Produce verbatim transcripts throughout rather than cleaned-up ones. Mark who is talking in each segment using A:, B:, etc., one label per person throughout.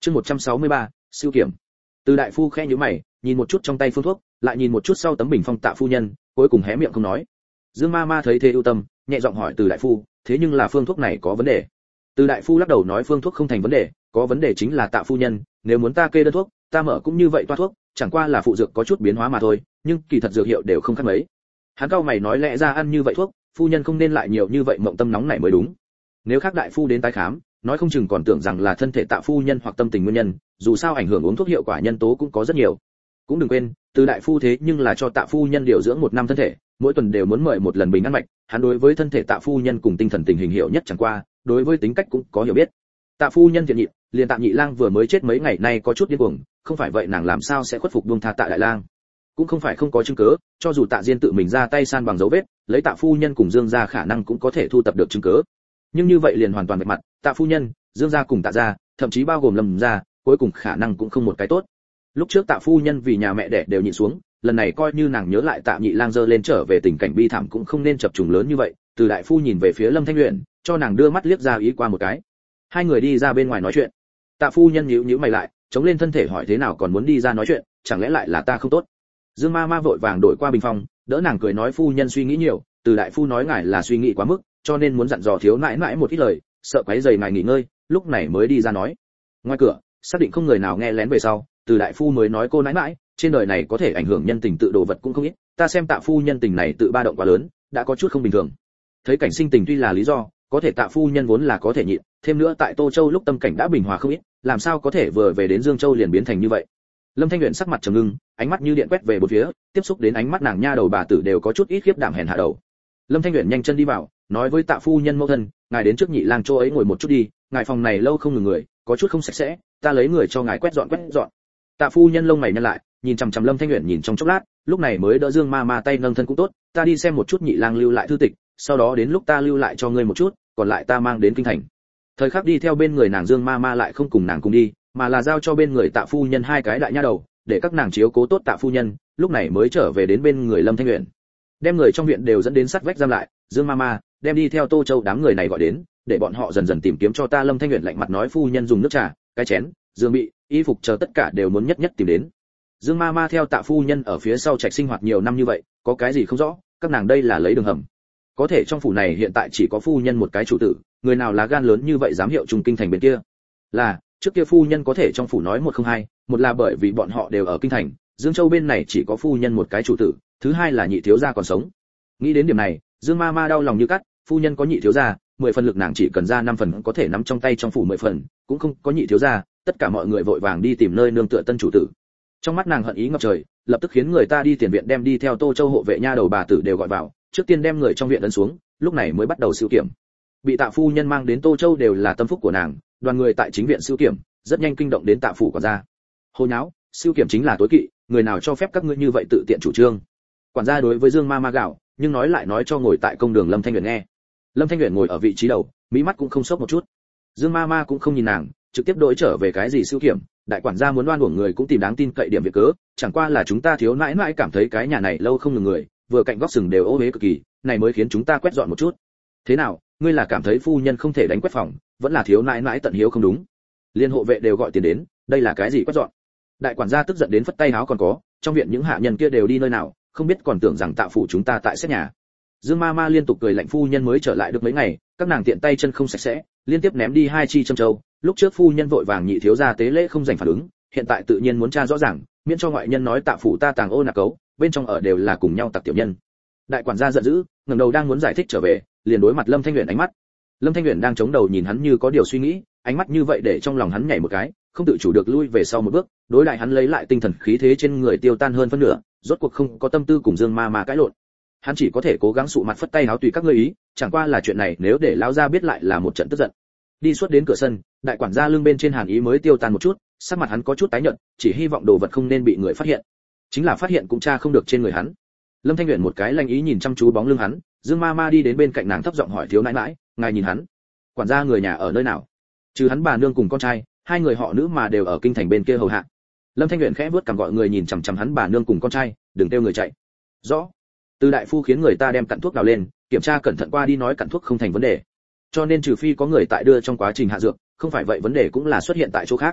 A: Chương một trăm sáu mươi ba, siêu kiểm. Từ đại phu khẽ nhíu mày, nhìn một chút trong tay phương thuốc, lại nhìn một chút sau tấm bình phong Tạ phu nhân, cuối cùng hé miệng không nói. Dương ma ma thấy thế ưu tâm, nhẹ giọng hỏi Từ đại phu, thế nhưng là phương thuốc này có vấn đề. Từ đại phu lắc đầu nói phương thuốc không thành vấn đề, có vấn đề chính là Tạ phu nhân, nếu muốn ta kê đơn thuốc, ta mở cũng như vậy toa thuốc, chẳng qua là phụ dược có chút biến hóa mà thôi, nhưng kỳ thật dược hiệu đều không khác mấy. Hắn cau mày nói lẽ ra ăn như vậy thuốc, phu nhân không nên lại nhiều như vậy mộng tâm nóng này mới đúng. Nếu khác đại phu đến tái khám, nói không chừng còn tưởng rằng là thân thể Tạ phu nhân hoặc tâm tình nguyên nhân, dù sao ảnh hưởng uống thuốc hiệu quả nhân tố cũng có rất nhiều. Cũng đừng quên, Từ đại phu thế nhưng là cho Tạ phu nhân điều dưỡng một năm thân thể, mỗi tuần đều muốn mời một lần bình ăn mạch, hắn đối với thân thể Tạ phu nhân cùng tinh thần tình hình hiểu nhất chẳng qua, đối với tính cách cũng có hiểu biết. Tạ phu nhân thiện nhịn, liền Tạ Nhị Lang vừa mới chết mấy ngày nay có chút điên cuồng, không phải vậy nàng làm sao sẽ khuất phục buông tha Tạ Đại Lang. Cũng không phải không có chứng cứ, cho dù Tạ Diên tự mình ra tay san bằng dấu vết, lấy Tạ phu nhân cùng Dương gia khả năng cũng có thể thu tập được chứng cứ. Nhưng như vậy liền hoàn toàn vạch mặt, Tạ phu nhân, Dương gia cùng Tạ gia, thậm chí bao gồm Lâm gia, cuối cùng khả năng cũng không một cái tốt. Lúc trước Tạ phu nhân vì nhà mẹ đẻ đều nhịn xuống, lần này coi như nàng nhớ lại Tạ Nhị Lang giơ lên trở về tình cảnh bi thảm cũng không nên chập trùng lớn như vậy. Từ đại phu nhìn về phía Lâm Thanh Uyển, cho nàng đưa mắt liếc ra ý qua một cái. Hai người đi ra bên ngoài nói chuyện. Tạ phu nhân nhíu nhíu mày lại, chống lên thân thể hỏi thế nào còn muốn đi ra nói chuyện, chẳng lẽ lại là ta không tốt? Dương ma ma vội vàng đổi qua bình phong, đỡ nàng cười nói phu nhân suy nghĩ nhiều, Từ đại phu nói ngài là suy nghĩ quá mức, cho nên muốn dặn dò thiếu nãi nãi một ít lời, sợ quấy rầy ngài nghỉ ngơi, lúc này mới đi ra nói. Ngoài cửa, xác định không người nào nghe lén về sau, Từ đại phu mới nói cô nãi nãi, trên đời này có thể ảnh hưởng nhân tình tự đồ vật cũng không ít, ta xem Tạ phu nhân tình này tự ba động quá lớn, đã có chút không bình thường. Thấy cảnh sinh tình tuy là lý do, có thể Tạ phu nhân vốn là có thể nhịn, thêm nữa tại Tô Châu lúc tâm cảnh đã bình hòa không ít, làm sao có thể vừa về đến Dương Châu liền biến thành như vậy. Lâm Thanh Uyển sắc mặt trầm ngưng, ánh mắt như điện quét về bốn phía, tiếp xúc đến ánh mắt nàng nha đầu bà tử đều có chút ít khiếp đảm hèn hạ đầu. Lâm Thanh Uyển nhanh chân đi vào, nói với Tạ phu nhân mẫu thân, ngài đến trước Nhị Lang chỗ ấy ngồi một chút đi, ngài phòng này lâu không ngừng người, có chút không sạch sẽ, ta lấy người cho ngài quét dọn quét dọn. Tạ phu nhân lông mày nhăn lại, nhìn chằm chằm Lâm Thanh Uyển nhìn trong chốc lát, lúc này mới đỡ Dương ma ma tay nâng thân cũng tốt, ta đi xem một chút Nhị Lang lưu lại thư tịch, sau đó đến lúc ta lưu lại cho ngươi một chút, còn lại ta mang đến kinh thành. Thời khắc đi theo bên người nàng Dương ma ma lại không cùng nàng cùng đi, mà là giao cho bên người Tạ phu nhân hai cái đại nha đầu, để các nàng chiếu cố tốt Tạ phu nhân, lúc này mới trở về đến bên người Lâm Thanh Uyển. Đem người trong viện đều dẫn đến sát vách giam lại, Dương ma ma, đem đi theo Tô Châu đám người này gọi đến, để bọn họ dần dần tìm kiếm cho ta. Lâm Thanh Uyển lạnh mặt nói phu nhân dùng nước trà, cái chén, giường bị, y phục chờ tất cả đều muốn nhất nhất tìm đến. Dương ma ma theo Tạ phu nhân ở phía sau trạch sinh hoạt nhiều năm như vậy, có cái gì không rõ, các nàng đây là lấy đường hầm. Có thể trong phủ này hiện tại chỉ có phu nhân một cái chủ tử, người nào lá gan lớn như vậy dám hiệu trùng kinh thành bên kia? Là, trước kia phu nhân có thể trong phủ nói một không hai, một là bởi vì bọn họ đều ở kinh thành, Dương Châu bên này chỉ có phu nhân một cái chủ tử, thứ hai là nhị thiếu gia còn sống. Nghĩ đến điểm này, Dương ma ma đau lòng như cắt, phu nhân có nhị thiếu gia, mười phần lực nàng chỉ cần ra năm phần có thể nắm trong tay trong phủ mười phần, cũng không có nhị thiếu gia, tất cả mọi người vội vàng đi tìm nơi nương tựa tân chủ tử. Trong mắt nàng hận ý ngập trời, lập tức khiến người ta đi tiền viện đem đi theo Tô Châu hộ vệ nha đầu bà tử đều gọi vào, trước tiên đem người trong viện ấn xuống, lúc này mới bắt đầu siêu kiểm. Bị Tạ phu nhân mang đến Tô Châu đều là tâm phúc của nàng, đoàn người tại chính viện siêu kiểm, rất nhanh kinh động đến Tạ phủ quản gia. Hồ nháo, siêu kiểm chính là tối kỵ, người nào cho phép các ngươi như vậy tự tiện chủ trương? Quản gia đối với Dương ma ma gạo, nhưng nói lại nói cho ngồi tại công đường Lâm Thanh Uyển nghe. Lâm Thanh Uyển ngồi ở vị trí đầu, mí mắt cũng không sốc một chút. Dương ma ma cũng không nhìn nàng, trực tiếp đổi trở về cái gì siêu kiểm, đại quản gia muốn đoan uổng người cũng tìm đáng tin cậy điểm việc cớ, chẳng qua là chúng ta thiếu nãi nãi cảm thấy cái nhà này lâu không ngừng người, vừa cạnh góc sừng đều ô uế cực kỳ, này mới khiến chúng ta quét dọn một chút. Thế nào, ngươi là cảm thấy phu nhân không thể đánh quét phòng, vẫn là thiếu nãi nãi tận hiếu không đúng? Liên hộ vệ đều gọi tiền đến, đây là cái gì quét dọn? Đại quản gia tức giận đến phất tay áo còn có, trong viện những hạ nhân kia đều đi nơi nào, không biết còn tưởng rằng Tạ phủ chúng ta tại xét nhà. Dương ma ma liên tục cười lạnh phu nhân mới trở lại được mấy ngày, các nàng tiện tay chân không sạch sẽ, liên tiếp ném đi hai chi châm châu, lúc trước phu nhân vội vàng nhị thiếu gia tế lễ không dành phản ứng, hiện tại tự nhiên muốn tra rõ ràng, miễn cho ngoại nhân nói Tạ phủ ta tàng ô nạc cấu, bên trong ở đều là cùng nhau tặc tiểu nhân. Đại quản gia giận dữ, ngẩng đầu đang muốn giải thích trở về, liền đối mặt Lâm Thanh Uyển ánh mắt. Lâm Thanh Uyển đang chống đầu nhìn hắn như có điều suy nghĩ, ánh mắt như vậy để trong lòng hắn nhảy một cái, không tự chủ được lui về sau một bước, đối lại hắn lấy lại tinh thần khí thế trên người tiêu tan hơn phân nửa, rốt cuộc không có tâm tư cùng Dương ma ma cãi lộn. Hắn chỉ có thể cố gắng sụ mặt phất tay áo tùy các ngươi ý, chẳng qua là chuyện này nếu để lão gia biết lại là một trận tức giận. Đi suốt đến cửa sân, đại quản gia lưng bên trên hàn ý mới tiêu tan một chút, sắc mặt hắn có chút tái nhợt, chỉ hy vọng đồ vật không nên bị người phát hiện. Chính là phát hiện cũng tra không được trên người hắn. Lâm Thanh Uyển một cái lanh ý nhìn chăm chú bóng lưng hắn, Dương ma ma đi đến bên cạnh nàng thấp giọng hỏi thiếu nãi nãi, ngài nhìn hắn, quản gia người nhà ở nơi nào? Trừ hắn bà nương cùng con trai, hai người họ nữ mà đều ở kinh thành bên kia hầu hạ. Lâm Thanh Uyển khẽ vuốt cằm gọi người nhìn chằm chằm hắn bà nương cùng con trai, đừng kêu người chạy. Rõ. Từ đại phu khiến người ta đem cặn thuốc đào lên, kiểm tra cẩn thận qua đi nói cặn thuốc không thành vấn đề. Cho nên trừ phi có người tại đưa trong quá trình hạ dược, không phải vậy vấn đề cũng là xuất hiện tại chỗ khác.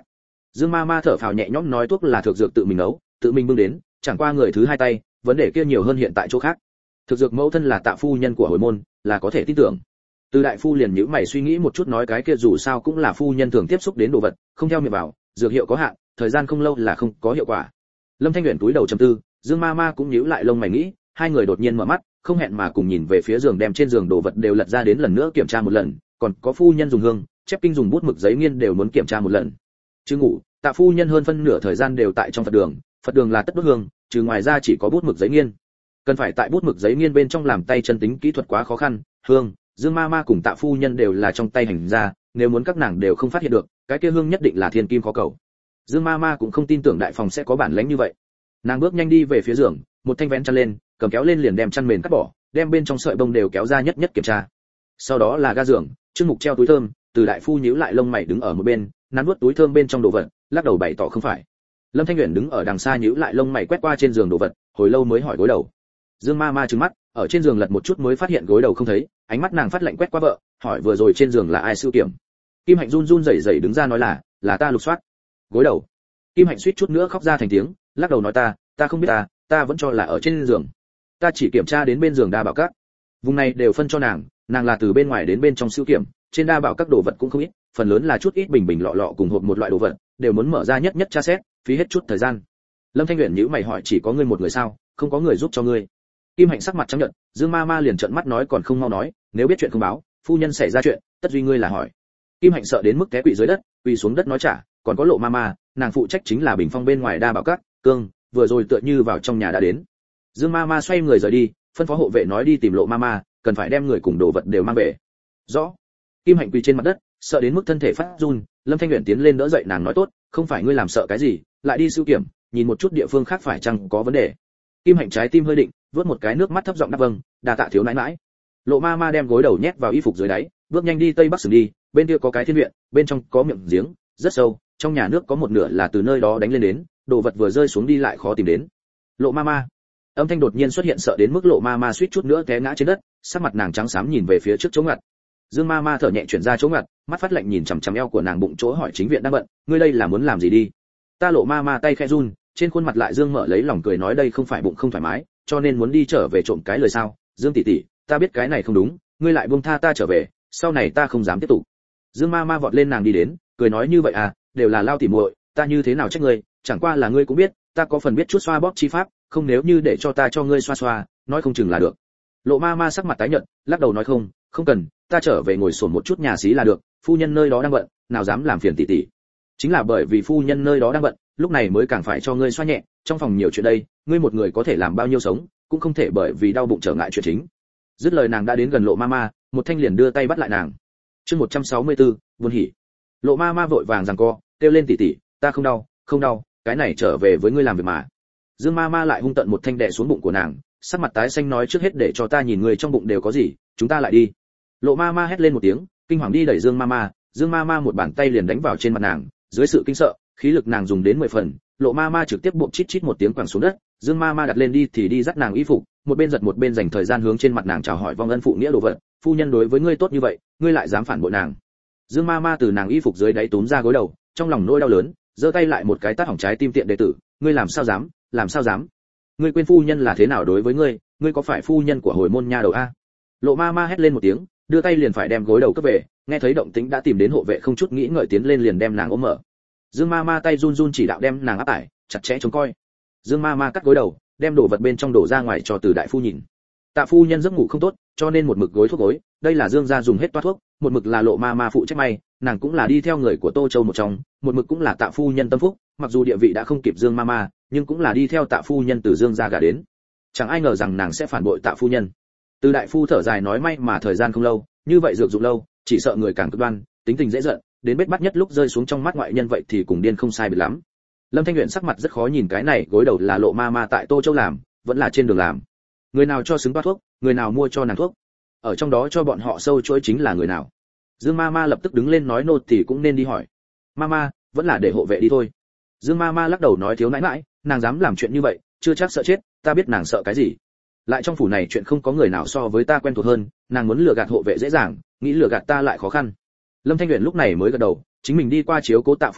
A: Dương ma ma thở phào nhẹ nhõm nói thuốc là thực dược tự mình nấu, tự mình bưng đến, chẳng qua người thứ hai tay, vấn đề kia nhiều hơn hiện tại chỗ khác. Thực dược mẫu thân là Tạ phu nhân của hồi môn, là có thể tin tưởng. Từ đại phu liền nhíu mày suy nghĩ một chút nói cái kia dù sao cũng là phu nhân thường tiếp xúc đến đồ vật, không theo miệng vào, dược hiệu có hạn, thời gian không lâu là không có hiệu quả. Lâm Thanh Uyển túi đầu trầm tư, Dương ma ma cũng nhíu lại lông mày nghĩ, hai người đột nhiên mở mắt, không hẹn mà cùng nhìn về phía giường, đem trên giường đồ vật đều lật ra đến lần nữa kiểm tra một lần, còn có phu nhân dùng hương, chép kinh dùng bút mực giấy nghiên đều muốn kiểm tra một lần. Chứ ngủ, Tạ phu nhân hơn phân nửa thời gian đều tại trong Phật đường, Phật đường là tất đốt hương, trừ ngoài ra chỉ có bút mực giấy nghiên. Cần phải tại bút mực giấy nghiên bên trong làm tay chân tính kỹ thuật quá khó khăn, hương, Dương ma ma cùng Tạ phu nhân đều là trong tay hành ra, nếu muốn các nàng đều không phát hiện được, cái kia hương nhất định là thiên kim khó cầu. Dương ma ma cũng không tin tưởng đại phòng sẽ có bản lĩnh như vậy. Nàng bước nhanh đi về phía giường, một thanh vén chăn lên, cầm kéo lên liền đem chăn mền cắt bỏ, đem bên trong sợi bông đều kéo ra nhất nhất kiểm tra. Sau đó là ga giường, trương mục treo túi thơm, Từ đại phu nhíu lại lông mày đứng ở một bên, nắn nuốt túi thơm bên trong đồ vật, lắc đầu bày tỏ không phải. Lâm Thanh Uyển đứng ở đằng xa nhíu lại lông mày quét qua trên giường đồ vật, hồi lâu mới hỏi gối đầu. Dương ma ma trừng mắt, ở trên giường lật một chút mới phát hiện gối đầu không thấy, ánh mắt nàng phát lạnh quét qua vợ, hỏi vừa rồi trên giường là ai sưu kiểm. Kim Hạnh run run rẩy rẩy đứng ra nói là, là ta lục soát. Gối đầu. Kim Hạnh suýt chút nữa khóc ra thành tiếng, lắc đầu nói ta, ta không biết ta, ta vẫn cho là ở trên giường. Ta chỉ kiểm tra đến bên giường đa bảo các. Vùng này đều phân cho nàng, nàng là từ bên ngoài đến bên trong sưu kiểm, trên đa bảo các đồ vật cũng không ít, phần lớn là chút ít bình bình lọ lọ cùng hộp một loại đồ vật, đều muốn mở ra nhất nhất tra xét, phí hết chút thời gian. Lâm Thanh Uyển nhíu mày hỏi chỉ có ngươi một người sao, không có người giúp cho ngươi. Kim Hạnh sắc mặt trắng nhợt, Dương ma ma liền trợn mắt nói còn không mau nói, nếu biết chuyện không báo, phu nhân xảy ra chuyện, tất duy ngươi là hỏi. Kim Hạnh sợ đến mức té quỵ dưới đất, quỳ xuống đất nói trả, còn có Lộ ma ma, nàng phụ trách chính là bình phong bên ngoài đa bảo các, cương, vừa rồi tựa như vào trong nhà đã đến. Dương ma ma xoay người rời đi, phân phó hộ vệ nói đi tìm Lộ ma ma, cần phải đem người cùng đồ vật đều mang về. Rõ. Kim Hạnh quỳ trên mặt đất, sợ đến mức thân thể phát run, Lâm Thanh Uyển tiến lên đỡ dậy nàng nói tốt, không phải ngươi làm sợ cái gì, lại đi sưu kiểm, nhìn một chút địa phương khác phải chăng có vấn đề. Kim Hạnh trái tim hơi định, vớt một cái nước mắt thấp giọng đáp vâng, đa tạ thiếu nãi nãi. Lộ ma ma đem gối đầu nhét vào y phục dưới đáy, bước nhanh đi tây bắc sừng đi, bên kia có cái thiên viện, bên trong có miệng giếng, rất sâu, trong nhà nước có một nửa là từ nơi đó đánh lên đến, đồ vật vừa rơi xuống đi lại khó tìm đến. Lộ ma ma. Âm thanh đột nhiên xuất hiện sợ đến mức Lộ ma ma suýt chút nữa té ngã trên đất, sắc mặt nàng trắng xám nhìn về phía trước chỗ ngặt. Dương ma ma thở nhẹ chuyển ra chỗ ngặt, mắt phát lạnh nhìn chằm chằm eo của nàng bụng chỗ hỏi chính viện đang bận, ngươi đây là muốn làm gì đi? Ta Lộ ma ma tay khẽ run, trên khuôn mặt lại Dương mở lấy lòng cười nói đây không phải bụng không thoải mái, cho nên muốn đi trở về trộm cái lời sao? Dương tỷ tỷ, ta biết cái này không đúng, ngươi lại buông tha ta trở về, sau này ta không dám tiếp tục. Dương ma ma vọt lên nàng đi đến, cười nói như vậy à, đều là lao tỉ muội, ta như thế nào trách ngươi, chẳng qua là ngươi cũng biết, ta có phần biết chút xoa bóp chi pháp, không nếu như để cho ta cho ngươi xoa xoa, nói không chừng là được. Lộ ma ma sắc mặt tái nhợt, lắc đầu nói không, không cần, ta trở về ngồi xổm một chút nhà xí là được, phu nhân nơi đó đang bận, nào dám làm phiền tỷ tỷ. Chính là bởi vì phu nhân nơi đó đang bận, lúc này mới càng phải cho ngươi xoa nhẹ, trong phòng nhiều chuyện đây, ngươi một người có thể làm bao nhiêu sống, cũng không thể bởi vì đau bụng trở ngại chuyện chính. Dứt lời nàng đã đến gần Lộ ma ma, một thanh liền đưa tay bắt lại nàng. Chương một trăm sáu mươi tư, Vân hỉ. Lộ ma ma vội vàng giằng co, kêu lên tỷ tỷ, ta không đau, không đau, cái này trở về với ngươi làm việc mà. Dương ma ma lại hung tận một thanh đè xuống bụng của nàng, sắc mặt tái xanh nói trước hết để cho ta nhìn người trong bụng đều có gì, chúng ta lại đi. Lộ ma ma hét lên một tiếng, kinh hoàng đi đẩy Dương ma ma, Dương ma ma một bàn tay liền đánh vào trên mặt nàng, dưới sự kinh sợ, khí lực nàng dùng đến mười phần, Lộ ma ma trực tiếp buộc chít chít một tiếng quẳng xuống đất, Dương ma ma đặt lên đi thì đi dắt nàng y phục, một bên giật một bên dành thời gian hướng trên mặt nàng chào hỏi vong ân phụ nghĩa đồ vật, phu nhân đối với ngươi tốt như vậy, ngươi lại dám phản bội nàng. Dương ma ma từ nàng y phục dưới đáy túm ra gối đầu, trong lòng nỗi đau lớn, giơ tay lại một cái tát hỏng trái tim tiện đệ tử, ngươi làm sao dám, làm sao dám? Ngươi quên phu nhân là thế nào đối với ngươi, ngươi có phải phu nhân của hồi môn nha đầu a? Lộ ma ma hét lên một tiếng, đưa tay liền phải đem gối đầu cướp về, nghe thấy động tĩnh đã tìm đến hộ vệ không chút nghĩ ngợi tiến lên liền đem nàng ôm mở. Dương ma ma tay run run chỉ đạo đem nàng áp tải, chặt chẽ trông coi. Dương ma ma cắt gối đầu, đem đồ vật bên trong đổ ra ngoài cho Từ đại phu nhìn. Tạ phu nhân giấc ngủ không tốt, cho nên một mực gối thuốc gối, đây là Dương gia dùng hết toa thuốc, một mực là Lộ ma ma phụ trách may, nàng cũng là đi theo người của Tô Châu một trong, một mực cũng là Tạ phu nhân tâm phúc, mặc dù địa vị đã không kịp Dương ma ma, nhưng cũng là đi theo Tạ phu nhân từ Dương gia gả đến. Chẳng ai ngờ rằng nàng sẽ phản bội Tạ phu nhân. Từ đại phu thở dài nói may mà thời gian không lâu, như vậy dược dụng lâu, chỉ sợ người càng cực đoan, tính tình dễ giận, đến bết bắt nhất lúc rơi xuống trong mắt ngoại nhân vậy thì cùng điên không sai biệt lắm. Lâm Thanh Uyển sắc mặt rất khó nhìn cái này, gối đầu là Lộ ma ma tại Tô Châu làm, vẫn là trên đường làm. Người nào cho xứng toa thuốc, người nào mua cho nàng thuốc, ở trong đó cho bọn họ sâu chuỗi chính là người nào. Dương ma ma lập tức đứng lên nói nô thì cũng nên đi hỏi. Mama, vẫn là để hộ vệ đi thôi. Dương ma ma lắc đầu nói thiếu nãi nãi, nàng dám làm chuyện như vậy, chưa chắc sợ chết, ta biết nàng sợ cái gì. Lại trong phủ này chuyện không có người nào so với ta quen thuộc hơn, nàng muốn lừa gạt hộ vệ dễ dàng, nghĩ lừa gạt ta lại khó khăn. Lâm Thanh Uyển lúc này mới gật đầu, chính mình đi qua chiếu cố Tạ phu nhân,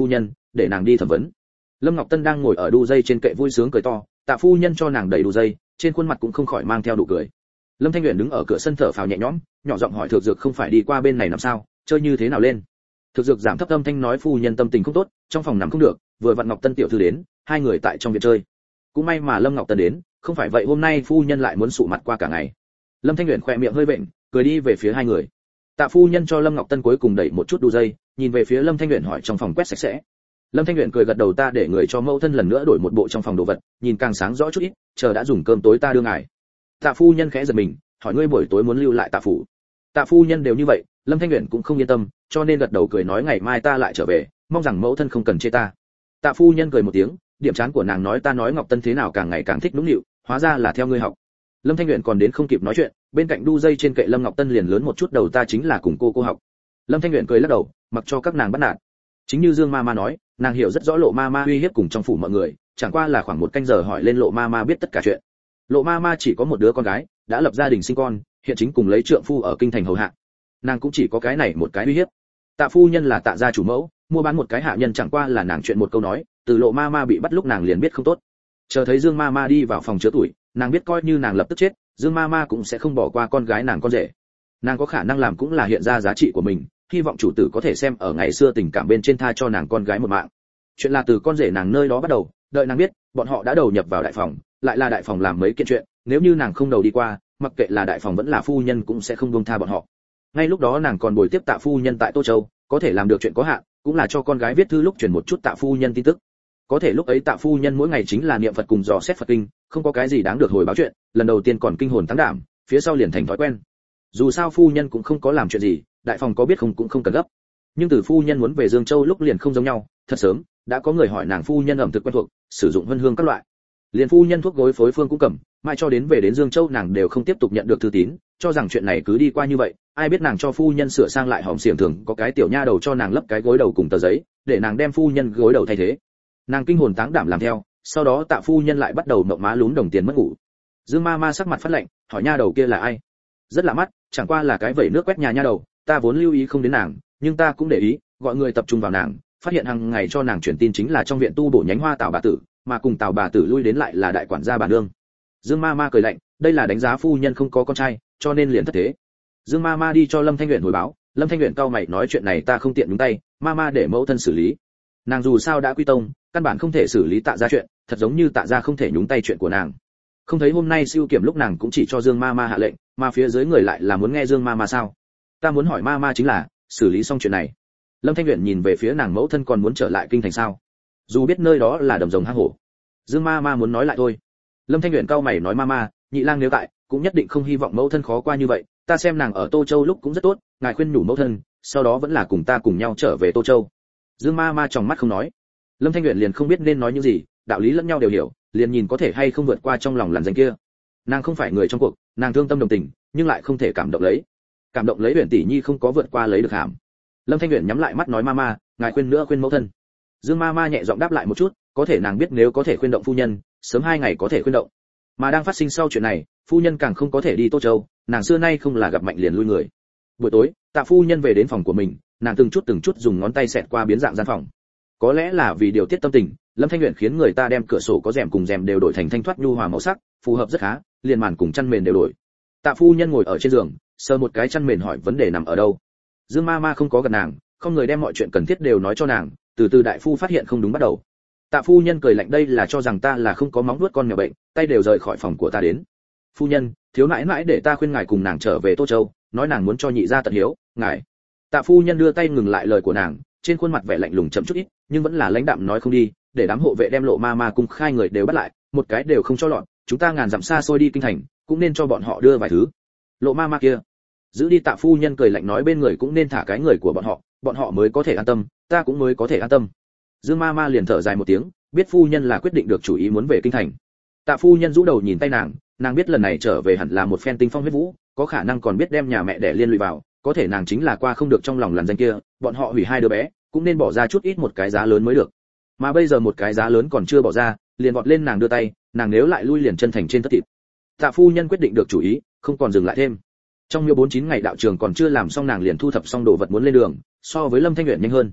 A: để nàng đi thẩm vấn. Lâm Ngọc Tân đang ngồi ở đu dây trên kệ vui sướng cười to, tạ phu nhân cho nàng đẩy đu dây, trên khuôn mặt cũng không khỏi mang theo nụ cười. Lâm Thanh Uyển đứng ở cửa sân thở phào nhẹ nhõm, nhỏ giọng hỏi Thược Dược không phải đi qua bên này làm sao, chơi như thế nào lên. Thược Dược giảm thấp âm thanh nói phu nhân tâm tình không tốt, trong phòng nằm không được, vừa vặn Ngọc Tân tiểu thư đến, hai người tại trong viện chơi. Cũng may mà Lâm Ngọc Tân đến, không phải vậy hôm nay phu nhân lại muốn sụ mặt qua cả ngày. Lâm Thanh Uyển khỏe miệng hơi vện, cười đi về phía hai người. Tạ phu nhân cho Lâm Ngọc Tân cuối cùng đẩy một chút đu dây, nhìn về phía Lâm Thanh Uyển hỏi trong phòng quét sạch sẽ. Lâm Thanh Uyển cười gật đầu, ta để người cho mẫu thân lần nữa đổi một bộ trong phòng đồ vật, nhìn càng sáng rõ chút ít, chờ đã dùng cơm tối ta đưa ngài. Tạ phu nhân khẽ giật mình, hỏi ngươi buổi tối muốn lưu lại Tạ phủ? Tạ phu nhân đều như vậy, Lâm Thanh Uyển cũng không yên tâm, cho nên gật đầu cười nói ngày mai ta lại trở về, mong rằng mẫu thân không cần chê ta. Tạ phu nhân cười một tiếng, điểm chán của nàng nói ta nói Ngọc Tân thế nào càng ngày càng thích nũng nịu, hóa ra là theo ngươi học. Lâm Thanh Uyển còn đến không kịp nói chuyện, bên cạnh đu dây trên kệ Lâm Ngọc Tân liền lớn một chút đầu ta chính là cùng cô cô học. Lâm Thanh Uyển cười lắc đầu, mặc cho các nàng bắt nạt. Chính như Dương Ma Ma nói, nàng hiểu rất rõ Lộ Ma Ma uy hiếp cùng trong phủ mọi người, chẳng qua là khoảng một canh giờ hỏi lên Lộ Ma Ma biết tất cả chuyện. Lộ Ma Ma chỉ có một đứa con gái, đã lập gia đình sinh con, hiện chính cùng lấy trượng phu ở kinh thành hầu hạ. Nàng cũng chỉ có cái này một cái uy hiếp. Tạ phu nhân là Tạ gia chủ mẫu, mua bán một cái hạ nhân chẳng qua là nàng chuyện một câu nói, từ Lộ Ma Ma bị bắt lúc nàng liền biết không tốt. Chờ thấy Dương Ma Ma đi vào phòng chứa tuổi, nàng biết coi như nàng lập tức chết, Dương Ma Ma cũng sẽ không bỏ qua con gái nàng con rể. Nàng có khả năng làm cũng là hiện ra giá trị của mình, hy vọng chủ tử có thể xem ở ngày xưa tình cảm bên trên tha cho nàng con gái một mạng. Chuyện là từ con rể nàng nơi đó bắt đầu, đợi nàng biết, bọn họ đã đầu nhập vào đại phòng, lại là đại phòng làm mấy kiện chuyện, nếu như nàng không đầu đi qua, mặc kệ là đại phòng vẫn là phu nhân cũng sẽ không buông tha bọn họ. Ngay lúc đó nàng còn bồi tiếp Tạ phu nhân tại Tô Châu, có thể làm được chuyện có hạn, cũng là cho con gái viết thư lúc truyền một chút Tạ phu nhân tin tức. Có thể lúc ấy Tạ phu nhân mỗi ngày chính là niệm Phật cùng dò xét Phật kinh, không có cái gì đáng được hồi báo chuyện, lần đầu tiên còn kinh hồn tăng đảm, phía sau liền thành thói quen. Dù sao phu nhân cũng không có làm chuyện gì, đại phòng có biết không cũng không cần gấp. Nhưng từ phu nhân muốn về Dương Châu lúc liền không giống nhau, thật sớm đã có người hỏi nàng phu nhân ẩm thực quen thuộc, sử dụng vân hương các loại. Liền phu nhân thuốc gối phối phương cũng cầm, mai cho đến về đến Dương Châu nàng đều không tiếp tục nhận được thư tín, cho rằng chuyện này cứ đi qua như vậy, ai biết nàng cho phu nhân sửa sang lại hòm xiềng thường có cái tiểu nha đầu cho nàng lấp cái gối đầu cùng tờ giấy, để nàng đem phu nhân gối đầu thay thế. Nàng kinh hồn táng đảm làm theo, sau đó Tạ phu nhân lại bắt đầu mộng má lún đồng tiền mất ngủ. Dương Ma Ma sắc mặt phát lạnh, hỏi nha đầu kia là ai? Rất lạ mắt, chẳng qua là cái vẩy nước quét nhà nha đầu, ta vốn lưu ý không đến nàng, nhưng ta cũng để ý, gọi người tập trung vào nàng, phát hiện hàng ngày cho nàng truyền tin chính là trong viện tu bổ nhánh hoa Tào bà tử, mà cùng Tào bà tử lui đến lại là đại quản gia bà nương. Dương Ma Ma cười lạnh, đây là đánh giá phu nhân không có con trai, cho nên liền thất thế. Dương Ma Ma đi cho Lâm Thanh Uyển hồi báo, Lâm Thanh Uyển cau mày nói chuyện này ta không tiện nhúng tay, Ma Ma để mẫu thân xử lý. Nàng dù sao đã quy tông, căn bản không thể xử lý Tạ gia chuyện, thật giống như Tạ gia không thể nhúng tay chuyện của nàng. Không thấy hôm nay siêu kiểm lúc nàng cũng chỉ cho Dương Ma Ma hạ lệnh, mà phía dưới người lại là muốn nghe Dương Ma Ma sao? Ta muốn hỏi Ma Ma chính là, xử lý xong chuyện này, Lâm Thanh Uyển nhìn về phía nàng mẫu thân còn muốn trở lại kinh thành sao? Dù biết nơi đó là đầm rồng hang hổ. Dương Ma Ma muốn nói lại thôi. Lâm Thanh Uyển cau mày nói Ma Ma, nhị lang nếu tại, cũng nhất định không hy vọng mẫu thân khó qua như vậy, ta xem nàng ở Tô Châu lúc cũng rất tốt, ngài khuyên nhủ mẫu thân, sau đó vẫn là cùng ta cùng nhau trở về Tô Châu. Dương Ma Ma tròng mắt không nói. Lâm Thanh Uyển liền không biết nên nói những gì, đạo lý lẫn nhau đều hiểu, liền nhìn có thể hay không vượt qua trong lòng làn danh kia. Nàng không phải người trong cuộc, nàng thương tâm đồng tình, nhưng lại không thể cảm động lấy. Cảm động lấy Uyển tỷ nhi không có vượt qua lấy được hàm. Lâm Thanh Uyển nhắm lại mắt nói Ma Ma, ngài khuyên nữa khuyên mẫu thân. Dương Ma Ma nhẹ giọng đáp lại một chút, có thể nàng biết nếu có thể khuyên động phu nhân, sớm hai ngày có thể khuyên động. Mà đang phát sinh sau chuyện này, phu nhân càng không có thể đi Tô Châu, nàng xưa nay không là gặp mạnh liền lui người. Buổi tối, Tạ phu nhân về đến phòng của mình, nàng từng chút từng chút dùng ngón tay xẹt qua biến dạng gian phòng. Có lẽ là vì điều tiết tâm tình, Lâm Thanh Uyển khiến người ta đem cửa sổ có rèm cùng rèm đều đổi thành thanh thoát nhu hòa màu sắc, phù hợp rất khá, liền màn cùng chăn mền đều đổi. Tạ phu nhân ngồi ở trên giường, sờ một cái chăn mền hỏi vấn đề nằm ở đâu. Dương Ma Ma không có gần nàng, không người đem mọi chuyện cần thiết đều nói cho nàng, từ từ đại phu phát hiện không đúng bắt đầu. Tạ phu nhân cười lạnh đây là cho rằng ta là không có móng nuốt con mèo bệnh, tay đều rời khỏi phòng của ta đến. Phu nhân, thiếu nãi nãi để ta khuyên ngài cùng nàng trở về Tô Châu, nói nàng muốn cho nhị gia tận hiếu, ngài. Tạ phu nhân đưa tay ngừng lại lời của nàng, trên khuôn mặt vẻ lạnh lùng chậm chút ít, nhưng vẫn là lãnh đạm nói không đi, để đám hộ vệ đem Lộ Ma Ma cùng khai người đều bắt lại, một cái đều không cho lọt, chúng ta ngàn dặm xa xôi đi kinh thành, cũng nên cho bọn họ đưa vài thứ. Lộ Ma Ma kia, giữ đi. Tạ phu nhân cười lạnh nói bên người cũng nên thả cái người của bọn họ, bọn họ mới có thể an tâm, ta cũng mới có thể an tâm. Dương Ma Ma liền thở dài một tiếng, biết phu nhân là quyết định được chủ ý muốn về kinh thành. Tạ phu nhân rũ đầu nhìn tay nàng, nàng biết lần này trở về hẳn là một phen tinh phong huyết vũ, có khả năng còn biết đem nhà mẹ đẻ liên lụy vào, có thể nàng chính là qua không được trong lòng làn danh kia, bọn họ hủy hai đứa bé, cũng nên bỏ ra chút ít một cái giá lớn mới được. Mà bây giờ một cái giá lớn còn chưa bỏ ra, liền vọt lên nàng đưa tay, nàng nếu lại lui liền chân thành trên tất thịt. Tạ phu nhân quyết định được chủ ý, không còn dừng lại thêm. Trong miêu bốn chín ngày đạo trường còn chưa làm xong nàng liền thu thập xong đồ vật muốn lên đường, so với Lâm Thanh Uyển nhanh hơn.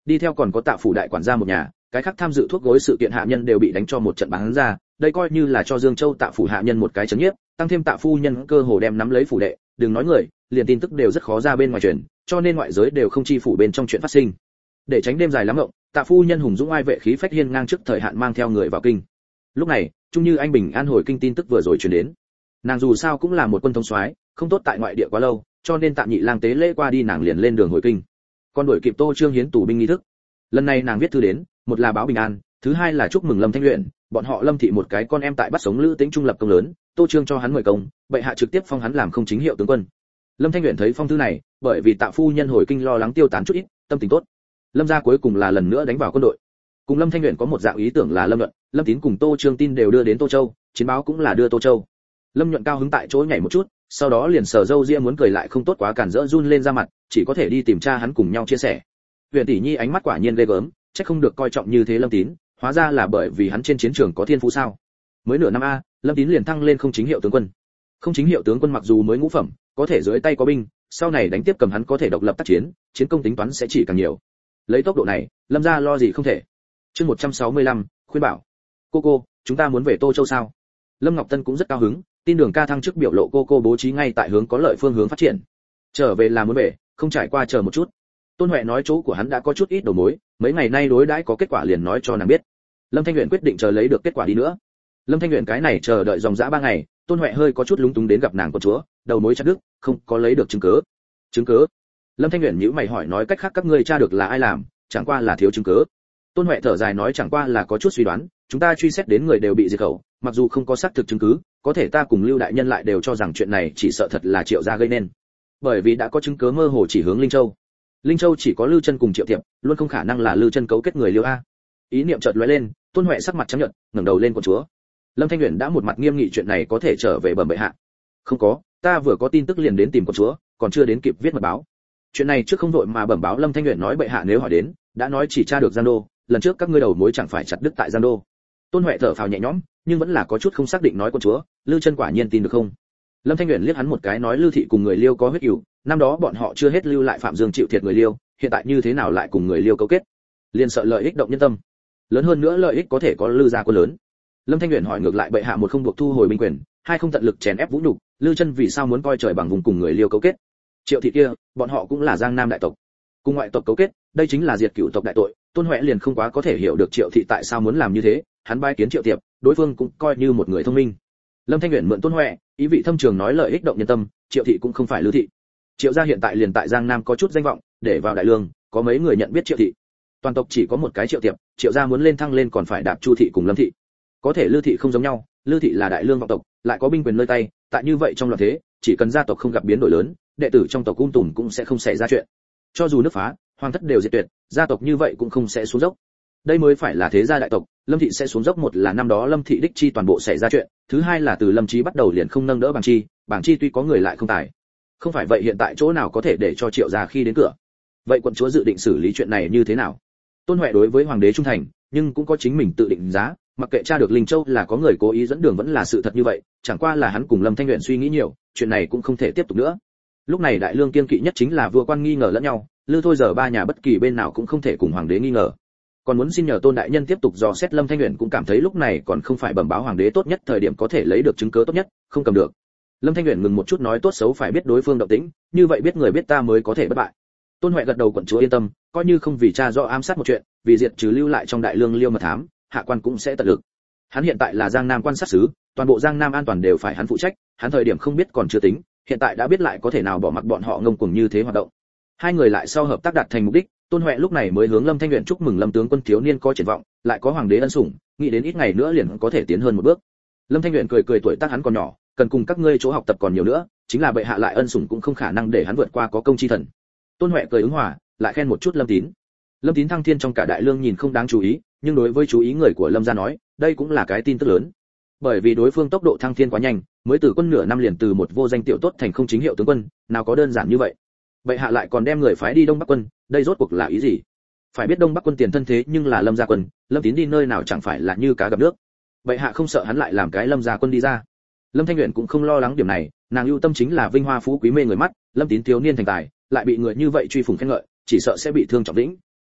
A: Đi theo còn có Tạ phủ đại quản gia một nhà, cái khác tham dự thuốc gối sự kiện hạ nhân đều bị đánh cho một trận bắn ra, đây coi như là cho Dương Châu Tạ phủ hạ nhân một cái chấn nhiếp, tăng thêm Tạ phu nhân cơ hồ đem nắm lấy phủ đệ, đừng nói người, liền tin tức đều rất khó ra bên ngoài truyền, cho nên ngoại giới đều không chi phủ bên trong chuyện phát sinh. Để tránh đêm dài lắm ngộng, Tạ phu nhân hùng dũng ai vệ khí phách hiên ngang trước thời hạn mang theo người vào kinh. Lúc này, Trung Như Anh bình an hồi kinh tin tức vừa rồi truyền đến. Nàng dù sao cũng là một quân thống soái, không tốt tại ngoại địa quá lâu, cho nên Tạ Nhị Lang tế lễ qua đi nàng liền lên đường hồi kinh. Còn đuổi kịp Tô Trương hiến tù binh nghi thức. Lần này nàng viết thư đến, một là báo bình an, thứ hai là chúc mừng Lâm Thanh Uyển, bọn họ Lâm thị một cái con em tại bắt sống Lữ Tĩnh trung lập công lớn, Tô Trương cho hắn mời công, bệ hạ trực tiếp phong hắn làm không chính hiệu tướng quân. Lâm Thanh Uyển thấy phong thư này, bởi vì Tạ phu nhân hồi kinh lo lắng tiêu tán chút ít, tâm tình tốt. Lâm gia cuối cùng là lần nữa đánh vào quân đội. Cùng Lâm Thanh Uyển có một dạng ý tưởng là Lâm Luận, Lâm Tín cùng Tô Trương tin đều đưa đến Tô Châu, chiến báo cũng là đưa Tô Châu. Lâm Nhuận cao hứng tại chỗ nhảy một chút, sau đó liền sờ râu ria muốn cười lại không tốt quá cản rỡ run lên ra mặt, chỉ có thể đi tìm cha hắn cùng nhau chia sẻ. Huyền tỷ nhi ánh mắt quả nhiên ghê gớm, chắc không được coi trọng như thế Lâm Tín, hóa ra là bởi vì hắn trên chiến trường có thiên phú sao? Mới nửa năm a, Lâm Tín liền thăng lên không chính hiệu tướng quân. Không chính hiệu tướng quân mặc dù mới ngũ phẩm, có thể dưới tay có binh, sau này đánh tiếp cầm hắn có thể độc lập tác chiến, chiến công tính toán sẽ chỉ càng nhiều. Lấy tốc độ này, Lâm gia lo gì không thể. Chương một trăm sáu mươi lăm, khuyên bảo. Cô cô, chúng ta muốn về Tô Châu sao? Lâm Ngọc Tân cũng rất cao hứng, tin Đường ca thăng chức biểu lộ cô cô bố trí ngay tại hướng có lợi phương hướng phát triển. Trở về là muốn về, không trải qua chờ một chút. Tôn Huệ nói chỗ của hắn đã có chút ít đầu mối, mấy ngày nay đối đãi có kết quả liền nói cho nàng biết. Lâm Thanh Uyển quyết định chờ lấy được kết quả đi nữa. Lâm Thanh Uyển cái này chờ đợi dòng dã ba ngày, Tôn Huệ hơi có chút lúng túng đến gặp nàng con chúa, đầu mối chặt đứt, không có lấy được chứng cứ. Chứng cứ? Lâm Thanh Uyển nhíu mày hỏi nói cách khác các ngươi tra được là ai làm, chẳng qua là thiếu chứng cứ. Tôn Huệ thở dài nói chẳng qua là có chút suy đoán, chúng ta truy xét đến người đều bị diệt khẩu, mặc dù không có xác thực chứng cứ, có thể ta cùng Lưu đại nhân lại đều cho rằng chuyện này chỉ sợ thật là Triệu gia gây nên. Bởi vì đã có chứng cứ mơ hồ chỉ hướng Linh Châu. Linh Châu chỉ có Lưu Chân cùng Triệu Tiệp, luôn không khả năng là Lưu Chân cấu kết người Liêu a. Ý niệm chợt lóe lên, Tôn Huệ sắc mặt trắng nhợt, ngẩng đầu lên con chúa. Lâm Thanh Uyển đã một mặt nghiêm nghị chuyện này có thể trở về bẩm bệ hạ. Không có, ta vừa có tin tức liền đến tìm con chúa, còn chưa đến kịp viết mật báo. Chuyện này trước không đội mà bẩm báo. Lâm Thanh Uyển nói bệ hạ nếu hỏi đến, đã nói chỉ tra được Giang Đô, lần trước các ngươi đầu mối chẳng phải chặt đứt tại Giang Đô. Tôn Huệ thở phào nhẹ nhõm, nhưng vẫn là có chút không xác định nói con chúa, Lưu Chân quả nhiên tin được không? Lâm Thanh Uyển liếc hắn một cái nói Lưu thị cùng người Liêu có huyết cừu, năm đó bọn họ chưa hết lưu lại Phạm Dương chịu thiệt người Liêu, hiện tại như thế nào lại cùng người Liêu cấu kết? Liên sợ lợi ích động nhân tâm. Lớn hơn nữa lợi ích có thể có Lưu gia quân lớn. Lâm Thanh Uyển hỏi ngược lại bệ hạ một không buộc thu hồi binh quyền, hai không tận lực chèn ép vũ nhục, Lưu Chân vì sao muốn coi trời bằng vùng cùng người Liêu cấu kết? Triệu thị kia, bọn họ cũng là Giang Nam đại tộc, cùng ngoại tộc cấu kết, đây chính là diệt cửu tộc đại tội. Tôn Huệ liền không quá có thể hiểu được Triệu thị tại sao muốn làm như thế, hắn bái kiến Triệu Tiệp, đối phương cũng coi như một người thông minh. Lâm Thanh Uyển mượn Tôn Huệ, ý vị thâm trường nói lợi ích động nhân tâm, Triệu thị cũng không phải Lưu thị. Triệu gia hiện tại liền tại Giang Nam có chút danh vọng, để vào đại lương, có mấy người nhận biết Triệu thị. Toàn tộc chỉ có một cái Triệu Tiệp, Triệu gia muốn lên thăng lên còn phải đạp Chu thị cùng Lâm thị. Có thể Lưu thị không giống nhau, Lưu thị là đại lương vọng tộc, lại có binh quyền nơi tay, tại như vậy trong loạn thế, chỉ cần gia tộc không gặp biến đổi lớn, đệ tử trong tộc cung tùng cũng sẽ không xảy ra chuyện. Cho dù nước phá, hoàng thất đều diệt tuyệt, gia tộc như vậy cũng không sẽ xuống dốc. Đây mới phải là thế gia đại tộc. Lâm thị sẽ xuống dốc, một là năm đó Lâm thị đích chi toàn bộ xảy ra chuyện, thứ hai là từ Lâm Chí bắt đầu liền không nâng đỡ Bàng Chi, Bàng Chi tuy có người lại không tài. Không phải vậy hiện tại chỗ nào có thể để cho Triệu gia khi đến cửa. Vậy quận chúa dự định xử lý chuyện này như thế nào? Tôn Huệ đối với hoàng đế trung thành, nhưng cũng có chính mình tự định giá, mặc kệ tra được Linh Châu là có người cố ý dẫn đường vẫn là sự thật như vậy, chẳng qua là hắn cùng Lâm Thanh Uyển suy nghĩ nhiều, chuyện này cũng không thể tiếp tục nữa. Lúc này đại lương kiên kỵ nhất chính là vua quan nghi ngờ lẫn nhau, Lư thôi giờ ba nhà bất kỳ bên nào cũng không thể cùng hoàng đế nghi ngờ. Còn muốn xin nhờ Tôn đại nhân tiếp tục dò xét, Lâm Thanh Uyển cũng cảm thấy lúc này còn không phải bẩm báo hoàng đế tốt nhất thời điểm, có thể lấy được chứng cứ tốt nhất, không cầm được. Lâm Thanh Uyển ngừng một chút nói tốt xấu phải biết đối phương động tĩnh, như vậy biết người biết ta mới có thể bất bại. Tôn Huệ gật đầu, quận chúa yên tâm, coi như không vì cha do ám sát một chuyện, vì diệt trừ lưu lại trong đại lương Liêu mật thám, hạ quan cũng sẽ tận lực. Hắn hiện tại là Giang Nam quan sát sứ, toàn bộ Giang Nam an toàn đều phải hắn phụ trách, hắn thời điểm không biết còn chưa tính, hiện tại đã biết lại có thể nào bỏ mặc bọn họ ngông cuồng như thế hoạt động. Hai người lại sau hợp tác đạt thành mục đích, Tôn Huệ lúc này mới hướng Lâm Thanh Uyển chúc mừng Lâm tướng quân thiếu niên có triển vọng, lại có hoàng đế ân sủng, nghĩ đến ít ngày nữa liền có thể tiến hơn một bước. Lâm Thanh Uyển cười cười, tuổi tác hắn còn nhỏ, cần cùng các ngươi chỗ học tập còn nhiều nữa, chính là bệ hạ lại ân sủng cũng không khả năng để hắn vượt qua có công chi thần. Tôn Huệ cười ứng hòa, lại khen một chút Lâm Tín. Lâm Tín thăng thiên trong cả đại lương nhìn không đáng chú ý, nhưng đối với chú ý người của Lâm gia nói, đây cũng là cái tin tức lớn. Bởi vì đối phương tốc độ thăng thiên quá nhanh, mới từ quân nửa năm liền từ một vô danh tiểu tốt thành không chính hiệu tướng quân, nào có đơn giản như vậy. Bệ hạ lại còn đem người phái đi Đông Bắc quân, đây rốt cuộc là ý gì? Phải biết Đông Bắc quân tiền thân thế nhưng là Lâm gia quân, Lâm Tín đi nơi nào chẳng phải là như cá gặp nước. Bệ hạ không sợ hắn lại làm cái Lâm gia quân đi ra. Lâm Thanh Uyển cũng không lo lắng điểm này, nàng ưu tâm chính là vinh hoa phú quý mê người mắt, Lâm Tín thiếu niên thành tài, lại bị người như vậy truy phủng khen ngợi, chỉ sợ sẽ bị thương trọng lĩnh.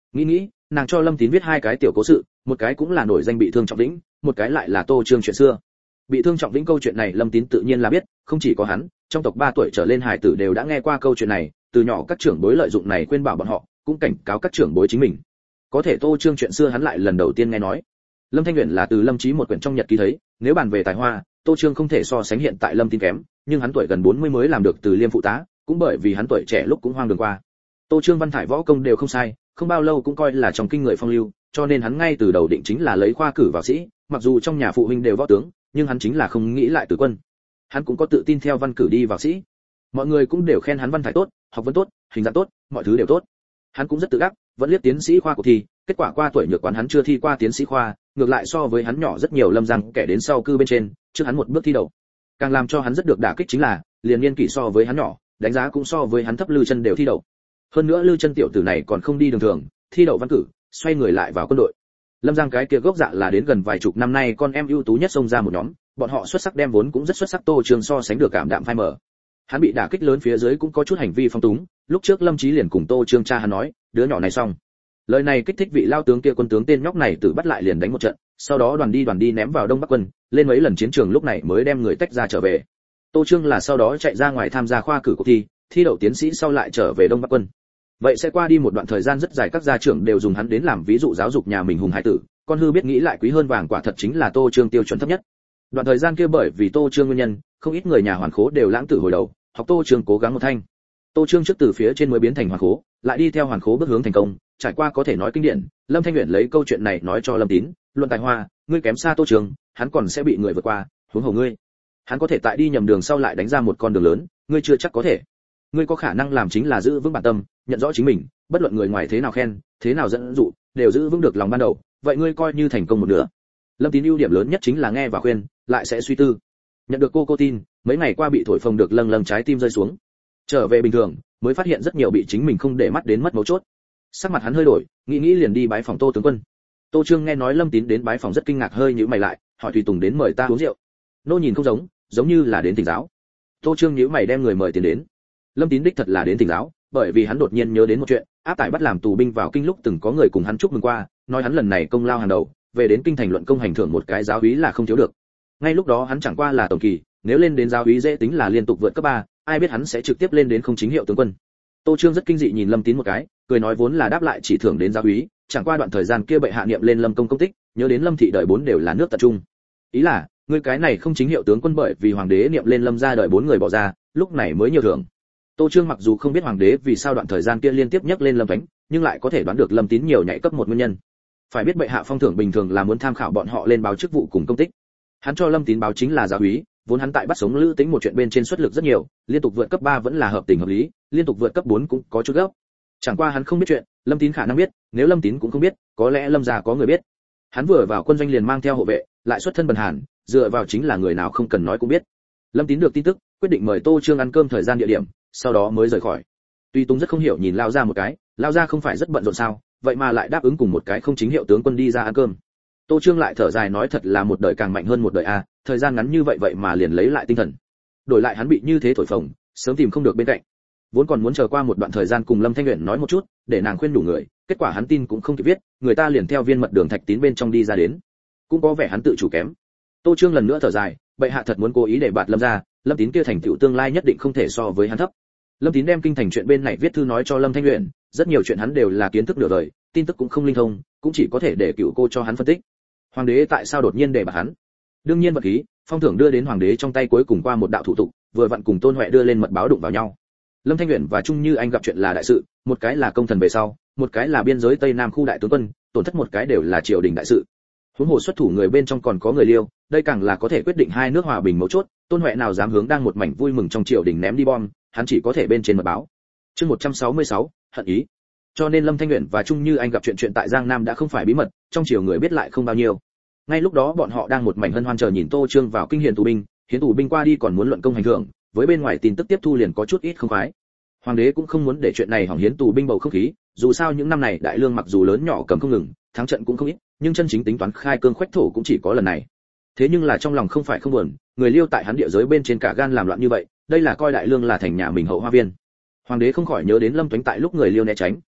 A: Nghĩ nghĩ, nàng cho Lâm Tín viết hai cái tiểu cố sự, một cái cũng là nổi danh bị thương trọng vĩnh, một cái lại là Tô Trương chuyện xưa. Bị thương trọng vĩnh câu chuyện này Lâm Tín tự nhiên là biết, không chỉ có hắn, trong tộc ba tuổi trở lên hải tử đều đã nghe qua câu chuyện này, từ nhỏ các trưởng bối lợi dụng này khuyên bảo bọn họ, cũng cảnh cáo các trưởng bối chính mình. Có thể Tô Trương chuyện xưa hắn lại lần đầu tiên nghe nói. Lâm Thanh Uyển là từ Lâm Chí một quyển trong nhật ký thấy, nếu bàn về tài hoa, Tô Trương không thể so sánh hiện tại Lâm Tín kém, nhưng hắn tuổi gần bốn mươi mới làm được từ liêm phụ tá, cũng bởi vì hắn tuổi trẻ lúc cũng hoang đường qua. Tô Trương văn thải võ công đều không sai, không bao lâu cũng coi là trong kinh người phong lưu, cho nên hắn ngay từ đầu định chính là lấy khoa cử vào sĩ, mặc dù trong nhà phụ huynh đều võ tướng, nhưng hắn chính là không nghĩ lại từ quân. Hắn cũng có tự tin theo văn cử đi vào sĩ. Mọi người cũng đều khen hắn văn thải tốt, học vấn tốt, hình dạng tốt, mọi thứ đều tốt. Hắn cũng rất tự ác, vẫn liếc tiến sĩ khoa của thi, kết quả qua tuổi nhược quán hắn chưa thi qua tiến sĩ khoa, ngược lại so với hắn nhỏ rất nhiều Lâm Giang kẻ đến sau cư bên trên, trước hắn một bước thi đậu. Càng làm cho hắn rất được đả kích chính là, liền niên kỷ so với hắn nhỏ, đánh giá cũng so với hắn thấp Lư Chân đều thi đậu. Hơn nữa Lư Chân tiểu tử này còn không đi đường thường, thi đậu văn cử, xoay người lại vào quân đội. Lâm Giang cái kia gốc dạ là đến gần vài chục năm nay con em ưu tú nhất xông ra một nhóm, bọn họ xuất sắc đem vốn cũng rất xuất sắc Tô Trương so sánh được cảm đạm phai mờ. Hắn bị đả kích lớn phía dưới cũng có chút hành vi phong túng, lúc trước Lâm Chí liền cùng Tô Trương cha hắn nói, đứa nhỏ này xong. Lời này kích thích vị lao tướng kia quân tướng tên nhóc này tự bắt lại liền đánh một trận, sau đó đoàn đi đoàn đi ném vào Đông Bắc quân, lên mấy lần chiến trường lúc này mới đem người tách ra trở về. Tô Trương là sau đó chạy ra ngoài tham gia khoa cử cuộc thi, thi đậu tiến sĩ sau lại trở về Đông Bắc quân. Vậy sẽ qua đi một đoạn thời gian rất dài, các gia trưởng đều dùng hắn đến làm ví dụ giáo dục nhà mình hùng hải tử, con hư biết nghĩ lại quý hơn vàng quả thật chính là Tô Trương tiêu chuẩn thấp nhất. Đoạn thời gian kia bởi vì Tô Trương nguyên nhân, không ít người nhà hoàn khố đều lãng tử hồi đầu, học Tô Trương cố gắng một thanh. Tô Trương trước từ phía trên mới biến thành hoàn khố, lại đi theo hoàn khố bước hướng thành công, trải qua có thể nói kinh điển. Lâm Thanh Uyển lấy câu chuyện này nói cho Lâm Tín, luận tài hoa, ngươi kém xa Tô Trương, hắn còn sẽ bị người vượt qua, huống hồ ngươi. Hắn có thể tại đi nhầm đường sau lại đánh ra một con đường lớn, ngươi chưa chắc có thể. Ngươi có khả năng làm chính là giữ vững bản tâm, nhận rõ chính mình, bất luận người ngoài thế nào khen, thế nào dẫn dụ, đều giữ vững được lòng ban đầu, vậy ngươi coi như thành công một nửa. Lâm Tín ưu điểm lớn nhất chính là nghe và khuyên, lại sẽ suy tư. Nhận được cô cô tin, mấy ngày qua bị thổi phồng được lâng lâng trái tim rơi xuống. Trở về bình thường, mới phát hiện rất nhiều bị chính mình không để mắt đến mất mấu chốt. Sắc mặt hắn hơi đổi, nghĩ nghĩ liền đi bái phòng Tô tướng quân. Tô Trương nghe nói Lâm Tín đến bái phòng rất kinh ngạc, hơi nhíu mày lại, hỏi Tùy Tùng đến mời ta uống rượu. Nô nhìn không giống, giống như là đến thỉnh giáo. Tô Trương nhíu mày đem người mời tiền đến. Lâm Tín đích thật là đến thỉnh giáo, bởi vì hắn đột nhiên nhớ đến một chuyện, áp tải bắt làm tù binh vào kinh lúc từng có người cùng hắn chúc mừng qua, nói hắn lần này công lao hàng đầu, về đến kinh thành luận công hành thưởng một cái giáo úy là không thiếu được. Ngay lúc đó hắn chẳng qua là tổng kỳ, nếu lên đến giáo úy dễ tính là liên tục vượt cấp ba, ai biết hắn sẽ trực tiếp lên đến không chính hiệu tướng quân. Tô Trương rất kinh dị nhìn Lâm Tín một cái, cười nói vốn là đáp lại chỉ thưởng đến giáo úy, chẳng qua đoạn thời gian kia bệ hạ niệm lên Lâm công công tích, nhớ đến Lâm thị đời bốn đều là nước tập trung. Ý là, ngươi cái này không chính hiệu tướng quân bởi vì hoàng đế niệm lên Lâm gia đời bốn người bỏ ra, lúc này mới nhiều thưởng. Tô Trương mặc dù không biết hoàng đế vì sao đoạn thời gian kia liên tiếp nhắc lên Lâm Thánh, nhưng lại có thể đoán được Lâm Tín nhiều nhảy cấp một nguyên nhân. Phải biết bệ hạ phong thưởng bình thường là muốn tham khảo bọn họ lên báo chức vụ cùng công tích. Hắn cho Lâm Tín báo chính là giáo úy, vốn hắn tại bắt sống Lữ Tĩnh một chuyện bên trên xuất lực rất nhiều, liên tục vượt cấp ba vẫn là hợp tình hợp lý, liên tục vượt cấp bốn cũng có chút gấp. Chẳng qua hắn không biết chuyện, Lâm Tín khả năng biết, nếu Lâm Tín cũng không biết, có lẽ Lâm gia có người biết. Hắn vừa vào quân doanh liền mang theo hộ vệ, lại xuất thân bần hàn, dựa vào chính là người nào không cần nói cũng biết. Lâm Tín được tin tức, quyết định mời Tô Trương ăn cơm thời gian địa điểm, sau đó mới rời khỏi. Tuy Tùng rất không hiểu nhìn lao ra một cái, lao ra không phải rất bận rộn sao, vậy mà lại đáp ứng cùng một cái không chính hiệu tướng quân đi ra ăn cơm. Tô Trương lại thở dài nói thật là một đời càng mạnh hơn một đời a, thời gian ngắn như vậy vậy mà liền lấy lại tinh thần. Đổi lại hắn bị như thế thổi phồng, sớm tìm không được bên cạnh. Vốn còn muốn chờ qua một đoạn thời gian cùng Lâm Thanh Uyển nói một chút, để nàng khuyên đủ người, kết quả hắn tin cũng không kịp viết, người ta liền theo viên mật đường thạch tín bên trong đi ra đến. Cũng có vẻ hắn tự chủ kém. Tô Trương lần nữa thở dài, bệ hạ thật muốn cố ý để bạt Lâm gia, Lâm Tín kia thành tựu tương lai nhất định không thể so với hắn thấp. Lâm Tín đem kinh thành chuyện bên này viết thư nói cho Lâm Thanh Uyển, rất nhiều chuyện hắn đều là kiến thức nửa đời, tin tức cũng không linh thông, cũng chỉ có thể để cựu cô cho hắn phân tích. Hoàng đế tại sao đột nhiên để bạt hắn? Đương nhiên vật khí, phong thưởng đưa đến hoàng đế trong tay cuối cùng qua một đạo thủ tục, vừa vặn cùng Tôn Huệ đưa lên mật báo đụng vào nhau. Lâm Thanh Uyển và Trung Như Anh gặp chuyện là đại sự, một cái là công thần về sau, một cái là biên giới Tây Nam khu đại tướng quân, tổn thất một cái đều là triều đình đại sự. Huống hồ xuất thủ người bên trong còn có người Liêu, đây càng là có thể quyết định hai nước hòa bình mấu chốt, Tôn Huệ nào dám hướng đang một mảnh vui mừng trong triều đình ném đi bom, hắn chỉ có thể bên trên mật báo. Chương một trăm sáu mươi sáu, hận ý. Cho nên Lâm Thanh Uyển và Trung Như Anh gặp chuyện chuyện tại Giang Nam đã không phải bí mật, trong triều người biết lại không bao nhiêu. Ngay lúc đó bọn họ đang một mảnh hân hoan chờ nhìn Tô Trương vào kinh hiến tù binh, hiến tù binh qua đi còn muốn luận công hành thưởng, với bên ngoài tin tức tiếp thu liền có chút ít không khoái. Hoàng đế cũng không muốn để chuyện này hỏng hiến tù binh bầu không khí, dù sao những năm này đại lương mặc dù lớn nhỏ cầm không ngừng, thắng trận cũng không ít, nhưng chân chính tính toán khai cương khoách thổ cũng chỉ có lần này. Thế nhưng là trong lòng không phải không buồn, người Liêu tại hắn địa giới bên trên cả gan làm loạn như vậy, đây là coi đại lương là thành nhà mình hậu hoa viên. Hoàng đế không khỏi nhớ đến Lâm Tuấn tại lúc người Liêu né tránh,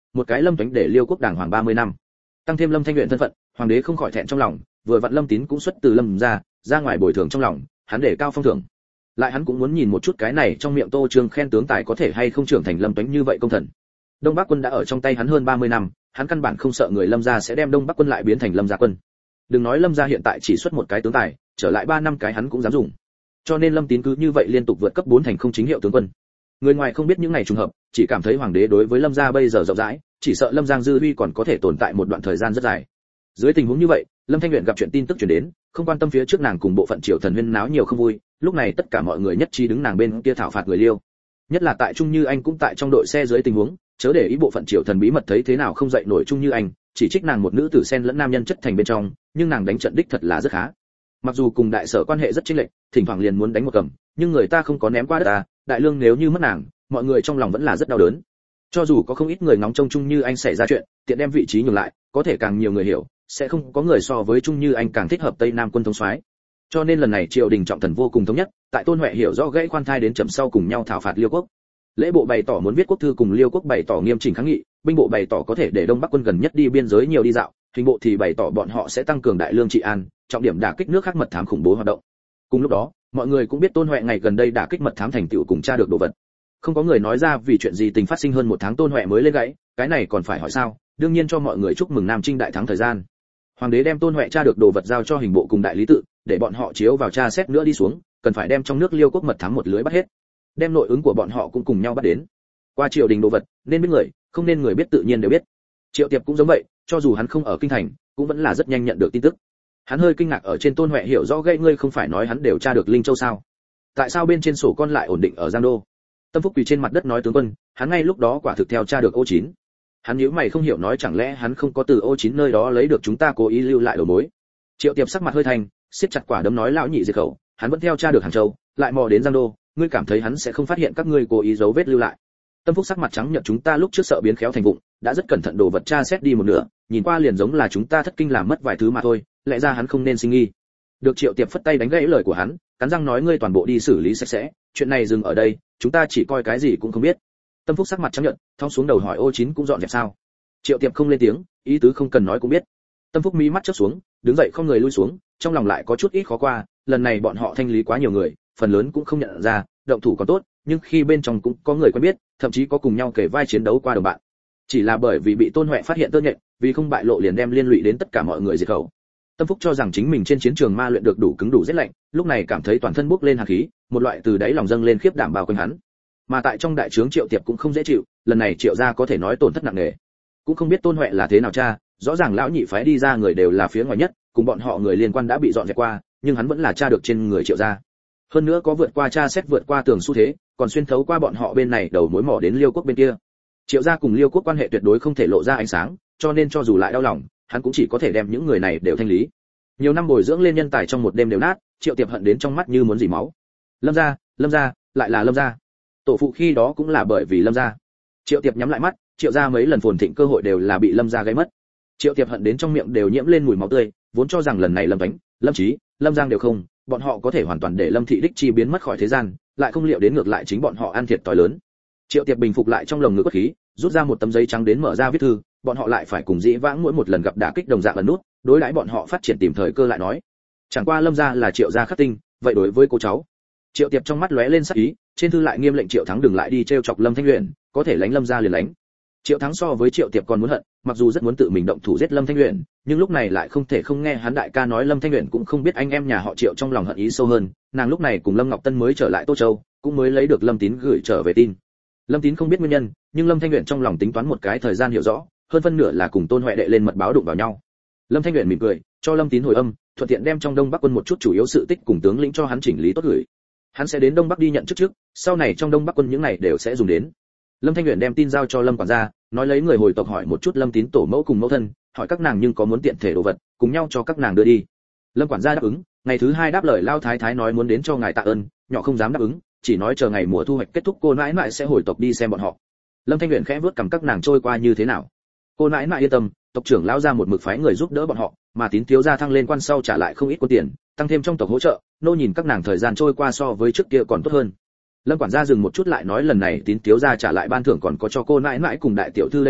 A: một cái Lâm Toánh để Liêu quốc đàng hoàng ba mươi năm. Tăng thêm Lâm Thanh Uyển thân phận, hoàng đế không khỏi thẹn trong lòng, vừa vặn Lâm Tín cũng xuất từ Lâm gia, ra ngoài bồi thường trong lòng, hắn để cao phong thưởng. Lại hắn cũng muốn nhìn một chút cái này trong miệng Tô Trương khen tướng tài có thể hay không trưởng thành Lâm Toánh như vậy công thần. Đông Bắc quân đã ở trong tay hắn hơn ba mươi năm, hắn căn bản không sợ người Lâm gia sẽ đem Đông Bắc quân lại biến thành Lâm gia quân. Đừng nói Lâm gia hiện tại chỉ xuất một cái tướng tài, trở lại ba năm cái hắn cũng dám dùng. Cho nên Lâm Tín cứ như vậy liên tục vượt cấp bốn thành không chính hiệu tướng quân. Người ngoài không biết những ngày trùng hợp, chỉ cảm thấy hoàng đế đối với Lâm gia bây giờ rộng rãi, chỉ sợ Lâm Giang dư huy còn có thể tồn tại một đoạn thời gian rất dài. Dưới tình huống như vậy, Lâm Thanh Uyển gặp chuyện tin tức truyền đến, không quan tâm phía trước nàng cùng bộ phận triều thần huyên náo nhiều không vui, lúc này tất cả mọi người nhất trí đứng nàng bên kia thảo phạt người Liêu. Nhất là tại Trung Như Anh cũng tại trong đội xe dưới tình huống, chớ để ý bộ phận triều thần bí mật thấy thế nào không dậy nổi Trung Như Anh, chỉ trích nàng một nữ tử sen lẫn nam nhân chất thành bên trong, nhưng nàng đánh trận đích thật là rất khá. Mặc dù cùng đại sở quan hệ rất chênh lệch, thỉnh thoảng liền muốn đánh một cầm, nhưng người ta không có ném qua đất ta, đại lương nếu như mất nàng, mọi người trong lòng vẫn là rất đau đớn. Cho dù có không ít người ngóng trông Trung Như Anh xảy ra chuyện, tiện đem vị trí nhường lại, có thể càng nhiều người hiểu, sẽ không có người so với Trung Như Anh càng thích hợp Tây Nam quân thống soái. Cho nên lần này triều đình trọng thần vô cùng thống nhất, tại Tôn Huệ hiểu rõ gãy khoan thai đến chậm sau cùng nhau thảo phạt Liêu quốc. Lễ bộ bày tỏ muốn viết quốc thư cùng Liêu quốc bày tỏ nghiêm chỉnh kháng nghị, binh bộ bày tỏ có thể để Đông Bắc quân gần nhất đi biên giới nhiều đi dạo, hình bộ thì bày tỏ bọn họ sẽ tăng cường đại lương trị an, trọng điểm đả kích nước khác mật thám khủng bố hoạt động. Cùng lúc đó, mọi người cũng biết Tôn Huệ ngày gần đây đả kích mật thám thành tựu cùng tra được đồ vật. Không có người nói ra vì chuyện gì tình phát sinh hơn một tháng Tôn Huệ mới lên gãy, cái này còn phải hỏi sao? Đương nhiên cho mọi người chúc mừng Nam Trinh đại thắng thời gian. Hoàng đế đem Tôn Huệ tra được đồ vật giao cho hình bộ cùng đại lý tự, để bọn họ chiếu vào tra xét nữa đi xuống, cần phải đem trong nước Liêu quốc mật thám một lưới bắt hết. Đem nội ứng của bọn họ cũng cùng nhau bắt đến. Qua triều đình đồ vật, nên biết người, không nên người biết tự nhiên đều biết. Triệu Tiệp cũng giống vậy, cho dù hắn không ở kinh thành, cũng vẫn là rất nhanh nhận được tin tức. Hắn hơi kinh ngạc ở trên Tôn Huệ hiểu rõ gây ngươi không phải nói hắn điều tra được Linh Châu sao? Tại sao bên trên sổ con lại ổn định ở Giang Đô? Tâm Phúc quỳ trên mặt đất nói tướng quân, hắn ngay lúc đó quả thực theo tra được ô chín. Hắn nhíu mày không hiểu nói chẳng lẽ hắn không có từ ô chín nơi đó lấy được chúng ta cố ý lưu lại đầu mối. Triệu Tiệp sắc mặt hơi thành, siết chặt quả đấm nói lão nhị diệt khẩu, hắn vẫn theo tra được Hàng Châu, lại mò đến Giang Đô, ngươi cảm thấy hắn sẽ không phát hiện các ngươi cố ý giấu vết lưu lại. Tâm Phúc sắc mặt trắng nhợt chúng ta lúc trước sợ biến khéo thành vụng, đã rất cẩn thận đồ vật tra xét đi một nửa, nhìn qua liền giống là chúng ta thất kinh làm mất vài thứ mà thôi, lẽ ra hắn không nên sinh nghi. Được Triệu Tiệp phất tay đánh gãy lời của hắn, cắn răng nói ngươi toàn bộ đi xử lý sạch sẽ, chuyện này dừng ở đây, chúng ta chỉ coi cái gì cũng không biết. Tâm Phúc sắc mặt trắng nhợt, thong xuống đầu hỏi ô chín cũng dọn dẹp sao? Triệu Tiệp không lên tiếng, ý tứ không cần nói cũng biết. Tâm Phúc mí mắt chớp xuống, đứng dậy không người lui xuống, trong lòng lại có chút ít khó qua, lần này bọn họ thanh lý quá nhiều người, phần lớn cũng không nhận ra, động thủ còn tốt, nhưng khi bên trong cũng có người quen biết, thậm chí có cùng nhau kể vai chiến đấu qua đồng bạn. Chỉ là bởi vì bị Tôn Huệ phát hiện tơ nhện, vì không bại lộ liền đem liên lụy đến tất cả mọi người diệt khẩu. Tâm Phúc cho rằng chính mình trên chiến trường ma luyện được đủ cứng đủ rét lạnh, lúc này cảm thấy toàn thân bốc lên hàn khí, một loại từ đáy lòng dâng lên khiếp đảm bao quanh hắn. Mà tại trong đại trướng Triệu Tiệp cũng không dễ chịu, lần này Triệu gia có thể nói tổn thất nặng nề. Cũng không biết Tôn Huệ là thế nào cha, rõ ràng lão nhị phái đi ra người đều là phía ngoài nhất, cùng bọn họ người liên quan đã bị dọn dẹp qua, nhưng hắn vẫn là tra được trên người Triệu gia. Hơn nữa có vượt qua tra xét vượt qua tường xu thế, còn xuyên thấu qua bọn họ bên này đầu mối mỏ đến Liêu quốc bên kia. Triệu gia cùng Liêu quốc quan hệ tuyệt đối không thể lộ ra ánh sáng, cho nên cho dù lại đau lòng, hắn cũng chỉ có thể đem những người này đều thanh lý. Nhiều năm bồi dưỡng lên nhân tài trong một đêm đều nát, Triệu Tiệp hận đến trong mắt như muốn rỉ máu. Lâm gia, Lâm gia, lại là Lâm gia. Tổ phụ khi đó cũng là bởi vì Lâm gia. Triệu Tiệp nhắm lại mắt, Triệu gia mấy lần phồn thịnh cơ hội đều là bị Lâm gia gây mất. Triệu Tiệp hận đến trong miệng đều nhiễm lên mùi máu tươi, vốn cho rằng lần này Lâm Vánh, Lâm Chí, Lâm Giang đều không, bọn họ có thể hoàn toàn để Lâm thị đích chi biến mất khỏi thế gian, lại không liệu đến ngược lại chính bọn họ ăn thiệt tỏi lớn. Triệu Tiệp bình phục lại trong lồng ngực bất khí, rút ra một tấm giấy trắng đến mở ra viết thư, bọn họ lại phải cùng dĩ vãng mỗi một lần gặp đả kích đồng dạng lần nút, đối đãi bọn họ phát triển tìm thời cơ lại nói. Chẳng qua Lâm gia là Triệu gia khắc tinh, vậy đối với cô cháu. Triệu Tiệp trong mắt lóe lên sắc ý, trên thư lại nghiêm lệnh Triệu Thắng đừng lại đi trêu chọc Lâm Thanh Uyển, có thể lánh Lâm gia liền lánh. Triệu Thắng so với Triệu Tiệp còn muốn hận, mặc dù rất muốn tự mình động thủ giết Lâm Thanh Uyển, nhưng lúc này lại không thể không nghe hắn đại ca nói Lâm Thanh Uyển cũng không biết anh em nhà họ Triệu trong lòng hận ý sâu hơn, nàng lúc này cùng Lâm Ngọc Tân mới trở lại Tô Châu, cũng mới lấy được Lâm Tín gửi trở về tin. Lâm Tín không biết nguyên nhân, nhưng Lâm Thanh Uyển trong lòng tính toán một cái thời gian hiểu rõ, hơn phân nửa là cùng Tôn Huệ đệ lên mật báo đụng vào nhau. Lâm Thanh Uyển mỉm cười, cho Lâm Tín hồi âm, thuận tiện đem trong Đông Bắc quân một chút chủ yếu sự tích cùng tướng lĩnh cho hắn chỉnh lý tốt gửi. Hắn sẽ đến Đông Bắc đi nhận chức trước, sau này trong Đông Bắc quân những này đều sẽ dùng đến. Lâm Thanh Uyển đem tin giao cho Lâm quản gia, nói lấy người hồi tộc hỏi một chút Lâm Tín tổ mẫu cùng mẫu thân, hỏi các nàng nhưng có muốn tiện thể đồ vật, cùng nhau cho các nàng đưa đi. Lâm quản gia đáp ứng, ngày thứ hai đáp lời lao thái thái nói muốn đến cho ngài tạ ơn, nhỏ không dám đáp ứng, chỉ nói chờ ngày mùa thu hoạch kết thúc cô nãi nãi sẽ hồi tộc đi xem bọn họ. Lâm Thanh Uyển khẽ vuốt cầm các nàng trôi qua như thế nào. Cô nãi nãi yên tâm, tộc trưởng lao ra một mực phái người giúp đỡ bọn họ, mà Tín thiếu gia thăng lên quan sau trả lại không ít quân tiền, tăng thêm trong tộc hỗ trợ, nô nhìn các nàng thời gian trôi qua so với trước kia còn tốt hơn. Lâm quản gia dừng một chút lại nói lần này Tín thiếu gia trả lại ban thưởng còn có cho cô nãi nãi cùng đại tiểu thư đây này,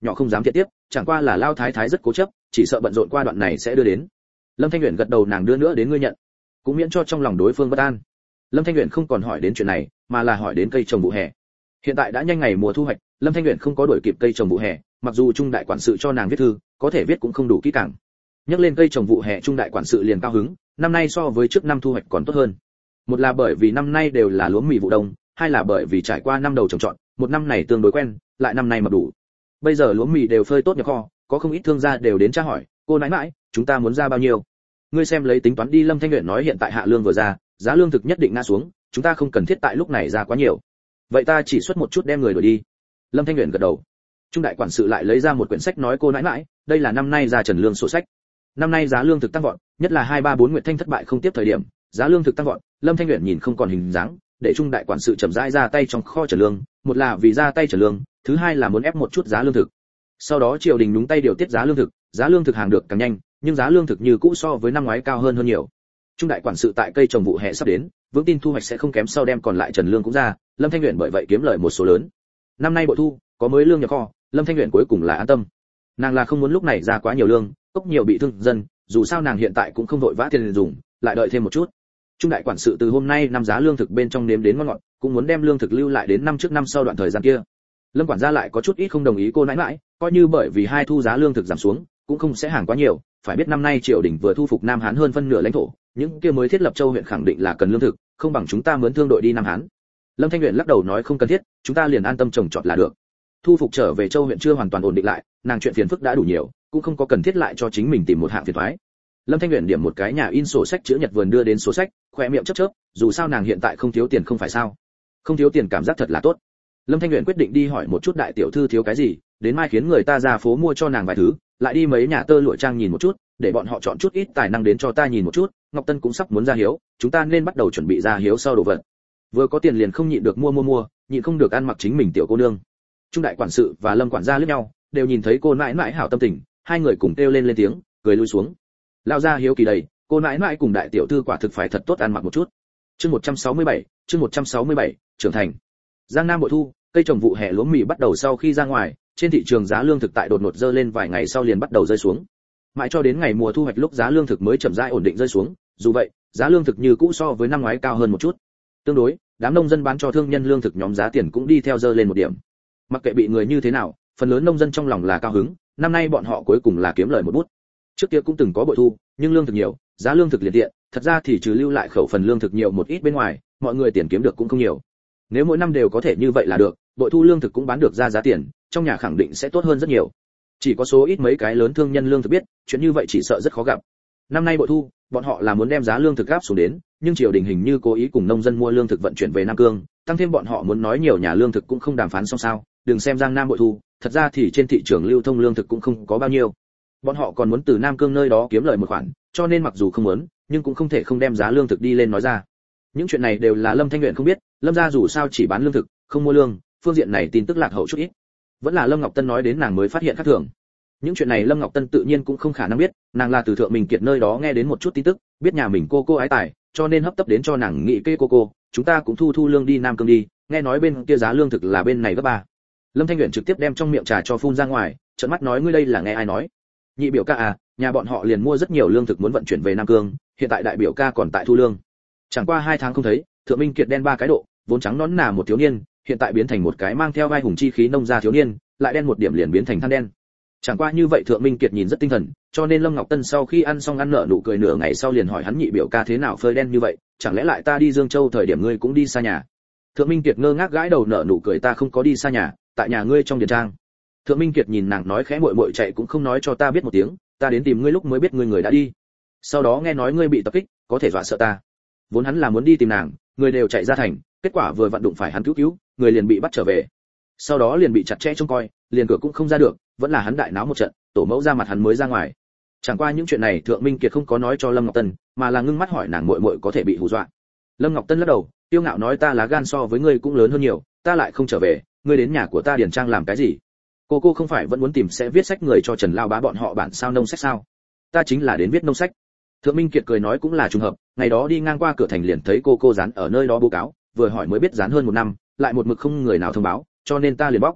A: nhỏ không dám thiệt tiếp, chẳng qua là lao thái thái rất cố chấp, chỉ sợ bận rộn qua đoạn này sẽ đưa đến. Lâm Thanh Uyển gật đầu, nàng đưa nữa đến ngươi nhận, cũng miễn cho trong lòng đối phương bất an. Lâm Thanh Uyển không còn hỏi đến chuyện này, mà là hỏi đến cây trồng vụ hè. Hiện tại đã nhanh ngày mùa thu hoạch, Lâm Thanh Uyển không có đuổi kịp cây trồng vụ hè, mặc dù trung đại quản sự cho nàng viết thư, có thể viết cũng không đủ kỹ càng. Nhắc lên cây trồng vụ hè, trung đại quản sự liền cao hứng, năm nay so với trước năm thu hoạch còn tốt hơn. Một là bởi vì năm nay đều là lúa mì vụ đông, hai là bởi vì trải qua năm đầu trồng trọt, một năm này tương đối quen, lại năm nay mà đủ. Bây giờ lúa mì đều phơi tốt nhập kho, có không ít thương gia đều đến tra hỏi, cô nãi nãi, chúng ta muốn ra bao nhiêu? Ngươi xem lấy tính toán đi. Lâm Thanh Uyển nói hiện tại hạ lương vừa ra, giá lương thực nhất định ngã xuống, chúng ta không cần thiết tại lúc này ra quá nhiều. Vậy ta chỉ xuất một chút đem người đuổi đi. Lâm Thanh Uyển gật đầu. Trung đại quản sự lại lấy ra một quyển sách nói cô nãi nãi, đây là năm nay ra trần lương sổ sách. Năm nay giá lương thực tăng vọt, nhất là hai ba bốn nguyệt thanh thất bại không tiếp thời điểm, giá lương thực tăng vọt. Lâm Thanh Uyển nhìn không còn hình dáng, để trung đại quản sự chậm rãi ra tay trong kho trần lương, một là vì ra tay trần lương, thứ hai là muốn ép một chút giá lương thực. Sau đó triều đình đúng tay điều tiết giá lương thực, giá lương thực hàng được càng nhanh, nhưng giá lương thực như cũ so với năm ngoái cao hơn hơn nhiều. Trung đại quản sự tại cây trồng vụ hè sắp đến, vững tin thu hoạch sẽ không kém, sau đem còn lại trần lương cũng ra, Lâm Thanh Uyển bởi vậy kiếm lợi một số lớn. Năm nay bội thu, có mới lương nhập kho, Lâm Thanh Uyển cuối cùng là an tâm. Nàng là không muốn lúc này ra quá nhiều lương, cốc nhiều bị thương dân, dù sao nàng hiện tại cũng không vội vã tiền dùng, lại đợi thêm một chút. Trung đại quản sự từ hôm nay năm giá lương thực bên trong nếm đến ngon ngọt, cũng muốn đem lương thực lưu lại đến năm trước năm sau đoạn thời gian kia. Lâm quản gia lại có chút ít không đồng ý cô nãi nãi, coi như bởi vì hai thu giá lương thực giảm xuống, cũng không sẽ hàng quá nhiều, phải biết năm nay triều đình vừa thu phục Nam Hán hơn phân nửa lãnh thổ, những kia mới thiết lập châu huyện khẳng định là cần lương thực, không bằng chúng ta mướn thương đội đi Nam Hán. Lâm Thanh Uyển lắc đầu nói không cần thiết, chúng ta liền an tâm trồng trọt là được. Thu phục trở về châu huyện chưa hoàn toàn ổn định lại, nàng chuyện phiền phức đã đủ nhiều, cũng không có cần thiết lại cho chính mình tìm một hạng phiền toái. Lâm Thanh Uyển điểm một cái nhà in sổ sách chữ nhật vườn đưa đến sổ sách, khóe miệng chớp chớp, dù sao nàng hiện tại không thiếu tiền không phải sao? Không thiếu tiền cảm giác thật là tốt. Lâm Thanh Uyển quyết định đi hỏi một chút đại tiểu thư thiếu cái gì, đến mai khiến người ta ra phố mua cho nàng vài thứ, lại đi mấy nhà tơ lụa trang nhìn một chút, để bọn họ chọn chút ít tài năng đến cho ta nhìn một chút. Ngọc Tân cũng sắp muốn ra hiếu, chúng ta nên bắt đầu chuẩn bị ra hiếu sau đồ vật. Vừa có tiền liền không nhịn được mua mua mua, nhịn không được ăn mặc chính mình tiểu cô nương. Trung đại quản sự và Lâm quản gia liếc nhau, đều nhìn thấy cô nãi nãi hảo tâm tình, hai người cùng kêu lên lên tiếng, cười lui xuống. Lao ra hiếu kỳ đầy, cô nãi nãi cùng đại tiểu thư quả thực phải thật tốt ăn mặc một chút. Chương một trăm sáu mươi bảy, chương một trăm sáu mươi bảy, trưởng thành. Giang Nam bội thu, cây trồng vụ hè lúa mì bắt đầu sau khi ra ngoài, trên thị trường giá lương thực tại đột ngột dơ lên vài ngày sau liền bắt đầu rơi xuống. Mãi cho đến ngày mùa thu hoạch lúc giá lương thực mới chậm rãi ổn định rơi xuống, dù vậy, giá lương thực như cũ so với năm ngoái cao hơn một chút. Tương đối, đám nông dân bán cho thương nhân lương thực nhóm giá tiền cũng đi theo dơ lên một điểm. Mặc kệ bị người như thế nào, phần lớn nông dân trong lòng là cao hứng, năm nay bọn họ cuối cùng là kiếm lời một bút. Trước kia cũng từng có bội thu, nhưng lương thực nhiều, giá lương thực liền tiện, thật ra thì trừ lưu lại khẩu phần lương thực nhiều một ít bên ngoài, mọi người tiền kiếm được cũng không nhiều. Nếu mỗi năm đều có thể như vậy là được, bội thu lương thực cũng bán được ra giá tiền, trong nhà khẳng định sẽ tốt hơn rất nhiều. Chỉ có số ít mấy cái lớn thương nhân lương thực biết, chuyện như vậy chỉ sợ rất khó gặp. Năm nay bội thu, bọn họ là muốn đem giá lương thực áp xuống đến, nhưng triều đình hình như cố ý cùng nông dân mua lương thực vận chuyển về Nam Cương, tăng thêm bọn họ muốn nói nhiều nhà lương thực cũng không đàm phán xong sao? Đừng xem Giang Nam bội thu, thật ra thì trên thị trường lưu thông lương thực cũng không có bao nhiêu. Bọn họ còn muốn từ Nam Cương nơi đó kiếm lợi một khoản, cho nên mặc dù không muốn, nhưng cũng không thể không đem giá lương thực đi lên nói ra. Những chuyện này đều là Lâm Thanh Uyển không biết, Lâm gia dù sao chỉ bán lương thực, không mua lương, phương diện này tin tức lạc hậu chút ít. Vẫn là Lâm Ngọc Tân nói đến nàng mới phát hiện khác thường. Những chuyện này Lâm Ngọc Tân tự nhiên cũng không khả năng biết, nàng là từ Thượng Minh Kiệt nơi đó nghe đến một chút tin tức, biết nhà mình cô cô ái tài, cho nên hấp tấp đến cho nàng nghị kê cô cô, chúng ta cũng thu thu lương đi Nam Cương đi, nghe nói bên kia giá lương thực là bên này gấp ba. Lâm Thanh Uyển trực tiếp đem trong miệng trà cho phun ra ngoài, trợn mắt nói ngươi đây là nghe ai nói? Nhị biểu ca à, nhà bọn họ liền mua rất nhiều lương thực muốn vận chuyển về Nam Cương, hiện tại đại biểu ca còn tại thu lương. Chẳng qua hai tháng không thấy, Thượng Minh Kiệt đen ba cái độ, vốn trắng nõn nà một thiếu niên, hiện tại biến thành một cái mang theo vai hùng chi khí nông gia thiếu niên, lại đen một điểm liền biến thành than đen. Chẳng qua như vậy Thượng Minh Kiệt nhìn rất tinh thần, cho nên Lâm Ngọc Tân sau khi ăn xong ăn nợ nụ cười nửa ngày sau liền hỏi hắn nhị biểu ca thế nào phơi đen như vậy, chẳng lẽ lại ta đi Dương Châu thời điểm ngươi cũng đi xa nhà? Thượng Minh Kiệt ngơ ngác gãi đầu nợ nụ cười ta không có đi xa nhà, tại nhà ngươi trong điền trang. Thượng Minh Kiệt nhìn nàng nói khẽ muội muội chạy cũng không nói cho ta biết một tiếng, ta đến tìm ngươi lúc mới biết ngươi người đã đi. Sau đó nghe nói ngươi bị tập kích, có thể dọa sợ ta. Vốn hắn là muốn đi tìm nàng, người đều chạy ra thành, kết quả vừa vặn đụng phải hắn cứu cứu, người liền bị bắt trở về. Sau đó liền bị chặt chẽ trông coi, liền cửa cũng không ra được, vẫn là hắn đại náo một trận, tổ mẫu ra mặt hắn mới ra ngoài. Chẳng qua những chuyện này Thượng Minh Kiệt không có nói cho Lâm Ngọc Tân, mà là ngưng mắt hỏi nàng muội muội có thể bị hù dọa. Lâm Ngọc Tân lắc đầu, tiêu ngạo nói ta lá gan so với ngươi cũng lớn hơn nhiều, ta lại không trở về, ngươi đến nhà của ta điền trang làm cái gì? Cô cô không phải vẫn muốn tìm sẽ viết sách người cho Trần Lao Bá bọn họ bản sao nông sách sao? Ta chính là đến viết nông sách. Thượng Minh Kiệt cười nói cũng là trùng hợp, ngày đó đi ngang qua cửa thành liền thấy cô cô dán ở nơi đó báo cáo, vừa hỏi mới biết dán hơn một năm, lại một mực không người nào thông báo, cho nên ta liền bóc.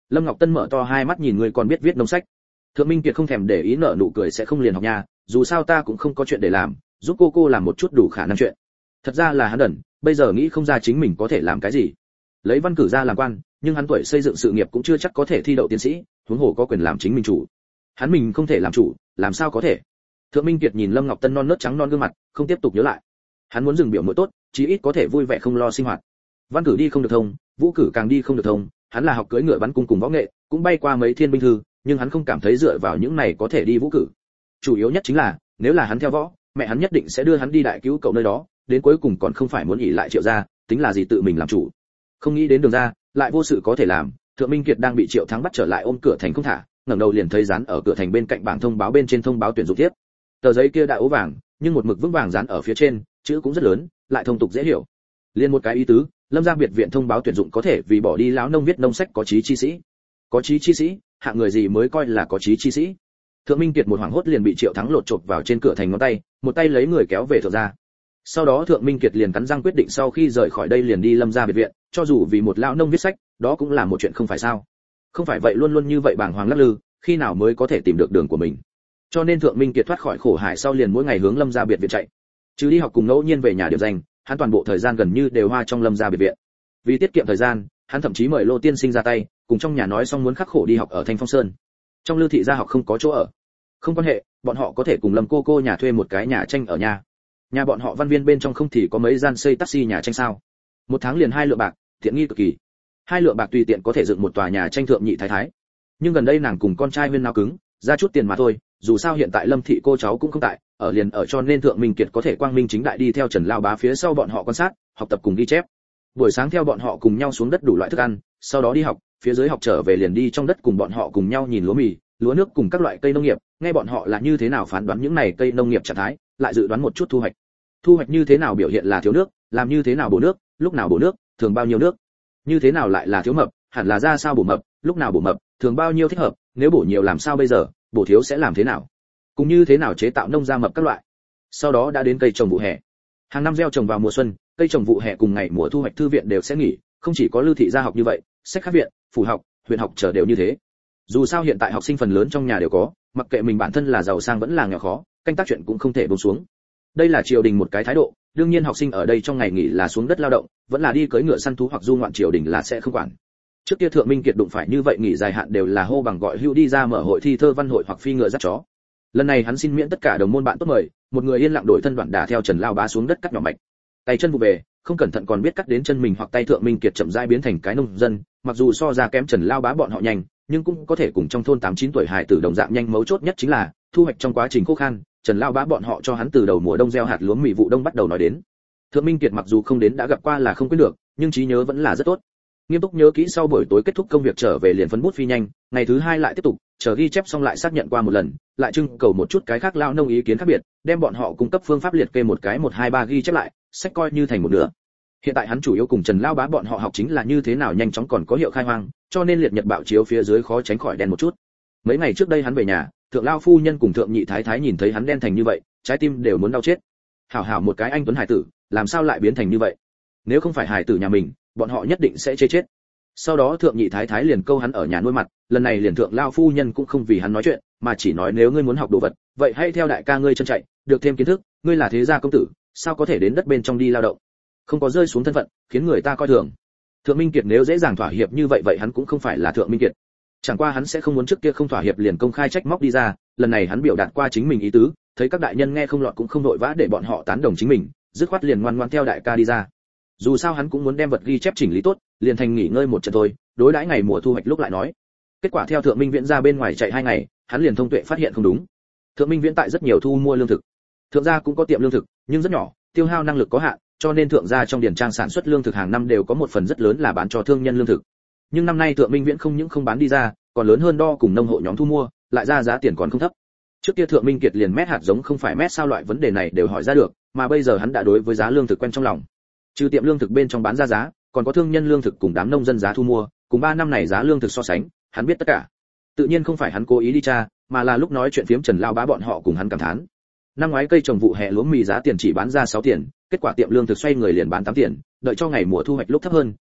A: Lâm Ngọc Tân mở to hai mắt nhìn người còn biết viết nông sách. Thượng Minh Kiệt không thèm để ý, nở nụ cười, sẽ không liền học nha, dù sao ta cũng không có chuyện để làm, giúp cô cô làm một chút đủ khả năng chuyện. Thật ra là hắn đần, bây giờ nghĩ không ra chính mình có thể làm cái gì. Lấy văn cử ra làm quan, nhưng hắn tuổi xây dựng sự nghiệp cũng chưa chắc có thể thi đậu tiến sĩ, huống hồ có quyền làm chính mình chủ. Hắn mình không thể làm chủ, làm sao có thể? Thượng Minh Kiệt nhìn Lâm Ngọc Tân non nớt trắng non gương mặt, không tiếp tục nhớ lại. Hắn muốn dừng biểu mũi tốt, chí ít có thể vui vẻ không lo sinh hoạt. Văn cử đi không được thông, vũ cử càng đi không được thông, hắn là học cưỡi ngựa bắn cung cùng võ nghệ, cũng bay qua mấy thiên binh thư, nhưng hắn không cảm thấy dựa vào những này có thể đi vũ cử. Chủ yếu nhất chính là, nếu là hắn theo võ, mẹ hắn nhất định sẽ đưa hắn đi đại cứu cậu nơi đó, đến cuối cùng còn không phải muốn ỷ lại Triệu gia, tính là gì tự mình làm chủ. Không nghĩ đến đường ra, lại vô sự có thể làm. Thượng Minh Kiệt đang bị Triệu Thắng bắt trở lại ôm cửa thành không thả, ngẩng đầu liền thấy dán ở cửa thành bên cạnh bảng thông báo, bên trên thông báo tuyển dụng tiếp. Tờ giấy kia đã ố vàng, nhưng một mực vững vàng dán ở phía trên, chữ cũng rất lớn, lại thông tục dễ hiểu. Liên một cái ý tứ, Lâm gia biệt viện thông báo tuyển dụng có thể vì bỏ đi lão nông viết nông sách có chí chi sĩ. Có chí chi sĩ, hạng người gì mới coi là có chí chi sĩ? Thượng Minh Kiệt một hoảng hốt liền bị Triệu Thắng lột chộp vào trên cửa thành ngón tay, một tay lấy người kéo về thượng gia. Sau đó Thượng Minh Kiệt liền cắn răng quyết định sau khi rời khỏi đây liền đi Lâm gia biệt viện, cho dù vì một lão nông viết sách, đó cũng là một chuyện không phải sao? Không phải vậy luôn luôn như vậy bàng hoàng lắc lư, khi nào mới có thể tìm được đường của mình? Cho nên Thượng Minh Kiệt thoát khỏi khổ hải sau liền mỗi ngày hướng Lâm gia biệt viện chạy. Chứ đi học cùng ngẫu nhiên về nhà điểm danh, hắn toàn bộ thời gian gần như đều hoa trong Lâm gia biệt viện. Vì tiết kiệm thời gian, hắn thậm chí mời Lô tiên sinh ra tay, cùng trong nhà nói xong muốn khắc khổ đi học ở Thanh Phong Sơn. Trong Lưu thị gia học không có chỗ ở. Không quan hệ, bọn họ có thể cùng Lâm cô cô nhà thuê một cái nhà tranh ở nhà. Nhà bọn họ văn viên bên trong không thì có mấy gian xây taxi nhà tranh sao? Một tháng liền hai lượng bạc, tiện nghi cực kỳ. Hai lượng bạc tùy tiện có thể dựng một tòa nhà tranh thượng nhị thái thái. Nhưng gần đây nàng cùng con trai huyên náo cứng, ra chút tiền mà thôi, dù sao hiện tại Lâm thị cô cháu cũng không tại, ở liền ở, cho nên Thượng Minh Kiệt có thể quang minh chính đại đi theo Trần Lao Bá phía sau bọn họ quan sát, học tập cùng ghi chép. Buổi sáng theo bọn họ cùng nhau xuống đất đủ loại thức ăn, sau đó đi học, phía dưới học trở về liền đi trong đất cùng bọn họ cùng nhau nhìn lúa mì, lúa nước cùng các loại cây nông nghiệp, nghe bọn họ là như thế nào phán đoán những này cây nông nghiệp trạng thái, lại dự đoán một chút thu hoạch. Thu hoạch như thế nào biểu hiện là thiếu nước, làm như thế nào bổ nước, lúc nào bổ nước, thường bao nhiêu nước. Như thế nào lại là thiếu mập, hẳn là ra sao bổ mập, lúc nào bổ mập, thường bao nhiêu thích hợp, nếu bổ nhiều làm sao bây giờ, bổ thiếu sẽ làm thế nào. Cũng như thế nào chế tạo nông gia mập các loại. Sau đó đã đến cây trồng vụ hè. Hàng năm gieo trồng vào mùa xuân, cây trồng vụ hè cùng ngày mùa thu hoạch thư viện đều sẽ nghỉ, không chỉ có Lưu thị gia học như vậy, sách khác viện, phủ học, huyện học chờ đều như thế. Dù sao hiện tại học sinh phần lớn trong nhà đều có, mặc kệ mình bản thân là giàu sang vẫn là nghèo khó, canh tác chuyện cũng không thể buông xuống. Đây là triều đình một cái thái độ, đương nhiên học sinh ở đây trong ngày nghỉ là xuống đất lao động, vẫn là đi cưỡi ngựa săn thú hoặc du ngoạn, triều đình là sẽ không quản. Trước kia Thượng Minh Kiệt đụng phải như vậy nghỉ dài hạn đều là hô bằng gọi hưu đi ra mở hội thi thơ văn hội hoặc phi ngựa dắt chó. Lần này hắn xin miễn tất cả đồng môn bạn tốt mời, một người yên lặng đổi thân đoạn đả theo Trần Lao Bá xuống đất cắt nhỏ mạch. Tay chân vụ về, không cẩn thận còn biết cắt đến chân mình hoặc tay. Thượng Minh Kiệt chậm rãi biến thành cái nông dân, mặc dù so ra kém Trần Lao Bá bọn họ nhanh, nhưng cũng có thể cùng trong thôn tám chín tuổi hài tử đồng dạng nhanh. Mấu chốt nhất chính là thu hoạch trong quá trình khô khan, Trần Lao Bá bọn họ cho hắn từ đầu mùa đông gieo hạt lúa mì vụ đông bắt đầu nói đến. Thượng Minh Kiệt mặc dù không đến đã gặp qua là không quên được, nhưng trí nhớ vẫn là rất tốt. Nghiêm túc nhớ kỹ, sau buổi tối kết thúc công việc trở về liền phấn bút phi nhanh, ngày thứ hai lại tiếp tục, chờ ghi chép xong lại xác nhận qua một lần, lại trưng cầu một chút cái khác lao nông ý kiến khác biệt, đem bọn họ cung cấp phương pháp liệt kê một cái một hai ba ghi chép lại, sách coi như thành một nửa. Hiện tại hắn chủ yếu cùng Trần Lao Bá bọn họ học chính là như thế nào nhanh chóng còn có hiệu khai hoang, cho nên liệt nhật bạo chiếu phía dưới khó tránh khỏi đen một chút. Mấy ngày trước đây hắn về nhà, Thượng Lao phu nhân cùng Thượng nhị thái thái nhìn thấy hắn đen thành như vậy, trái tim đều muốn đau chết. Hảo hảo một cái anh tuấn hải tử, làm sao lại biến thành như vậy? Nếu không phải hải tử nhà mình, bọn họ nhất định sẽ chê chết. Sau đó Thượng nhị thái thái liền câu hắn ở nhà nuôi mặt, lần này liền Thượng Lao phu nhân cũng không vì hắn nói chuyện, mà chỉ nói nếu ngươi muốn học đồ vật, vậy hãy theo đại ca ngươi chân chạy, được thêm kiến thức, ngươi là thế gia công tử, sao có thể đến đất bên trong đi lao động? Không có rơi xuống thân phận, khiến người ta coi thường. Thượng Minh Kiệt nếu dễ dàng thỏa hiệp như vậy vậy hắn cũng không phải là Thượng Minh Kiệt. Chẳng qua hắn sẽ không muốn trước kia không thỏa hiệp liền công khai trách móc đi ra, lần này hắn biểu đạt qua chính mình ý tứ, thấy các đại nhân nghe không lọt cũng không nội vã để bọn họ tán đồng chính mình, dứt khoát liền ngoan ngoãn theo đại ca đi ra. Dù sao hắn cũng muốn đem vật ghi chép chỉnh lý tốt, liền thành nghỉ ngơi một trận thôi, đối đãi ngày mùa thu hoạch lúc lại nói. Kết quả theo Thượng Minh Viễn ra bên ngoài chạy hai ngày, hắn liền thông tuệ phát hiện không đúng. Thượng Minh Viễn tại rất nhiều thu mua lương thực. Thượng gia cũng có tiệm lương thực, nhưng rất nhỏ, tiêu hao năng lực có hạn, cho nên thượng gia trong điển trang sản xuất lương thực hàng năm đều có một phần rất lớn là bán cho thương nhân lương thực. Nhưng năm nay Thượng Minh Viễn không những không bán đi ra, còn lớn hơn đo cùng nông hộ nhóm thu mua, lại ra giá tiền còn không thấp. Trước kia Thượng Minh Kiệt liền mét hạt giống không phải mét sao loại vấn đề này đều hỏi ra được, mà bây giờ hắn đã đối với giá lương thực quen trong lòng. Trừ tiệm lương thực bên trong bán ra giá, còn có thương nhân lương thực cùng đám nông dân giá thu mua, cùng ba năm này giá lương thực so sánh, hắn biết tất cả. Tự nhiên không phải hắn cố ý đi tra, mà là lúc nói chuyện phiếm Trần Lao Bá bọn họ cùng hắn cảm thán. Năm ngoái cây trồng vụ hè lúa mì giá tiền chỉ bán ra sáu tiền, kết quả tiệm lương thực xoay người liền bán tám tiền, đợi cho ngày mùa thu hoạch lúc thấp hơn,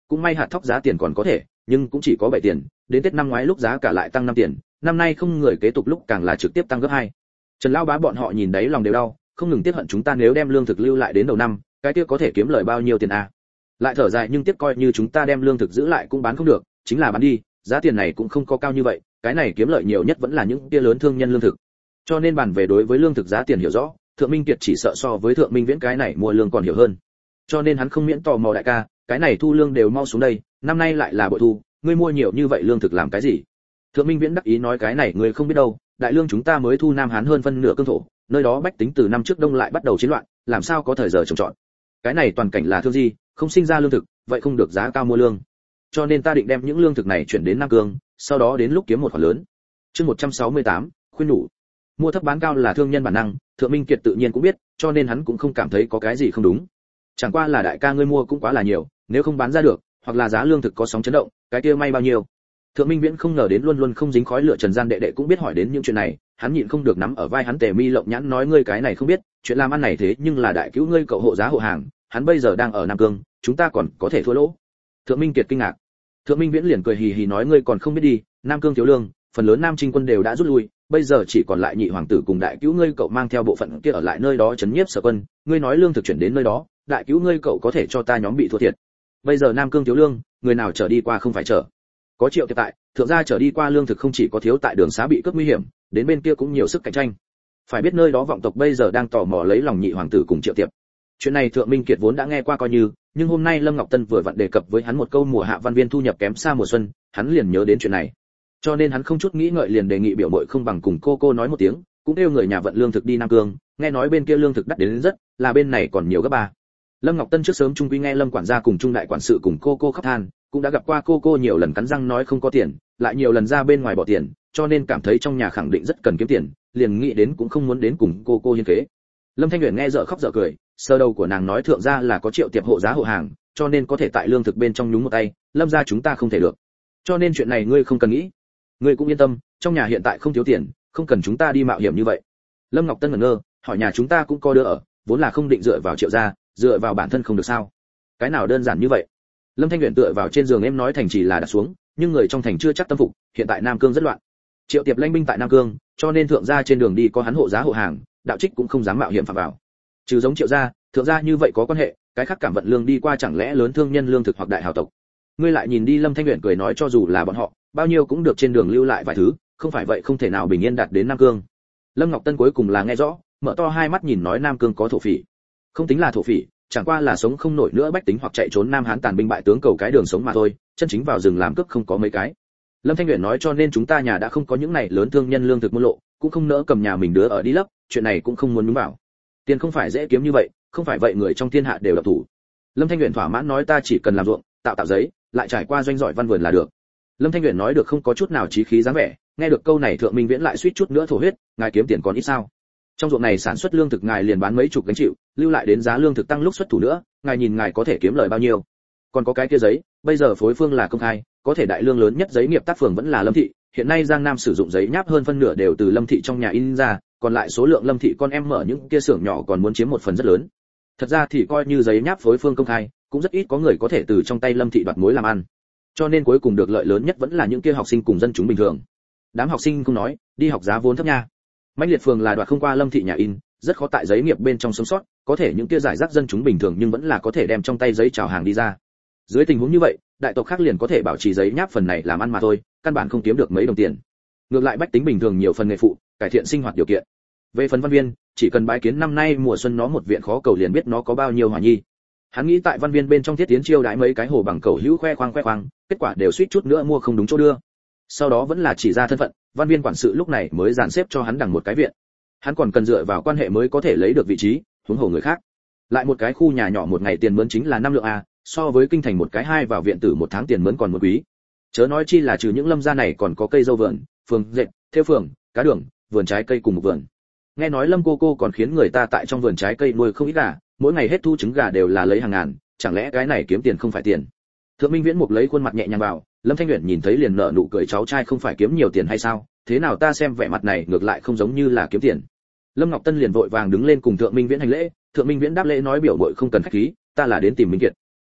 A: cũng may hạt thóc giá tiền còn có thể, nhưng cũng chỉ có bảy tiền, đến Tết năm ngoái lúc giá cả lại tăng năm tiền, năm nay không người kế tục lúc càng là trực tiếp tăng gấp hai. Trần lão bá bọn họ nhìn đấy lòng đều đau, không ngừng tiếc hận chúng ta nếu đem lương thực lưu lại đến đầu năm, cái kia có thể kiếm lời bao nhiêu tiền à? Lại thở dài nhưng tiếc coi như chúng ta đem lương thực giữ lại cũng bán không được, chính là bán đi, giá tiền này cũng không có cao như vậy, cái này kiếm lợi nhiều nhất vẫn là những kia lớn thương nhân lương thực. Cho nên bàn về đối với lương thực giá tiền hiểu rõ, Thượng Minh Kiệt chỉ sợ so với Thượng Minh Viễn cái này mua lương còn hiểu hơn. Cho nên hắn không miễn tò mò đại ca, cái này thu lương đều mau xuống đây, năm nay lại là bội thu, ngươi mua nhiều như vậy lương thực làm cái gì? Thượng Minh Viễn đắc ý nói cái này ngươi không biết đâu, đại lương chúng ta mới thu Nam Hán hơn phân nửa cương thổ, nơi đó bách tính từ năm trước đông lại bắt đầu chiến loạn, làm sao có thời giờ trồng trọt. Cái này toàn cảnh là thương gì, không sinh ra lương thực, vậy không được giá cao mua lương. Cho nên ta định đem những lương thực này chuyển đến Nam Cương, sau đó đến lúc kiếm một khoản lớn. Chương một trăm sáu mươi tám, khuyên nhủ. Mua thấp bán cao là thương nhân bản năng, Thượng Minh Kiệt tự nhiên cũng biết, cho nên hắn cũng không cảm thấy có cái gì không đúng. Chẳng qua là đại ca ngươi mua cũng quá là nhiều, nếu không bán ra được, hoặc là giá lương thực có sóng chấn động, cái kia may bao nhiêu. Thượng Minh Viễn không ngờ đến luôn luôn không dính khói lửa Trần Gian đệ đệ cũng biết hỏi đến những chuyện này, hắn nhịn không được nắm ở vai hắn tề mi lộng nhãn nói ngươi cái này không biết, chuyện làm ăn này thế nhưng là đại cứu ngươi cậu hộ giá hộ hàng, hắn bây giờ đang ở Nam Cương, chúng ta còn có thể thua lỗ. Thượng Minh Kiệt kinh ngạc. Thượng Minh Viễn liền cười hì hì nói ngươi còn không biết đi, Nam Cương thiếu lương, phần lớn Nam Trinh quân đều đã rút lui, bây giờ chỉ còn lại nhị hoàng tử cùng đại cứu ngươi cậu mang theo bộ phận kia ở lại nơi đó trấn nhiếp sở quân, ngươi nói lương thực chuyển đến nơi đó, đại cứu ngươi cậu có thể cho ta nhóm bị thua thiệt. Bây giờ Nam Cương thiếu lương, người nào trở đi qua không phải trở. Có Triệu Tiệp tại, thượng gia trở đi qua lương thực không chỉ có thiếu tại đường xá bị cướp nguy hiểm, đến bên kia cũng nhiều sức cạnh tranh. Phải biết nơi đó vọng tộc bây giờ đang tò mò lấy lòng nhị hoàng tử cùng Triệu Tiệp. Chuyện này Thượng Minh Kiệt vốn đã nghe qua coi như, nhưng hôm nay Lâm Ngọc Tân vừa vặn đề cập với hắn một câu mùa hạ văn viên thu nhập kém xa mùa xuân, hắn liền nhớ đến chuyện này. Cho nên hắn không chút nghĩ ngợi liền đề nghị biểu muội không bằng cùng cô cô nói một tiếng, cũng kêu người nhà vận lương thực đi Nam Cương, nghe nói bên kia lương thực đắt đến, đến rất, là bên này còn nhiều gấp ba. Lâm Ngọc Tân trước sớm trung quy nghe Lâm quản gia cùng trung đại quản sự cùng cô cô khóc than, cũng đã gặp qua cô cô nhiều lần cắn răng nói không có tiền, lại nhiều lần ra bên ngoài bỏ tiền, cho nên cảm thấy trong nhà khẳng định rất cần kiếm tiền, liền nghĩ đến cũng không muốn đến cùng cô cô hiên kế. Lâm Thanh Uyển nghe dở khóc dở cười, sơ đầu của nàng nói thượng gia là có Triệu Tiệp hộ giá hộ hàng, cho nên có thể tại lương thực bên trong nhúng một tay, Lâm gia chúng ta không thể được. Cho nên chuyện này ngươi không cần nghĩ, ngươi cũng yên tâm, trong nhà hiện tại không thiếu tiền, không cần chúng ta đi mạo hiểm như vậy. Lâm Ngọc Tân ngẩn ngơ, hỏi nhà chúng ta cũng có đứa ở, vốn là không định dựa vào Triệu gia, dựa vào bản thân không được sao? Cái nào đơn giản như vậy? Lâm Thanh Uyển tựa vào trên giường em nói thành chỉ là đặt xuống, nhưng người trong thành chưa chắc tâm phục, hiện tại Nam Cương rất loạn. Triệu Tiệp lãnh binh tại Nam Cương, cho nên thượng gia trên đường đi có hắn hộ giá hộ hàng, đạo trích cũng không dám mạo hiểm phạm vào. Trừ giống Triệu gia, thượng gia như vậy có quan hệ, cái khác cảm vận lương đi qua chẳng lẽ lớn thương nhân lương thực hoặc đại hào tộc. Ngươi lại nhìn đi, Lâm Thanh Uyển cười nói cho dù là bọn họ, bao nhiêu cũng được trên đường lưu lại vài thứ, không phải vậy không thể nào bình yên đạt đến Nam Cương. Lâm Ngọc Tân cuối cùng là nghe rõ, mở to hai mắt nhìn nói Nam Cương có thổ phỉ. Không tính là thổ phỉ, chẳng qua là sống không nổi nữa bách tính hoặc chạy trốn Nam Hán tàn binh bại tướng cầu cái đường sống mà thôi, chân chính vào rừng làm cướp không có mấy cái. Lâm Thanh Uyển nói cho nên chúng ta nhà đã không có những này lớn thương nhân lương thực mua lộ, cũng không nỡ cầm nhà mình đứa ở đi lấp, chuyện này cũng không muốn nhúng vào. Tiền không phải dễ kiếm như vậy, không phải vậy người trong thiên hạ đều độc thủ. Lâm Thanh Uyển thỏa mãn nói ta chỉ cần làm ruộng, tạo tạo giấy, lại trải qua doanh giỏi văn vườn là được. Lâm Thanh Uyển nói được không có chút nào chí khí dáng vẻ, nghe được câu này Thượng Minh Viễn lại suýt chút nữa thổ huyết, ngài kiếm tiền còn ít sao? Trong ruộng này sản xuất lương thực ngài liền bán mấy chục gánh chịu, lưu lại đến giá lương thực tăng lúc xuất thủ nữa, ngài nhìn ngài có thể kiếm lời bao nhiêu? Còn có cái kia giấy, bây giờ phối phương là công khai, có thể đại lương lớn nhất giấy nghiệp tác phường vẫn là Lâm thị, hiện nay Giang Nam sử dụng giấy nháp hơn phân nửa đều từ Lâm thị trong nhà in ra, còn lại số lượng Lâm thị con em mở những kia xưởng nhỏ còn muốn chiếm một phần rất lớn. Thật ra thì coi như giấy nháp phối phương công khai, cũng rất ít có người có thể từ trong tay Lâm thị đoạt mối làm ăn. Cho nên cuối cùng được lợi lớn nhất vẫn là những kia học sinh cùng dân chúng bình thường. Đám học sinh không nói, đi học giá vốn thấp nha. Mãnh Liệt phường là đoạt không qua Lâm thị nhà in, rất khó tại giấy nghiệp bên trong sống sót, có thể những kia giải rác dân chúng bình thường nhưng vẫn là có thể đem trong tay giấy chào hàng đi ra. Dưới tình huống như vậy, đại tộc khác liền có thể bảo trì giấy nháp phần này làm ăn mà thôi, căn bản không kiếm được mấy đồng tiền. Ngược lại bách tính bình thường nhiều phần nghề phụ, cải thiện sinh hoạt điều kiện. Về phần Văn Viên, chỉ cần bái kiến năm nay mùa xuân nó một viện khó cầu liền biết nó có bao nhiêu hỏa nhi. Hắn nghĩ tại Văn Viên bên trong thiết tiến chiêu đãi mấy cái hồ bằng cầu hữu khoe khoang khoe khoang, kết quả đều suýt chút nữa mua không đúng chỗ đưa. Sau đó vẫn là chỉ ra thân phận, Văn Viên quản sự lúc này mới dàn xếp cho hắn đằng một cái viện. Hắn còn cần dựa vào quan hệ mới có thể lấy được vị trí, huống hồ người khác. Lại một cái khu nhà nhỏ một ngày tiền mướn chính là năm lượng a, so với kinh thành một cái hai vào viện tử một tháng tiền mướn còn một quý. Chớ nói chi là trừ những Lâm gia này còn có cây dâu vườn, phường dệt, theo phường, cá đường, vườn trái cây cùng một vườn. Nghe nói Lâm cô cô còn khiến người ta tại trong vườn trái cây nuôi không ít gà, mỗi ngày hết thu trứng gà đều là lấy hàng ngàn, chẳng lẽ cái này kiếm tiền không phải tiền? Thượng Minh Viễn Mục lấy khuôn mặt nhẹ nhàng vào, Lâm Thanh Uyển nhìn thấy liền nở nụ cười cháu trai không phải kiếm nhiều tiền hay sao? Thế nào ta xem vẻ mặt này ngược lại không giống như là kiếm tiền. Lâm Ngọc Tân liền vội vàng đứng lên cùng Thượng Minh Viễn hành lễ, Thượng Minh Viễn đáp lễ nói biểu muội không cần khách khí, ta là đến tìm Minh Kiệt.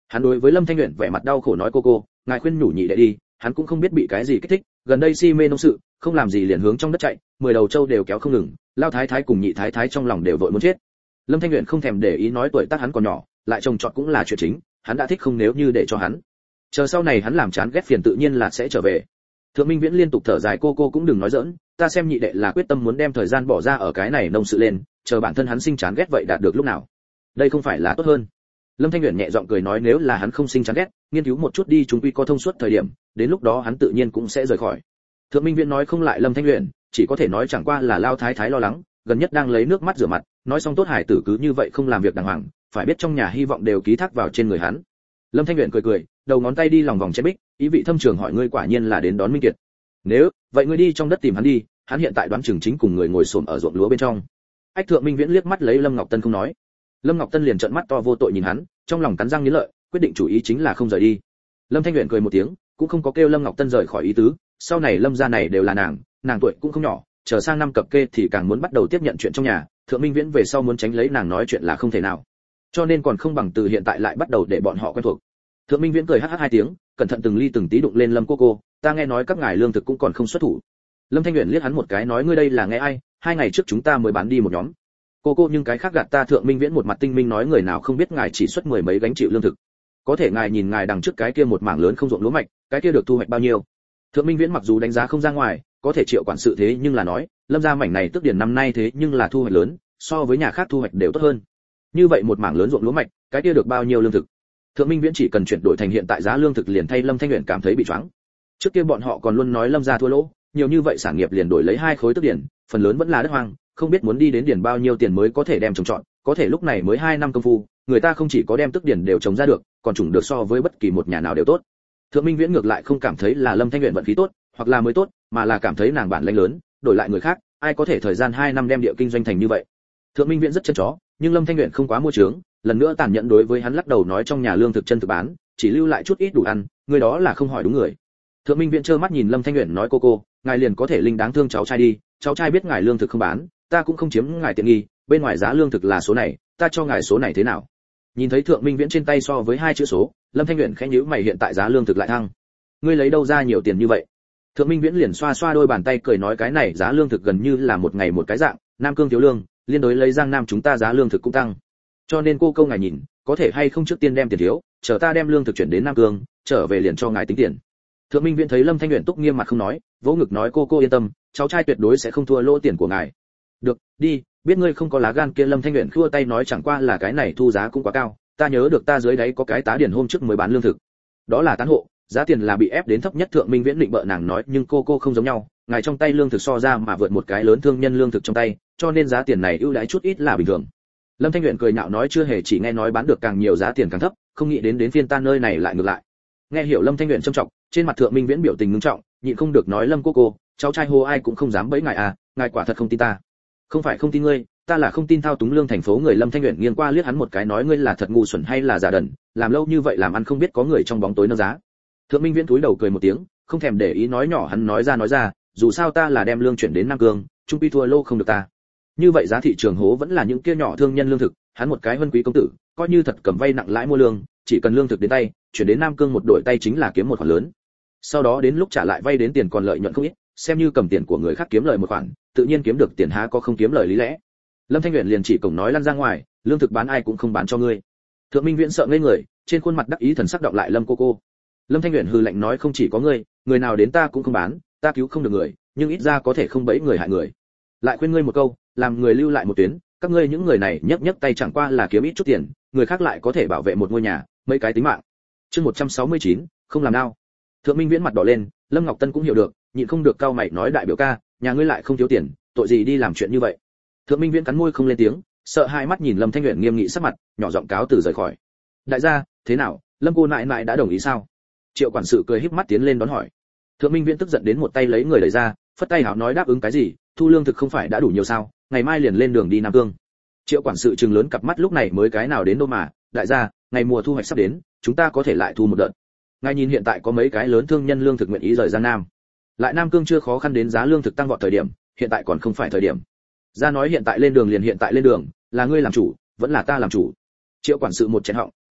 A: Hắn đối với Lâm Thanh Uyển vẻ mặt đau khổ nói cô cô, ngài khuyên nhủ nhị đệ đi, hắn cũng không biết bị cái gì kích thích, gần đây si mê nông sự, không làm gì liền hướng trong đất chạy, mười đầu trâu đều kéo không ngừng, lao thái thái cùng nhị thái thái trong lòng đều vội muốn chết. Lâm Thanh Uyển không thèm để ý nói tuổi tác hắn còn nhỏ, lại trồng trọt cũng là chuyện chính, hắn đã thích không nếu như để cho hắn. Chờ sau này hắn làm chán ghét phiền tự nhiên là sẽ trở về. Thượng Minh Viễn liên tục thở dài cô cô cũng đừng nói giỡn, ta xem nhị đệ là quyết tâm muốn đem thời gian bỏ ra ở cái này nông sự lên, chờ bản thân hắn sinh chán ghét vậy đạt được lúc nào. Đây không phải là tốt hơn. Lâm Thanh Uyển nhẹ giọng cười nói nếu là hắn không sinh chán ghét, nghiên cứu một chút đi chúng quy có thông suốt thời điểm, đến lúc đó hắn tự nhiên cũng sẽ rời khỏi. Thượng Minh Viễn nói không lại Lâm Thanh Uyển, chỉ có thể nói chẳng qua là lao thái thái lo lắng, gần nhất đang lấy nước mắt rửa mặt, nói xong tốt hải tử cứ như vậy không làm việc đàng hoàng, phải biết trong nhà hy vọng đều ký thác vào trên người hắn. Lâm Thanh Uyển cười cười, đầu ngón tay đi lòng vòng trên bích, ý vị thâm trường hỏi ngươi quả nhiên là đến đón Minh Kiệt. Nếu, vậy ngươi đi trong đất tìm hắn đi, hắn hiện tại đoán chừng chính cùng người ngồi xổm ở ruộng lúa bên trong. Ách Thượng Minh Viễn liếc mắt lấy Lâm Ngọc Tân không nói. Lâm Ngọc Tân liền trợn mắt to vô tội nhìn hắn, trong lòng cắn răng nghiến lợi, quyết định chủ ý chính là không rời đi. Lâm Thanh Uyển cười một tiếng, cũng không có kêu Lâm Ngọc Tân rời khỏi ý tứ, sau này Lâm gia này đều là nàng, nàng tuổi cũng không nhỏ, chờ sang năm cập kê thì càng muốn bắt đầu tiếp nhận chuyện trong nhà, Thượng Minh Viễn về sau muốn tránh lấy nàng nói chuyện là không thể nào. Cho nên còn không bằng từ hiện tại lại bắt đầu để bọn họ quen thuộc. Thượng Minh Viễn cười hắc hắc hai tiếng, cẩn thận từng ly từng tí đụng lên Lâm cô cô, ta nghe nói các ngài lương thực cũng còn không xuất thủ. Lâm Thanh Uyển liếc hắn một cái nói ngươi đây là nghe ai, hai ngày trước chúng ta mới bán đi một nhóm. Cô cô nhưng cái khác gạt ta. Thượng Minh Viễn một mặt tinh minh nói người nào không biết ngài chỉ xuất mười mấy gánh chịu lương thực. Có thể ngài nhìn ngài đằng trước cái kia một mảng lớn không ruộng lúa mạch, cái kia được thu hoạch bao nhiêu? Thượng Minh Viễn mặc dù đánh giá không ra ngoài, có thể Triệu quản sự thế nhưng là nói, Lâm gia mảnh này tức điển năm nay thế nhưng là thu hoạch lớn, so với nhà khác thu hoạch đều tốt hơn. Như vậy một mảng lớn ruộng lúa mạch, cái kia được bao nhiêu lương thực? Thượng Minh Viễn chỉ cần chuyển đổi thành hiện tại giá lương thực liền thay Lâm Thanh Uyển cảm thấy bị choáng. Trước kia bọn họ còn luôn nói Lâm gia thua lỗ, nhiều như vậy sản nghiệp liền đổi lấy hai khối tức điển, phần lớn vẫn là đất hoang, không biết muốn đi đến điển bao nhiêu tiền mới có thể đem trồng trọt, có thể lúc này mới hai năm công phu, người ta không chỉ có đem tức điển đều trồng ra được, còn trùng được so với bất kỳ một nhà nào đều tốt. Thượng Minh Viễn ngược lại không cảm thấy là Lâm Thanh Uyển vận khí tốt, hoặc là mới tốt, mà là cảm thấy nàng bản lĩnh lớn, đổi lại người khác, ai có thể thời gian hai năm đem địa kinh doanh thành như vậy. Thượng Minh Viễn rất chân chó, nhưng Lâm Thanh Uyển không quá mua trướng, lần nữa tàn nhẫn đối với hắn lắc đầu nói trong nhà lương thực chân thực bán, chỉ lưu lại chút ít đủ ăn, người đó là không hỏi đúng người. Thượng Minh Viễn trơ mắt nhìn Lâm Thanh Uyển nói cô cô, ngài liền có thể linh đáng thương cháu trai đi, cháu trai biết ngài lương thực không bán, ta cũng không chiếm ngài tiện nghi, bên ngoài giá lương thực là số này, ta cho ngài số này thế nào? Nhìn thấy Thượng Minh Viễn trên tay so với hai chữ số, Lâm Thanh Uyển khẽ nhíu mày hiện tại giá lương thực lại thăng. Ngươi lấy đâu ra nhiều tiền như vậy? Thượng Minh Viễn liền xoa xoa đôi bàn tay cười nói cái này giá lương thực gần như là một ngày một cái dạng, Nam Cương thiếu lương, liên đối lấy Giang Nam chúng ta giá lương thực cũng tăng. Cho nên cô câu ngài nhìn, có thể hay không trước tiên đem tiền thiếu, chờ ta đem lương thực chuyển đến Nam Cương, trở về liền cho ngài tính tiền. Thượng Minh Viễn thấy Lâm Thanh Uyển túc nghiêm mặt không nói, vỗ ngực nói cô cô yên tâm, cháu trai tuyệt đối sẽ không thua lỗ tiền của ngài. Được, đi, biết ngươi không có lá gan kia. Lâm Thanh Uyển khua tay nói chẳng qua là cái này thu giá cũng quá cao, ta nhớ được ta dưới đáy có cái tá điển hôm trước mới bán lương thực. Đó là tán hộ, giá tiền là bị ép đến thấp nhất. Thượng Minh Viễn định bợ nàng nói nhưng cô cô không giống nhau, ngài trong tay lương thực so ra mà vượt một cái lớn thương nhân lương thực trong tay, cho nên giá tiền này ưu đãi chút ít là bình thường. Lâm Thanh Uyển cười nhạo nói chưa hề chỉ nghe nói bán được càng nhiều giá tiền càng thấp, không nghĩ đến đến phiên ta nơi này lại ngược lại. Nghe hiểu Lâm Thanh Uyển trầm trọng, trên mặt Thượng Minh Viễn biểu tình ngưng trọng, nhịn không được nói Lâm cô cô, cháu trai hô ai cũng không dám bẫy ngài à, ngài quả thật không tin ta. Không phải không tin ngươi, ta là không tin thao túng lương thành phố người. Lâm Thanh Uyển nghiêng qua liếc hắn một cái nói ngươi là thật ngu xuẩn hay là giả đần, làm lâu như vậy làm ăn không biết có người trong bóng tối nâng giá. Thượng Minh Viễn cúi đầu cười một tiếng, không thèm để ý nói nhỏ hắn nói ra nói ra, dù sao ta là đem lương chuyển đến Nam Cương, trung pi thua lô không được ta. Như vậy giá thị trường hố vẫn là những kia nhỏ thương nhân lương thực, hắn một cái vân quý công tử, coi như thật cầm vay nặng lãi mua lương, chỉ cần lương thực đến tay, chuyển đến Nam Cương một đổi tay chính là kiếm một khoản lớn. Sau đó đến lúc trả lại vay đến tiền còn lợi nhuận không ít, xem như cầm tiền của người khác kiếm lời một khoản, tự nhiên kiếm được tiền há có không kiếm lời lý lẽ. Lâm Thanh Uyển liền chỉ cổng nói lăn ra ngoài, lương thực bán ai cũng không bán cho ngươi. Thượng Minh Viễn sợ ngây người, trên khuôn mặt đắc ý thần sắc đọng lại Lâm cô cô. Lâm Thanh Uyển hừ lạnh nói không chỉ có ngươi, người nào đến ta cũng không bán, ta cứu không được người, nhưng ít ra có thể không bẫy người hại người. Lại khuyên ngươi một câu, làm người lưu lại một tuyến, các ngươi những người này nhấc nhấc tay chẳng qua là kiếm ít chút tiền, người khác lại có thể bảo vệ một ngôi nhà, mấy cái tính mạng. Chương một trăm sáu mươi chín, không làm nào. Thượng Minh Viễn mặt đỏ lên, Lâm Ngọc Tân cũng hiểu được, nhịn không được cau mày nói đại biểu ca, nhà ngươi lại không thiếu tiền, tội gì đi làm chuyện như vậy. Thượng Minh Viễn cắn môi không lên tiếng, sợ hai mắt nhìn Lâm Thanh Uyển nghiêm nghị sắc mặt, nhỏ giọng cáo từ rời khỏi. Đại gia, thế nào, Lâm cô nại nại đã đồng ý sao? Triệu quản sự cười híp mắt tiến lên đón hỏi. Thượng Minh Viễn tức giận đến một tay lấy người đẩy ra, phất tay hảo nói đáp ứng cái gì, thu lương thực không phải đã đủ nhiều sao, ngày mai liền lên đường đi Nam Cương. Triệu quản sự trừng lớn cặp mắt lúc này mới cái nào đến đâu mà, đại gia, ngày mùa thu hoạch sắp đến, chúng ta có thể lại thu một đợt. Ngài nhìn hiện tại có mấy cái lớn thương nhân lương thực nguyện ý rời Giang Nam. Lại Nam Cương chưa khó khăn đến giá lương thực tăng vọt thời điểm, hiện tại còn không phải thời điểm. Gia nói hiện tại lên đường liền hiện tại lên đường, là ngươi làm chủ, vẫn là ta làm chủ. Triệu quản sự một chén họng,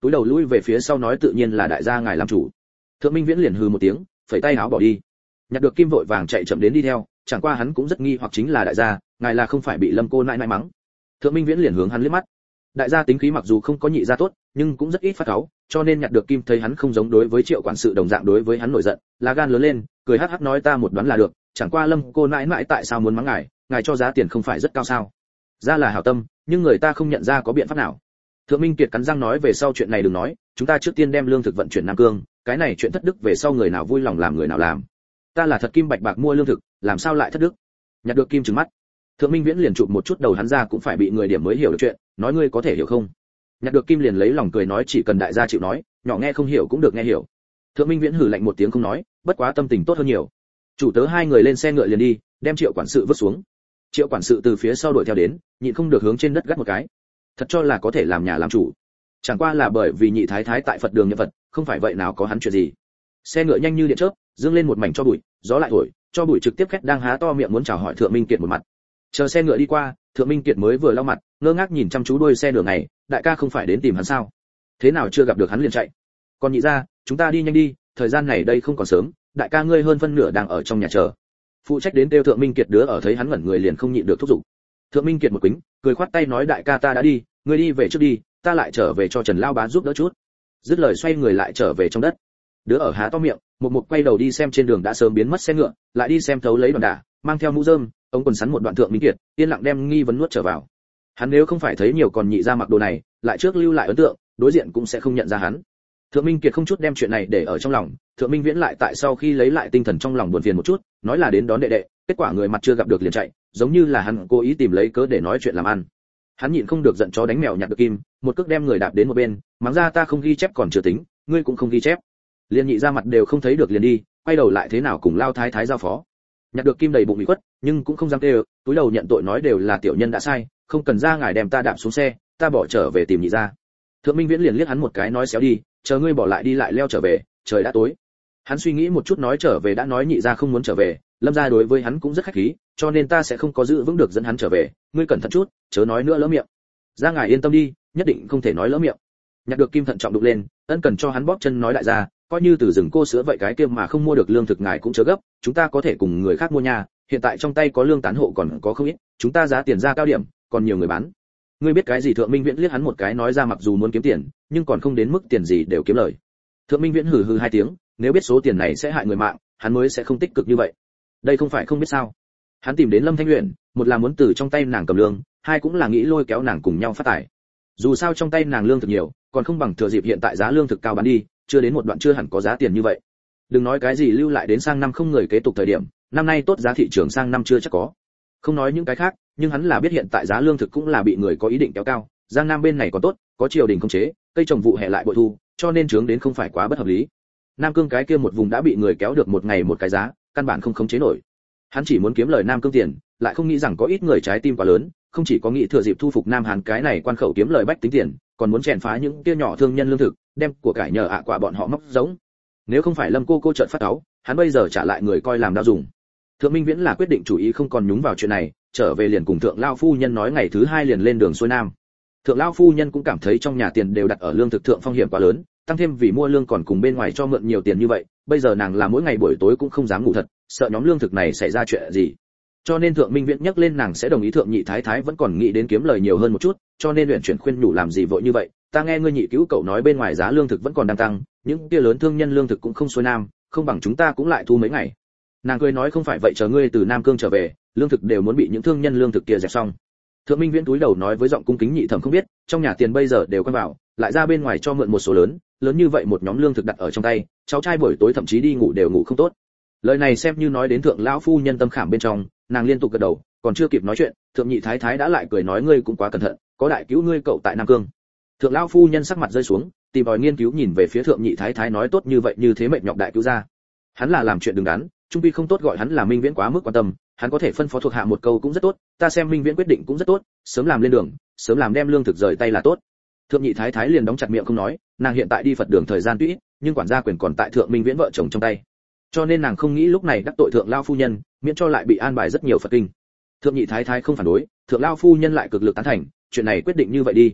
A: túi đầu lui về phía sau nói tự nhiên là đại gia ngài làm chủ. Thượng Minh Viễn liền hừ một tiếng, phẩy tay áo bỏ đi. Nhặt được Kim vội vàng chạy chậm đến đi theo, chẳng qua hắn cũng rất nghi hoặc chính là đại gia, ngài là không phải bị Lâm cô nãi nãi mắng. Thượng Minh Viễn liền hướng hắn liếc mắt. Đại gia tính khí mặc dù không có nhị gia tốt, nhưng cũng rất ít phát cáu, cho nên Nhặt được Kim thấy hắn không giống đối với Triệu quản sự đồng dạng đối với hắn nổi giận, lá gan lớn lên, cười hắc hắc nói ta một đoán là được, chẳng qua Lâm cô nãi nãi tại sao muốn mắng ngài, ngài cho giá tiền không phải rất cao sao? Ra là hảo tâm, nhưng người ta không nhận ra có biện pháp nào. Thượng Minh Kiệt cắn răng nói về sau chuyện này đừng nói, chúng ta trước tiên đem lương thực vận chuyển Nam Cương, cái này chuyện thất đức về sau người nào vui lòng làm người nào làm. Ta là thật kim bạch bạc mua lương thực, làm sao lại thất đức? Nhặt được Kim trừng mắt. Thượng Minh Viễn liền chụp một chút đầu hắn ra cũng phải bị người điểm mới hiểu được chuyện, nói ngươi có thể hiểu không? Nhặt được Kim liền lấy lòng cười nói chỉ cần đại gia chịu nói, nhỏ nghe không hiểu cũng được nghe hiểu. Thượng Minh Viễn hừ lạnh một tiếng không nói, bất quá tâm tình tốt hơn nhiều. Chủ tớ hai người lên xe ngựa liền đi, đem Triệu quản sự vứt xuống. Triệu quản sự từ phía sau đuổi theo đến, nhịn không được hướng trên đất gắt một cái. Thật cho là có thể làm nhà làm chủ. Chẳng qua là bởi vì nhị thái thái tại Phật đường nhập Phật, không phải vậy nào có hắn chuyện gì. Xe ngựa nhanh như điện chớp, dương lên một mảnh cho bụi, gió lại thổi, cho bụi trực tiếp khét đang há to miệng muốn chào hỏi Thượng Minh Kiệt một mặt. Chờ xe ngựa đi qua, Thượng Minh Kiệt mới vừa lau mặt, ngơ ngác nhìn chăm chú đuôi xe nửa ngày, đại ca không phải đến tìm hắn sao? Thế nào chưa gặp được hắn liền chạy? Còn nhị gia, chúng ta đi nhanh đi, thời gian này đây không còn sớm, đại ca ngươi hơn phân nửa đang ở trong nhà chờ. Phụ trách đến kêu Thượng Minh Kiệt đứa ở thấy hắn ngẩn người liền không nhịn được thúc giục. Thượng Minh Kiệt một quĩnh, cười khoát tay nói đại ca ta đã đi, ngươi đi về trước đi, ta lại trở về cho Trần Lao Bá giúp đỡ chút. Dứt lời xoay người lại trở về trong đất. Đứa ở há to miệng, một một quay đầu đi xem trên đường đã sớm biến mất xe ngựa, lại đi xem thấu lấy đòn đả, mang theo mũ rơm, ông quần sắn một đoạn Thượng Minh Kiệt, yên lặng đem nghi vấn nuốt trở vào. Hắn nếu không phải thấy nhiều còn nhị ra mặc đồ này, lại trước lưu lại ấn tượng, đối diện cũng sẽ không nhận ra hắn. Thượng Minh Kiệt không chút đem chuyện này để ở trong lòng, Thượng Minh Viễn lại tại sau khi lấy lại tinh thần trong lòng buồn phiền một chút, nói là đến đón đệ đệ, kết quả người mặt chưa gặp được liền chạy, giống như là hắn cố ý tìm lấy cớ để nói chuyện làm ăn. Hắn nhịn không được giận chó đánh mèo Nhặt được Kim, một cước đem người đạp đến một bên, mắng ra ta không ghi chép còn chưa tính, ngươi cũng không ghi chép. Liên nhị ra mặt đều không thấy được liền đi, quay đầu lại thế nào cùng Lao thái thái giao phó. Nhặt được Kim đầy bụng ủy khuất, nhưng cũng không dám kêu, túi đầu nhận tội nói đều là tiểu nhân đã sai, không cần ra ngài đem ta đạp xuống xe, ta bỏ trở về tìm nhị ra. Thượng Minh Viễn liền liếc hắn một cái nói xéo đi, chờ ngươi bỏ lại đi lại leo trở về, trời đã tối. Hắn suy nghĩ một chút nói trở về đã nói nhị ra không muốn trở về, Lâm gia đối với hắn cũng rất khách khí, cho nên ta sẽ không có giữ vững được dẫn hắn trở về, ngươi cẩn thận chút, chớ nói nữa lỡ miệng. Ra ngài yên tâm đi, nhất định không thể nói lỡ miệng. Nhặt được Kim thận trọng đục lên, ân cần cho hắn bóp chân nói đại gia, coi như từ rừng cô sữa vậy cái kia mà không mua được lương thực ngài cũng chớ gấp, chúng ta có thể cùng người khác mua nhà, hiện tại trong tay có lương tán hộ còn có không ít, chúng ta giá tiền ra cao điểm, còn nhiều người bán. Ngươi biết cái gì? Thượng Minh Viễn liếc hắn một cái nói ra mặc dù muốn kiếm tiền, nhưng còn không đến mức tiền gì đều kiếm lời. Thượng Minh Viễn hừ hừ hai tiếng, nếu biết số tiền này sẽ hại người mạng, hắn mới sẽ không tích cực như vậy. Đây không phải không biết sao? Hắn tìm đến Lâm Thanh Uyển, một là muốn từ trong tay nàng cầm lương, hai cũng là nghĩ lôi kéo nàng cùng nhau phát tài. Dù sao trong tay nàng lương thực nhiều, còn không bằng thừa dịp hiện tại giá lương thực cao bán đi, chưa đến một đoạn chưa hẳn có giá tiền như vậy. Đừng nói cái gì lưu lại đến sang năm không người kế tục thời điểm, năm nay tốt giá thị trường sang năm chưa chắc có. Không nói những cái khác, nhưng hắn là biết hiện tại giá lương thực cũng là bị người có ý định kéo cao, Giang Nam bên này còn tốt, có triều đình khống chế, cây trồng vụ hè lại bội thu, cho nên trướng đến không phải quá bất hợp lý. Nam Cương cái kia một vùng đã bị người kéo được một ngày một cái giá, căn bản không khống chế nổi. Hắn chỉ muốn kiếm lời Nam Cương tiền, lại không nghĩ rằng có ít người trái tim quá lớn, không chỉ có nghĩ thừa dịp thu phục Nam Hàn cái này quan khẩu kiếm lời bách tính tiền, còn muốn chèn phá những kia nhỏ thương nhân lương thực, đem của cải nhờ ạ quả bọn họ móc giống. Nếu không phải Lâm cô cô trợn phát cáu, hắn bây giờ trả lại người coi làm đao dùng. Thượng Minh Viễn là quyết định chủ ý không còn nhúng vào chuyện này, trở về liền cùng thượng lao phu nhân nói ngày thứ hai liền lên đường xuôi nam. Thượng lao phu nhân cũng cảm thấy trong nhà tiền đều đặt ở lương thực thượng phong hiểm quá lớn, tăng thêm vì mua lương còn cùng bên ngoài cho mượn nhiều tiền như vậy, bây giờ nàng là mỗi ngày buổi tối cũng không dám ngủ thật, sợ nhóm lương thực này xảy ra chuyện gì. Cho nên Thượng Minh Viễn nhắc lên nàng sẽ đồng ý Thượng nhị thái thái vẫn còn nghĩ đến kiếm lời nhiều hơn một chút, cho nên luyện chuyển khuyên nhủ làm gì vội như vậy, ta nghe ngươi nhị cứu cậu nói bên ngoài giá lương thực vẫn còn đang tăng, những kia lớn thương nhân lương thực cũng không xuôi nam, không bằng chúng ta cũng lại thu mấy ngày. Nàng cười nói không phải vậy chờ ngươi từ Nam Cương trở về, lương thực đều muốn bị những thương nhân lương thực kia dẹp xong. Thượng Minh Viễn túi đầu nói với giọng cung kính nhị thẩm không biết, trong nhà tiền bây giờ đều quan vào, lại ra bên ngoài cho mượn một số lớn, lớn như vậy một nhóm lương thực đặt ở trong tay, cháu trai buổi tối thậm chí đi ngủ đều ngủ không tốt. Lời này xem như nói đến thượng lão phu nhân tâm khảm bên trong, nàng liên tục gật đầu, còn chưa kịp nói chuyện, thượng nhị thái thái đã lại cười nói ngươi cũng quá cẩn thận, có đại cứu ngươi cậu tại Nam Cương. Thượng lão phu nhân sắc mặt rơi xuống, tìm tòi nghiên cứu nhìn về phía thượng nhị thái thái nói tốt như vậy như thế mệt nhọc đại cứu ra. Hắn là làm chuyện đứng đắn, trung quy không tốt gọi hắn là Minh Viễn quá mức quan tâm, hắn có thể phân phó thuộc hạ một câu cũng rất tốt, ta xem Minh Viễn quyết định cũng rất tốt, sớm làm lên đường, sớm làm đem lương thực rời tay là tốt. Thượng nhị thái thái liền đóng chặt miệng không nói, nàng hiện tại đi Phật đường thời gian tuy ít, nhưng quản gia quyền còn tại thượng Minh Viễn vợ chồng trong tay, cho nên nàng không nghĩ lúc này đắc tội thượng lao phu nhân, miễn cho lại bị an bài rất nhiều Phật kinh. Thượng nhị thái thái không phản đối, thượng lao phu nhân lại cực lực tán thành, chuyện này quyết định như vậy đi.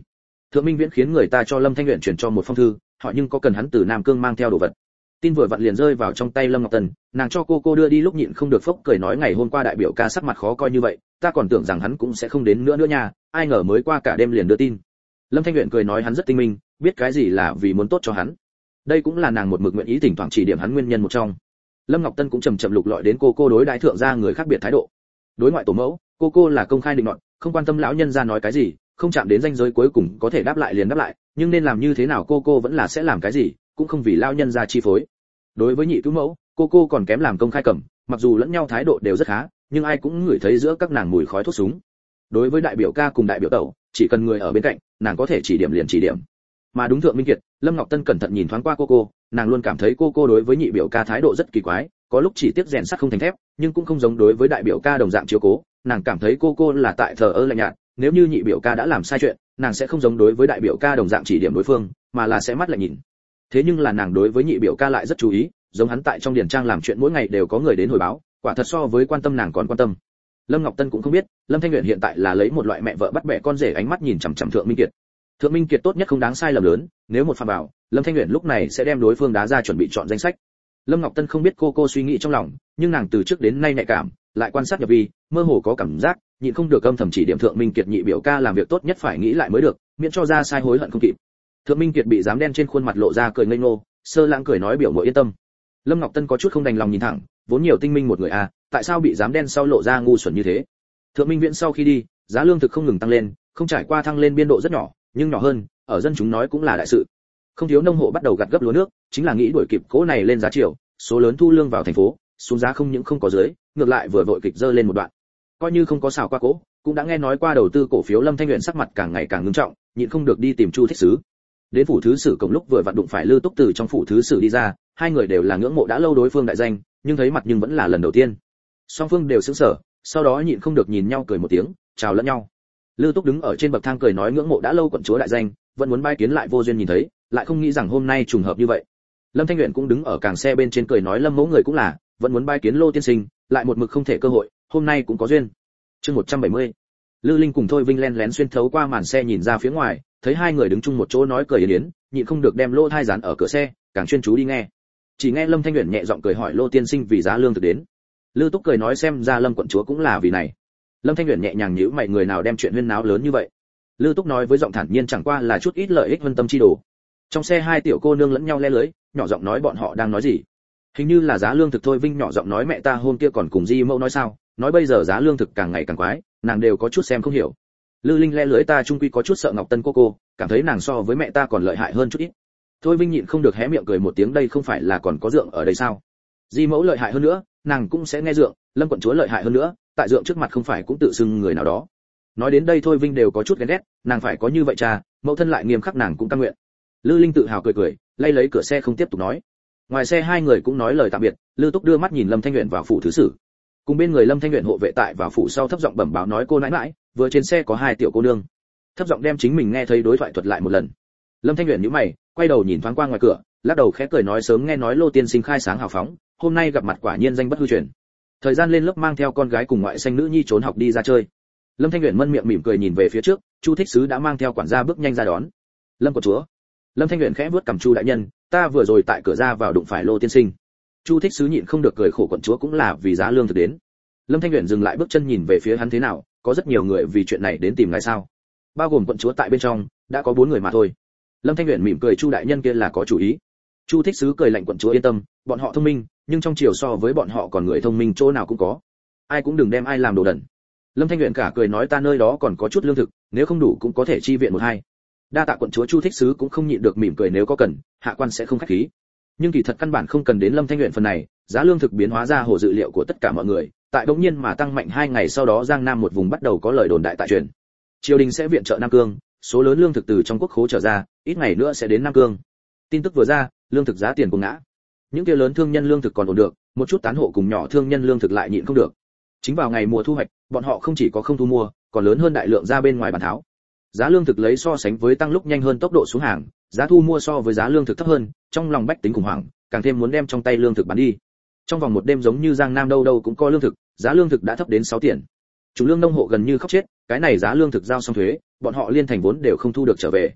A: Thượng Minh Viễn khiến người ta cho Lâm Thanh Uyển chuyển cho một phong thư, hỏi nhưng có cần hắn từ Nam Cương mang theo đồ vật. Tin vừa vặn liền rơi vào trong tay Lâm Ngọc Tân, nàng cho cô cô đưa đi lúc nhịn không được phốc cười nói ngày hôm qua đại biểu ca sắc mặt khó coi như vậy, ta còn tưởng rằng hắn cũng sẽ không đến nữa nữa nha, ai ngờ mới qua cả đêm liền đưa tin. Lâm Thanh Uyển cười nói hắn rất tinh minh, biết cái gì là vì muốn tốt cho hắn. Đây cũng là nàng một mực nguyện ý thỉnh thoảng chỉ điểm hắn nguyên nhân một trong. Lâm Ngọc Tân cũng chậm chậm lục lọi đến cô cô đối đãi thượng gia người khác biệt thái độ. Đối ngoại tổ mẫu, cô cô là công khai định nọt, không quan tâm lão nhân gia nói cái gì, không chạm đến ranh giới cuối cùng có thể đáp lại liền đáp lại, nhưng nên làm như thế nào cô cô vẫn là sẽ làm cái gì, cũng không vì lão nhân gia chi phối. Đối với nhị cứu mẫu, cô cô còn kém làm công khai cẩm, mặc dù lẫn nhau thái độ đều rất khá, nhưng ai cũng ngửi thấy giữa các nàng mùi khói thuốc súng. Đối với đại biểu ca cùng đại biểu tẩu, chỉ cần người ở bên cạnh, nàng có thể chỉ điểm liền chỉ điểm. Mà đúng Thượng Minh Kiệt, Lâm Ngọc Tân cẩn thận nhìn thoáng qua cô cô, nàng luôn cảm thấy cô cô đối với nhị biểu ca thái độ rất kỳ quái, có lúc chỉ tiếc rèn sắt không thành thép, nhưng cũng không giống đối với đại biểu ca đồng dạng chiếu cố, nàng cảm thấy cô cô là tại thờ ơ lạnh nhạt, nếu như nhị biểu ca đã làm sai chuyện, nàng sẽ không giống đối với đại biểu ca đồng dạng chỉ điểm đối phương, mà là sẽ mắt lại nhìn. Thế nhưng là nàng đối với nhị biểu ca lại rất chú ý, giống hắn tại trong điển trang làm chuyện mỗi ngày đều có người đến hồi báo, quả thật so với quan tâm nàng còn quan tâm. Lâm Ngọc Tân cũng không biết, Lâm Thanh Uyển hiện tại là lấy một loại mẹ vợ bắt bẻ con rể ánh mắt nhìn chằm chằm Thượng Minh Kiệt. Thượng Minh Kiệt tốt nhất không đáng sai lầm lớn, nếu một phạm vào, Lâm Thanh Uyển lúc này sẽ đem đối phương đá ra chuẩn bị chọn danh sách. Lâm Ngọc Tân không biết cô cô suy nghĩ trong lòng, nhưng nàng từ trước đến nay nhạy cảm, lại quan sát nhập vi, mơ hồ có cảm giác, nhịn không được âm thầm chỉ điểm Thượng Minh Kiệt nhị biểu ca làm việc tốt nhất phải nghĩ lại mới được, miễn cho ra sai hối hận không kịp. Thượng Minh Kiệt bị dám đen trên khuôn mặt lộ ra cười ngây ngô, sơ lãng cười nói biểu muội yên tâm. Lâm Ngọc Tân có chút không đành lòng nhìn thẳng, vốn nhiều tinh minh một người à, tại sao bị dám đen sau lộ ra ngu xuẩn như thế. Thượng Minh Viễn sau khi đi, giá lương thực không ngừng tăng lên, không trải qua thăng lên biên độ rất nhỏ, nhưng nhỏ hơn, ở dân chúng nói cũng là đại sự. Không thiếu nông hộ bắt đầu gặt gấp lúa nước, chính là nghĩ đuổi kịp cố này lên giá chiều, số lớn thu lương vào thành phố, xuống giá không những không có dưới, ngược lại vừa vội kịch dơ lên một đoạn. Coi như không có xào qua cố, cũng đã nghe nói qua đầu tư cổ phiếu Lâm Thanh Uyển sắc mặt càng ngày càng nghiêm trọng, nhịn không được đi tìm Chu Thích Sứ. Đến phủ thứ sử cổng lúc vừa vặn đụng phải Lư Túc từ trong phủ thứ sử đi ra, hai người đều là ngưỡng mộ đã lâu đối phương đại danh, nhưng thấy mặt nhưng vẫn là lần đầu tiên. Song phương đều sững sờ, sau đó nhịn không được nhìn nhau cười một tiếng, chào lẫn nhau. Lư Túc đứng ở trên bậc thang cười nói ngưỡng mộ đã lâu quận chúa đại danh, vẫn muốn bái kiến lại vô duyên nhìn thấy, lại không nghĩ rằng hôm nay trùng hợp như vậy. Lâm Thanh Uyển cũng đứng ở càng xe bên trên cười nói Lâm mẫu người cũng là, vẫn muốn bái kiến Lô tiên sinh, lại một mực không thể cơ hội, hôm nay cũng có duyên. Chương một trăm bảy mươi. Lư Linh cùng Thôi Vinh len lén xuyên thấu qua màn xe nhìn ra phía ngoài, thấy hai người đứng chung một chỗ nói cười yến yến, nhịn không được đem lô thai dán ở cửa xe, càng chuyên chú đi nghe. Chỉ nghe Lâm Thanh Uyển nhẹ giọng cười hỏi Lô tiên sinh vì giá lương thực đến. Lư Túc cười nói xem ra Lâm quận chúa cũng là vì này. Lâm Thanh Uyển nhẹ nhàng nhíu mày người nào đem chuyện huyên náo lớn như vậy. Lư Túc nói với giọng thản nhiên chẳng qua là chút ít lợi ích vân tâm chi đồ. Trong xe hai tiểu cô nương lẫn nhau le lưới, nhỏ giọng nói bọn họ đang nói gì. Hình như là giá lương thực Thôi Vinh nhỏ giọng nói mẹ ta hôm kia còn cùng Di Mẫu nói sao, nói bây giờ giá lương thực càng ngày càng quái, nàng đều có chút xem không hiểu. Lư Linh le lưới ta trung quy có chút sợ Ngọc Tân cô cô, cảm thấy nàng so với mẹ ta còn lợi hại hơn chút ít. Thôi Vinh nhịn không được hé miệng cười một tiếng đây không phải là còn có dượng ở đây sao? Di Mẫu lợi hại hơn nữa, nàng cũng sẽ nghe dượng, Lâm quận chúa lợi hại hơn nữa, tại dượng trước mặt không phải cũng tự xưng người nào đó. Nói đến đây Thôi Vinh đều có chút ghen ghét, nàng phải có như vậy cha, mẫu thân lại nghiêm khắc nàng cũng cam nguyện. Lư Linh tự hào cười cười, lay lấy cửa xe không tiếp tục nói. Ngoài xe hai người cũng nói lời tạm biệt, Lư Túc đưa mắt nhìn Lâm Thanh Uyển vào phủ thứ sử. Cùng bên người Lâm Thanh Uyển hộ vệ tại vào phủ sau thấp giọng bẩm báo nói cô nãi nãi, vừa trên xe có hai tiểu cô nương. Thấp giọng đem chính mình nghe thấy đối thoại thuật lại một lần. Lâm Thanh Uyển nhíu mày, quay đầu nhìn thoáng qua ngoài cửa, lắc đầu khẽ cười nói sớm nghe nói Lô tiên sinh khai sáng hào phóng, hôm nay gặp mặt quả nhiên danh bất hư truyền. Thời gian lên lớp mang theo con gái cùng ngoại xanh nữ nhi trốn học đi ra chơi. Lâm Thanh Uyển mân miệng mỉm cười nhìn về phía trước, Chu Thích Sứ đã mang theo quản gia bước nhanh ra đón. Lâm quận chúa. Lâm Thanh Uyển khẽ vuốt cằm Chu đại nhân, ta vừa rồi tại cửa ra vào đụng phải Lô tiên sinh. Chu Thích Sứ nhịn không được cười khổ quận chúa cũng là vì giá lương thực đến. Lâm Thanh Uyển dừng lại bước chân nhìn về phía hắn thế nào, có rất nhiều người vì chuyện này đến tìm ngài sao? Bao gồm quận chúa tại bên trong, đã có bốn người mà thôi. Lâm Thanh Uyển mỉm cười Chu đại nhân kia là có chủ ý. Chu Thích Sứ cười lạnh quận chúa yên tâm, bọn họ thông minh, nhưng trong chiều so với bọn họ còn người thông minh chỗ nào cũng có. Ai cũng đừng đem ai làm đồ đần. Lâm Thanh Uyển cả cười nói ta nơi đó còn có chút lương thực, nếu không đủ cũng có thể chi viện một hai. Đa tạ quận chúa Chu Thích Sứ cũng không nhịn được mỉm cười nếu có cần, hạ quan sẽ không khách khí. Nhưng kỳ thật căn bản không cần đến Lâm Thanh Uyển phần này, giá lương thực biến hóa ra hồ dự liệu của tất cả mọi người, tại đống nhiên mà tăng mạnh hai ngày sau đó Giang Nam một vùng bắt đầu có lời đồn đại tại truyền. Triều đình sẽ viện trợ Nam Cương, số lớn lương thực từ trong quốc khố trở ra, ít ngày nữa sẽ đến Nam Cương. Tin tức vừa ra, lương thực giá tiền cũng ngã. Những kia lớn thương nhân lương thực còn ổn được, một chút tán hộ cùng nhỏ thương nhân lương thực lại nhịn không được. Chính vào ngày mùa thu hoạch, bọn họ không chỉ có không thu mua, còn lớn hơn đại lượng ra bên ngoài bàn tháo. Giá lương thực lấy so sánh với tăng lúc nhanh hơn tốc độ xuống hàng, giá thu mua so với giá lương thực thấp hơn, trong lòng bách tính khủng hoảng, càng thêm muốn đem trong tay lương thực bán đi. Trong vòng một đêm giống như Giang Nam đâu đâu cũng có lương thực, giá lương thực đã thấp đến sáu tiền. Chủ lương nông hộ gần như khóc chết, cái này giá lương thực giao xong thuế, bọn họ liên thành vốn đều không thu được trở về.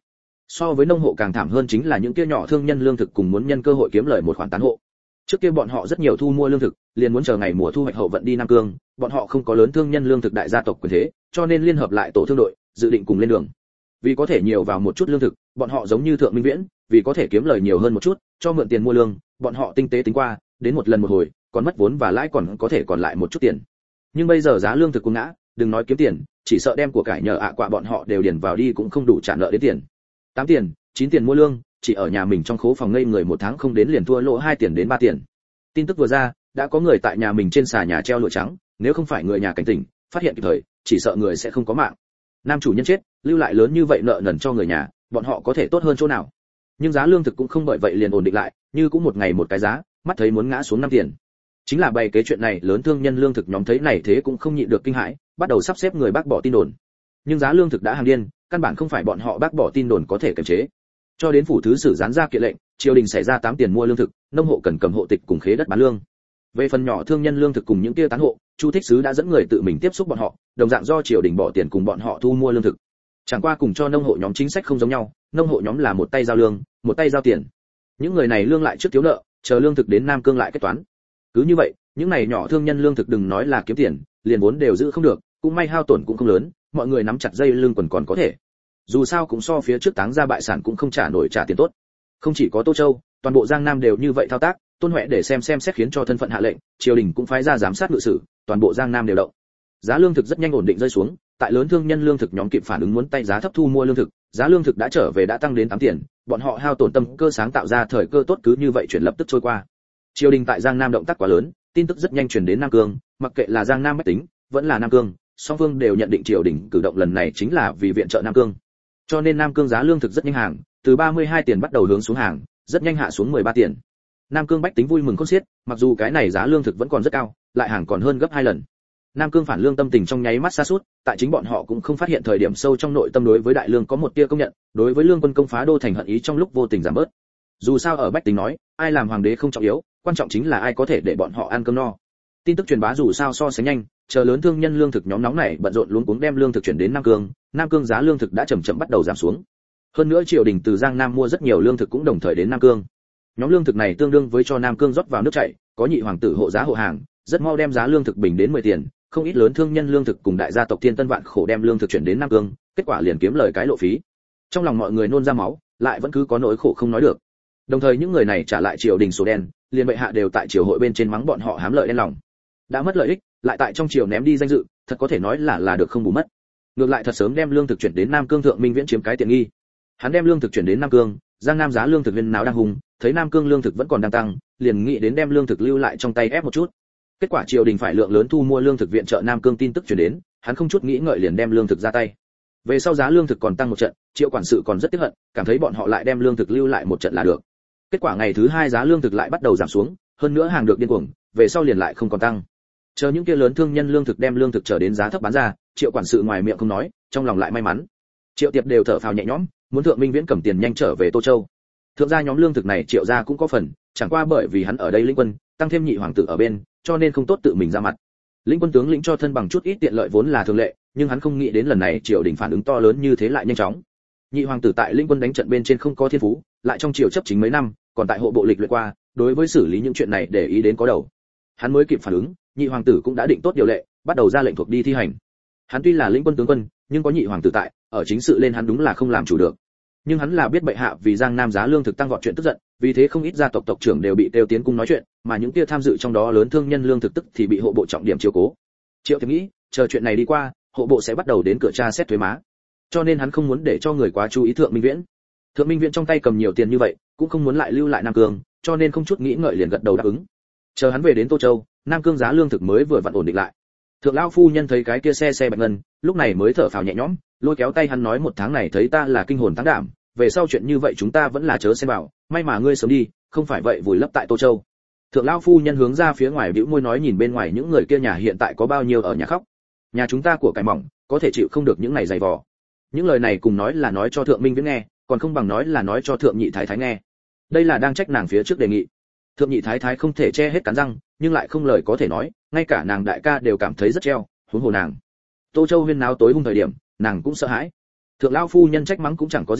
A: So với nông hộ càng thảm hơn chính là những kia nhỏ thương nhân lương thực cùng muốn nhân cơ hội kiếm lời một khoản tán hộ. Trước kia bọn họ rất nhiều thu mua lương thực, liền muốn chờ ngày mùa thu hoạch hậu vận đi Nam Cương, bọn họ không có lớn thương nhân lương thực đại gia tộc quyền thế, cho nên liên hợp lại tổ thương đội, dự định cùng lên đường. Vì có thể nhiều vào một chút lương thực, bọn họ giống như Thượng Minh Viễn, vì có thể kiếm lời nhiều hơn một chút, cho mượn tiền mua lương, bọn họ tinh tế tính qua, đến một lần một hồi, còn mất vốn và lãi còn có thể còn lại một chút tiền. Nhưng bây giờ giá lương thực cũng ngã, đừng nói kiếm tiền, chỉ sợ đem của cải nhờ ạ quạ bọn họ đều điền vào đi cũng không đủ trả nợ đến tiền. tám tiền, chín tiền mua lương, chỉ ở nhà mình trong khố phòng ngây người một tháng không đến liền thua lỗ hai tiền đến ba tiền. Tin tức vừa ra, đã có người tại nhà mình trên xà nhà treo lụa trắng, nếu không phải người nhà cảnh tỉnh, phát hiện kịp thời, chỉ sợ người sẽ không có mạng. Nam chủ nhân chết, lưu lại lớn như vậy nợ nần cho người nhà, bọn họ có thể tốt hơn chỗ nào? Nhưng giá lương thực cũng không bởi vậy liền ổn định lại, như cũng một ngày một cái giá, mắt thấy muốn ngã xuống năm tiền. Chính là bày kế chuyện này, lớn thương nhân lương thực nhóm thấy này thế cũng không nhịn được kinh hãi, bắt đầu sắp xếp người bác bỏ tin đồn. Nhưng giá lương thực đã hàng điên, căn bản không phải bọn họ bác bỏ tin đồn có thể kiềm chế. Cho đến phủ thứ sử gián ra kiện lệnh, triều đình xảy ra tám tiền mua lương thực, nông hộ cần cầm hộ tịch cùng khế đất bán lương. Về phần nhỏ thương nhân lương thực cùng những kia tán hộ, Chu Thích Sứ đã dẫn người tự mình tiếp xúc bọn họ, đồng dạng do triều đình bỏ tiền cùng bọn họ thu mua lương thực. Chẳng qua cùng cho nông hộ nhóm chính sách không giống nhau, nông hộ nhóm là một tay giao lương, một tay giao tiền. Những người này lương lại trước thiếu nợ, chờ lương thực đến Nam Cương lại kết toán. Cứ như vậy, những này nhỏ thương nhân lương thực đừng nói là kiếm tiền, liền vốn đều giữ không được, cũng may hao tổn cũng không lớn, mọi người nắm chặt dây lưng quần còn có thể. Dù sao cũng so phía trước táng ra bại sản cũng không trả nổi trả tiền tốt. Không chỉ có Tô Châu, toàn bộ Giang Nam đều như vậy thao tác, Tôn Huệ để xem xem xét khiến cho thân phận hạ lệnh, triều đình cũng phái ra giám sát ngự sử, toàn bộ Giang Nam đều động. Giá lương thực rất nhanh ổn định rơi xuống, tại lớn thương nhân lương thực nhóm kịp phản ứng muốn tay giá thấp thu mua lương thực, giá lương thực đã trở về đã tăng đến tám tiền, bọn họ hao tổn tâm cơ sáng tạo ra thời cơ tốt cứ như vậy chuyển lập tức trôi qua. Triều đình tại Giang Nam động tác quá lớn, tin tức rất nhanh truyền đến Nam Cương, mặc kệ là Giang Nam bách tính, vẫn là Nam Cương, song phương đều nhận định triều đình cử động lần này chính là vì viện trợ Nam Cương. Cho nên Nam Cương giá lương thực rất nhanh hàng, từ ba mươi hai tiền bắt đầu hướng xuống hàng, rất nhanh hạ xuống mười ba tiền. Nam Cương bách tính vui mừng khôn xiết, mặc dù cái này giá lương thực vẫn còn rất cao, lại hàng còn hơn gấp hai lần. Nam Cương phản lương tâm tình trong nháy mắt sa sút, tại chính bọn họ cũng không phát hiện thời điểm sâu trong nội tâm đối với đại lương có một tia công nhận, đối với lương quân công phá đô thành hận ý trong lúc vô tình giảm bớt. Dù sao ở bách tính nói, ai làm hoàng đế không trọng yếu, quan trọng chính là ai có thể để bọn họ ăn cơm no. Tin tức truyền bá dù sao so sánh nhanh, chờ lớn thương nhân lương thực nhóm nóng này bận rộn luống cuống đem lương thực chuyển đến Nam Cương, Nam Cương giá lương thực đã chậm chậm bắt đầu giảm xuống. Hơn nữa triều đình từ Giang Nam mua rất nhiều lương thực cũng đồng thời đến Nam Cương. Nhóm lương thực này tương đương với cho Nam Cương rót vào nước chảy, có nhị hoàng tử hộ giá hộ hàng, rất mau đem giá lương thực bình đến mười tiền, không ít lớn thương nhân lương thực cùng đại gia tộc Thiên Tân vạn khổ đem lương thực chuyển đến Nam Cương, kết quả liền kiếm lời cái lộ phí. Trong lòng mọi người nôn ra máu, lại vẫn cứ có nỗi khổ không nói được. Đồng thời những người này trả lại triều đình sổ đen, liền bệ hạ đều tại triều hội bên trên mắng bọn họ hám lợi đen lòng. Đã mất lợi ích, lại tại trong triều ném đi danh dự, thật có thể nói là là được không bù mất. Ngược lại thật sớm đem lương thực chuyển đến Nam Cương, Thượng Minh Viễn chiếm cái tiện nghi. Hắn đem lương thực chuyển đến Nam Cương, Giang Nam giá lương thực viên nào đang hùng, thấy Nam Cương lương thực vẫn còn đang tăng, liền nghĩ đến đem lương thực lưu lại trong tay ép một chút. Kết quả triều đình phải lượng lớn thu mua lương thực viện trợ Nam Cương tin tức truyền đến, hắn không chút nghĩ ngợi liền đem lương thực ra tay. Về sau giá lương thực còn tăng một trận, Triệu quản sự còn rất tiếc hận, cảm thấy bọn họ lại đem lương thực lưu lại một trận là được. Kết quả ngày thứ hai giá lương thực lại bắt đầu giảm xuống, hơn nữa hàng được điên cuồng, về sau liền lại không còn tăng. Chờ những kia lớn thương nhân lương thực đem lương thực trở đến giá thấp bán ra, Triệu quản sự ngoài miệng không nói, trong lòng lại may mắn. Triệu Tiệp đều thở phào nhẹ nhõm, muốn Thượng Minh Viễn cầm tiền nhanh trở về Tô Châu. Thượng gia nhóm lương thực này Triệu gia cũng có phần, chẳng qua bởi vì hắn ở đây lĩnh quân, tăng thêm nhị hoàng tử ở bên, cho nên không tốt tự mình ra mặt. Lĩnh quân tướng lĩnh cho thân bằng chút ít tiện lợi vốn là thường lệ, nhưng hắn không nghĩ đến lần này triều đình phản ứng to lớn như thế lại nhanh chóng. Nhị hoàng tử tại lĩnh quân đánh trận bên trên không có thiên phú, lại trong triều chấp chính mấy năm, còn tại hộ bộ lịch luyện qua, đối với xử lý những chuyện này để ý đến có đầu. Hắn mới kịp phản ứng, nhị hoàng tử cũng đã định tốt điều lệ, bắt đầu ra lệnh thuộc đi thi hành. Hắn tuy là lĩnh quân tướng quân, nhưng có nhị hoàng tử tại, ở chính sự lên hắn đúng là không làm chủ được. Nhưng hắn là biết bệ hạ vì Giang Nam giá lương thực tăng vọt chuyện tức giận, vì thế không ít gia tộc tộc trưởng đều bị tiêu tiến cung nói chuyện, mà những kia tham dự trong đó lớn thương nhân lương thực tức thì bị hộ bộ trọng điểm chiếu cố. Triệu Tiệp nghĩ, chờ chuyện này đi qua, hộ bộ sẽ bắt đầu đến cửa tra xét thuế má. Cho nên hắn không muốn để cho người quá chú ý Thượng Minh Viễn. Thượng Minh Viễn trong tay cầm nhiều tiền như vậy, cũng không muốn lại lưu lại Nam Cương, cho nên không chút nghĩ ngợi liền gật đầu đáp ứng. Chờ hắn về đến Tô Châu, Nam Cương giá lương thực mới vừa vặn ổn định lại. Thượng lão phu nhân thấy cái kia xe xe bạch ngân, lúc này mới thở phào nhẹ nhõm, lôi kéo tay hắn nói một tháng này thấy ta là kinh hồn táng đảm, về sau chuyện như vậy chúng ta vẫn là chớ xem vào, may mà ngươi sớm đi, không phải vậy vùi lấp tại Tô Châu. Thượng lão phu nhân hướng ra phía ngoài bĩu môi nói nhìn bên ngoài những người kia nhà hiện tại có bao nhiêu ở nhà khóc. Nhà chúng ta của cải mỏng, có thể chịu không được những này dày vò. Những lời này cùng nói là nói cho Thượng Minh Viễn nghe, còn không bằng nói là nói cho Thượng Nhị Thái Thái nghe. Đây là đang trách nàng phía trước đề nghị. Thượng Nhị Thái Thái không thể che hết cắn răng, nhưng lại không lời có thể nói, ngay cả nàng đại ca đều cảm thấy rất treo, huống hồ nàng. Tô Châu huyên náo tối hung thời điểm, nàng cũng sợ hãi. Thượng lão phu nhân trách mắng cũng chẳng có gì,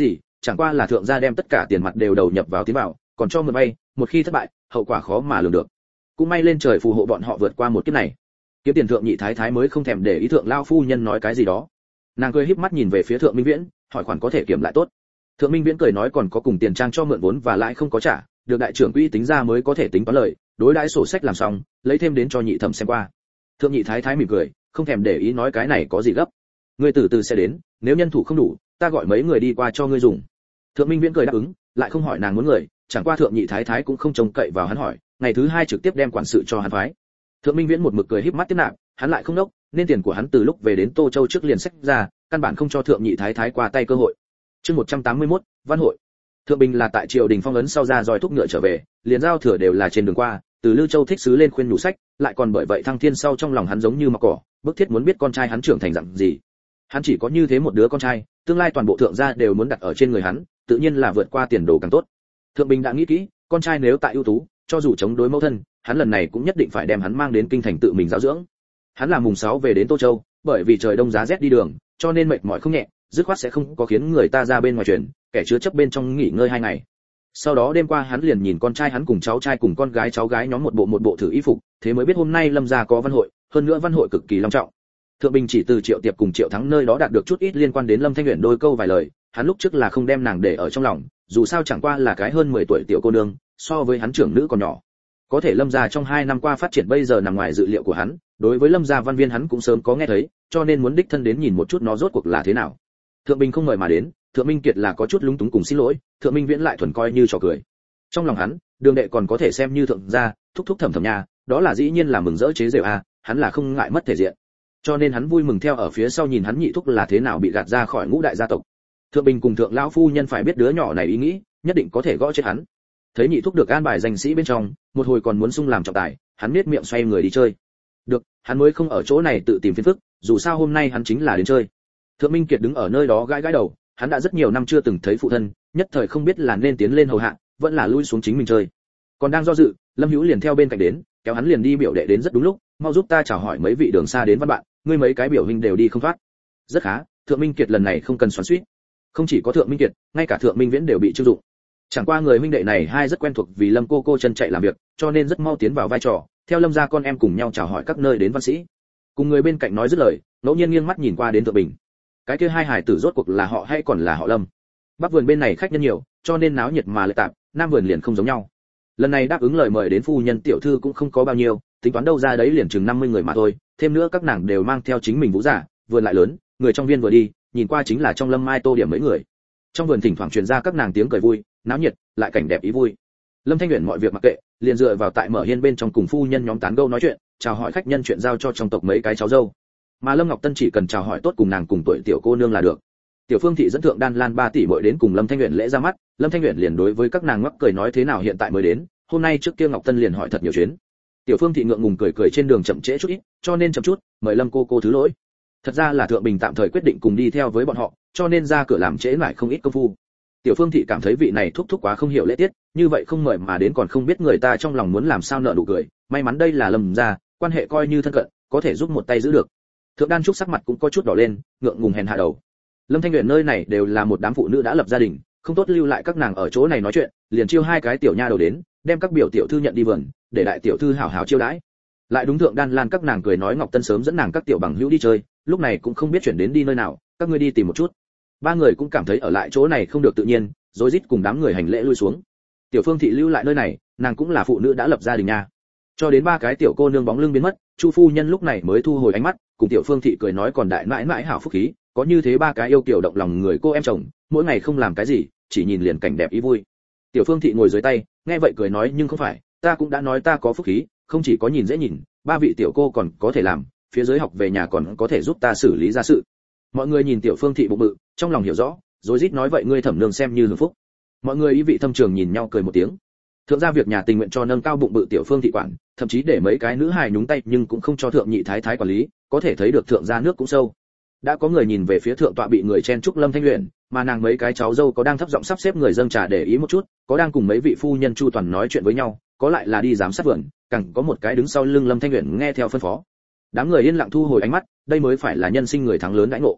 A: chẳng qua là thượng gia đem tất cả tiền mặt đều đầu nhập vào tiến vào, còn cho mượn vay, một khi thất bại, hậu quả khó mà lường được. Cũng may lên trời phù hộ bọn họ vượt qua một kiếp này. Kiếm tiền thượng nhị thái thái mới không thèm để ý thượng lao phu nhân nói cái gì đó. Nàng cười híp mắt nhìn về phía thượng Minh Viễn, hỏi khoản có thể kiểm lại tốt. Thượng Minh Viễn cười nói còn có cùng tiền trang cho mượn vốn và lãi không có trả, được đại trưởng quỹ tính ra mới có thể tính toán lời, đối đãi sổ sách làm xong, lấy thêm đến cho nhị thẩm xem qua. Thượng nhị thái thái mỉm cười, không thèm để ý nói cái này có gì gấp. Ngươi từ từ sẽ đến, nếu nhân thủ không đủ, ta gọi mấy người đi qua cho ngươi dùng. Thượng Minh Viễn cười đáp ứng, lại không hỏi nàng muốn người, chẳng qua thượng nhị thái thái cũng không trông cậy vào hắn hỏi, ngày thứ hai trực tiếp đem quản sự cho hắn phái. Thượng Minh Viễn một mực cười híp mắt tiếp nạp, hắn lại không đốc, nên tiền của hắn từ lúc về đến Tô Châu trước liền sách ra, căn bản không cho thượng nhị thái thái qua tay cơ hội. Chương một trăm tám mươi mốt, văn hội. Thượng Bình là tại triều đình phong ấn sau ra dòi thúc ngựa trở về, liền giao thừa đều là trên đường qua, từ Lư Châu thích sứ lên khuyên nhủ sách, lại còn bởi vậy thăng thiên sau trong lòng hắn giống như mặc cỏ, bức thiết muốn biết con trai hắn trưởng thành dạng gì. Hắn chỉ có như thế một đứa con trai, tương lai toàn bộ thượng gia đều muốn đặt ở trên người hắn, tự nhiên là vượt qua tiền đồ càng tốt. Thượng Bình đã nghĩ kỹ, con trai nếu tại ưu tú, cho dù chống đối mẫu thân, hắn lần này cũng nhất định phải đem hắn mang đến kinh thành tự mình giáo dưỡng. Hắn là mùng sáu về đến Tô Châu, bởi vì trời đông giá rét đi đường, cho nên mệt mỏi không nhẹ, dứt khoát sẽ không có khiến người ta ra bên ngoài truyền, kẻ chứa chấp bên trong nghỉ ngơi hai ngày. Sau đó đêm qua hắn liền nhìn con trai hắn cùng cháu trai cùng con gái cháu gái nhóm một bộ một bộ thử y phục, thế mới biết hôm nay Lâm gia có văn hội, hơn nữa văn hội cực kỳ long trọng. Thượng Bình chỉ từ Triệu Tiệp cùng Triệu Thắng nơi đó đạt được chút ít liên quan đến Lâm Thanh Uyển đôi câu vài lời, hắn lúc trước là không đem nàng để ở trong lòng, dù sao chẳng qua là cái hơn mười tuổi tiểu cô nương, so với hắn trưởng nữ còn nhỏ. Có thể Lâm gia trong hai năm qua phát triển bây giờ nằm ngoài dự liệu của hắn, đối với Lâm gia văn viên hắn cũng sớm có nghe thấy, cho nên muốn đích thân đến nhìn một chút nó rốt cuộc là thế nào. Thượng Bình không mời mà đến, Thượng Minh Kiệt là có chút lúng túng cùng xin lỗi, Thượng Minh Viễn lại thuần coi như trò cười. Trong lòng hắn, Đường đệ còn có thể xem như thượng gia, thúc thúc thẩm thẩm nhà, đó là dĩ nhiên là mừng rỡ chế giễu a, hắn là không ngại mất thể diện. Cho nên hắn vui mừng theo ở phía sau nhìn hắn nhị thúc là thế nào bị gạt ra khỏi ngũ đại gia tộc. Thượng Bình cùng thượng lão phu nhân phải biết đứa nhỏ này ý nghĩ, nhất định có thể gõ chết hắn. Thấy nhị thúc được an bài danh sĩ bên trong, một hồi còn muốn sung làm trọng tài, hắn nhếch miệng xoay người đi chơi. Được, hắn mới không ở chỗ này tự tìm phiền phức, dù sao hôm nay hắn chính là đến chơi. Thượng Minh Kiệt đứng ở nơi đó gãi gãi đầu, hắn đã rất nhiều năm chưa từng thấy phụ thân, nhất thời không biết là nên tiến lên hầu hạ, vẫn là lui xuống chính mình chơi. Còn đang do dự, Lâm Hữu liền theo bên cạnh đến, kéo hắn liền đi biểu đệ đến rất đúng lúc, mau giúp ta chào hỏi mấy vị đường xa đến văn bạn, ngươi mấy cái biểu huynh đều đi không thoát. Rất khá, Thượng Minh Kiệt lần này không cần xoắn xuýt. Không chỉ có Thượng Minh Kiệt, ngay cả Thượng Minh Viễn đều bị trưng dụng. Chẳng qua người huynh đệ này hai rất quen thuộc vì Lâm cô cô chân chạy làm việc, cho nên rất mau tiến vào vai trò, theo Lâm gia con em cùng nhau chào hỏi các nơi đến văn sĩ. Cùng người bên cạnh nói dứt lời, ngẫu nhiên nghiêng mắt nhìn qua đến Thượng Bình. Cái kia hai hải tử rốt cuộc là họ hay còn là họ Lâm? Bắc vườn bên này khách nhân nhiều, cho nên náo nhiệt mà lệ tạp, Nam vườn liền không giống nhau. Lần này đáp ứng lời mời đến phu nhân tiểu thư cũng không có bao nhiêu, tính toán đâu ra đấy liền chừng năm mươi người mà thôi, thêm nữa các nàng đều mang theo chính mình vũ giả, vườn lại lớn, người trong viên vừa đi, nhìn qua chính là trong Lâm Mai Tô điểm mấy người. Trong vườn thỉnh thoảng truyền ra các nàng tiếng cười vui, náo nhiệt, lại cảnh đẹp ý vui. Lâm Thanh Uyển mọi việc mặc kệ, liền dựa vào tại mở hiên bên trong cùng phu nhân nhóm tán gẫu nói chuyện, chào hỏi khách nhân chuyện giao cho trong tộc mấy cái cháu dâu. Mà Lâm Ngọc Tân chỉ cần chào hỏi tốt cùng nàng cùng tuổi tiểu cô nương là được. Tiểu Phương thị dẫn thượng Đan Lan ba tỷ muội đến cùng Lâm Thanh Uyển lễ ra mắt, Lâm Thanh Uyển liền đối với các nàng ngoắc cười nói thế nào hiện tại mới đến, hôm nay trước kia Ngọc Tân liền hỏi thật nhiều chuyến. Tiểu Phương thị ngượng ngùng cười cười trên đường chậm trễ chút ít, cho nên chậm chút, mời Lâm cô cô thứ lỗi. Thật ra là Thượng Bình tạm thời quyết định cùng đi theo với bọn họ, cho nên ra cửa làm trễ lại không ít công phu. Tiểu Phương thị cảm thấy vị này thúc thúc quá không hiểu lễ tiết, như vậy không mời mà đến còn không biết người ta trong lòng muốn làm sao nợ nụ cười, may mắn đây là Lâm gia, quan hệ coi như thân cận, có thể giúp một tay giữ được. Thượng Đan Trúc sắc mặt cũng có chút đỏ lên, ngượng ngùng hèn hạ đầu. Lâm Thanh Uyển nơi này đều là một đám phụ nữ đã lập gia đình, không tốt lưu lại các nàng ở chỗ này nói chuyện, liền chiêu hai cái tiểu nha đầu đến, đem các biểu tiểu thư nhận đi vườn, để đại tiểu thư hảo hảo chiêu đãi. Lại đúng Thượng Đan Lan các nàng cười nói Ngọc Tân sớm dẫn nàng các tiểu bằng hữu đi chơi, lúc này cũng không biết chuyển đến đi nơi nào, các ngươi đi tìm một chút. Ba người cũng cảm thấy ở lại chỗ này không được tự nhiên, rối rít cùng đám người hành lễ lui xuống. Tiểu Phương thị lưu lại nơi này, nàng cũng là phụ nữ đã lập gia đình nha. Cho đến ba cái tiểu cô nương bóng lưng biến mất, Chu phu nhân lúc này mới thu hồi ánh mắt, cùng Tiểu Phương thị cười nói còn đại mãi mãi hảo phúc khí, có như thế ba cái yêu kiều động lòng người cô em chồng, mỗi ngày không làm cái gì, chỉ nhìn liền cảnh đẹp ý vui. Tiểu Phương thị ngồi dưới tay, nghe vậy cười nói nhưng không phải, ta cũng đã nói ta có phúc khí, không chỉ có nhìn dễ nhìn, ba vị tiểu cô còn có thể làm, phía dưới học về nhà còn có thể giúp ta xử lý gia sự. Mọi người nhìn Tiểu Phương thị bụng bự, trong lòng hiểu rõ, rồi rít nói vậy ngươi thẩm nương xem như hưởng phúc. Mọi người ý vị thâm trường nhìn nhau cười một tiếng. Thượng gia việc nhà tình nguyện cho nâng cao bụng bự Tiểu Phương thị quản, thậm chí để mấy cái nữ hài nhúng tay nhưng cũng không cho thượng nhị thái thái quản lý, có thể thấy được thượng gia nước cũng sâu. Đã có người nhìn về phía thượng tọa bị người chen chúc Lâm Thanh Uyển, mà nàng mấy cái cháu dâu có đang thấp giọng sắp xếp người dâng trà để ý một chút, có đang cùng mấy vị phu nhân chu toàn nói chuyện với nhau, có lại là đi giám sát vườn, càng có một cái đứng sau lưng Lâm Thanh Uyển nghe theo phân phó. Đám người yên lặng thu hồi ánh mắt, đây mới phải là nhân sinh người thắng lớn đãi ngộ.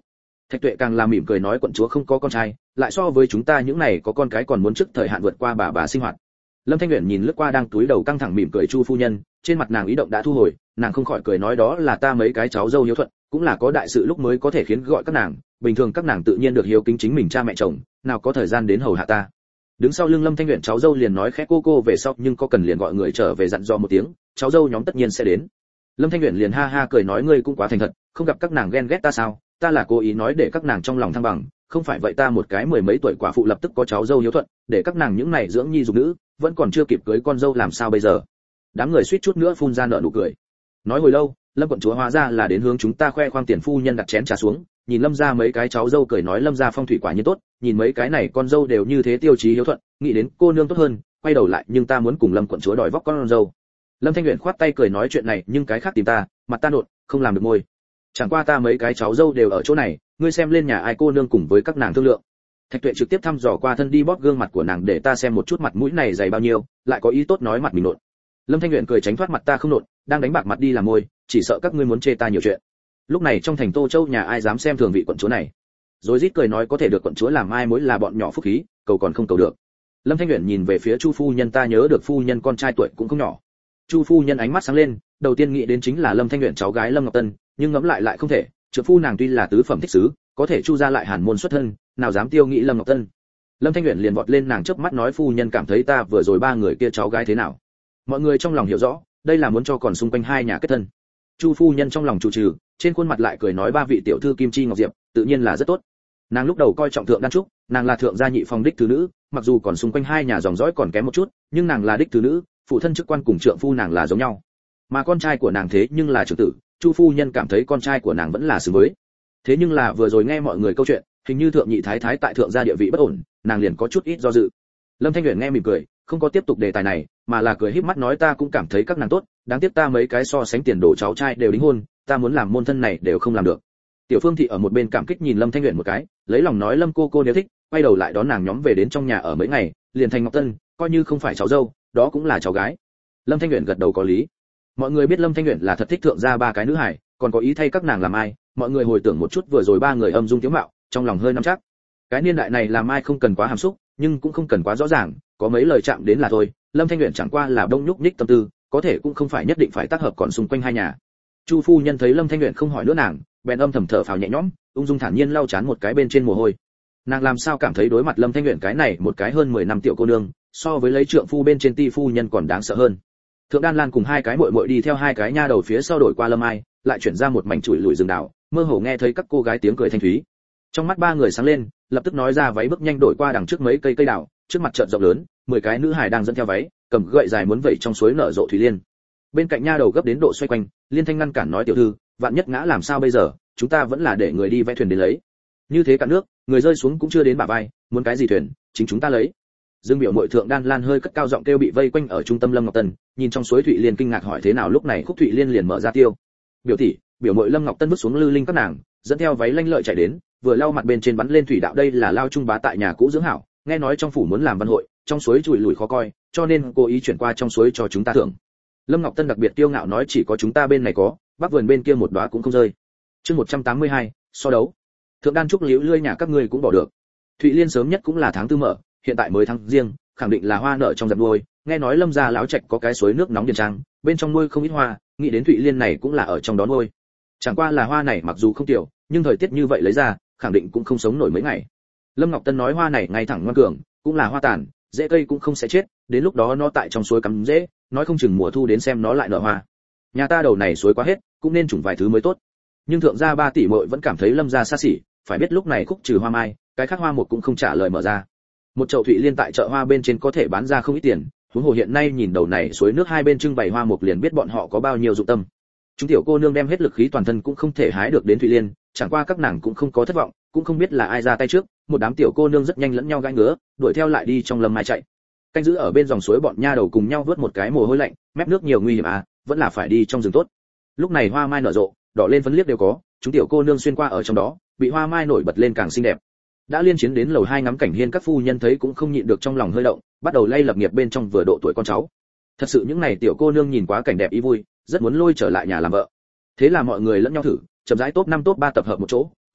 A: Thạch Tuệ càng là mỉm cười nói quận chúa không có con trai, lại so với chúng ta những này có con cái còn muốn trước thời hạn vượt qua bà bà sinh hoạt. Lâm Thanh Uyển nhìn lướt qua đang túi đầu căng thẳng mỉm cười Chu phu nhân, trên mặt nàng ý động đã thu hồi, nàng không khỏi cười nói đó là ta mấy cái cháu dâu hiếu thuận, cũng là có đại sự lúc mới có thể khiến gọi các nàng, bình thường các nàng tự nhiên được hiếu kính chính mình cha mẹ chồng, nào có thời gian đến hầu hạ ta. Đứng sau lưng Lâm Thanh Uyển cháu dâu liền nói khẽ cô cô về sau nhưng có cần liền gọi người trở về dặn dò một tiếng, cháu dâu nhóm tất nhiên sẽ đến. Lâm Thanh Uyển liền ha ha cười nói ngươi cũng quá thành thật, không gặp các nàng ghen ghét ta sao, ta là cố ý nói để các nàng trong lòng thăng bằng, không phải vậy ta một cái mười mấy tuổi quả phụ lập tức có cháu dâu hiếu thuận, để các nàng những này dưỡng nhi dục nữ, vẫn còn chưa kịp cưới con dâu làm sao bây giờ. Đám người suýt chút nữa phun ra nợ nụ cười. Nói hồi lâu, Lâm quận chúa hóa ra là đến hướng chúng ta khoe khoang tiền phu nhân đặt chén trà xuống, nhìn Lâm gia mấy cái cháu dâu cười nói Lâm gia phong thủy quả nhiên tốt, nhìn mấy cái này con dâu đều như thế tiêu chí hiếu thuận, nghĩ đến cô nương tốt hơn, quay đầu lại nhưng ta muốn cùng Lâm quận chúa đòi vóc con dâu. Lâm Thanh Uyển khoát tay cười nói chuyện này nhưng cái khác tìm ta, mặt ta nộn, không làm được môi. Chẳng qua ta mấy cái cháu dâu đều ở chỗ này, ngươi xem lên nhà ai cô nương cùng với các nàng thương lượng. Thạch Tuệ trực tiếp thăm dò qua thân đi bóp gương mặt của nàng để ta xem một chút mặt mũi này dày bao nhiêu, lại có ý tốt nói mặt mình nộn. Lâm Thanh Uyển cười tránh thoát mặt ta không nộn, đang đánh bạc mặt đi làm môi, chỉ sợ các ngươi muốn chê ta nhiều chuyện. Lúc này trong thành Tô Châu nhà ai dám xem thường vị quận chúa này. Rồi rít cười nói có thể được quận chúa làm ai mối là bọn nhỏ phúc khí, cầu còn không cầu được. Lâm Thanh Uyển nhìn về phía Chu phu nhân ta nhớ được phu nhân con trai tuổi cũng không nhỏ. Chu phu nhân ánh mắt sáng lên, đầu tiên nghĩ đến chính là Lâm Thanh Uyển cháu gái Lâm Ngọc Tân, nhưng ngẫm lại lại không thể, trưởng phu nàng tuy là tứ phẩm thích sứ, có thể Chu gia lại hàn môn xuất thân, nào dám tiêu nghĩ Lâm Ngọc Tân. Lâm Thanh Uyển liền vọt lên nàng chớp mắt nói phu nhân cảm thấy ta vừa rồi ba người kia cháu gái thế nào. Mọi người trong lòng hiểu rõ, đây là muốn cho còn xung quanh hai nhà kết thân. Chu phu nhân trong lòng chủ trừ, trên khuôn mặt lại cười nói ba vị tiểu thư Kim Chi Ngọc Diệp, tự nhiên là rất tốt. Nàng lúc đầu coi trọng thượng đan trúc, nàng là thượng gia nhị phong đích thứ nữ, mặc dù còn xung quanh hai nhà dòng dõi còn kém một chút, nhưng nàng là đích thứ nữ, phụ thân chức quan cùng trượng phu nàng là giống nhau. Mà con trai của nàng thế nhưng là trưởng tử, Chu phu nhân cảm thấy con trai của nàng vẫn là xứng với. Thế nhưng là vừa rồi nghe mọi người câu chuyện, hình như thượng nhị thái thái tại thượng gia địa vị bất ổn, nàng liền có chút ít do dự. Lâm Thanh Uyển nghe mỉm cười, không có tiếp tục đề tài này, mà là cười híp mắt nói ta cũng cảm thấy các nàng tốt, đáng tiếc ta mấy cái so sánh tiền đồ cháu trai đều đính hôn, ta muốn làm môn thân này đều không làm được. Tiểu Phương thị ở một bên cảm kích nhìn Lâm Thanh Uyển một cái, lấy lòng nói Lâm cô cô nếu thích, quay đầu lại đón nàng nhóm về đến trong nhà ở mấy ngày, liền thành Ngọc Tân, coi như không phải cháu dâu, đó cũng là cháu gái. Lâm Thanh Uyển gật đầu có lý. Mọi người biết Lâm Thanh Uyển là thật thích thượng gia ba cái nữ hài, còn có ý thay các nàng làm ai, mọi người hồi tưởng một chút vừa rồi ba người âm dung tiếu mạo, trong lòng hơi nắm chắc. Cái niên đại này làm ai không cần quá hàm xúc, nhưng cũng không cần quá rõ ràng, có mấy lời chạm đến là thôi. Lâm Thanh Uyển chẳng qua là đông nhúc nhích tâm tư, có thể cũng không phải nhất định phải tác hợp còn xung quanh hai nhà. Chu phu nhân thấy Lâm Thanh Uyển không hỏi nữa nàng, bèn âm thầm thở phào nhẹ nhõm, ung dung thản nhiên lau chán một cái bên trên mồ hôi. Nàng làm sao cảm thấy đối mặt Lâm Thanh Uyển cái này một cái hơn mười năm tiểu cô nương, so với lấy trượng phu bên trên ti phu nhân còn đáng sợ hơn. Thượng Đan Lan cùng hai cái muội muội đi theo hai cái nha đầu phía sau đổi qua Lâm Ai, lại chuyển ra một mảnh chuỗi lùi rừng đảo, mơ hồ nghe thấy các cô gái tiếng cười thanh thúy. Trong mắt ba người sáng lên, lập tức nói ra váy bước nhanh đổi qua đằng trước mấy cây cây đảo, trước mặt chợt rộng lớn, mười cái nữ hài đang dẫn theo váy, cầm gậy dài muốn vẩy trong suối nở rộ thủy liên. Bên cạnh nha đầu gấp đến độ xoay quanh, Liên Thanh ngăn cản nói tiểu thư, vạn nhất ngã làm sao bây giờ, chúng ta vẫn là để người đi vẽ thuyền đến lấy. Như thế cả nước, người rơi xuống cũng chưa đến bả vai, muốn cái gì thuyền, chính chúng ta lấy. Dương biểu muội Thượng Đan Lan hơi cất cao giọng kêu bị vây quanh ở trung tâm Lâm Ngọc Tân, nhìn trong suối thủy liên kinh ngạc hỏi thế nào lúc này Khúc Thụy Liên liền mở ra tiêu. Biểu tỷ, biểu muội Lâm Ngọc Tân bước xuống lư linh các nàng, dẫn theo váy lanh lợi chạy đến, vừa lau mặt bên trên bắn lên thủy đạo đây là lao trung bá tại nhà cũ dưỡng hảo, nghe nói trong phủ muốn làm văn hội, trong suối chùi lùi khó coi, cho nên cố ý chuyển qua trong suối cho chúng ta thưởng. Lâm Ngọc Tân đặc biệt kiêu ngạo nói chỉ có chúng ta bên này có, bắc vườn bên kia một đóa cũng không rơi. Chương một trăm tám mươi hai, so đấu. Thượng Đan trúc liễu lươi nhà các ngươi cũng bỏ được. Thụy Liên sớm nhất cũng là tháng tư mở, hiện tại mới tháng riêng, khẳng định là hoa nở trong dập nuôi, nghe nói Lâm gia lão trạch có cái suối nước nóng điền trang, bên trong nuôi không ít hoa, nghĩ đến Thụy Liên này cũng là ở trong đó nuôi. Chẳng qua là hoa này mặc dù không tiểu, nhưng thời tiết như vậy lấy ra, khẳng định cũng không sống nổi mấy ngày. Lâm Ngọc Tân nói hoa này ngay thẳng ngoan cường, cũng là hoa tàn, rễ cây cũng không sẽ chết, đến lúc đó nó tại trong suối cắm rễ, nói không chừng mùa thu đến xem nó lại nở hoa. Nhà ta đầu này suối quá hết, cũng nên trồng vài thứ mới tốt. Nhưng thượng gia ba tỷ muội vẫn cảm thấy Lâm gia xa xỉ, phải biết lúc này Khúc trừ hoa mai, cái khác hoa một cũng không trả lời mở ra. Một chậu Thụy Liên tại chợ hoa bên trên có thể bán ra không ít tiền, huống hồ hiện nay nhìn đầu này suối nước hai bên trưng bày hoa mục liền biết bọn họ có bao nhiêu dụng tâm. Chúng tiểu cô nương đem hết lực khí toàn thân cũng không thể hái được đến Thụy Liên, chẳng qua các nàng cũng không có thất vọng, cũng không biết là ai ra tay trước, một đám tiểu cô nương rất nhanh lẫn nhau gãi ngứa, đuổi theo lại đi trong lâm mai chạy. Canh giữ ở bên dòng suối bọn nha đầu cùng nhau vớt một cái mồ hôi lạnh, mép nước nhiều nguy hiểm à, vẫn là phải đi trong rừng tốt. Lúc này hoa mai nở rộ, đỏ lên phấn liếc đều có, chúng tiểu cô nương xuyên qua ở trong đó, bị hoa mai nổi bật lên càng xinh đẹp. Đã liên chiến đến lầu hai ngắm cảnh hiên các phu nhân thấy cũng không nhịn được trong lòng hơi động, bắt đầu lay lập nghiệp bên trong vừa độ tuổi con cháu. Thật sự những này tiểu cô nương nhìn quá cảnh đẹp ý vui, rất muốn lôi trở lại nhà làm vợ. Thế là mọi người lẫn nhau thử, chậm rãi top năm top ba tập hợp một chỗ,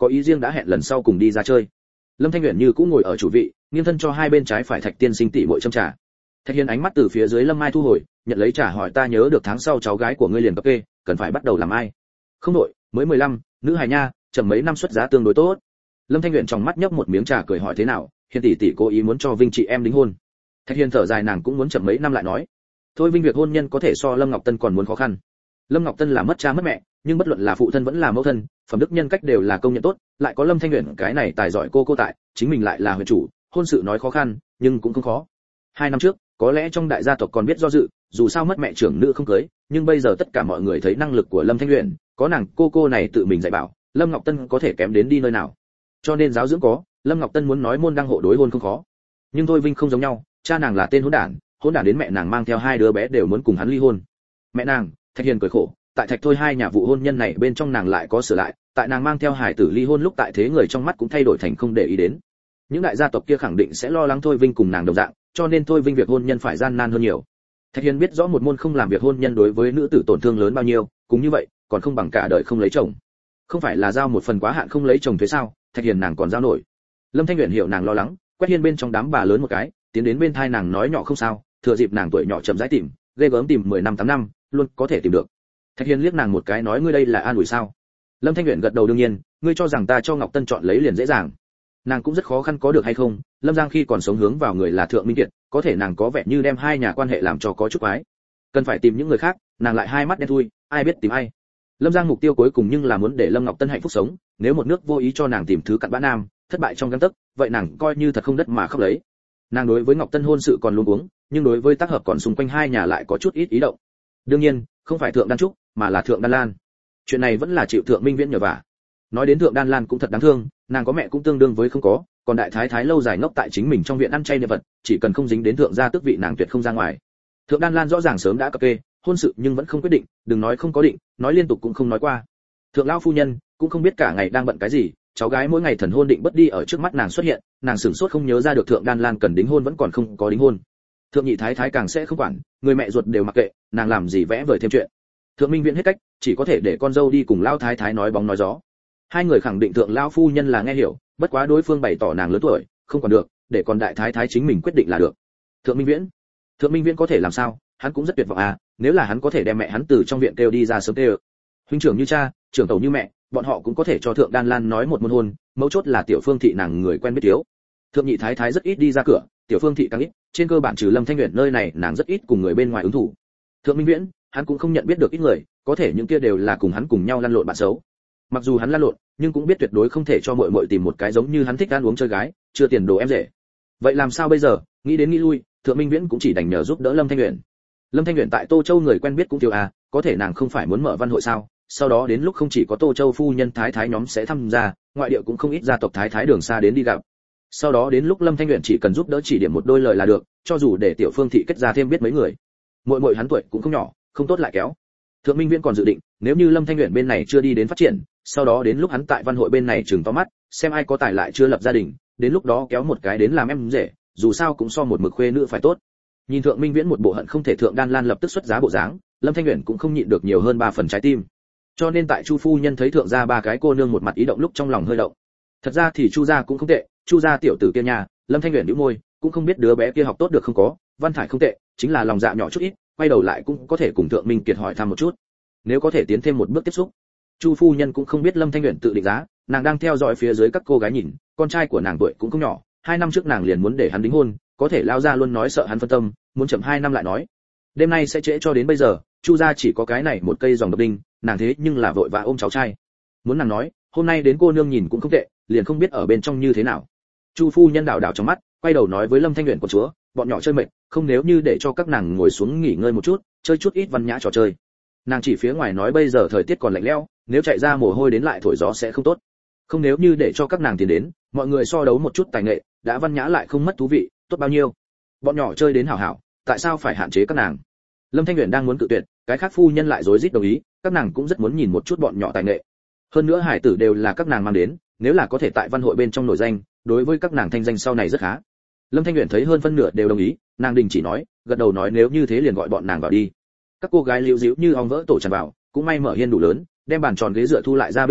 A: có ý riêng đã hẹn lần sau cùng đi ra chơi. Lâm Thanh Uyển như cũng ngồi ở chủ vị, nghiêng thân cho hai bên trái phải Thạch tiên sinh tỷ muội châm trà. Thạch Hiền ánh mắt từ phía dưới Lâm Mai thu hồi, nhận lấy trà hỏi ta nhớ được tháng sau cháu gái của ngươi liền cập kê, cần phải bắt đầu làm ai? Không đội, mới mười lăm, nữ hài nha, chậm mấy năm xuất giá tương đối tốt. Lâm Thanh Uyển trong mắt nhấp một miếng trà cười hỏi thế nào, Hiền tỷ tỷ cố ý muốn cho Vinh chị em đính hôn. Thạch Hiền thở dài nàng cũng muốn chậm mấy năm lại nói. Thôi Vinh việc hôn nhân có thể so Lâm Ngọc Tân còn muốn khó khăn. Lâm Ngọc Tân là mất cha mất mẹ, nhưng bất luận là phụ thân vẫn là mẫu thân, phẩm đức nhân cách đều là công nhận tốt, lại có Lâm Thanh Uyển cái này tài giỏi cô cô tại, chính mình lại là huyện chủ, hôn sự nói khó khăn, nhưng cũng không khó. Hai năm trước, có lẽ trong đại gia tộc còn biết do dự, dù sao mất mẹ trưởng nữ không cưới, nhưng bây giờ tất cả mọi người thấy năng lực của Lâm Thanh Uyển, có nàng cô cô này tự mình dạy bảo, Lâm Ngọc Tân có thể kém đến đi nơi nào. Cho nên giáo dưỡng có, Lâm Ngọc Tân muốn nói môn đăng hộ đối hôn không khó. Nhưng thôi Vinh không giống nhau, cha nàng là tên hỗn đản, hỗn đản đến mẹ nàng mang theo hai đứa bé đều muốn cùng hắn ly hôn. Mẹ nàng, Thạch Hiền cười khổ, tại Thạch thôi hai nhà vụ hôn nhân này bên trong nàng lại có sửa lại, tại nàng mang theo hải tử ly hôn lúc tại thế người trong mắt cũng thay đổi thành không để ý đến. Những đại gia tộc kia khẳng định sẽ lo lắng thôi Vinh cùng nàng đồng dạng, cho nên thôi Vinh việc hôn nhân phải gian nan hơn nhiều. Thạch Hiền biết rõ một môn không làm việc hôn nhân đối với nữ tử tổn thương lớn bao nhiêu, cũng như vậy, còn không bằng cả đời không lấy chồng. Không phải là giao một phần quá hạn không lấy chồng thế sao, Thạch Hiền nàng còn giao nổi. Lâm Thanh Uyển hiểu nàng lo lắng, quét hiên bên trong đám bà lớn một cái, tiến đến bên thai nàng nói nhỏ không sao, thừa dịp nàng tuổi nhỏ chậm rãi tìm, ghê gớm tìm mười năm tám năm, luôn có thể tìm được. Thạch Hiền liếc nàng một cái nói ngươi đây là an ủi sao? Lâm Thanh Uyển gật đầu đương nhiên, ngươi cho rằng ta cho Ngọc Tân chọn lấy liền dễ dàng. Nàng cũng rất khó khăn có được hay không, Lâm Giang khi còn sống hướng vào người là Thượng Minh Kiệt, có thể nàng có vẻ như đem hai nhà quan hệ làm cho có chút quái. Cần phải tìm những người khác, nàng lại hai mắt đen thui, ai biết tìm ai. Lâm Giang mục tiêu cuối cùng nhưng là muốn để Lâm Ngọc Tân hạnh phúc sống, nếu một nước vô ý cho nàng tìm thứ cặn bã nam, thất bại trong gang tấc, vậy nàng coi như thật không đất mà khóc lấy. Nàng đối với Ngọc Tân hôn sự còn luống cuống, nhưng đối với tác hợp còn xung quanh hai nhà lại có chút ít ý động. Đương nhiên, không phải Thượng Đan Trúc, mà là Thượng Đan Lan. Chuyện này vẫn là chịu Thượng Minh Viễn nhờ vả. Nói đến Thượng Đan Lan cũng thật đáng thương, nàng có mẹ cũng tương đương với không có, còn đại thái thái lâu dài ngốc tại chính mình trong viện ăn chay niệm vật, chỉ cần không dính đến thượng gia tước vị nàng tuyệt không ra ngoài. Thượng Đan Lan rõ ràng sớm đã cập kê, hôn sự nhưng vẫn không quyết định, đừng nói không có định, nói liên tục cũng không nói qua. Thượng lão phu nhân cũng không biết cả ngày đang bận cái gì, cháu gái mỗi ngày thần hôn định bất đi ở trước mắt nàng xuất hiện, nàng sửng sốt không nhớ ra được Thượng Đan Lan cần đính hôn vẫn còn không có đính hôn. Thượng nhị thái thái càng sẽ không quản, người mẹ ruột đều mặc kệ, nàng làm gì vẽ vời thêm chuyện. Thượng Minh Viễn hết cách, chỉ có thể để con dâu đi cùng lão thái thái nói bóng nói gió. Hai người khẳng định Thượng lão phu nhân là nghe hiểu, bất quá đối phương bày tỏ nàng lớn tuổi, không còn được, để còn đại thái thái chính mình quyết định là được. Thượng Minh Viễn, Thượng Minh Viễn có thể làm sao, hắn cũng rất tuyệt vọng à, nếu là hắn có thể đem mẹ hắn từ trong viện kêu đi ra sớm kêu. Huynh trưởng như cha, trưởng tẩu như mẹ, bọn họ cũng có thể cho Thượng Đan Lan nói một môn hôn, mấu chốt là Tiểu Phương thị nàng người quen biết thiếu. Thượng nhị thái thái rất ít đi ra cửa, Tiểu Phương thị càng ít, trên cơ bản trừ Lâm Thanh Uyển nơi này nàng rất ít cùng người bên ngoài ứng thủ. Thượng Minh Viễn, hắn cũng không nhận biết được ít người, có thể những kia đều là cùng hắn cùng nhau lăn lộn bạn xấu. Mặc dù hắn lăn lộn, nhưng cũng biết tuyệt đối không thể cho muội muội tìm một cái giống như hắn thích ăn uống chơi gái, chưa tiền đồ em rể. Vậy làm sao bây giờ? Nghĩ đến nghĩ lui, Thượng Minh Viễn cũng chỉ đành nhờ giúp đỡ Lâm Thanh Uyển. Lâm Thanh Uyển tại Tô Châu người quen biết cũng thiếu à, có thể nàng không phải muốn mở văn hội sao? Sau đó đến lúc không chỉ có Tô Châu phu nhân thái thái nhóm sẽ tham gia, ngoại địa cũng không ít gia tộc thái thái đường xa đến đi gặp. Sau đó đến lúc Lâm Thanh Uyển chỉ cần giúp đỡ chỉ điểm một đôi lời là được, cho dù để Tiểu Phương thị kết ra thêm biết mấy người. Muội muội hắn tuổi cũng không nhỏ, không tốt lại kéo. Thượng Minh Viễn còn dự định, nếu như Lâm Thanh Uyển bên này chưa đi đến phát triển, sau đó đến lúc hắn tại văn hội bên này chừng to mắt, xem ai có tài lại chưa lập gia đình, đến lúc đó kéo một cái đến làm em rể, dù sao cũng so một mực khuê nữ phải tốt. Nhìn Thượng Minh Viễn một bộ hận không thể Thượng Đan Lan lập tức xuất giá bộ dáng, Lâm Thanh Uyển cũng không nhịn được nhiều hơn ba phần trái tim. Cho nên tại Chu phu nhân thấy thượng gia ba cái cô nương một mặt ý động lúc trong lòng hơi động. Thật ra thì Chu gia cũng không tệ, Chu gia tiểu tử kia nhà, Lâm Thanh Uyển nhíu môi, cũng không biết đứa bé kia học tốt được không có, văn thải không tệ, chính là lòng dạ nhỏ chút ít, quay đầu lại cũng có thể cùng Thượng Minh Kiệt hỏi thăm một chút. Nếu có thể tiến thêm một bước tiếp xúc. Chu phu nhân cũng không biết Lâm Thanh Uyển tự định giá, nàng đang theo dõi phía dưới các cô gái nhìn, con trai của nàng tuổi cũng không nhỏ, hai năm trước nàng liền muốn để hắn đính hôn, có thể lao ra luôn nói sợ hắn phân tâm, muốn chậm hai năm lại nói. Đêm nay sẽ trễ cho đến bây giờ, Chu gia chỉ có cái này một cây dòng độc đinh, nàng thế nhưng là vội vã ôm cháu trai. Muốn nàng nói, hôm nay đến cô nương nhìn cũng không tệ, liền không biết ở bên trong như thế nào. Chu phu nhân đảo đảo trong mắt, quay đầu nói với Lâm Thanh Uyển của chúa, bọn nhỏ chơi mệt, không nếu như để cho các nàng ngồi xuống nghỉ ngơi một chút, chơi chút ít văn nhã trò chơi. Nàng chỉ phía ngoài nói bây giờ thời tiết còn lạnh lẽo, nếu chạy ra mồ hôi đến lại thổi gió sẽ không tốt. Không nếu như để cho các nàng tiến đến, mọi người so đấu một chút tài nghệ, đã văn nhã lại không mất thú vị, tốt bao nhiêu. Bọn nhỏ chơi đến hảo hảo, tại sao phải hạn chế các nàng? Lâm Thanh Uyển đang muốn cự tuyệt, cái khác phu nhân lại rối rít đồng ý, các nàng cũng rất muốn nhìn một chút bọn nhỏ tài nghệ. Hơn nữa hải tử đều là các nàng mang đến, nếu là có thể tại văn hội bên trong nổi danh, đối với các nàng thanh danh sau này rất khá. Lâm Thanh Uyển thấy hơn phân nửa đều đồng ý, nàng đình chỉ nói, gật đầu nói nếu như thế liền gọi bọn nàng vào đi. Các cô gái liễu díu như ong vỡ tổ tràn vào, cũng may mở hiên đủ lớn, đem bàn tròn ghế dựa thu lại ra bên ngoài,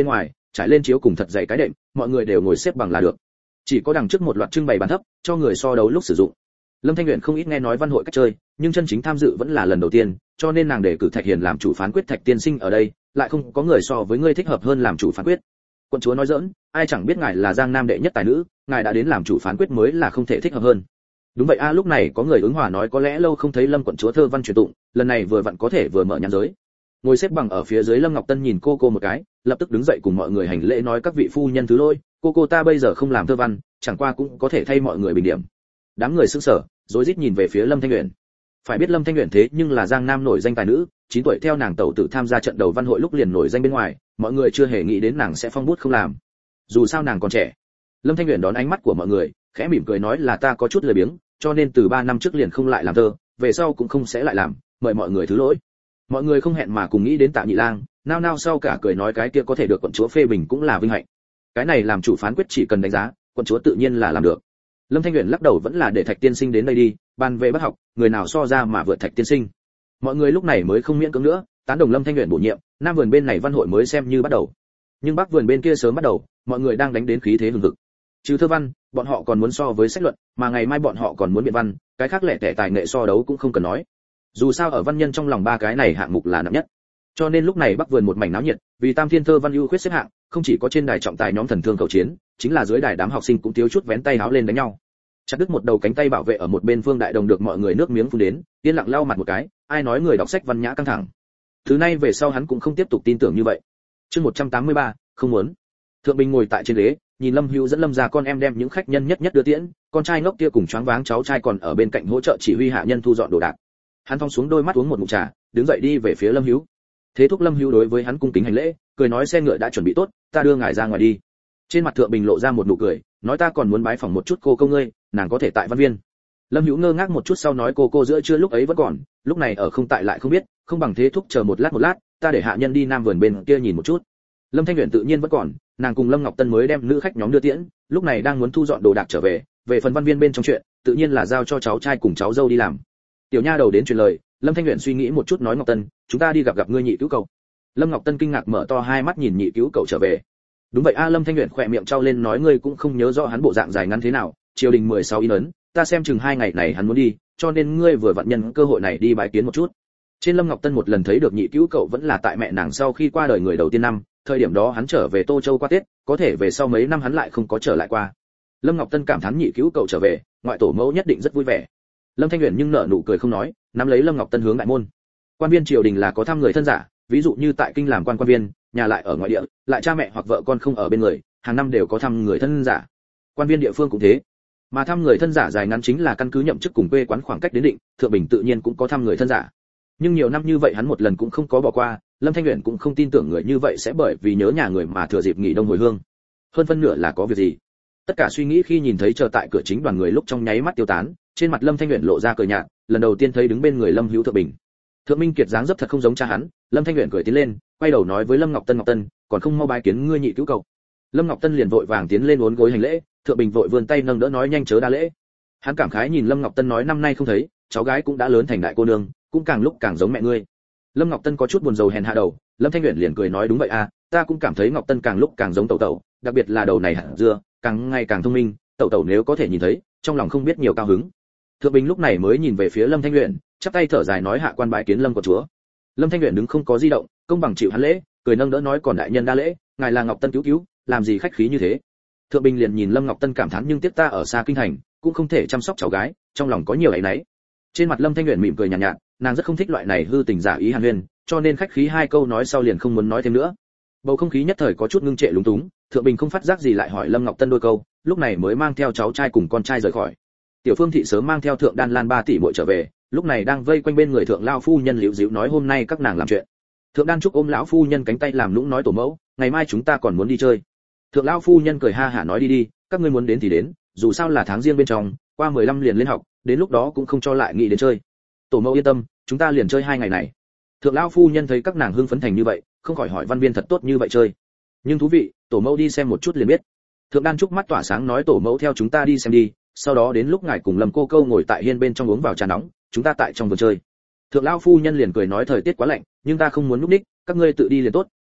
A: trải lên chiếu cùng thật dày cái đệm, mọi người đều ngồi xếp bằng là được. Chỉ có đằng trước một loạt trưng bày bàn thấp, cho người so đấu lúc sử dụng. Lâm Thanh Uyển không ít nghe nói văn hội cách chơi, nhưng chân chính tham dự vẫn là lần đầu tiên, cho nên nàng để cử Thạch Hiền làm chủ phán quyết. Thạch tiên sinh ở đây, lại không có người so với ngươi thích hợp hơn làm chủ phán quyết. Quận chúa nói giỡn, ai chẳng biết ngài là Giang Nam đệ nhất tài nữ, ngài đã đến làm chủ phán quyết mới là không thể thích hợp hơn. Đúng vậy a, lúc này có người ứng hòa nói có lẽ lâu không thấy Lâm quận chúa thơ văn truyền tụng, lần này vừa vặn có thể vừa mở nhãn giới. Ngồi xếp bằng ở phía dưới Lâm Ngọc Tân nhìn cô cô một cái, lập tức đứng dậy cùng mọi người hành lễ nói các vị phu nhân thứ lỗi, cô cô ta bây giờ không làm thơ văn, chẳng qua cũng có thể thay mọi người bình điểm. Đám người sững sờ, rối rít nhìn về phía Lâm Thanh Uyển. Phải biết Lâm Thanh Uyển thế nhưng là Giang Nam nổi danh tài nữ, chín tuổi theo nàng tẩu tử tham gia trận đầu văn hội lúc liền nổi danh bên ngoài, mọi người chưa hề nghĩ đến nàng sẽ phong bút không làm. Dù sao nàng còn trẻ. Lâm Thanh Uyển đón ánh mắt của mọi người, khẽ mỉm cười nói là ta có chút lười biếng, cho nên từ ba năm trước liền không lại làm thơ, về sau cũng không sẽ lại làm, mời mọi người thứ lỗi. Mọi người không hẹn mà cùng nghĩ đến Tạ Nhị Lang, nao nao sau cả cười nói cái kia có thể được quận chúa phê bình cũng là vinh hạnh. Cái này làm chủ phán quyết chỉ cần đánh giá, quận chúa tự nhiên là làm được. Lâm Thanh Uyển lắc đầu vẫn là để Thạch tiên sinh đến đây đi, bàn về bác học, người nào so ra mà vượt Thạch tiên sinh. Mọi người lúc này mới không miễn cưỡng nữa, tán đồng Lâm Thanh Uyển bổ nhiệm, Nam vườn bên này văn hội mới xem như bắt đầu. Nhưng Bắc vườn bên kia sớm bắt đầu, mọi người đang đánh đến khí thế hừng hực. Trừ thơ văn, bọn họ còn muốn so với sách luận, mà ngày mai bọn họ còn muốn biện văn, cái khác lẻ tẻ tài nghệ so đấu cũng không cần nói. Dù sao ở văn nhân trong lòng ba cái này hạng mục là nặng nhất. Cho nên lúc này Bắc vườn một mảnh náo nhiệt, vì Tam Thiên thơ văn ưu khuyết xếp hạng, không chỉ có trên đài trọng tài nhóm thần thương cầu chiến, chính là dưới đài đám học sinh cũng thiếu chút vén tay háo lên đánh nhau. Chặt đứt một đầu cánh tay bảo vệ ở một bên Phương Đại Đồng được mọi người nước miếng phun đến, yên lặng lau mặt một cái, ai nói người đọc sách văn nhã căng thẳng. Thứ này về sau hắn cũng không tiếp tục tin tưởng như vậy. Chương một trăm tám mươi ba, không muốn. Thượng Bình ngồi tại trên ghế, nhìn Lâm Hữu dẫn Lâm gia con em đem những khách nhân nhất nhất đưa tiễn, con trai ngốc kia cùng choáng váng cháu trai còn ở bên cạnh hỗ trợ chỉ huy hạ nhân thu dọn đồ đạc. Hắn thong xuống đôi mắt uống một ngụm trà, đứng dậy đi về phía Lâm Hữu. Thế thúc Lâm Hữu đối với hắn cung kính hành lễ, cười nói xe ngựa đã chuẩn bị tốt, ta đưa ngài ra ngoài đi. Trên mặt Thượng Bình lộ ra một nụ cười, nói ta còn muốn bái phỏng một chút cô cô ngươi, nàng có thể tại văn viên. Lâm Hữu ngơ ngác một chút sau nói cô cô giữa trưa lúc ấy vẫn còn, lúc này ở không tại lại không biết, không bằng thế thúc chờ một lát một lát, ta để hạ nhân đi Nam vườn bên kia nhìn một chút. Lâm Thanh Uyển tự nhiên vẫn còn, nàng cùng Lâm Ngọc Tân mới đem nữ khách nhóm đưa tiễn, lúc này đang muốn thu dọn đồ đạc trở về, về phần văn viên bên trong chuyện, tự nhiên là giao cho cháu trai cùng cháu dâu đi làm. Tiểu nha đầu đến truyền lời, Lâm Thanh Uyển suy nghĩ một chút nói Ngọc Tân, chúng ta đi gặp gặp ngươi nhị cứu cậu. Lâm Ngọc Tân kinh ngạc mở to hai mắt nhìn nhị cứu cậu trở về. Đúng vậy a, Lâm Thanh Uyển khỏe miệng trao lên nói ngươi cũng không nhớ rõ hắn bộ dạng dài ngắn thế nào, triều đình mười sáu in ấn, ta xem chừng hai ngày này hắn muốn đi, cho nên ngươi vừa vặn nhân cơ hội này đi bái kiến một chút. Trên Lâm Ngọc Tân một lần thấy được nhị cứu cậu vẫn là tại mẹ nàng sau khi qua đời người đầu tiên năm, thời điểm đó hắn trở về Tô Châu qua Tết, có thể về sau mấy năm hắn lại không có trở lại qua. Lâm Ngọc Tân cảm thán nhị cứu cậu trở về, ngoại tổ mẫu nhất định rất vui vẻ. Lâm Thanh Uyển nhưng nở nụ cười không nói, nắm lấy Lâm Ngọc Tân hướng đại môn. Quan viên triều đình là có thăm người thân giả, ví dụ như tại kinh làm quan quan viên, nhà lại ở ngoại địa, lại cha mẹ hoặc vợ con không ở bên người, hàng năm đều có thăm người thân giả. Quan viên địa phương cũng thế. Mà thăm người thân giả dài ngắn chính là căn cứ nhậm chức cùng quê quán khoảng cách đến định, Thượng Bình tự nhiên cũng có thăm người thân giả. Nhưng nhiều năm như vậy hắn một lần cũng không có bỏ qua, Lâm Thanh Uyển cũng không tin tưởng người như vậy sẽ bởi vì nhớ nhà người mà thừa dịp nghỉ đông hồi hương. Hơn phân nửa là có việc gì. Tất cả suy nghĩ khi nhìn thấy chờ tại cửa chính đoàn người lúc trong nháy mắt tiêu tán, trên mặt Lâm Thanh Uyển lộ ra cười nhạt, lần đầu tiên thấy đứng bên người Lâm Hữu Thượng Bình. Thượng Minh Kiệt dáng dấp thật không giống cha hắn, Lâm Thanh Uyển cười tiến lên, quay đầu nói với Lâm Ngọc Tân Ngọc Tân, còn không mau bái kiến ngươi nhị cứu cậu. Lâm Ngọc Tân liền vội vàng tiến lên uốn gối hành lễ, Thượng Bình vội vươn tay nâng đỡ nói nhanh chớ đa lễ. Hắn cảm khái nhìn Lâm Ngọc Tân nói năm nay không thấy, cháu gái cũng đã lớn thành đại cô nương, cũng càng lúc càng giống mẹ ngươi. Lâm Ngọc Tân có chút buồn rầu hèn hạ đầu, Lâm Thanh Uyển liền cười nói đúng vậy à, ta cũng cảm thấy Ngọc Tân càng lúc càng giống tẩu tẩu, đặc biệt là đầu này hạt dưa, càng ngày càng thông minh, tẩu tẩu nếu có thể nhìn thấy, trong lòng không biết nhiều cao hứng. Thượng Bình lúc này mới nhìn về phía Lâm Thanh Uyển, chắp tay thở dài nói hạ quan bái kiến Lâm quận chúa. Lâm Thanh Uyển đứng không có di động, công bằng chịu hắn lễ, cười nâng đỡ nói còn đại nhân đa lễ, ngài là Ngọc Tân cứu cứu, làm gì khách khí như thế. Thượng Bình liền nhìn Lâm Ngọc Tân cảm thán nhưng tiếc ta ở xa kinh thành, cũng không thể chăm sóc cháu gái, trong lòng có nhiều ấy nấy. Trên mặt Lâm Thanh Uyển mỉm cười nhàn nhạt, nhạt, nàng rất không thích loại này hư tình giả ý hàn huyên, cho nên khách khí hai câu nói sau liền không muốn nói thêm nữa. Bầu không khí nhất thời có chút ngưng trệ lúng túng, Thượng Bình không phát giác gì lại hỏi Lâm Ngọc Tân đôi câu, lúc này mới mang theo cháu trai cùng con trai rời khỏi. Tiểu Phương thị sớm mang theo Thượng Đan Lan ba tỷ muội trở về, lúc này đang vây quanh bên người Thượng lão phu nhân liễu dĩu nói hôm nay các nàng làm chuyện. Thượng Đan Trúc ôm lão phu nhân cánh tay làm nũng nói tổ mẫu, ngày mai chúng ta còn muốn đi chơi. Thượng lão phu nhân cười ha hả nói đi đi, các ngươi muốn đến thì đến, dù sao là tháng riêng bên trong, qua mười lăm liền lên học, đến lúc đó cũng không cho lại nghĩ đến chơi. Tổ mẫu yên tâm, chúng ta liền chơi hai ngày này. Thượng lão phu nhân thấy các nàng hưng phấn thành như vậy, không khỏi hỏi văn viên thật tốt như vậy chơi. Nhưng thú vị, tổ mẫu đi xem một chút liền biết. Thượng Đan Trúc mắt tỏa sáng nói tổ mẫu theo chúng ta đi xem đi, sau đó đến lúc ngài cùng Lâm cô câu ngồi tại hiên bên trong uống vào trà nóng, chúng ta tại trong vườn chơi. Thượng lão phu nhân liền cười nói thời tiết quá lạnh, nhưng ta không muốn núp ních, các ngươi tự đi liền tốt,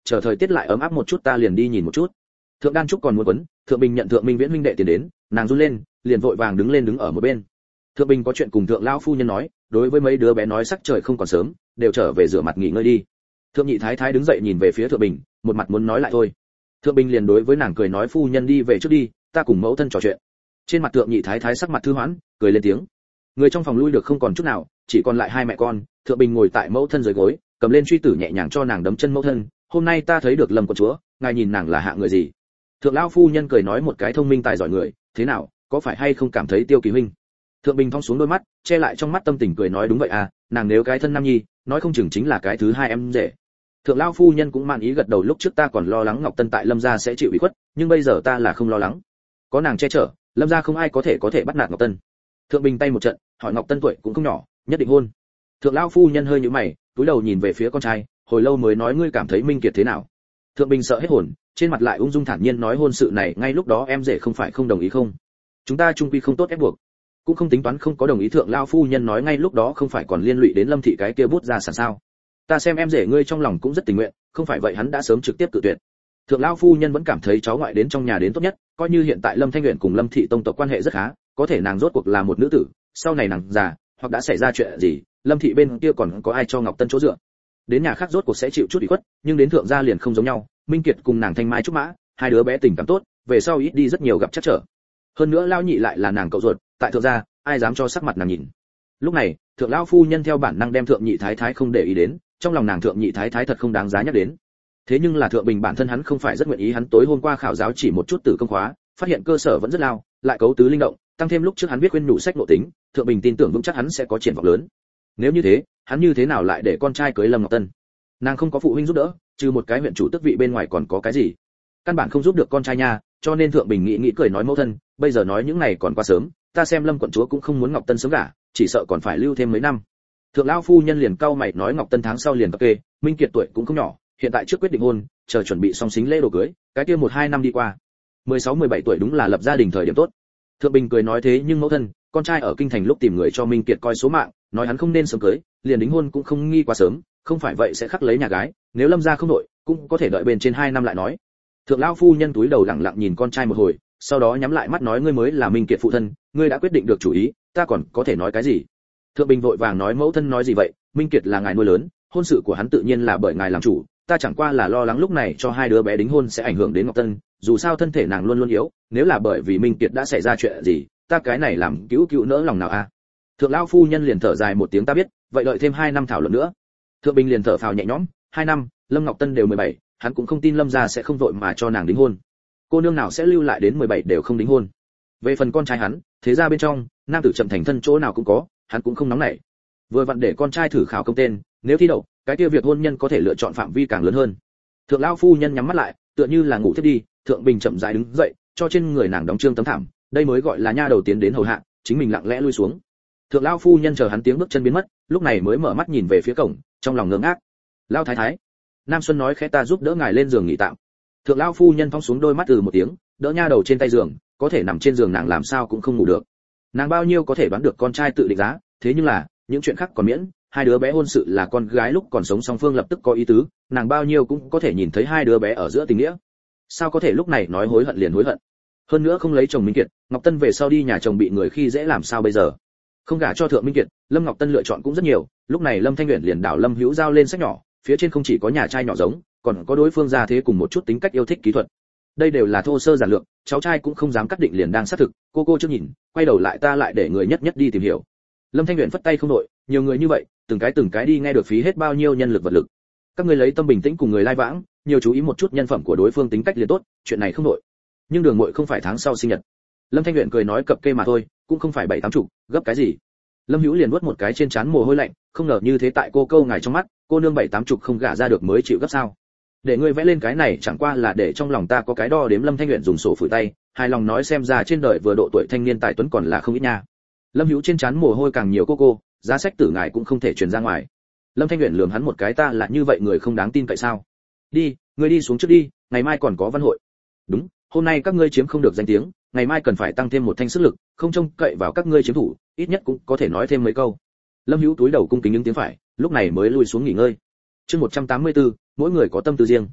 A: chờ thời tiết lại ấm áp một chút ta liền đi nhìn một chút. Thượng Đan Trúc còn muốn quấn, Thượng Bình nhận Thượng Minh Viễn huynh đệ tiền đến, nàng run lên, liền vội vàng đứng lên đứng ở một bên. Thượng Bình có chuyện cùng Thượng lão phu nhân nói, đối với mấy đứa bé nói sắc trời không còn sớm, đều trở về rửa mặt nghỉ ngơi đi. Thượng Nhị Thái Thái đứng dậy nhìn về phía Thượng Bình, một mặt muốn nói lại thôi. Thượng Bình liền đối với nàng cười nói phu nhân đi về trước đi, ta cùng mẫu thân trò chuyện. Trên mặt Thượng Nhị Thái Thái sắc mặt thư hoãn, cười lên tiếng. Người trong phòng lui được không còn chút nào, chỉ còn lại hai mẹ con. Thượng Bình ngồi tại mẫu thân dưới gối, cầm lên truy tử nhẹ nhàng cho nàng đấm chân mẫu thân. Hôm nay ta thấy được Lâm quận chúa, ngài nhìn nàng là hạ người gì? Thượng lão phu nhân cười nói một cái thông minh tài giỏi người, thế nào, có phải hay không cảm thấy Tiêu Kỳ huynh? Thượng Bình thong xuống đôi mắt, che lại trong mắt tâm tình cười nói đúng vậy à, nàng nếu cái thân nam nhi, nói không chừng chính là cái thứ hai em rể. Thượng lão phu nhân cũng mạn ý gật đầu, lúc trước ta còn lo lắng Ngọc Tân tại Lâm gia sẽ chịu ủy khuất, nhưng bây giờ ta là không lo lắng. Có nàng che chở, Lâm gia không ai có thể có thể bắt nạt Ngọc Tân. Thượng Bình tay một trận, hỏi Ngọc Tân tuổi cũng không nhỏ, nhất định hôn. Thượng lão phu nhân hơi nhíu mày, cúi đầu nhìn về phía con trai, hồi lâu mới nói ngươi cảm thấy Minh Kiệt thế nào? Thượng Bình sợ hết hồn, trên mặt lại ung dung thản nhiên nói hôn sự này ngay lúc đó em rể không phải không đồng ý không? Chúng ta chung quy không tốt ép buộc, cũng không tính toán không có đồng ý. Thượng lão phu nhân nói ngay lúc đó không phải còn liên lụy đến Lâm thị cái kia bút ra sản sao? Ta xem em rể ngươi trong lòng cũng rất tình nguyện, không phải vậy hắn đã sớm trực tiếp cự tuyệt. Thượng lão phu nhân vẫn cảm thấy cháu ngoại đến trong nhà đến tốt nhất, coi như hiện tại Lâm Thanh Uyển cùng Lâm thị tông tộc quan hệ rất khá, có thể nàng rốt cuộc là một nữ tử, sau này nàng già, hoặc đã xảy ra chuyện gì, Lâm thị bên kia còn có ai cho Ngọc Tân chỗ dựa. Đến nhà khác rốt cuộc sẽ chịu chút ủy khuất, nhưng đến thượng gia liền không giống nhau, Minh Kiệt cùng nàng Thanh Mai Trúc Mã, hai đứa bé tình cảm tốt, về sau ít đi rất nhiều gặp trắc trở. Hơn nữa lão nhị lại là nàng cậu ruột, tại thượng gia, ai dám cho sắc mặt nàng nhìn. Lúc này, thượng lão phu nhân theo bản năng đem thượng nhị thái thái không để ý đến, trong lòng nàng thượng nhị thái thái thật không đáng giá nhắc đến. Thế nhưng là Thượng Bình bản thân hắn không phải rất nguyện ý, hắn tối hôm qua khảo giáo chỉ một chút tử công khóa, phát hiện cơ sở vẫn rất lao, lại cấu tứ linh động, tăng thêm lúc trước hắn biết khuyên nhủ sách nội tính, Thượng Bình tin tưởng vững chắc hắn sẽ có triển vọng lớn. Nếu như thế, hắn như thế nào lại để con trai cưới Lâm Ngọc Tân? Nàng không có phụ huynh giúp đỡ, trừ một cái huyện chủ tước vị bên ngoài còn có cái gì? Căn bản không giúp được con trai nha, cho nên Thượng Bình nghĩ nghĩ cười nói mẫu thân, bây giờ nói những này còn quá sớm, ta xem Lâm quận chúa cũng không muốn Ngọc Tân sớm gả, chỉ sợ còn phải lưu thêm mấy năm. Thượng lão phu nhân liền cau mày nói Ngọc Tân tháng sau liền cập kê, Minh Kiệt tuổi cũng không nhỏ, hiện tại trước quyết định hôn, chờ chuẩn bị xong xính lễ đồ cưới, cái kia một hai năm đi qua. mười sáu mười bảy tuổi đúng là lập gia đình thời điểm tốt. Thượng Bình cười nói thế nhưng mẫu thân, con trai ở kinh thành lúc tìm người cho Minh Kiệt coi số mạng, nói hắn không nên sớm cưới, liền đính hôn cũng không nghi quá sớm, không phải vậy sẽ khắc lấy nhà gái, nếu Lâm gia không đội, cũng có thể đợi bên trên hai năm lại nói. Thượng lão phu nhân túi đầu lặng lặng nhìn con trai một hồi, sau đó nhắm lại mắt nói ngươi mới là Minh Kiệt phụ thân, ngươi đã quyết định được chủ ý, ta còn có thể nói cái gì? Thượng Bình vội vàng nói mẫu thân nói gì vậy, Minh Kiệt là ngài nuôi lớn, hôn sự của hắn tự nhiên là bởi ngài làm chủ, ta chẳng qua là lo lắng lúc này cho hai đứa bé đính hôn sẽ ảnh hưởng đến Ngọc Tân, dù sao thân thể nàng luôn luôn yếu, nếu là bởi vì Minh Kiệt đã xảy ra chuyện gì, ta cái này làm cứu cứu nỡ lòng nào a? À? Thượng lão phu nhân liền thở dài một tiếng ta biết, vậy đợi thêm hai năm thảo luận nữa. Thượng Bình liền thở phào nhẹ nhõm, hai năm, Lâm Ngọc Tân đều mười bảy, hắn cũng không tin Lâm gia sẽ không vội mà cho nàng đính hôn. Cô nương nào sẽ lưu lại đến mười bảy đều không đính hôn. Về phần con trai hắn, thế ra bên trong, nam tử chậm thành thân chỗ nào cũng có, hắn cũng không nóng nảy. Vừa vặn để con trai thử khảo công tên, nếu thi đậu, cái kia việc hôn nhân có thể lựa chọn phạm vi càng lớn hơn. Thượng lão phu nhân nhắm mắt lại, tựa như là ngủ thiết đi, Thượng Bình chậm rãi đứng dậy, cho trên người nàng đóng trương tấm thảm, đây mới gọi là nha đầu tiến đến hầu hạ, chính mình lặng lẽ lui xuống. Thượng lão phu nhân chờ hắn tiếng bước chân biến mất, lúc này mới mở mắt nhìn về phía cổng, trong lòng ngưỡng ác. Lão thái thái, Nam Xuân nói khẽ ta giúp đỡ ngài lên giường nghỉ tạm. Thượng lão phu nhân phóng xuống đôi mắt từ một tiếng, đỡ nha đầu trên tay giường, có thể nằm trên giường nàng làm sao cũng không ngủ được. Nàng bao nhiêu có thể đoán được con trai tự định giá, thế nhưng là những chuyện khác còn miễn, hai đứa bé hôn sự là con gái lúc còn sống song phương lập tức có ý tứ, nàng bao nhiêu cũng có thể nhìn thấy hai đứa bé ở giữa tình nghĩa. Sao có thể lúc này nói hối hận liền hối hận? Hơn nữa không lấy chồng Minh Kiệt, Ngọc Tân về sau đi nhà chồng bị người khi dễ làm sao bây giờ? Không gả cho Thượng Minh Kiệt, Lâm Ngọc Tân lựa chọn cũng rất nhiều, lúc này Lâm Thanh Uyển liền đảo Lâm Hữu giao lên sách nhỏ, phía trên không chỉ có nhà trai nhỏ giống, còn có đối phương gia thế cùng một chút tính cách yêu thích kỹ thuật. Đây đều là thô sơ giản lược, cháu trai cũng không dám cắt định liền đang xác thực, cô cô chưa nhìn, quay đầu lại ta lại để người nhất nhất đi tìm hiểu. Lâm Thanh Uyển phất tay không đội, nhiều người như vậy, từng cái từng cái đi nghe được phí hết bao nhiêu nhân lực vật lực. Các ngươi lấy tâm bình tĩnh cùng người lai vãng, nhiều chú ý một chút nhân phẩm của đối phương tính cách liền tốt, chuyện này không đội. Nhưng Đường Muội không phải tháng sau sinh nhật. Lâm Thanh Uyển cười nói cập kê mà thôi, cũng không phải bảy tám chục, gấp cái gì. Lâm Hữu liền vuốt một cái trên trán mồ hôi lạnh, không ngờ như thế tại cô câu ngài trong mắt, cô nương bảy tám chục không gả ra được mới chịu gấp sao? Để ngươi vẽ lên cái này chẳng qua là để trong lòng ta có cái đo đếm. Lâm Thanh Uyển dùng sổ phủi tay, hài lòng nói xem ra trên đời vừa độ tuổi thanh niên tài tuấn còn là không ít nha. Lâm Hữu trên trán mồ hôi càng nhiều cô cô, giá sách tử ngài cũng không thể truyền ra ngoài. Lâm Thanh Uyển lườm hắn một cái ta là như vậy người không đáng tin cậy sao? Đi, ngươi đi xuống trước đi, ngày mai còn có văn hội. Đúng, hôm nay các ngươi chiếm không được danh tiếng, ngày mai cần phải tăng thêm một thanh sức lực, không trông cậy vào các ngươi chiếm thủ, ít nhất cũng có thể nói thêm mấy câu. Lâm Hữu túi đầu cung kính những tiếng phải, lúc này mới lui xuống nghỉ ngơi. Chương một trăm tám mươi tư, mỗi người có tâm tư riêng.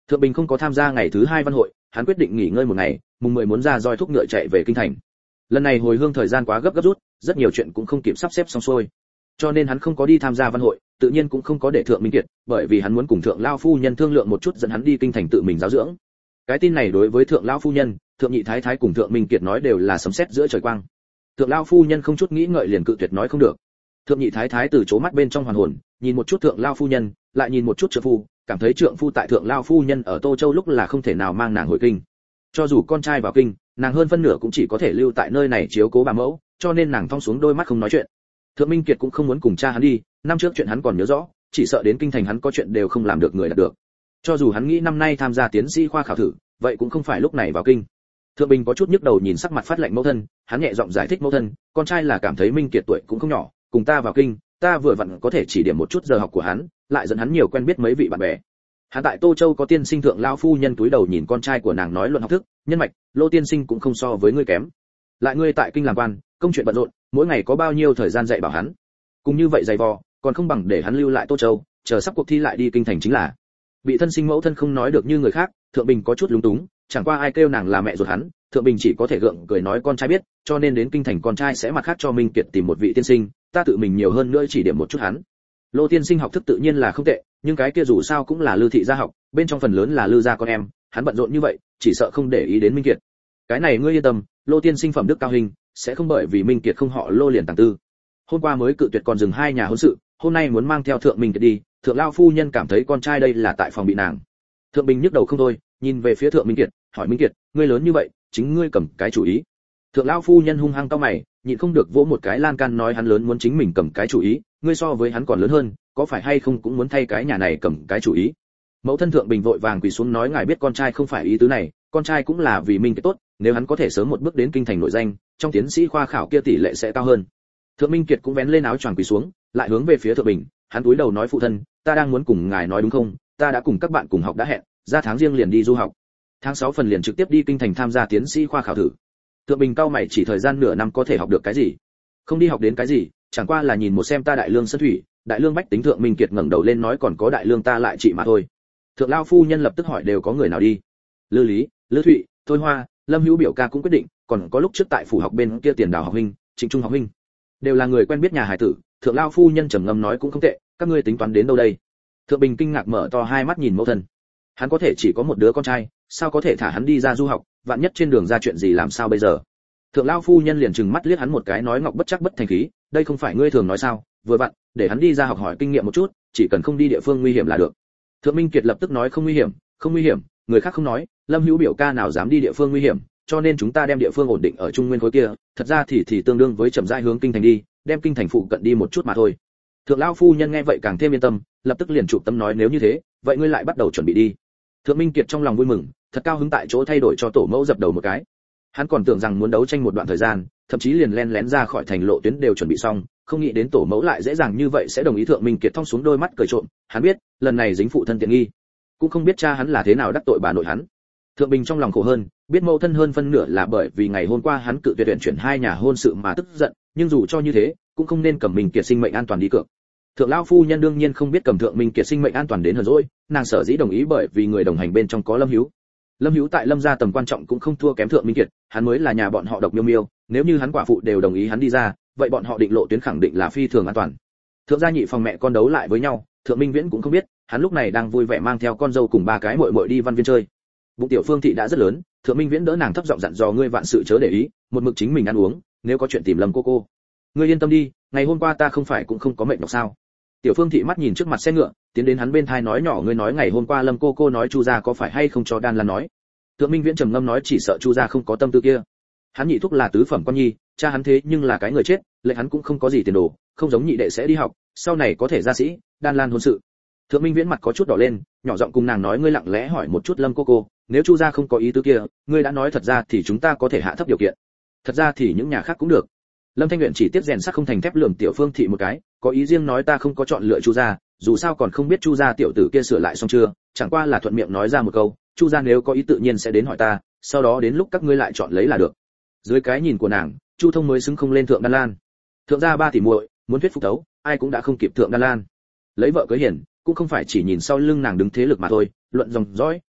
A: Thượng Bình không có tham gia ngày thứ hai văn hội, hắn quyết định nghỉ ngơi một ngày, mùng mười muốn ra roi thúc ngựa chạy về kinh thành. Lần này hồi hương thời gian quá gấp gấp rút, rất nhiều chuyện cũng không kịp sắp xếp xong xuôi, cho nên hắn không có đi tham gia văn hội, tự nhiên cũng không có để Thượng Minh Kiệt, bởi vì hắn muốn cùng Thượng lão phu nhân thương lượng một chút dẫn hắn đi kinh thành tự mình giáo dưỡng. Cái tin này đối với Thượng lão phu nhân, Thượng nhị thái thái cùng Thượng Minh Kiệt nói đều là sấm sét giữa trời quang. Thượng lão phu nhân không chút nghĩ ngợi liền cự tuyệt nói không được. Thượng nhị thái thái từ chố mắt bên trong hoàn hồn, nhìn một chút Thượng lão phu nhân, lại nhìn một chút trượng phu, cảm thấy trượng phu tại Thượng lão phu nhân ở Tô Châu lúc là không thể nào mang nàng hồi kinh. Cho dù con trai vào kinh, nàng hơn phân nửa cũng chỉ có thể lưu tại nơi này chiếu cố bà mẫu, cho nên nàng thong xuống đôi mắt không nói chuyện. Thượng Minh Kiệt cũng không muốn cùng cha hắn đi, năm trước chuyện hắn còn nhớ rõ, chỉ sợ đến kinh thành hắn có chuyện đều không làm được người đạt được. Cho dù hắn nghĩ năm nay tham gia tiến sĩ khoa khảo thử, vậy cũng không phải lúc này vào kinh. Thượng Bình có chút nhức đầu nhìn sắc mặt phát lạnh mẫu thân, hắn nhẹ giọng giải thích mẫu thân, con trai là cảm thấy Minh Kiệt tuổi cũng không nhỏ, cùng ta vào kinh, ta vừa vặn có thể chỉ điểm một chút giờ học của hắn, lại dẫn hắn nhiều quen biết mấy vị bạn bè. Hắn tại Tô Châu có tiên sinh Thượng lão phu nhân túi đầu nhìn con trai của nàng nói luận học thức, nhân mạch, Lô tiên sinh cũng không so với ngươi kém. Lại ngươi tại kinh làm quan, công chuyện bận rộn, mỗi ngày có bao nhiêu thời gian dạy bảo hắn? Cùng như vậy dày vò, còn không bằng để hắn lưu lại Tô Châu, chờ sắp cuộc thi lại đi kinh thành chính là. Bị thân sinh mẫu thân không nói được như người khác, Thượng Bình có chút lúng túng, chẳng qua ai kêu nàng là mẹ ruột hắn, Thượng Bình chỉ có thể gượng cười nói con trai biết, cho nên đến kinh thành con trai sẽ mặt khác cho Minh Kiệt tìm một vị tiên sinh, ta tự mình nhiều hơn nữa chỉ điểm một chút hắn. Lô tiên sinh học thức tự nhiên là không tệ, nhưng cái kia dù sao cũng là Lư thị gia học, bên trong phần lớn là Lư gia con em, hắn bận rộn như vậy, chỉ sợ không để ý đến Minh Kiệt. Cái này ngươi yên tâm, Lô tiên sinh phẩm đức cao hình, sẽ không bởi vì Minh Kiệt không họ Lô liền tàng tư. Hôm qua mới cự tuyệt còn dừng hai nhà hôn sự, hôm nay muốn mang theo Thượng Minh Kiệt đi, Thượng lão phu nhân cảm thấy con trai đây là tại phòng bị nàng. Thượng Bình nhức đầu không thôi, nhìn về phía Thượng Minh Kiệt, hỏi Minh Kiệt, ngươi lớn như vậy, chính ngươi cầm cái chủ ý. Thượng lão phu nhân hung hăng cau mày, nhịn không được vỗ một cái lan can nói hắn lớn muốn chính mình cầm cái chủ ý, ngươi so với hắn còn lớn hơn, có phải hay không cũng muốn thay cái nhà này cầm cái chủ ý. Mẫu thân Thượng Bình vội vàng quỳ xuống nói ngài biết con trai không phải ý tứ này, con trai cũng là vì Minh Kiệt tốt, nếu hắn có thể sớm một bước đến kinh thành nội danh, trong tiến sĩ khoa khảo kia tỷ lệ sẽ cao hơn. Thượng Minh Kiệt cũng vén lên áo choàng quỳ xuống, lại hướng về phía Thượng Bình, hắn cúi đầu nói phụ thân, ta đang muốn cùng ngài nói đúng không, ta đã cùng các bạn cùng học đã hẹn, ra tháng riêng liền đi du học. Tháng sáu phần liền trực tiếp đi kinh thành tham gia tiến sĩ khoa khảo thử. Thượng Bình cau mày chỉ thời gian nửa năm có thể học được cái gì? Không đi học đến cái gì, chẳng qua là nhìn một xem ta đại lương sơn thủy, đại lương bách tính. Thượng Minh Kiệt ngẩng đầu lên nói còn có đại lương ta lại trị mà thôi. Thượng lão phu nhân lập tức hỏi đều có người nào đi? Lư Lý, Lư Thụy, Thôi Hoa, Lâm Hữu biểu ca cũng quyết định, còn có lúc trước tại phủ học bên kia Tiền Đào học huynh, Trịnh Trung học huynh, đều là người quen biết nhà hải tử. Thượng lão phu nhân trầm ngâm nói cũng không tệ, các ngươi tính toán đến đâu đây? Thượng Bình kinh ngạc mở to hai mắt nhìn mẫu thân. Hắn có thể chỉ có một đứa con trai, sao có thể thả hắn đi ra du học, vạn nhất trên đường ra chuyện gì làm sao bây giờ? Thượng lão phu nhân liền trừng mắt liếc hắn một cái nói ngọc bất chắc bất thành khí, đây không phải ngươi thường nói sao, vừa vặn, để hắn đi ra học hỏi kinh nghiệm một chút, chỉ cần không đi địa phương nguy hiểm là được. Thượng Minh Kiệt lập tức nói không nguy hiểm, không nguy hiểm, người khác không nói, Lâm Hữu biểu ca nào dám đi địa phương nguy hiểm, cho nên chúng ta đem địa phương ổn định ở Trung Nguyên khối kia, thật ra thì thì tương đương với chậm rãi hướng kinh thành đi, đem kinh thành phụ cận đi một chút mà thôi. Thượng lão phu nhân nghe vậy càng thêm yên tâm, lập tức liền chụp tâm nói nếu như thế, vậy ngươi lại bắt đầu chuẩn bị đi. Thượng Minh Kiệt trong lòng vui mừng, thật cao hứng tại chỗ thay đổi cho tổ mẫu dập đầu một cái. Hắn còn tưởng rằng muốn đấu tranh một đoạn thời gian, thậm chí liền len lén ra khỏi thành lộ tuyến đều chuẩn bị xong, không nghĩ đến tổ mẫu lại dễ dàng như vậy sẽ đồng ý. Thượng Minh Kiệt thong xuống đôi mắt cười trộm, hắn biết, lần này dính phụ thân tiện nghi, cũng không biết cha hắn là thế nào đắc tội bà nội hắn. Thượng Bình trong lòng khổ hơn, biết mẫu thân hơn phân nửa là bởi vì ngày hôm qua hắn cự tuyệt tuyển chuyển hai nhà hôn sự mà tức giận, nhưng dù cho như thế, cũng không nên cầm Minh Kiệt sinh mệnh an toàn đi cược. Thượng lão phu nhân đương nhiên không biết cầm Thượng Minh Kiệt sinh mệnh an toàn đến hờn dỗi, nàng sở dĩ đồng ý bởi vì người đồng hành bên trong có Lâm Hữu. Lâm Hữu tại Lâm gia tầm quan trọng cũng không thua kém Thượng Minh Kiệt, hắn mới là nhà bọn họ độc miêu miêu, nếu như hắn quả phụ đều đồng ý hắn đi ra, vậy bọn họ định lộ tuyến khẳng định là phi thường an toàn. Thượng gia nhị phòng mẹ con đấu lại với nhau, Thượng Minh Viễn cũng không biết, hắn lúc này đang vui vẻ mang theo con dâu cùng ba cái muội muội đi văn viên chơi. Bụng tiểu Phương thị đã rất lớn, Thượng Minh Viễn đỡ nàng thấp giọng dặn dò ngươi vạn sự chớ để ý, một mực chính mình ăn uống, nếu có chuyện tìm Lâm cô cô. Ngươi yên tâm đi, ngày hôm qua ta không phải cũng không có mệt nhọc sao? Tiểu Phương thị mắt nhìn trước mặt xe ngựa, tiến đến hắn bên thai nói nhỏ ngươi nói ngày hôm qua Lâm cô cô nói Chu gia có phải hay không cho Đan Lan nói. Thượng Minh Viễn trầm ngâm nói chỉ sợ Chu gia không có tâm tư kia. Hắn nhị thúc là tứ phẩm quan nhi, cha hắn thế nhưng là cái người chết, lệnh hắn cũng không có gì tiền đồ, không giống nhị đệ sẽ đi học, sau này có thể gia sĩ, Đan Lan hôn sự. Thượng Minh Viễn mặt có chút đỏ lên, nhỏ giọng cùng nàng nói ngươi lặng lẽ hỏi một chút Lâm cô cô, nếu Chu gia không có ý tứ kia, ngươi đã nói thật ra thì chúng ta có thể hạ thấp điều kiện. Thật ra thì những nhà khác cũng được. Lâm Thanh Uyển chỉ tiếc rèn sắt không thành thép lườm Tiểu Phương thị một cái, có ý riêng nói ta không có chọn lựa Chu gia, dù sao còn không biết Chu gia tiểu tử kia sửa lại xong chưa, chẳng qua là thuận miệng nói ra một câu, Chu gia nếu có ý tự nhiên sẽ đến hỏi ta, sau đó đến lúc các ngươi lại chọn lấy là được. Dưới cái nhìn của nàng, Chu Thông mới xứng không lên Thượng Đan Lan. Thượng gia ba tỷ muội, muốn thuyết phục tấu, ai cũng đã không kịp Thượng Đan Lan. Lấy vợ cưới hiền, cũng không phải chỉ nhìn sau lưng nàng đứng thế lực mà thôi, luận dòng dõi,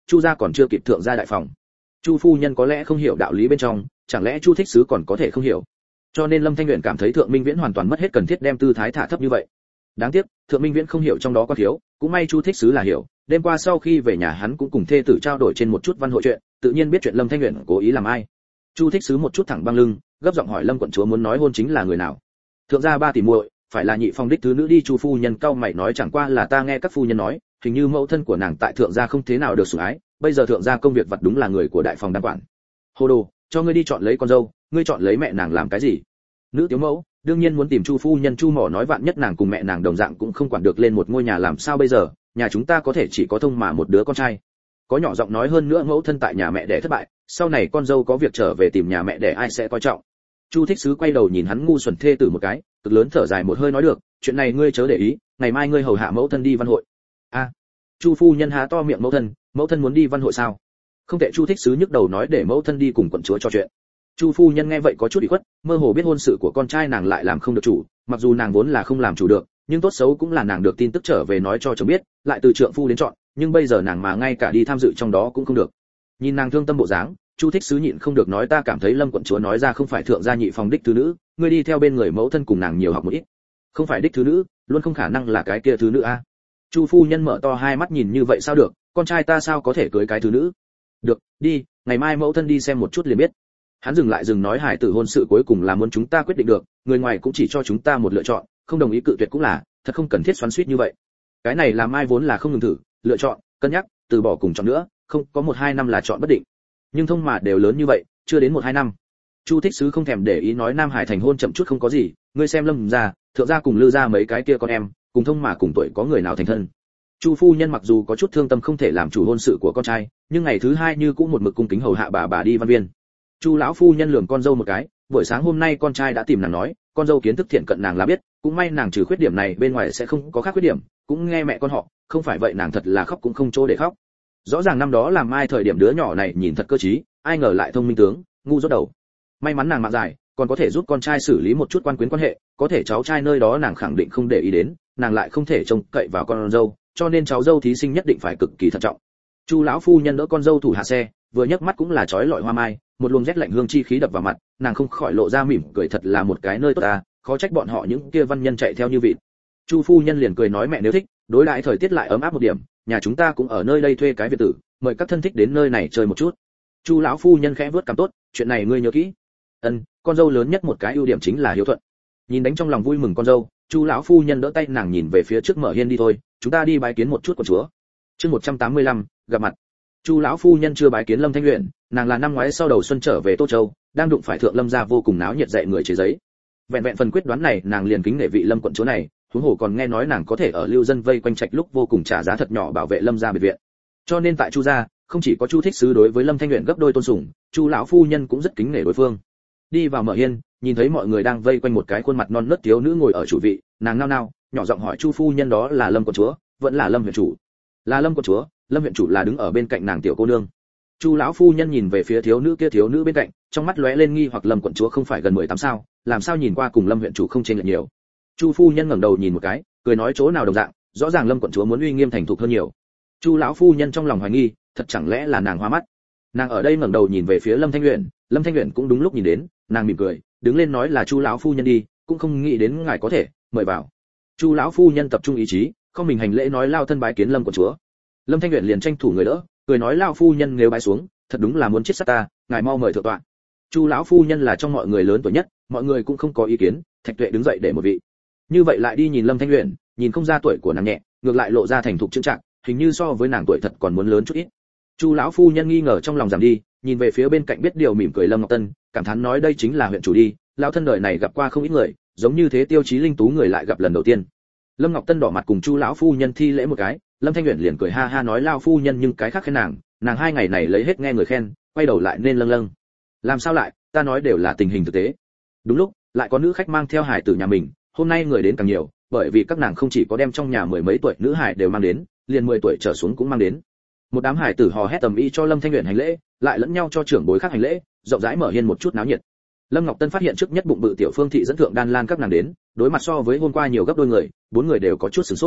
A: chu gia còn chưa kịp thượng gia đại phòng. Chu phu nhân có lẽ không hiểu đạo lý bên trong, chẳng lẽ Chu thích sứ còn có thể không hiểu. Cho nên Lâm Thanh Uyển cảm thấy Thượng Minh Viễn hoàn toàn mất hết cần thiết đem tư thái thả thấp như vậy. Đáng tiếc, Thượng Minh Viễn không hiểu trong đó có thiếu, cũng may Chu thích sứ là hiểu, đêm qua sau khi về nhà hắn cũng cùng thê tử trao đổi trên một chút văn hội chuyện, tự nhiên biết chuyện Lâm Thanh Uyển cố ý làm ai. Chu thích sứ một chút thẳng băng lưng, gấp giọng hỏi Lâm quận chúa muốn nói hôn chính là người nào? Thượng gia ba tỷ muội, phải là nhị phong đích thứ nữ đi. Chu phu nhân cau mày nói chẳng qua là ta nghe các phu nhân nói, hình như mẫu thân của nàng tại thượng gia không thế nào được sủng ái, bây giờ thượng gia công việc vật đúng là người của đại phòng đang quản. Hồ đồ, cho ngươi đi chọn lấy con dâu, ngươi chọn lấy mẹ nàng làm cái gì? Nữ tiểu mẫu đương nhiên muốn tìm Chu phu nhân. Chu mỏ nói vạn nhất nàng cùng mẹ nàng đồng dạng cũng không quản được lên một ngôi nhà làm sao bây giờ, nhà chúng ta có thể chỉ có thông mà một đứa con trai. Có nhỏ giọng nói hơn nữa mẫu thân tại nhà mẹ đẻ thất bại, sau này con dâu có việc trở về tìm nhà mẹ đẻ ai sẽ coi trọng. Chu thích sứ quay đầu nhìn hắn ngu xuẩn thê tử một cái, cực lớn thở dài một hơi nói được, chuyện này ngươi chớ để ý, ngày mai ngươi hầu hạ mẫu thân đi văn hội. A, Chu phu nhân há to miệng, mẫu thân, mẫu thân muốn đi văn hội sao? Không tệ. Chu thích sứ nhức đầu nói để mẫu thân đi cùng quận chúa trò chuyện. Chu phu nhân nghe vậy có chút ủy khuất, mơ hồ biết hôn sự của con trai nàng lại làm không được chủ, mặc dù nàng vốn là không làm chủ được, nhưng tốt xấu cũng là nàng được tin tức trở về nói cho chồng biết, lại từ trượng phu đến chọn, nhưng bây giờ nàng mà ngay cả đi tham dự trong đó cũng không được. Nhìn nàng thương tâm bộ dáng, Chu thích sứ nhịn không được nói ta cảm thấy Lâm quận chúa nói ra không phải thượng gia nhị phòng đích thứ nữ, ngươi đi theo bên người mẫu thân cùng nàng nhiều học một ít. Không phải đích thứ nữ, luôn không khả năng là cái kia thứ nữ a. Chu phu nhân mở to hai mắt nhìn như vậy sao được, con trai ta sao có thể cưới cái thứ nữ? Được, đi, ngày mai mẫu thân đi xem một chút liền biết. Hắn dừng lại dừng nói hài tử hôn sự cuối cùng là muốn chúng ta quyết định được, người ngoài cũng chỉ cho chúng ta một lựa chọn, không đồng ý cự tuyệt cũng là, thật không cần thiết xoắn xuýt như vậy. Cái này làm ai vốn là không ngừng thử, lựa chọn, cân nhắc, từ bỏ cùng chọn nữa, không có một hai năm là chọn bất định. Nhưng thông mà đều lớn như vậy, chưa đến một hai năm. Chu thích sứ không thèm để ý nói Nam Hải thành hôn chậm chút không có gì, ngươi xem Lâm gia, thượng gia cùng Lư gia mấy cái kia con em, cùng thông mà cùng tuổi có người nào thành thân. Chu phu nhân mặc dù có chút thương tâm không thể làm chủ hôn sự của con trai, nhưng ngày thứ hai như cũng một mực cung kính hầu hạ bà bà đi văn viên. Chu lão phu nhân lườm con dâu một cái, buổi sáng hôm nay con trai đã tìm nàng nói, con dâu kiến thức thiện cận nàng là biết, cũng may nàng trừ khuyết điểm này bên ngoài sẽ không có khác khuyết điểm, cũng nghe mẹ con họ, không phải vậy nàng thật là khóc cũng không chỗ để khóc. Rõ ràng năm đó làm ai thời điểm đứa nhỏ này nhìn thật cơ trí, ai ngờ lại thông minh tướng, ngu dốt đầu. May mắn nàng mạng dài, còn có thể giúp con trai xử lý một chút quan quyến quan hệ, có thể cháu trai nơi đó nàng khẳng định không để ý đến, nàng lại không thể trông cậy vào con dâu, cho nên cháu dâu thí sinh nhất định phải cực kỳ thận trọng. Chu lão phu nhân đỡ con dâu thủ hạ xe, vừa nhấc mắt cũng là chói lọi hoa mai, một luồng rét lạnh hương chi khí đập vào mặt, nàng không khỏi lộ ra mỉm cười, thật là một cái nơi tốt ta, khó trách bọn họ những kia văn nhân chạy theo như vịt. Chu phu nhân liền cười nói mẹ nếu thích, đối đãi thời tiết lại ấm áp một điểm, nhà chúng ta cũng ở nơi đây thuê cái biệt tử, mời các thân thích đến nơi này chơi một chút. Chu lão phu nhân khẽ vuốt cằm tốt, chuyện này ngươi nhớ kỹ. Ân, con dâu lớn nhất một cái ưu điểm chính là hiếu thuận. Nhìn đánh trong lòng vui mừng con dâu, Chu lão phu nhân đỡ tay nàng nhìn về phía trước mở hiên đi thôi, chúng ta đi bái kiến một chút của chúa. Chương một trăm tám mươi lăm, gặp mặt. Chu lão phu nhân chưa bái kiến Lâm Thanh Uyển, nàng là năm ngoái sau đầu xuân trở về Tô Châu, đang đụng phải thượng Lâm gia vô cùng náo nhiệt dạy người chế giấy. Vẹn vẹn phần quyết đoán này, nàng liền kính nể vị Lâm quận chúa này, huống hồ còn nghe nói nàng có thể ở lưu dân vây quanh trạch lúc vô cùng trả giá thật nhỏ bảo vệ Lâm gia biệt viện. Cho nên tại Chu gia, không chỉ có Chu thích sứ đối với Lâm Thanh Uyển gấp đôi tôn sủng, Chu lão phu nhân cũng rất kính nể đối phương. Đi vào mở hiên, nhìn thấy mọi người đang vây quanh một cái khuôn mặt non nớt thiếu nữ ngồi ở chủ vị, nàng nao nao, nhỏ giọng hỏi Chu phu nhân đó là Lâm quận chúa, vẫn là Lâm huyện chủ? Là Lâm quận chúa. Lâm huyện chủ là đứng ở bên cạnh nàng tiểu cô nương. Chu lão phu nhân nhìn về phía thiếu nữ kia, thiếu nữ bên cạnh, trong mắt lóe lên nghi hoặc, Lâm quận chúa không phải gần mười tám sao, làm sao nhìn qua cùng Lâm huyện chủ không chênh lệch nhiều. Chu phu nhân ngẩng đầu nhìn một cái, cười nói chỗ nào đồng dạng, rõ ràng Lâm quận chúa muốn uy nghiêm thành thục hơn nhiều. Chu lão phu nhân trong lòng hoài nghi, thật chẳng lẽ là nàng hoa mắt. Nàng ở đây ngẩng đầu nhìn về phía Lâm Thanh Uyển, Lâm Thanh Uyển cũng đúng lúc nhìn đến, nàng mỉm cười, đứng lên nói là Chu lão phu nhân đi, cũng không nghĩ đến ngài có thể, mời vào. Chu lão phu nhân tập trung ý chí, không mình hành lễ nói lao thân bái kiến Lâm quận chúa. Lâm Thanh Uyển liền tranh thủ người đỡ, cười nói lao phu nhân nếu bái xuống, thật đúng là muốn chết sát ta, ngài mau mời thượng tọa. Chu lão phu nhân là trong mọi người lớn tuổi nhất, mọi người cũng không có ý kiến, Thạch Tuệ đứng dậy để một vị. Như vậy lại đi nhìn Lâm Thanh Uyển, nhìn không ra tuổi của nàng nhẹ, ngược lại lộ ra thành thục chững chạc, hình như so với nàng tuổi thật còn muốn lớn chút ít. Chu lão phu nhân nghi ngờ trong lòng giảm đi, nhìn về phía bên cạnh biết điều mỉm cười Lâm Ngọc Tân, cảm thán nói đây chính là huyện chủ đi, lão thân đời này gặp qua không ít người, giống như thế tiêu chí linh tú người lại gặp lần đầu tiên. Lâm Ngọc Tân đỏ mặt cùng Chu lão phu nhân thi lễ một cái, Lâm Thanh Uyển liền cười ha ha nói lao phu nhân nhưng cái khác khen nàng, nàng hai ngày này lấy hết nghe người khen, quay đầu lại nên lâng lâng. Làm sao lại, ta nói đều là tình hình thực tế. Đúng lúc, lại có nữ khách mang theo hài tử nhà mình, hôm nay người đến càng nhiều, bởi vì các nàng không chỉ có đem trong nhà mười mấy tuổi nữ hài đều mang đến, liền mười tuổi trở xuống cũng mang đến. Một đám hài tử hò hét tầm ý cho Lâm Thanh Uyển hành lễ, lại lẫn nhau cho trưởng bối khác hành lễ, rộng rãi mở hiên một chút náo nhiệt. Lâm Ngọc Tân phát hiện trước nhất bụng bự tiểu Phương thị dẫn thượng Đan Lan các nàng đến, đối mặt so với hôm qua nhiều gấp đôi người, bốn người đều có chút sửng sốt.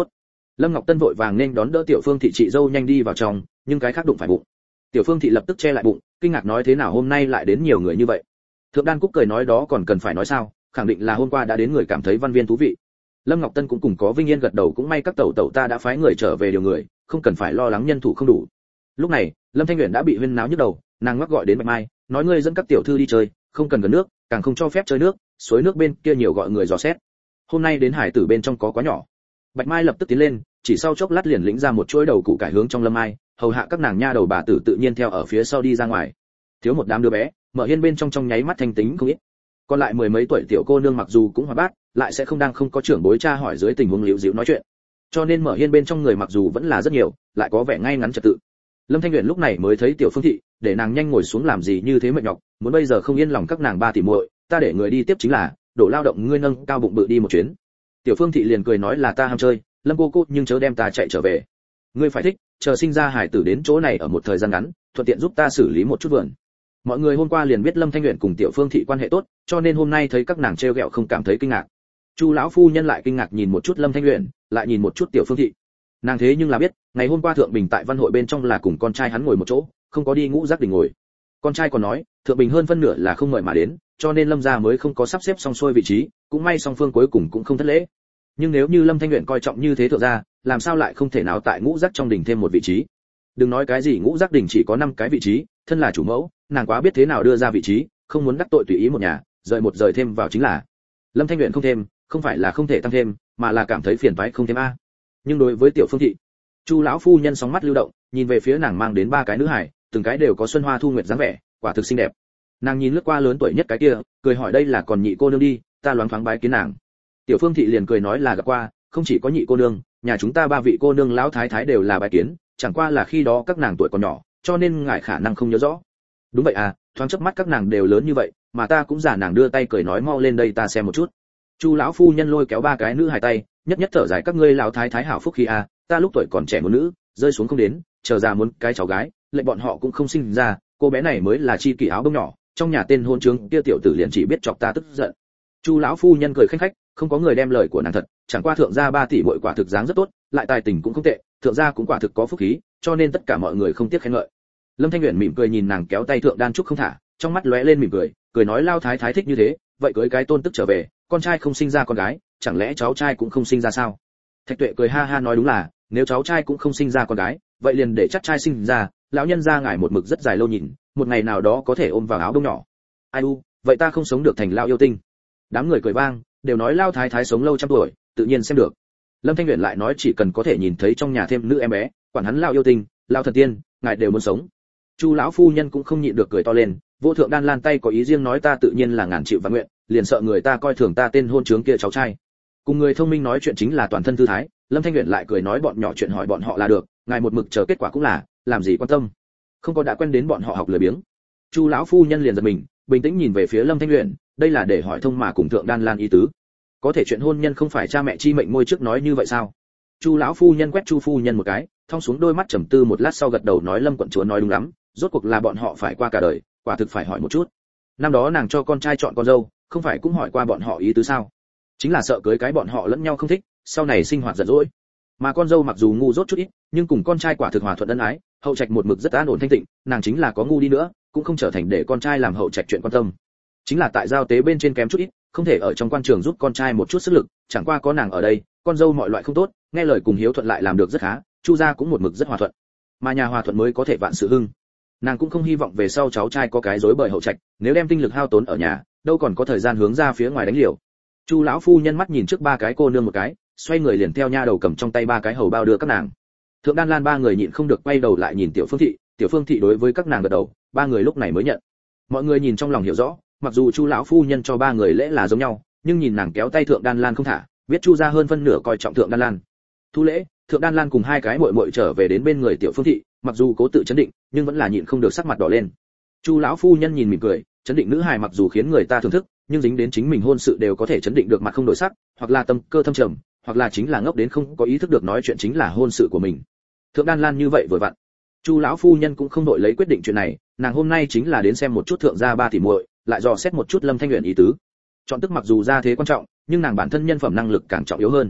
A: Lâm Ngọc Tân vội vàng nên đón đỡ Tiểu Phương thị chị dâu nhanh đi vào trong, nhưng cái khác đụng phải bụng. Tiểu Phương thị lập tức che lại bụng, kinh ngạc nói thế nào hôm nay lại đến nhiều người như vậy. Thượng Đan Cúc cười nói đó còn cần phải nói sao, khẳng định là hôm qua đã đến người cảm thấy văn viên thú vị. Lâm Ngọc Tân cũng cùng có vinh yên gật đầu, cũng may các tẩu tẩu ta đã phái người trở về điều người, không cần phải lo lắng nhân thủ không đủ. Lúc này, Lâm Thanh Uyển đã bị huyên náo nhức đầu, nàng ngoắc gọi đến Bạch Mai, nói ngươi dẫn các tiểu thư đi chơi, không cần gần nước, càng không cho phép chơi nước, suối nước bên kia nhiều gọi người dò xét. Hôm nay đến hải tử bên trong có quá nhỏ. Bạch Mai lập tức tiến lên, chỉ sau chốc lát liền lĩnh ra một chuỗi đầu củ cải hướng trong Lâm Mai, hầu hạ các nàng nha đầu bà tử tự nhiên theo ở phía sau đi ra ngoài. Thiếu một đám đứa bé, Mở Hiên bên trong trong nháy mắt thanh tính không ít. Còn lại mười mấy tuổi tiểu cô nương mặc dù cũng hoạt bát, lại sẽ không đang không có trưởng bối cha hỏi dưới tình huống liễu díu nói chuyện. Cho nên Mở Hiên bên trong người mặc dù vẫn là rất nhiều, lại có vẻ ngay ngắn trật tự. Lâm Thanh Uyển lúc này mới thấy Tiểu Phương thị, để nàng nhanh ngồi xuống làm gì như thế mệt nhọc, muốn bây giờ không yên lòng các nàng ba tỷ muội, ta để người đi tiếp chính là, đổ lao động ngươi nâng cao bụng bự đi một chuyến. Tiểu Phương thị liền cười nói là ta ham chơi, Lâm cô cô nhưng chớ đem ta chạy trở về. Ngươi phải thích, chờ sinh ra hải tử đến chỗ này ở một thời gian ngắn, thuận tiện giúp ta xử lý một chút vườn. Mọi người hôm qua liền biết Lâm Thanh Uyển cùng Tiểu Phương thị quan hệ tốt, cho nên hôm nay thấy các nàng trêu ghẹo không cảm thấy kinh ngạc. Chu lão phu nhân lại kinh ngạc nhìn một chút Lâm Thanh Uyển, lại nhìn một chút Tiểu Phương thị. Nàng thế nhưng là biết, ngày hôm qua Thượng Bình tại văn hội bên trong là cùng con trai hắn ngồi một chỗ, không có đi ngũ giác đỉnh ngồi. Con trai còn nói, Thượng Bình hơn phân nửa là không mời mà đến, cho nên Lâm gia mới không có sắp xếp xong xuôi vị trí, cũng may song phương cuối cùng cũng không thất lễ. Nhưng nếu như Lâm Thanh Uyển coi trọng như thế Thượng gia, làm sao lại không thể nào tại ngũ giác trong đỉnh thêm một vị trí? Đừng nói cái gì ngũ giác đỉnh chỉ có năm cái vị trí, thân là chủ mẫu, nàng quá biết thế nào đưa ra vị trí, không muốn đắc tội tùy ý một nhà, rời một rời thêm vào chính là. Lâm Thanh Uyển không thêm, không phải là không thể tăng thêm, mà là cảm thấy phiền toái không thêm a. Nhưng đối với Tiểu Phương thị, Chu lão phu nhân sóng mắt lưu động, nhìn về phía nàng mang đến ba cái nữ hài, từng cái đều có xuân hoa thu nguyệt dáng vẻ, quả thực xinh đẹp. Nàng nhìn lướt qua lớn tuổi nhất cái kia, cười hỏi đây là còn nhị cô nương đi, ta loáng thoáng bái kiến nàng. Tiểu Phương thị liền cười nói là gặp qua, không chỉ có nhị cô nương, nhà chúng ta ba vị cô nương lão thái thái đều là bái kiến, chẳng qua là khi đó các nàng tuổi còn nhỏ, cho nên ngài khả năng không nhớ rõ. Đúng vậy à, thoáng chớp mắt các nàng đều lớn như vậy, mà ta cũng giả nàng đưa tay cười nói mau lên đây ta xem một chút. Chu lão phu nhân lôi kéo ba cái nữ hài tay, nhất nhất thở dài các ngươi lão thái thái hảo phúc khi à, ta lúc tuổi còn trẻ một nữ, rơi xuống không đến, chờ già muốn cái cháu gái, lệnh bọn họ cũng không sinh ra, cô bé này mới là chi kỷ áo bông nhỏ, trong nhà tên hôn trướng kia tiểu tử liền chỉ biết chọc ta tức giận. Chu lão phu nhân cười khanh khách, không có người đem lời của nàng thật, chẳng qua thượng gia ba tỷ muội quả thực dáng rất tốt, lại tài tình cũng không tệ, thượng gia cũng quả thực có phúc khí, cho nên tất cả mọi người không tiếc khen ngợi. Lâm Thanh Uyển mỉm cười nhìn nàng kéo tay Thượng Đan Trúc không thả, trong mắt lóe lên mỉm cười, cười nói lao thái thái thích như thế, vậy cưới cái tôn tức trở về, con trai không sinh ra con gái, chẳng lẽ cháu trai cũng không sinh ra sao? Thạch Tuệ cười ha ha nói đúng là, nếu cháu trai cũng không sinh ra con gái, vậy liền để chắc trai sinh ra, lão nhân gia ngài một mực rất dài lâu nhìn, một ngày nào đó có thể ôm vào áo đông nhỏ. Ai u, vậy ta không sống được thành lao yêu tinh. Đám người cười vang, đều nói lao thái thái sống lâu trăm tuổi, tự nhiên xem được. Lâm Thanh Uyển lại nói chỉ cần có thể nhìn thấy trong nhà thêm nữ em bé, quản hắn lao yêu tinh, lao thần tiên, ngài đều muốn sống. Chu lão phu nhân cũng không nhịn được cười to lên, vô thượng đan lan tay có ý riêng nói ta tự nhiên là ngàn chịu và nguyện, liền sợ người ta coi thường ta tên hôn trướng kia cháu trai. Cùng người thông minh nói chuyện chính là toàn thân thư thái, Lâm Thanh Uyển lại cười nói bọn nhỏ chuyện hỏi bọn họ là được, ngài một mực chờ kết quả cũng là, làm gì quan tâm. Không có đã quen đến bọn họ học lười biếng. Chu lão phu nhân liền giật mình, bình tĩnh nhìn về phía Lâm Thanh Uyển, đây là để hỏi thông mà cùng thượng đan lan ý tứ. Có thể chuyện hôn nhân không phải cha mẹ chi mệnh môi trước nói như vậy sao? Chu lão phu nhân quét Chu phu nhân một cái, thong xuống đôi mắt trầm tư một lát sau gật đầu nói Lâm quận chúa nói đúng lắm, rốt cuộc là bọn họ phải qua cả đời, quả thực phải hỏi một chút. Năm đó nàng cho con trai chọn con dâu, không phải cũng hỏi qua bọn họ ý tứ sao? Chính là sợ cưới cái bọn họ lẫn nhau không thích, sau này sinh hoạt giận dỗi. Mà con dâu mặc dù ngu dốt chút ít, nhưng cùng con trai quả thực hòa thuận ân ái, hậu trạch một mực rất an ổn thanh tịnh, nàng chính là có ngu đi nữa, cũng không trở thành để con trai làm hậu trạch chuyện quan tâm. Chính là tại giao tế bên trên kém chút ít, không thể ở trong quan trường giúp con trai một chút sức lực, chẳng qua có nàng ở đây, con dâu mọi loại không tốt, nghe lời cùng hiếu thuận lại làm được rất khá, Chu gia cũng một mực rất hòa thuận. Mà nhà hòa thuận mới có thể vạn sự hưng. Nàng cũng không hy vọng về sau cháu trai có cái rối bời hậu trạch, nếu đem tinh lực hao tốn ở nhà, đâu còn có thời gian hướng ra phía ngoài đánh liều. Chu lão phu nhân mắt nhìn trước ba cái cô nương một cái, xoay người liền theo nha đầu cầm trong tay ba cái hầu bao đưa các nàng. Thượng Đan Lan ba người nhịn không được quay đầu lại nhìn Tiểu Phương thị, Tiểu Phương thị đối với các nàng gật đầu, ba người lúc này mới nhận. Mọi người nhìn trong lòng hiểu rõ, mặc dù Chu lão phu nhân cho ba người lễ là giống nhau, nhưng nhìn nàng kéo tay Thượng Đan Lan không thả, biết Chu gia hơn phân nửa coi trọng Thượng Đan Lan. Thu lễ, Thượng Đan Lan cùng hai cái muội muội trở về đến bên người Tiểu Phương thị, mặc dù cố tự chấn định, nhưng vẫn là nhịn không được sắc mặt đỏ lên. Chu lão phu nhân nhìn mỉm cười, chấn định nữ hài mặc dù khiến người ta thưởng thức, nhưng dính đến chính mình hôn sự đều có thể chấn định được mặt không đổi sắc, hoặc là tâm cơ thâm trầm, hoặc là chính là ngốc đến không có ý thức được nói chuyện chính là hôn sự của mình. Thượng Đan Lan như vậy vừa vặn. Chu lão phu nhân cũng không đội lấy quyết định chuyện này, nàng hôm nay chính là đến xem một chút thượng gia ba tỷ muội, lại dò xét một chút Lâm Thanh Uyển ý tứ. Chọn tức mặc dù ra thế quan trọng, nhưng nàng bản thân nhân phẩm năng lực càng trọng yếu hơn.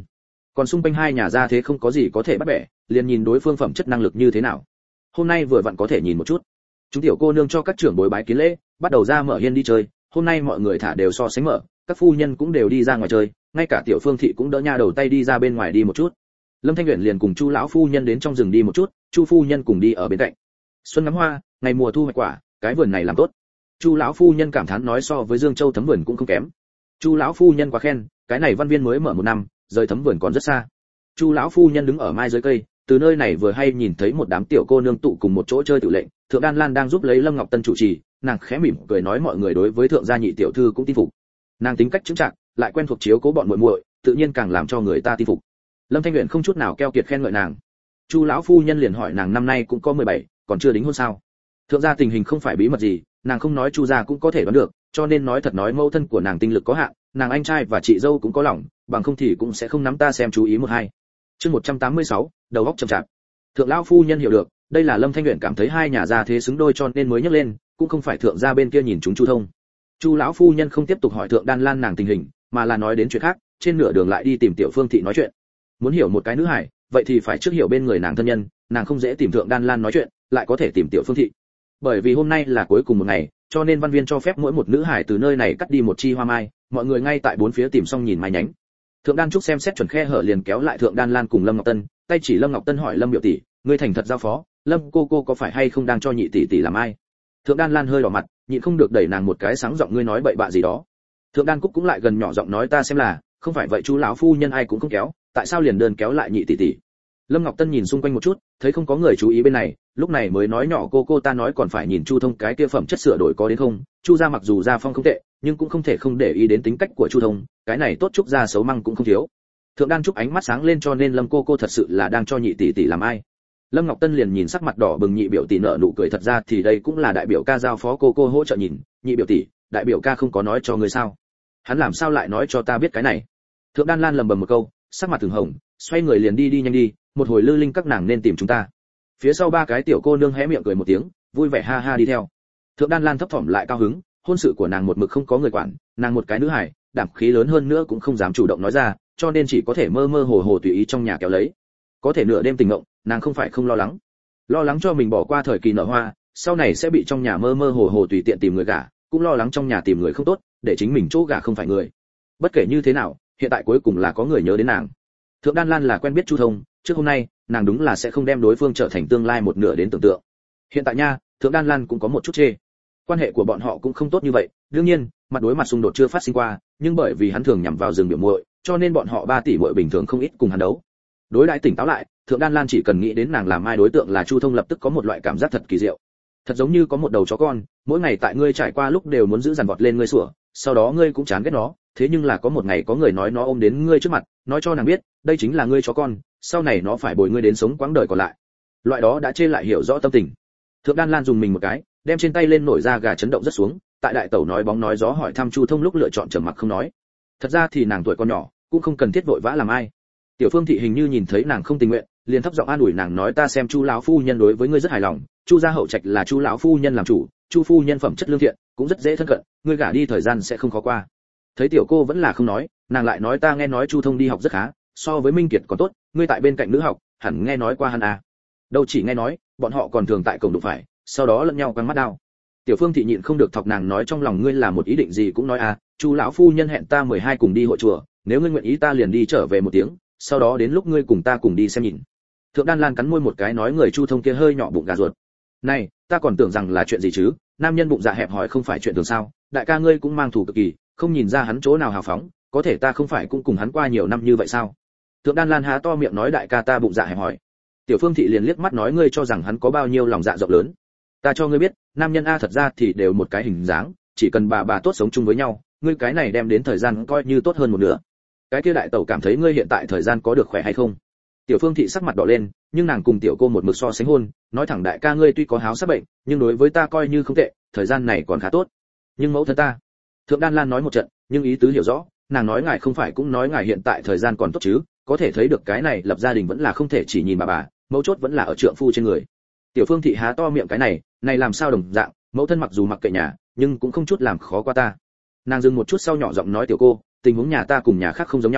A: còn xung quanh hai nhà gia thế không có gì có thể bắt bẻ, liền nhìn đối phương phẩm chất năng lực như thế nào. Hôm nay vừa vặn có thể nhìn một chút. Chúng tiểu cô nương cho các trưởng bối bái kiến lễ, bắt đầu ra mở hiên đi chơi. Hôm nay mọi người thả đều so sánh mở, các phu nhân cũng đều đi ra ngoài chơi, ngay cả tiểu Phương thị cũng đỡ nha đầu tay đi ra bên ngoài đi một chút. Lâm Thanh Uyển liền cùng Chu lão phu nhân đến trong rừng đi một chút, Chu phu nhân cùng đi ở bên cạnh. Xuân ngắm hoa, ngày mùa thu hoạch quả, cái vườn này làm tốt. Chu lão phu nhân cảm thán nói so với Dương Châu thấm vườn cũng không kém. Chu lão phu nhân quá khen, cái này văn viên mới mở một năm, rời thấm vườn còn rất xa. Chu lão phu nhân đứng ở mai dưới cây, từ nơi này vừa hay nhìn thấy một đám tiểu cô nương tụ cùng một chỗ chơi tự lệnh, Thượng Đan Lan đang giúp lấy Lâm Ngọc Tân chủ trì, nàng khẽ mỉm cười nói mọi người đối với thượng gia nhị tiểu thư cũng tin phục. Nàng tính cách chững chạc, lại quen thuộc chiếu cố bọn muội muội, tự nhiên càng làm cho người ta tin phục. Lâm Thanh Uyển không chút nào keo kiệt khen ngợi nàng. Chu lão phu nhân liền hỏi nàng năm nay cũng có mười bảy, còn chưa đính hôn sao? Thượng gia tình hình không phải bí mật gì, nàng không nói Chu gia cũng có thể đoán được, cho nên nói thật nói mẫu thân của nàng tinh lực có hạn, nàng anh trai và chị dâu cũng có lòng, bằng không thì cũng sẽ không nắm ta xem chú ý một hai. Chương một trăm tám mươi sáu, đầu óc chậm chạp. Thượng lão phu nhân hiểu được, đây là Lâm Thanh Uyển cảm thấy hai nhà gia thế xứng đôi cho nên mới nhắc lên, cũng không phải thượng gia bên kia nhìn chúng Chu Thông. Chu lão phu nhân không tiếp tục hỏi Thượng Đan Lan nàng tình hình, mà là nói đến chuyện khác, trên nửa đường lại đi tìm tiểu Phương thị nói chuyện. Muốn hiểu một cái nữ hải, vậy thì phải trước hiểu bên người nàng thân nhân, nàng không dễ tìm Thượng Đan Lan nói chuyện, lại có thể tìm tiểu Phương thị. Bởi vì hôm nay là cuối cùng một ngày, cho nên văn viên cho phép mỗi một nữ hải từ nơi này cắt đi một chi hoa mai, mọi người ngay tại bốn phía tìm xong nhìn mai nhánh. Thượng Đan Trúc xem xét chuẩn khe hở liền kéo lại Thượng Đan Lan cùng Lâm Ngọc Tân, tay chỉ Lâm Ngọc Tân hỏi Lâm biểu tỷ, ngươi thành thật giao phó, Lâm cô cô có phải hay không đang cho nhị tỷ tỷ làm ai? Thượng Đan Lan hơi đỏ mặt, nhịn không được đẩy nàng một cái sáng giọng ngươi nói bậy bạ gì đó. Thượng Đan Cúc cũng lại gần nhỏ giọng nói ta xem là, không phải vậy chú lão phu nhân ai cũng không kéo, tại sao liền đơn kéo lại nhị tỷ tỷ? Lâm Ngọc Tân nhìn xung quanh một chút, thấy không có người chú ý bên này, lúc này mới nói nhỏ cô cô ta nói còn phải nhìn Chu Thông cái kia phẩm chất sửa đổi có đến không, Chu gia mặc dù gia phong không tệ, nhưng cũng không thể không để ý đến tính cách của Chu Thông, cái này tốt Trúc gia xấu măng cũng không thiếu. Thượng Đan Trúc ánh mắt sáng lên cho nên Lâm cô cô thật sự là đang cho nhị tỷ tỷ làm ai? Lâm Ngọc Tân liền nhìn sắc mặt đỏ bừng nhị biểu tỷ nở nụ cười thật ra thì đây cũng là đại biểu ca giao phó cô cô hỗ trợ nhìn, nhị biểu tỷ, đại biểu ca không có nói cho ngươi sao? Hắn làm sao lại nói cho ta biết cái này? Thượng Đan Lan lầm bầm một câu, sắc mặt thường hồng, xoay người liền đi đi nhanh đi, một hồi lư linh các nàng nên tìm chúng ta. Phía sau ba cái tiểu cô nương hé miệng cười một tiếng, vui vẻ ha ha đi theo. Thượng Đan Lan thấp thỏm lại cao hứng, hôn sự của nàng một mực không có người quản, nàng một cái nữ hài, đảm khí lớn hơn nữa cũng không dám chủ động nói ra, cho nên chỉ có thể mơ mơ hồ hồ tùy ý trong nhà kéo lấy. Có thể nửa đêm tỉnh ngộng, nàng không phải không lo lắng, lo lắng cho mình bỏ qua thời kỳ nở hoa, sau này sẽ bị trong nhà mơ mơ hồ hồ tùy tiện tìm người gả, cũng lo lắng trong nhà tìm người không tốt, để chính mình chỗ gả không phải người. Bất kể như thế nào, hiện tại cuối cùng là có người nhớ đến nàng. Thượng Đan Lan là quen biết Chu Thông, trước hôm nay, nàng đúng là sẽ không đem đối phương trở thành tương lai một nửa đến tưởng tượng. Hiện tại nha, Thượng Đan Lan cũng có một chút chê. Quan hệ của bọn họ cũng không tốt như vậy, đương nhiên, mặt đối mặt xung đột chưa phát sinh qua, nhưng bởi vì hắn thường nhằm vào rừng biểu muội, cho nên bọn họ ba tỷ muội bình thường không ít cùng hắn đấu. Đối đãi tỉnh táo lại, Thượng Đan Lan chỉ cần nghĩ đến nàng làm mai đối tượng là Chu Thông lập tức có một loại cảm giác thật kỳ diệu. Thật giống như có một đầu chó con, mỗi ngày tại ngươi trải qua lúc đều muốn giữ dằn vọt lên ngươi sủa, sau đó ngươi cũng chán ghét nó, thế nhưng là có một ngày có người nói nó ôm đến ngươi trước mặt, nói cho nàng biết, đây chính là ngươi chó con, sau này nó phải bồi ngươi đến sống quãng đời còn lại. Loại đó đã chê lại hiểu rõ tâm tình. Thượng Đan Lan dùng mình một cái, đem trên tay lên nổi ra gà chấn động rất xuống, tại đại tẩu nói bóng nói gió hỏi thăm Chu Thông lúc lựa chọn trầm mặc không nói. Thật ra thì nàng tuổi còn nhỏ, cũng không cần thiết vội vã làm ai. Tiểu Phương thị hình như nhìn thấy nàng không tình nguyện, liền thấp giọng an ủi nàng nói ta xem Chu lão phu nhân đối với ngươi rất hài lòng, Chu gia hậu trạch là Chu lão phu nhân làm chủ, Chu phu nhân phẩm chất lương thiện, cũng rất dễ thân cận, ngươi gả đi thời gian sẽ không khó qua. Thấy tiểu cô vẫn là không nói, nàng lại nói ta nghe nói Chu Thông đi học rất khá, so với Minh Kiệt còn tốt, ngươi tại bên cạnh nữ học, hẳn nghe nói qua hắn à? Đâu chỉ nghe nói, bọn họ còn thường tại cổng đụng phải, sau đó lẫn nhau quăng mắt đao. Tiểu Phương thị nhịn không được thọc nàng nói trong lòng ngươi là một ý định gì cũng nói à, Chu lão phu nhân hẹn ta mười hai cùng đi hội chùa, nếu ngươi nguyện ý ta liền đi trở về một tiếng, sau đó đến lúc ngươi cùng ta cùng đi xem nhìn. Thượng Đan Lan cắn môi một cái nói người Chu Thông kia hơi nhỏ bụng gà ruột. Này, ta còn tưởng rằng là chuyện gì chứ, nam nhân bụng dạ hẹp hòi không phải chuyện thường sao, đại ca ngươi cũng mang thủ cực kỳ, không nhìn ra hắn chỗ nào hào phóng, có thể ta không phải cũng cùng hắn qua nhiều năm như vậy sao? Thượng Đan Lan há to miệng nói đại ca ta bụng dạ hẹp hòi. Tiểu Phương thị liền liếc mắt nói ngươi cho rằng hắn có bao nhiêu lòng dạ rộng lớn. Ta cho ngươi biết, nam nhân a thật ra thì đều một cái hình dáng, chỉ cần bà bà tốt sống chung với nhau, ngươi cái này đem đến thời gian coi như tốt hơn một nửa. Cái kia đại tẩu cảm thấy ngươi hiện tại thời gian có được khỏe hay không? Tiểu Phương thị sắc mặt đỏ lên, nhưng nàng cùng tiểu cô một mực so sánh hôn, nói thẳng đại ca ngươi tuy có háo sắc bệnh, nhưng đối với ta coi như không tệ, thời gian này còn khá tốt. Nhưng mẫu thân ta. Thượng Đan Lan nói một trận, nhưng ý tứ hiểu rõ, nàng nói ngài không phải cũng nói ngài hiện tại thời gian còn tốt chứ, có thể thấy được cái này lập gia đình vẫn là không thể chỉ nhìn bà bà, mấu chốt vẫn là ở trượng phu trên người. Tiểu Phương thị há to miệng cái này, này làm sao đồng dạng, mẫu thân mặc dù mặc kệ nhà, nhưng cũng không chút làm khó qua ta. Nàng dừng một chút sau nhỏ giọng nói tiểu cô, tình huống nhà ta cùng nhà khác không giống nhau,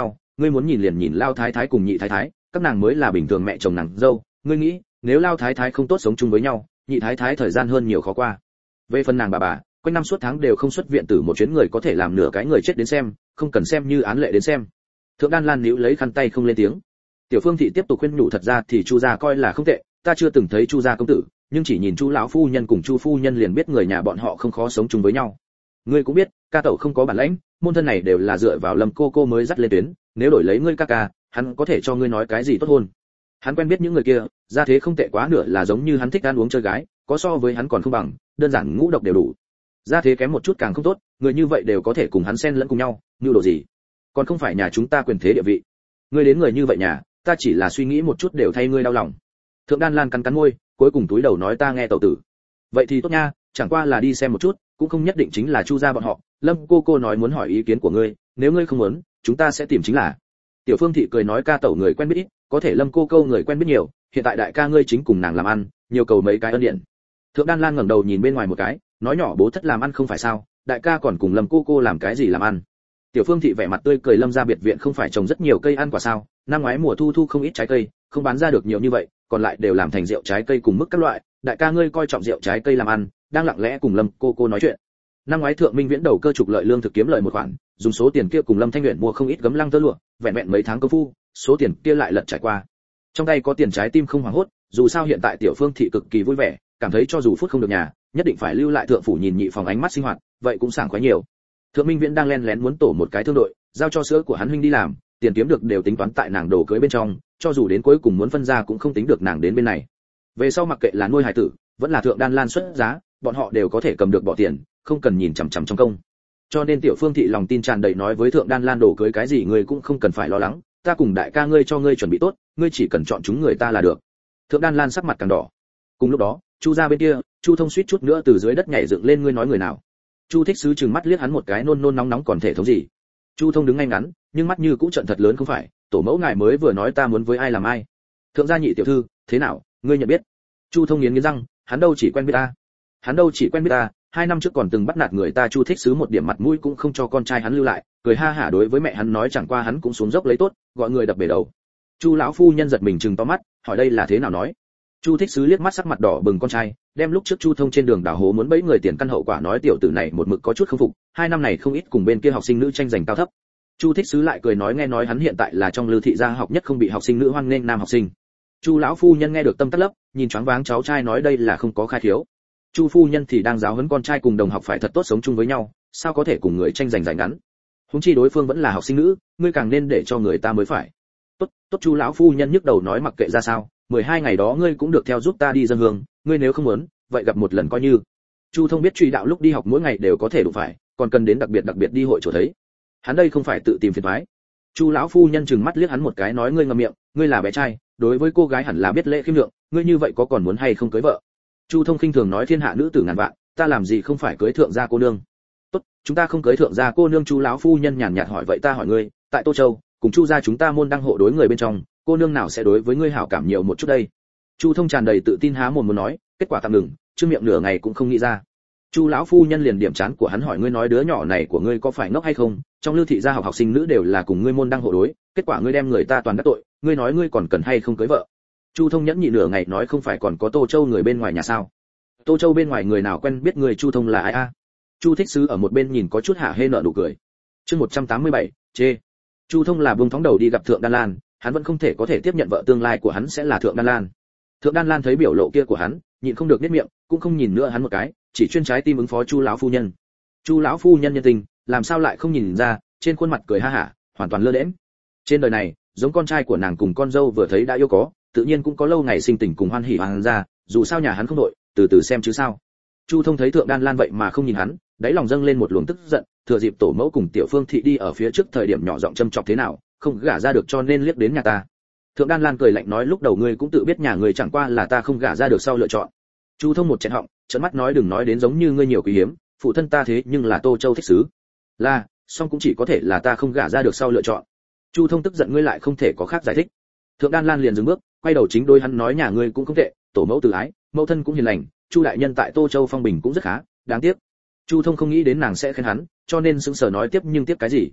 A: ngươi muốn nhìn liền nhìn lao thái thái cùng nhị thái thái, các nàng mới là bình thường mẹ chồng nàng dâu, ngươi nghĩ, nếu lao thái thái không tốt sống chung với nhau, nhị thái thái thời gian hơn nhiều khó qua. Về phần nàng bà bà, quanh năm suốt tháng đều không xuất viện tử một chuyến người có thể làm nửa cái người chết đến xem, không cần xem như án lệ đến xem. Thượng Đan Lan níu lấy khăn tay không lên tiếng. Tiểu Phương thị tiếp tục khuyên nhủ, thật ra thì Chu gia coi là không tệ, ta chưa từng thấy Chu gia công tử, nhưng chỉ nhìn Chu lão phu nhân cùng Chu phu nhân liền biết người nhà bọn họ không khó sống chung với nhau. Ngươi cũng biết, ca tẩu không có bản lãnh, môn thân này đều là dựa vào Lâm cô cô mới dắt lên tuyến, nếu đổi lấy ngươi ca ca, hắn có thể cho ngươi nói cái gì tốt hôn. Hắn quen biết những người kia, gia thế không tệ quá nửa là giống như hắn thích ăn uống chơi gái, có so với hắn còn không bằng, đơn giản ngũ độc đều đủ. Gia thế kém một chút càng không tốt, người như vậy đều có thể cùng hắn xen lẫn cùng nhau, như đồ gì? Còn không phải nhà chúng ta quyền thế địa vị. Ngươi đến người như vậy nhà, ta chỉ là suy nghĩ một chút đều thay ngươi đau lòng. Thượng Đan Lan cắn cắn môi, cuối cùng túi đầu nói ta nghe tẩu tử. Vậy thì tốt nha, chẳng qua là đi xem một chút, cũng không nhất định chính là Chu gia bọn họ. Lâm cô cô nói muốn hỏi ý kiến của ngươi, nếu ngươi không muốn, chúng ta sẽ tìm chính là. Tiểu Phương thị cười nói ca tẩu người quen biết ít, có thể Lâm cô cô người quen biết nhiều, hiện tại đại ca ngươi chính cùng nàng làm ăn, nhiều cầu mấy cái ân điện. Thượng Đan Lan ngẩng đầu nhìn bên ngoài một cái, nói nhỏ bố thất làm ăn không phải sao, đại ca còn cùng Lâm cô cô làm cái gì làm ăn. Tiểu Phương thị vẻ mặt tươi cười, Lâm gia biệt viện không phải trồng rất nhiều cây ăn quả sao, năm ngoái mùa thu thu không ít trái cây, không bán ra được nhiều như vậy, còn lại đều làm thành rượu trái cây cùng mức các loại, đại ca ngươi coi trọng rượu trái cây làm ăn, đang lặng lẽ cùng Lâm cô cô nói chuyện. Năm ngoái Thượng Minh Viễn đầu cơ trục lợi lương thực kiếm lợi một khoản, dùng số tiền kia cùng Lâm Thanh Uyển mua không ít gấm lăng tơ lụa, vẹn vẹn mấy tháng công phu, số tiền kia lại lật trải qua. Trong tay có tiền trái tim không hoảng hốt, dù sao hiện tại Tiểu Phương thị cực kỳ vui vẻ, cảm thấy cho dù phút không được nhà, nhất định phải lưu lại thượng phủ nhìn nhị phòng ánh mắt sinh hoạt, vậy cũng sảng khoái nhiều. Thượng Minh Viễn đang len lén muốn tổ một cái thương đội, giao cho sữa của hắn huynh đi làm, tiền kiếm được đều tính toán tại nàng đồ cưới bên trong, cho dù đến cuối cùng muốn phân ra cũng không tính được nàng đến bên này. Về sau mặc kệ là nuôi hài tử, vẫn là Thượng Đan Lan xuất giá, bọn họ đều có thể cầm được bỏ tiền, không cần nhìn chằm chằm trong công. Cho nên Tiểu Phương thị lòng tin tràn đầy nói với Thượng Đan Lan đồ cưới cái gì ngươi cũng không cần phải lo lắng, ta cùng đại ca ngươi cho ngươi chuẩn bị tốt, ngươi chỉ cần chọn chúng người ta là được. Thượng Đan Lan sắc mặt càng đỏ. Cùng lúc đó, Chu gia bên kia, Chu Thông suýt chút nữa từ dưới đất nhảy dựng lên, ngươi nói người nào? Chu Thích Sứ trừng mắt liếc hắn một cái, nôn nôn nóng nóng còn thể thống gì? Chu Thông đứng ngay ngắn, nhưng mắt như cũ trận thật lớn, không phải, tổ mẫu ngài mới vừa nói ta muốn với ai làm ai. Thượng gia nhị tiểu thư, thế nào, ngươi nhận biết? Chu Thông nghiến nghiến răng, hắn đâu chỉ quen biết ta. Hắn đâu chỉ quen biết ta, hai năm trước còn từng bắt nạt người ta. Chu Thích Sứ một điểm mặt mũi cũng không cho con trai hắn lưu lại, cười ha hả đối với mẹ hắn nói chẳng qua hắn cũng xuống dốc lấy tốt, gọi người đập bể đầu. Chu lão phu nhân giật mình trừng to mắt, hỏi đây là thế nào nói? Chu Thích Sứ liếc mắt sắc mặt đỏ bừng con trai, đem lúc trước Chu Thông trên đường đào hố muốn bẫy người tiền căn hậu quả nói, tiểu tử này một mực có chút không phục, hai năm này không ít cùng bên kia học sinh nữ tranh giành cao thấp. Chu Thích Sứ lại cười nói, nghe nói hắn hiện tại là trong Lư thị gia học nhất không bị học sinh nữ hoan nghênh nam học sinh. Chu lão phu nhân nghe được tâm tắt lấp, nhìn choáng váng cháu trai nói đây là không có khai thiếu. Chu phu nhân thì đang giáo huấn con trai cùng đồng học phải thật tốt sống chung với nhau, sao có thể cùng người tranh giành giành ngắn. Huống chi đối phương vẫn là học sinh nữ, ngươi càng nên để cho người ta mới phải. Tốt, tốt. Chu lão phu nhân nhức đầu nói mặc kệ ra sao, mười hai ngày đó ngươi cũng được theo giúp ta đi dâng hương, ngươi nếu không muốn, vậy gặp một lần coi như. Chu Thông biết truy đạo lúc đi học mỗi ngày đều có thể đụng phải, còn cần đến đặc biệt đặc biệt đi hội chỗ thấy. Hắn đây không phải tự tìm phiền toái. Chu lão phu nhân trừng mắt liếc hắn một cái nói, ngươi ngậm miệng, ngươi là bé trai, đối với cô gái hẳn là biết lễ khiêm lượng, ngươi như vậy có còn muốn hay không cưới vợ? Chu Thông khinh thường nói, thiên hạ nữ tử ngàn vạn, ta làm gì không phải cưới thượng gia cô nương. Tốt, chúng ta không cưới thượng gia cô nương. Chu lão phu nhân nhàn nhạt hỏi, vậy ta hỏi ngươi, tại Tô Châu, cùng Chu gia chúng ta môn đăng hộ đối người bên trong, cô nương nào sẽ đối với ngươi hảo cảm nhiều một chút đây? Chu Thông tràn đầy tự tin há mồm muốn nói, kết quả tạm ngừng, chứ miệng nửa ngày cũng không nghĩ ra. Chu lão phu nhân liền điểm chán của hắn hỏi, ngươi nói đứa nhỏ này của ngươi có phải ngốc hay không? Trong Lư thị gia học học sinh nữ đều là cùng ngươi môn đăng hộ đối, kết quả ngươi đem người ta toàn đắc tội, ngươi nói ngươi còn cần hay không cưới vợ? Chu Thông nhẫn nhị nửa ngày nói, không phải còn có Tô Châu người bên ngoài nhà sao? Tô Châu bên ngoài người nào quen biết người Chu Thông là ai a? Chu Thích Sứ ở một bên nhìn có chút hả hê nợ nụ cười. Chương một trăm tám mươi bảy, chê. Chu Thông là buông thõng đầu đi gặp Thượng Đan Lan, hắn vẫn không thể có thể tiếp nhận vợ tương lai của hắn sẽ là Thượng Đan Lan. Thượng Đan Lan thấy biểu lộ kia của hắn, nhịn không được nhếch miệng, cũng không nhìn nữa hắn một cái, chỉ chuyên trái tim ứng phó Chu lão phu nhân. Chu lão phu nhân nhân tình, làm sao lại không nhìn ra, trên khuôn mặt cười ha hả, hoàn toàn lơ đễnh. Trên đời này, giống con trai của nàng cùng con dâu vừa thấy đã yêu có, tự nhiên cũng có lâu ngày sinh tình cùng hoan hỉ hoàng ra, dù sao nhà hắn không đội, từ từ xem chứ sao. Chu Thông thấy Thượng Đan Lan vậy mà không nhìn hắn, đáy lòng dâng lên một luồng tức giận, thừa dịp tổ mẫu cùng Tiểu Phương thị đi ở phía trước thời điểm nhỏ giọng châm chọc thế nào, không gả ra được cho nên liếc đến nhà ta. Thượng Đan Lan cười lạnh nói, lúc đầu ngươi cũng tự biết nhà ngươi chẳng qua là ta không gả ra được sau lựa chọn. Chu Thông một chẹn họng, trợn mắt nói, đừng nói đến giống như ngươi nhiều quý hiếm, phụ thân ta thế nhưng là Tô Châu Thích Sứ. Là, song cũng chỉ có thể là ta không gả ra được sau lựa chọn. Chu Thông tức giận, ngươi lại không thể có khác giải thích. Thượng Đan Lan liền dừng bước, quay đầu chính đối hắn nói, nhà ngươi cũng không tệ, tổ mẫu từ ái, mẫu thân cũng hiền lành, Chu đại nhân tại Tô Châu phong bình cũng rất khá, đáng tiếc. Chu Thông không nghĩ đến nàng sẽ khen hắn, cho nên sững sờ nói tiếp, nhưng tiếp cái gì?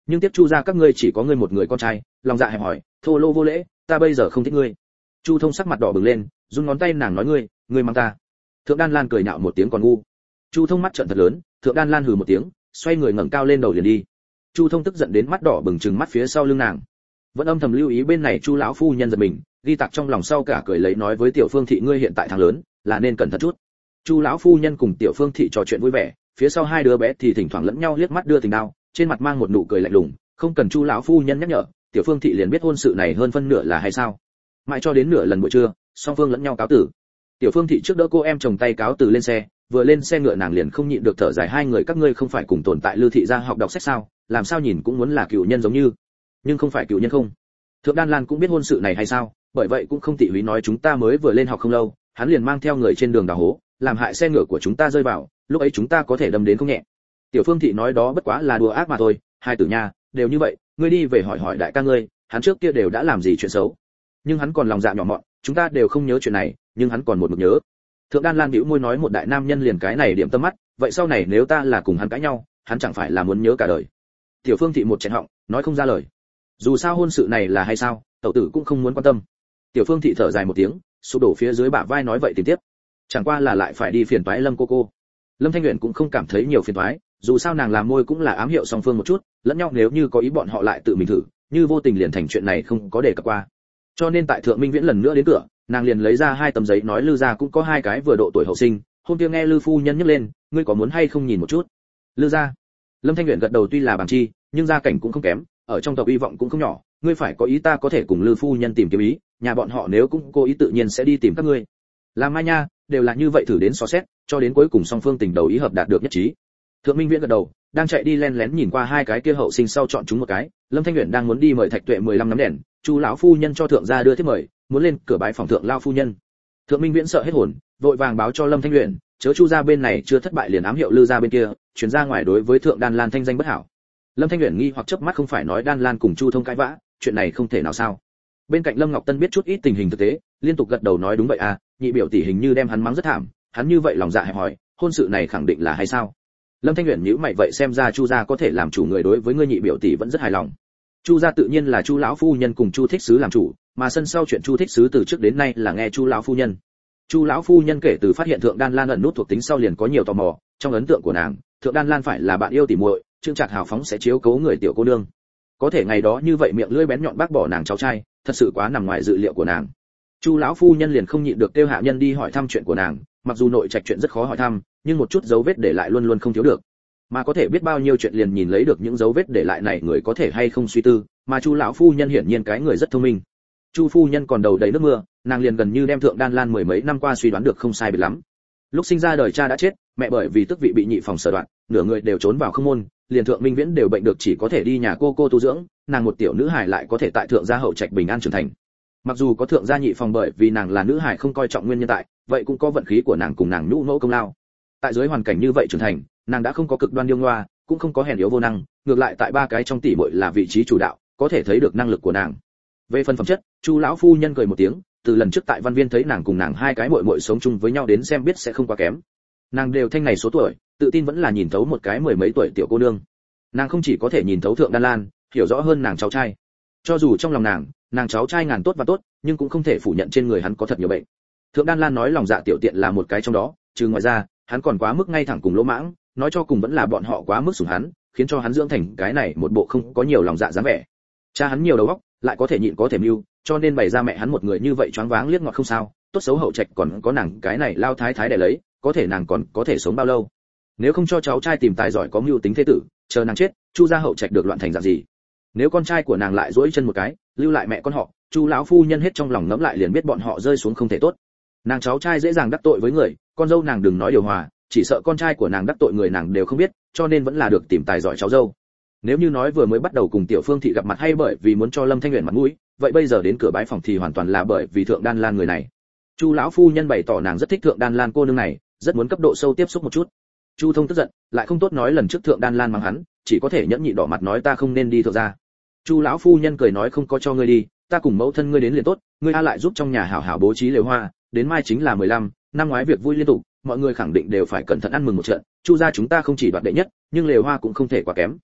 A: nhưng tiếp chu gia các ngươi chỉ có ngươi một người con trai, lòng dạ hẹp hòi, thô lô vô lễ, ta bây giờ không thích ngươi. Chu Thông sắc mặt đỏ bừng lên, run ngón tay nàng nói ngươi, ngươi mang ta. Thượng Đan Lan cười nhạo một tiếng còn ngu. Chu Thông mắt trợn thật lớn, Thượng Đan Lan hừ một tiếng, xoay người ngẩng cao lên đầu liền đi. Chu Thông tức giận đến mắt đỏ bừng trừng mắt phía sau lưng nàng. Vẫn âm thầm lưu ý bên này Chu lão phu nhân giật mình, ghi tạc trong lòng sau cả cười lấy nói với Tiểu Phương thị ngươi hiện tại thằng lớn, là nên cẩn thận chút. Chu lão phu nhân cùng Tiểu Phương thị trò chuyện vui vẻ, phía sau hai đứa bé thì thỉnh thoảng lẫn nhau liếc mắt đưa tình đao, trên mặt mang một nụ cười lạnh lùng, không cần Chu lão phu nhân nhắc nhở, Tiểu Phương thị liền biết hôn sự này hơn phân nửa là hay sao. Mãi cho đến nửa lần buổi trưa, song phương lẫn nhau cáo tử. Tiểu Phương thị trước đỡ cô em chồng tay cáo từ lên xe, vừa lên xe ngựa nàng liền không nhịn được thở dài hai người các ngươi không phải cùng tồn tại Lư thị gia học đọc sách sao, làm sao nhìn cũng muốn là cựu nhân giống như, nhưng không phải cựu nhân không. Thượng Đan Lan cũng biết hôn sự này hay sao, bởi vậy cũng không tị húy nói chúng ta mới vừa lên học không lâu, hắn liền mang theo người trên đường đào hố, làm hại xe ngựa của chúng ta rơi vào, lúc ấy chúng ta có thể đâm đến không nhẹ. Tiểu Phương thị nói đó bất quá là đùa ác mà thôi, hai tử nha, đều như vậy, ngươi đi về hỏi hỏi đại ca ngươi, hắn trước kia đều đã làm gì chuyện xấu. Nhưng hắn còn lòng dạ nhỏ mọn, chúng ta đều không nhớ chuyện này, nhưng hắn còn một mực nhớ. Thượng Đan Lan bĩu môi nói một đại nam nhân liền cái này điểm tâm mắt, vậy sau này nếu ta là cùng hắn cãi nhau, hắn chẳng phải là muốn nhớ cả đời. Tiểu Phương thị một chẹn họng, nói không ra lời. Dù sao hôn sự này là hay sao, tẩu tử cũng không muốn quan tâm. Tiểu Phương thị thở dài một tiếng, sụp đổ phía dưới bả vai nói vậy tìm tiếp. Chẳng qua là lại phải đi phiền toái Lâm cô cô. Lâm Thanh Uyển cũng không cảm thấy nhiều phiền toái, dù sao nàng làm môi cũng là ám hiệu song phương một chút, lẫn nhau nếu như có ý bọn họ lại tự mình thử, như vô tình liền thành chuyện này không có để cập qua. Cho nên tại Thượng Minh Viễn lần nữa đến cửa, nàng liền lấy ra hai tấm giấy nói Lư gia cũng có hai cái vừa độ tuổi hậu sinh, hôm kia nghe Lư phu nhân nhắc lên, ngươi có muốn hay không nhìn một chút. Lư gia. Lâm Thanh Uyển gật đầu tuy là bằng chi, nhưng gia cảnh cũng không kém, ở trong tộc hy vọng cũng không nhỏ, ngươi phải có ý ta có thể cùng Lư phu nhân tìm kiếm ý, nhà bọn họ nếu cũng cố ý tự nhiên sẽ đi tìm các ngươi. Làm mai nha, đều là như vậy thử đến xó xét, cho đến cuối cùng song phương tình đầu ý hợp đạt được nhất trí. Thượng Minh Viễn gật đầu, đang chạy đi len lén nhìn qua hai cái kia hậu sinh sau chọn chúng một cái, Lâm Thanh Uyển đang muốn đi mời Thạch Tuệ mười lăm nắm đèn, Chu lão phu nhân cho thượng gia đưa thiếp mời, muốn lên cửa bái phòng thượng lao phu nhân. Thượng Minh Viễn sợ hết hồn, vội vàng báo cho Lâm Thanh Uyển, chớ Chu gia bên này chưa thất bại liền ám hiệu Lư gia bên kia, truyền ra ngoài đối với thượng Đan Lan thanh danh bất hảo. Lâm Thanh Uyển nghi hoặc chớp mắt không phải nói Đan Lan cùng Chu Thông cãi vã, chuyện này không thể nào sao? Bên cạnh Lâm Ngọc Tân biết chút ít tình hình thực tế, liên tục gật đầu nói đúng vậy à, nhị biểu tỷ hình như đem hắn mắng rất thảm, hắn như vậy lòng dạ hẹp hòi, hôn sự này khẳng định là hay sao? Lâm Thanh Uyển nhíu mày vậy xem ra Chu gia có thể làm chủ người đối với ngươi nhị biểu tỷ vẫn rất hài lòng. Chu gia tự nhiên là Chu lão phu nhân cùng Chu thích sứ làm chủ, mà sân sau chuyện Chu thích sứ từ trước đến nay là nghe Chu lão phu nhân. Chu lão phu nhân kể từ phát hiện thượng Đan Lan ẩn nút thuộc tính sau liền có nhiều tò mò, trong ấn tượng của nàng, thượng Đan Lan phải là bạn yêu tỉ muội, trương trạc hào phóng sẽ chiếu cố người tiểu cô nương. Có thể ngày đó như vậy miệng lưỡi bén nhọn bác bỏ nàng cháu trai, thật sự quá nằm ngoài dự liệu của nàng. Chu lão phu nhân liền không nhịn được kêu hạ nhân đi hỏi thăm chuyện của nàng, mặc dù nội trạch chuyện rất khó hỏi thăm, nhưng một chút dấu vết để lại luôn luôn không thiếu được. Mà có thể biết bao nhiêu chuyện liền nhìn lấy được những dấu vết để lại này người có thể hay không suy tư, mà Chu lão phu nhân hiển nhiên cái người rất thông minh. Chu phu nhân còn đầu đầy nước mưa, nàng liền gần như đem thượng Đan Lan mười mấy năm qua suy đoán được không sai biệt lắm. Lúc sinh ra đời cha đã chết, mẹ bởi vì tước vị bị nhị phòng sở đoạn, nửa người đều trốn vào không môn, liền thượng Minh Viễn đều bệnh được chỉ có thể đi nhà cô cô tu dưỡng, nàng một tiểu nữ hài lại có thể tại thượng gia hậu trạch bình an trưởng thành. Mặc dù có thượng gia nhị phòng bởi vì nàng là nữ hài không coi trọng nguyên nhân tại, vậy cũng có vận khí của nàng cùng nàng nhũ nỗ công lao. Tại dưới hoàn cảnh như vậy trưởng thành, nàng đã không có cực đoan điêu ngoa, cũng không có hèn yếu vô năng, ngược lại tại ba cái trong tỷ muội là vị trí chủ đạo, có thể thấy được năng lực của nàng. Về phần phẩm chất, Chu lão phu nhân cười một tiếng, từ lần trước tại văn viên thấy nàng cùng nàng hai cái muội muội sống chung với nhau đến xem biết sẽ không quá kém. Nàng đều thanh này số tuổi, tự tin vẫn là nhìn thấu một cái mười mấy tuổi tiểu cô nương. Nàng không chỉ có thể nhìn thấu thượng Đan Lan, hiểu rõ hơn nàng cháu trai. Cho dù trong lòng nàng, nàng cháu trai ngàn tốt và tốt, nhưng cũng không thể phủ nhận trên người hắn có thật nhiều bệnh. Thượng Đan Lan nói lòng dạ tiểu tiện là một cái trong đó, trừ ngoài ra, hắn còn quá mức ngay thẳng cùng lỗ mãng, nói cho cùng vẫn là bọn họ quá mức sủng hắn, khiến cho hắn dưỡng thành cái này một bộ không có nhiều lòng dạ dáng vẻ. Cha hắn nhiều đầu óc, lại có thể nhịn có thể mưu, cho nên bày ra mẹ hắn một người như vậy choáng váng liếc ngọt không sao, tốt xấu hậu trạch còn có nàng cái này lao thái thái để lấy, có thể nàng còn có thể sống bao lâu. Nếu không cho cháu trai tìm tài giỏi có mưu tính thế tử, chờ nàng chết, Chu gia hậu trạch được loạn thành dạng gì. Nếu con trai của nàng lại duỗi chân một cái, lưu lại mẹ con họ, Chu lão phu nhân hết trong lòng ngẫm lại liền biết bọn họ rơi xuống không thể tốt. Nàng cháu trai dễ dàng đắc tội với người, con dâu nàng đừng nói điều hòa, chỉ sợ con trai của nàng đắc tội người nàng đều không biết, cho nên vẫn là được tìm tài giỏi cháu dâu. Nếu như nói vừa mới bắt đầu cùng Tiểu Phương thị gặp mặt hay bởi vì muốn cho Lâm Thanh Uyển mặt mũi, vậy bây giờ đến cửa bái phòng thì hoàn toàn là bởi vì thượng Đan Lan người này. Chu lão phu nhân bày tỏ nàng rất thích thượng Đan Lan cô nương này, rất muốn cấp độ sâu tiếp xúc một chút. Chu Thông tức giận, lại không tốt nói lần trước thượng Đan Lan mắng hắn, chỉ có thể nhẫn nhịn đỏ mặt nói ta không nên đi thượng gia. Chu lão phu nhân cười nói không có cho ngươi đi, ta cùng mẫu thân ngươi đến liền tốt, ngươi a lại giúp trong nhà hảo hảo bố trí lều hoa, đến mai chính là mười lăm, năm ngoái việc vui liên tục, mọi người khẳng định đều phải cẩn thận ăn mừng một trận, Chu gia chúng ta không chỉ đoạt đệ nhất, nhưng lều hoa cũng không thể quá kém.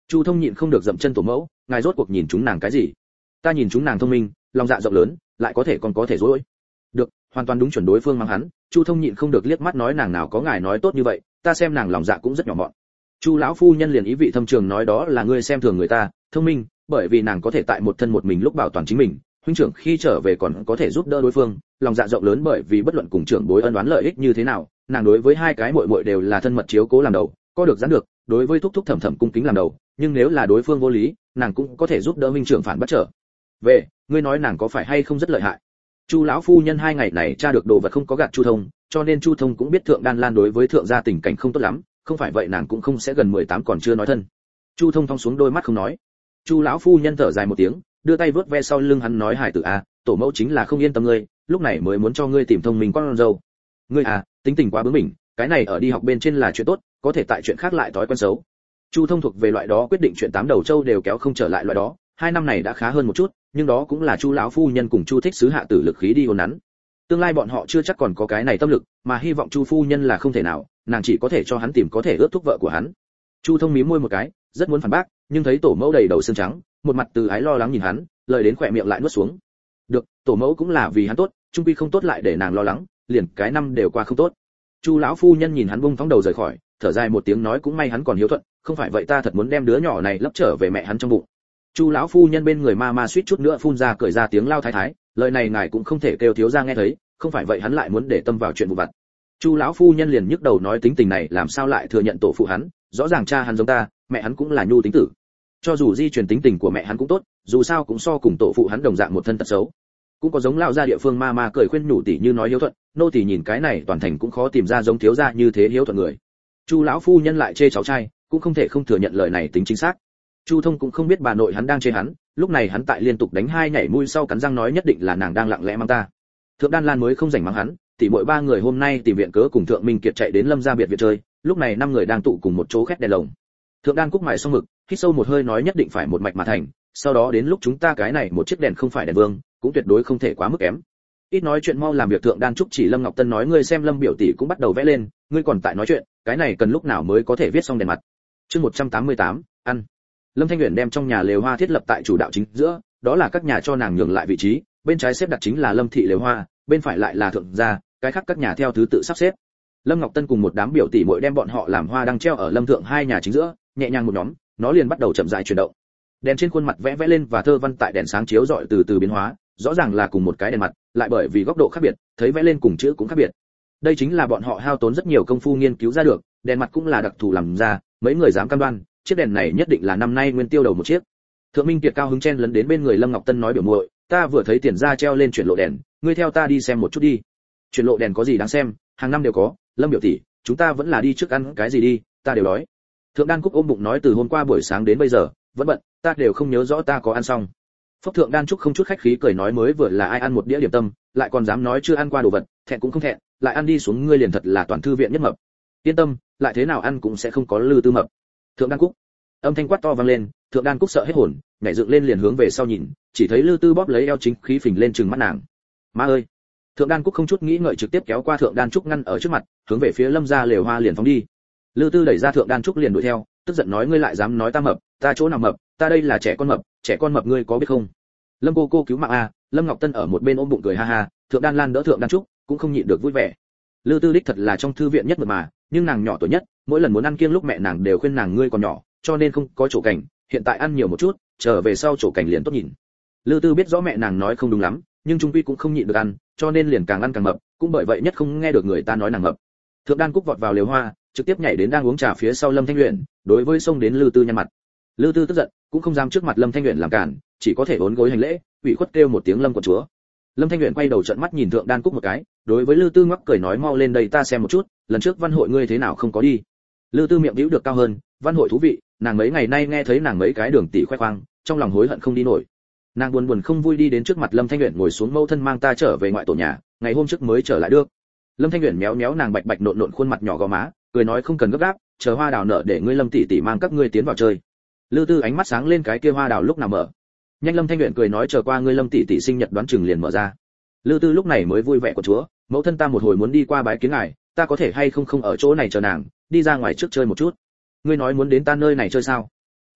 A: Chu Thông nhịn không được dậm chân tổ mẫu, ngài rốt cuộc nhìn chúng nàng cái gì? Ta nhìn chúng nàng thông minh, lòng dạ rộng lớn, lại có thể còn có thể dối. Được, hoàn toàn đúng chuẩn đối phương mang hắn. Chu Thông nhịn không được liếc mắt nói nàng nào có ngài nói tốt như vậy, ta xem nàng lòng dạ cũng rất nhỏ mọn. Chu lão phu nhân liền ý vị thâm trường nói đó là ngươi xem thường người ta, thông minh, bởi vì nàng có thể tại một thân một mình lúc bảo toàn chính mình, huynh trưởng khi trở về còn có thể giúp đỡ đối phương, lòng dạ rộng lớn bởi vì bất luận cùng trưởng bối ân oán lợi ích như thế nào, nàng đối với hai cái muội muội đều là thân mật chiếu cố làm đầu, có được giãn được, đối với thúc thúc thẩm thẩm cung kính làm đầu, nhưng nếu là đối phương vô lý, nàng cũng có thể giúp đỡ huynh trưởng phản bắt trở về. Ngươi nói nàng có phải hay không rất lợi hại? Chu lão phu nhân hai ngày này tra được đồ vật không có gạt Chu Thông, cho nên Chu Thông cũng biết Thượng Đan Lan đối với thượng gia tình cảnh không tốt lắm, không phải vậy nàng cũng không sẽ gần mười tám còn chưa nói thân. Chu Thông thong xuống đôi mắt không nói. Chu lão phu nhân thở dài một tiếng, đưa tay vớt ve sau lưng hắn nói hải tử à, tổ mẫu chính là không yên tâm ngươi, lúc này mới muốn cho ngươi tìm thông minh con dâu. Ngươi à, tính tình quá bướng bỉnh, cái này ở đi học bên trên là chuyện tốt, có thể tại chuyện khác lại thói quen xấu. Chu Thông thuộc về loại đó quyết định chuyện tám đầu châu đều kéo không trở lại loại đó, hai năm này đã khá hơn một chút, nhưng đó cũng là Chu lão phu nhân cùng Chu thích sứ hạ tử lực khí đi hồn nắn. Tương lai bọn họ chưa chắc còn có cái này tâm lực, mà hy vọng Chu phu nhân là không thể nào, nàng chỉ có thể cho hắn tìm có thể ướt thúc vợ của hắn. Chu Thông mím môi một cái, rất muốn phản bác, nhưng thấy tổ mẫu đầy đầu xương trắng, một mặt từ ái lo lắng nhìn hắn, lời đến khỏe miệng lại nuốt xuống. Được, tổ mẫu cũng là vì hắn tốt, trung quy không tốt lại để nàng lo lắng, liền cái năm đều qua không tốt. Chu lão phu nhân nhìn hắn bung thõng đầu rời khỏi, thở dài một tiếng nói cũng may hắn còn hiếu thuận, không phải vậy ta thật muốn đem đứa nhỏ này lấp trở về mẹ hắn trong bụng. Chu lão phu nhân bên người ma ma suýt chút nữa phun ra cười ra tiếng lao thái thái, lời này ngài cũng không thể kêu thiếu gia nghe thấy, không phải vậy hắn lại muốn để tâm vào chuyện vụ vặt. Chu lão phu nhân liền nhức đầu nói tính tình này làm sao lại thừa nhận tổ phụ hắn, rõ ràng cha hắn giống ta, mẹ hắn cũng là nhu tính tử. Cho dù di truyền tính tình của mẹ hắn cũng tốt, dù sao cũng so cùng tổ phụ hắn đồng dạng một thân tật xấu. Cũng có giống lão gia địa phương ma ma cười khuyên nhủ tỷ như nói hiếu thuận, nô tỳ nhìn cái này toàn thành cũng khó tìm ra giống thiếu gia như thế hiếu thuận người. Chu lão phu nhân lại chê cháu trai, cũng không thể không thừa nhận lời này tính chính xác. Chu Thông cũng không biết bà nội hắn đang chê hắn, lúc này hắn tại liên tục đánh hai nhảy mũi sau cắn răng nói nhất định là nàng đang lặng lẽ mang ta. Thượng Đan Lan mới không rảnh mắng hắn, tỷ muội ba người hôm nay tìm viện cớ cùng Thượng Minh Kiệt chạy đến Lâm gia biệt viện chơi, lúc này năm người đang tụ cùng một chỗ khét đèn lồng. Thượng Đan Cúc mài xong mực, hít sâu một hơi nói nhất định phải một mạch mà thành, sau đó đến lúc chúng ta cái này một chiếc đèn không phải đèn vương, cũng tuyệt đối không thể quá mức kém. Ít nói chuyện mau làm việc. Thượng Đan Trúc chỉ Lâm Ngọc Tân nói ngươi xem Lâm biểu tỷ cũng bắt đầu vẽ lên, ngươi còn tại nói chuyện, cái này cần lúc nào mới có thể viết xong đèn mặt. Chương một trăm tám mươi tám, ăn. Lâm Thanh Uyển đem trong nhà lều hoa thiết lập tại chủ đạo chính giữa, đó là các nhà cho nàng nhường lại vị trí, bên trái xếp đặt chính là Lâm thị lều hoa, bên phải lại là thượng gia, cái khác các nhà theo thứ tự sắp xếp. Lâm Ngọc Tân cùng một đám biểu tỷ muội đem bọn họ làm hoa đăng treo ở Lâm thượng hai nhà chính giữa, nhẹ nhàng một nhóm, nó liền bắt đầu chậm rãi chuyển động. Đèn trên khuôn mặt vẽ vẽ lên và thơ văn tại đèn sáng chiếu rọi từ từ biến hóa, rõ ràng là cùng một cái đèn mặt, lại bởi vì góc độ khác biệt, thấy vẽ lên cùng chữ cũng khác biệt. Đây chính là bọn họ hao tốn rất nhiều công phu nghiên cứu ra được, đèn mặt cũng là đặc thù làm ra, mấy người dám cam đoan, chiếc đèn này nhất định là năm nay nguyên tiêu đầu một chiếc. Thượng Minh Kiệt cao hứng chen lấn đến bên người Lâm Ngọc Tân nói biểu muội, ta vừa thấy tiền ra treo lên chuyển lộ đèn, ngươi theo ta đi xem một chút đi. Chuyển lộ đèn có gì đáng xem, hàng năm đều có. Lâm biểu tỷ, chúng ta vẫn là đi trước ăn cái gì đi, ta đều đói. Thượng Đan Cúc ôm bụng nói từ hôm qua buổi sáng đến bây giờ vẫn bận, ta đều không nhớ rõ ta có ăn xong. Phúc Thượng Đan Trúc không chút khách khí cười nói mới vừa là ai ăn một đĩa điểm tâm, lại còn dám nói chưa ăn qua đồ vật, thẹn cũng không thẹn, lại ăn đi xuống ngươi liền thật là toàn thư viện nhất mập. Yên tâm, lại thế nào ăn cũng sẽ không có lư tư mập. Thượng Đan Cúc, âm thanh quát to vang lên, Thượng Đan Cúc sợ hết hồn, nhảy dựng lên liền hướng về sau nhìn, chỉ thấy lư tư bóp lấy eo chính khí phình lên trừng mắt nàng. Má ơi! Thượng Đan Cúc không chút nghĩ ngợi trực tiếp kéo qua Thượng Đan Trúc ngăn ở trước mặt, hướng về phía Lâm gia lều hoa liền phóng đi. Lư tư đẩy ra Thượng Đan Trúc liền đuổi theo, tức giận nói ngươi lại dám nói ta mập, ta chỗ nào mập, ta đây là trẻ con mập, trẻ con mập ngươi có biết không? Lâm cô cô cứu mạng a. Lâm Ngọc Tân ở một bên ôm bụng cười ha ha, Thượng Đan Lan đỡ Thượng Đan Trúc, cũng không nhịn được vui vẻ. Lư tư đích thật là trong thư viện nhất mượt mà, nhưng nàng nhỏ tuổi nhất, mỗi lần muốn ăn kiêng lúc mẹ nàng đều khuyên nàng ngươi còn nhỏ, cho nên không có chỗ cảnh, hiện tại ăn nhiều một chút, trở về sau chỗ cảnh liền tốt nhìn. Lư tư biết rõ mẹ nàng nói không đúng lắm, nhưng trung quy cũng không nhịn được ăn, cho nên liền càng ăn càng mập, cũng bởi vậy nhất không nghe được người ta nói nàng mập. Thượng Đan Cúc vọt vào lều hoa, trực tiếp nhảy đến đang uống trà phía sau Lâm Thanh Uyển, đối với xông đến Lư tư nhăn mặt. Lư tư tức giận, cũng không dám trước mặt Lâm Thanh Uyển làm cản, chỉ có thể uốn gối hành lễ, ủy khuất kêu một tiếng Lâm quận chúa. Lâm Thanh Uyển quay đầu trợn mắt nhìn Thượng Đan Cúc một cái, đối với Lư tư ngoắc cười nói mau lên đây ta xem một chút, lần trước văn hội ngươi thế nào không có đi. Lư tư miệng hữu được cao hơn, văn hội thú vị, nàng mấy ngày nay nghe thấy nàng mấy cái đường tỷ khoe khoang, trong lòng hối hận không đi nổi. Nàng buồn buồn không vui đi đến trước mặt Lâm Thanh Uyển ngồi xuống mâu thân mang ta trở về ngoại tổ nhà, ngày hôm trước mới trở lại được. Lâm Thanh Uyển méo méo nàng bạch bạch nộn nộn khuôn mặt nhỏ gò má, cười nói không cần gấp gáp, chờ hoa đào nở để ngươi Lâm tỷ tỷ mang các ngươi tiến vào chơi. Lư tư ánh mắt sáng lên cái kia hoa đào lúc nào mở. Nhanh Lâm Thanh Uyển cười nói chờ qua ngươi Lâm tỷ tỷ sinh nhật đoán chừng liền mở ra. Lư tư lúc này mới vui vẻ của chúa, mẫu thân ta một hồi muốn đi qua bái kiến ngài, ta có thể hay không không ở chỗ này chờ nàng, đi ra ngoài trước chơi một chút. Ngươi nói muốn đến ta nơi này chơi sao?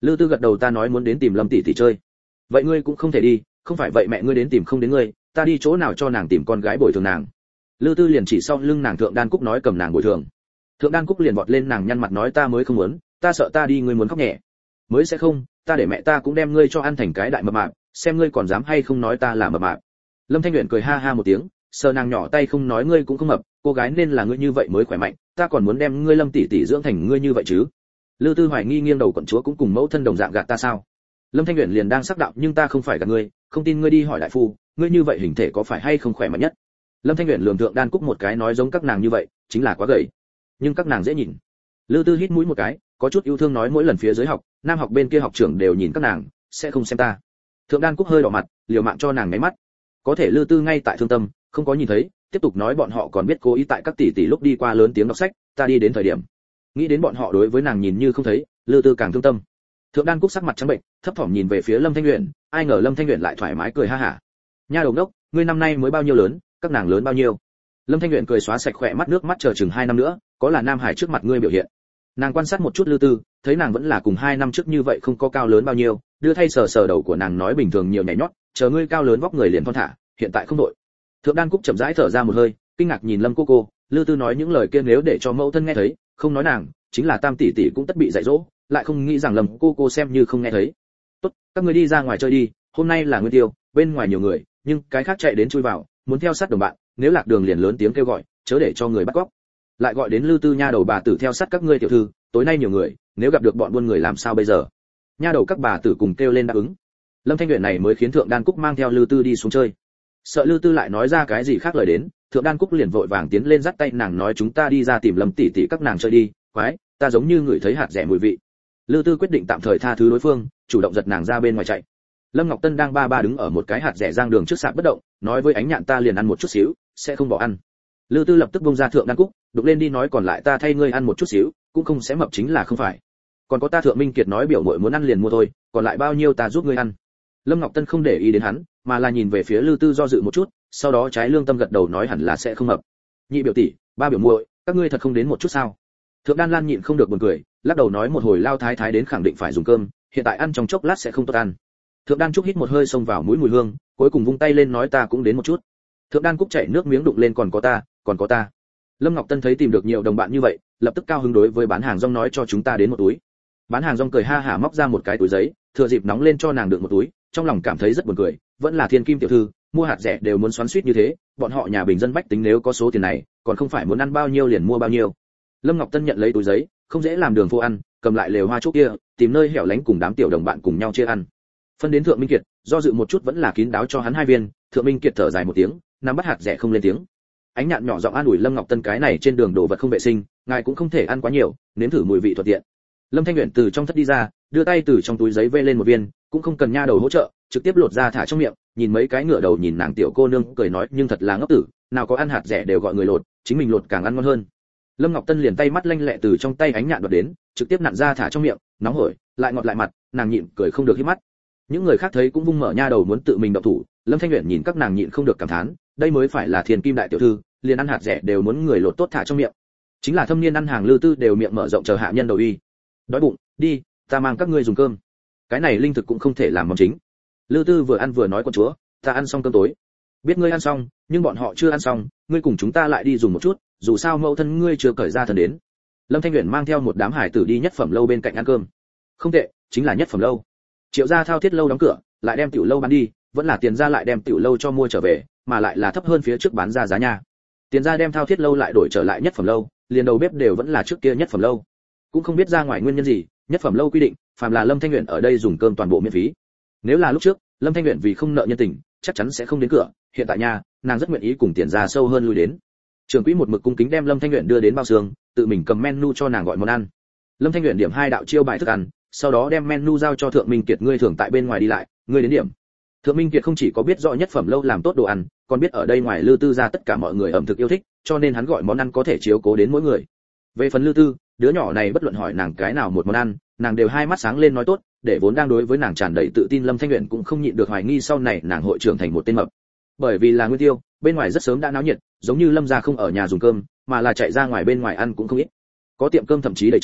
A: Lư Tư gật đầu, ta nói muốn đến tìm Lâm tỷ tỷ chơi. Vậy ngươi cũng không thể đi, không phải vậy mẹ ngươi đến tìm không đến ngươi, ta đi chỗ nào cho nàng tìm con gái bồi thường nàng. Lư Tư liền chỉ sau lưng nàng Thượng Đan Cúc nói cầm nàng bồi thường. Thượng Đan Cúc liền vọt lên nàng nhăn mặt nói ta mới không muốn, ta sợ ta đi ngươi muốn khóc nhẹ. Mới sẽ không, ta để mẹ ta cũng đem ngươi cho ăn thành cái đại mập mạp, xem ngươi còn dám hay không nói ta là mập mạp. Lâm Thanh Uyển cười ha ha một tiếng, sờ nàng nhỏ tay không nói ngươi cũng không mập, cô gái nên là ngươi như vậy mới khỏe mạnh, ta còn muốn đem ngươi Lâm tỷ tỷ dưỡng thành ngươi như vậy chứ. Lư Tư hoài nghi nghiêng đầu, quận chúa cũng cùng mẫu thân đồng dạng gạt ta sao? Lâm Thanh Uyển liền đang sắc đạo, nhưng ta không phải gạt ngươi, không tin ngươi đi hỏi đại phu, ngươi như vậy hình thể có phải hay không khỏe mạnh nhất. Lâm Thanh Uyển lườm Thượng Đan Cúc một cái nói giống các nàng như vậy, chính là quá gầy. Nhưng các nàng dễ nhìn. Lư Tư hít mũi một cái, có chút yêu thương nói mỗi lần phía dưới học, nam học bên kia học trưởng đều nhìn các nàng, sẽ không xem ta. Thượng Đan Cúc hơi đỏ mặt, liều mạng cho nàng nháy mắt. Có thể Lư Tư ngay tại thương tâm, không có nhìn thấy, tiếp tục nói bọn họ còn biết cố ý tại các tỷ tỷ lúc đi qua lớn tiếng đọc sách, ta đi đến thời điểm, nghĩ đến bọn họ đối với nàng nhìn như không thấy, Lư Tư càng thương tâm. Thượng Đan Cúc sắc mặt trắng bệnh, thấp thỏm nhìn về phía Lâm Thanh Uyển, ai ngờ Lâm Thanh Uyển lại thoải mái cười ha hả. Nha đầu đốc, ngươi năm nay mới bao nhiêu lớn, các nàng lớn bao nhiêu? Lâm Thanh Uyển cười xóa sạch khỏe mắt nước mắt, chờ chừng hai năm nữa, có là Nam Hải trước mặt ngươi biểu hiện. Nàng quan sát một chút Lư Tư, thấy nàng vẫn là cùng hai năm trước như vậy không có cao lớn bao nhiêu, đưa thay sờ sờ đầu của nàng nói bình thường nhiều nhảy nhót, chờ ngươi cao lớn vóc người liền thon thả, hiện tại không đội. Thượng Đan Cúc chậm rãi thở ra một hơi, kinh ngạc nhìn Lâm cô cô, Lư Tư nói những lời kia nếu để cho mẫu thân nghe thấy, không nói nàng, chính là Tam tỷ tỷ cũng tất bị dạy dỗ, lại không nghĩ rằng Lâm cô cô xem như không nghe thấy. Tốt, các ngươi đi ra ngoài chơi đi, hôm nay là nguyên tiêu, bên ngoài nhiều người, nhưng cái khác chạy đến chui vào, muốn theo sát đồng bạn, nếu lạc đường liền lớn tiếng kêu gọi, chớ để cho người bắt cóc. Lại gọi đến Lư Tư nha đầu bà tử theo sát các ngươi tiểu thư, tối nay nhiều người, nếu gặp được bọn buôn người làm sao bây giờ? Nha đầu các bà tử cùng kêu lên đáp ứng. Lâm Thanh Uyển này mới khiến Thượng Đan Cúc mang theo Lư Tư đi xuống chơi. Sợ Lư Tư lại nói ra cái gì khác lời đến, Thượng Đan Cúc liền vội vàng tiến lên dắt tay nàng nói chúng ta đi ra tìm Lâm tỷ tỷ các nàng chơi đi, quái, ta giống như ngửi thấy hạt rẻ mùi vị. Lư Tư quyết định tạm thời tha thứ đối phương, chủ động giật nàng ra bên ngoài chạy. Lâm Ngọc Tân đang ba ba đứng ở một cái hạt rẻ giang đường trước sạp bất động, nói với Ánh Nhạn ta liền ăn một chút xíu, sẽ không bỏ ăn. Lư Tư lập tức bông ra Thượng Đan Cúc, đục lên đi nói còn lại ta thay ngươi ăn một chút xíu, cũng không sẽ mập chính là không phải. Còn có ta Thượng Minh Kiệt nói biểu muội muốn ăn liền mua thôi, còn lại bao nhiêu ta giúp ngươi ăn. Lâm Ngọc Tân không để ý đến hắn, mà là nhìn về phía Lư Tư do dự một chút, sau đó trái lương tâm gật đầu nói hẳn là sẽ không mập. Nhị biểu tỷ, ba biểu muội, các ngươi thật không đến một chút sao? Thượng Đan Lan nhịn không được buồn cười, lắc đầu nói một hồi lao thái thái đến khẳng định phải dùng cơm, hiện tại ăn trong chốc lát sẽ không tốt ăn. Thượng Đan Trúc hít một hơi xông vào mũi mùi hương, cuối cùng vung tay lên nói ta cũng đến một chút. Thượng Đan Cúc chảy nước miếng đụng lên còn có ta, còn có ta. Lâm Ngọc Tân thấy tìm được nhiều đồng bạn như vậy, lập tức cao hứng đối với bán hàng rong nói cho chúng ta đến một túi. Bán hàng rong cười ha hả móc ra một cái túi giấy, thừa dịp nóng lên cho nàng đựng một túi, trong lòng cảm thấy rất buồn cười, vẫn là thiên kim tiểu thư, mua hạt rẻ đều muốn xoắn xuýt như thế, bọn họ nhà bình dân bách tính nếu có số tiền này, còn không phải muốn ăn bao nhiêu liền mua bao nhiêu. Lâm Ngọc Tân nhận lấy túi giấy, không dễ làm đường phố ăn, cầm lại lều hoa trúc kia, tìm nơi hẻo lánh cùng đám tiểu đồng bạn cùng nhau chia ăn. Phân đến Thượng Minh Kiệt, do dự một chút vẫn là kín đáo cho hắn hai viên, Thượng Minh Kiệt thở dài một tiếng, nắm bắt hạt rẻ không lên tiếng. Ánh Nhạn nhỏ giọng an ủi Lâm Ngọc Tân cái này trên đường đồ vật không vệ sinh, ngài cũng không thể ăn quá nhiều, nếm thử mùi vị thuận tiện. Lâm Thanh Uyển từ trong thất đi ra, đưa tay từ trong túi giấy vê lên một viên, cũng không cần nha đầu hỗ trợ, trực tiếp lột ra thả trong miệng, nhìn mấy cái ngửa đầu nhìn nàng tiểu cô nương cười nói nhưng thật là ngốc tử, nào có ăn hạt rẻ đều gọi người lột, chính mình lột càng ăn ngon hơn. Lâm Ngọc Tân liền tay mắt lanh lẹ từ trong tay Ánh Nhạn đoạt đến, trực tiếp nặn ra thả trong miệng, nóng hổi, lại ngọt lại mặt, nàng nhịn cười không được hí mắt. Những người khác thấy cũng vung mở nha đầu muốn tự mình động thủ, Lâm Thanh Uyển nhìn các nàng nhịn không được cảm thán, đây mới phải là thiên kim đại tiểu thư, liền ăn hạt rẻ đều muốn người lột tốt thả trong miệng. Chính là thâm niên ăn hàng Lư Tư đều miệng mở rộng chờ hạ nhân đầu uy. Đói bụng, đi, ta mang các ngươi dùng cơm. Cái này linh thực cũng không thể làm món chính. Lư Tư vừa ăn vừa nói con chúa, ta ăn xong cơm tối. Biết ngươi ăn xong, nhưng bọn họ chưa ăn xong, ngươi cùng chúng ta lại đi dùng một chút, dù sao mẫu thân ngươi chưa cởi ra thần đến. Lâm Thanh Uyển mang theo một đám hải tử đi nhất phẩm lâu bên cạnh ăn cơm. Không tệ, chính là nhất phẩm lâu. Triệu gia thao thiết lâu đóng cửa, lại đem tiểu lâu bán đi, vẫn là tiền gia lại đem tiểu lâu cho mua trở về, mà lại là thấp hơn phía trước bán ra giá nhà. Tiền gia đem thao thiết lâu lại đổi trở lại nhất phẩm lâu, liền đầu bếp đều vẫn là trước kia nhất phẩm lâu. Cũng không biết ra ngoài nguyên nhân gì, nhất phẩm lâu quy định, phàm là Lâm Thanh Uyển ở đây dùng cơm toàn bộ miễn phí. Nếu là lúc trước, Lâm Thanh Uyển vì không nợ nhân tình, chắc chắn sẽ không đến cửa, hiện tại nha, nàng rất nguyện ý cùng tiền gia sâu hơn lui đến. Trưởng quỹ một mực cung kính đem Lâm Thanh Uyển đưa đến bao xương, tự mình cầm menu cho nàng gọi món ăn. Lâm Thanh Uyển điểm hai đạo chiêu bài thức ăn, sau đó đem menu giao cho Thượng Minh Kiệt ngươi thường tại bên ngoài đi lại, ngươi đến điểm. Thượng Minh Kiệt không chỉ có biết rõ nhất phẩm lâu làm tốt đồ ăn, còn biết ở đây ngoài Lư Tư ra tất cả mọi người ẩm thực yêu thích, cho nên hắn gọi món ăn có thể chiếu cố đến mỗi người. Về phần Lư Tư, đứa nhỏ này bất luận hỏi nàng cái nào một món ăn, nàng đều hai mắt sáng lên nói tốt, để vốn đang đối với nàng tràn đầy tự tin Lâm Thanh Uyển cũng không nhịn được hoài nghi sau này nàng hội trưởng thành một tên mập. Bởi vì là nguyên tiêu, bên ngoài rất sớm đã náo nhiệt, giống như Lâm gia không ở nhà dùng cơm, mà là chạy ra ngoài bên ngoài ăn cũng không ít. Có tiệm cơm thậm chí đầy tràn,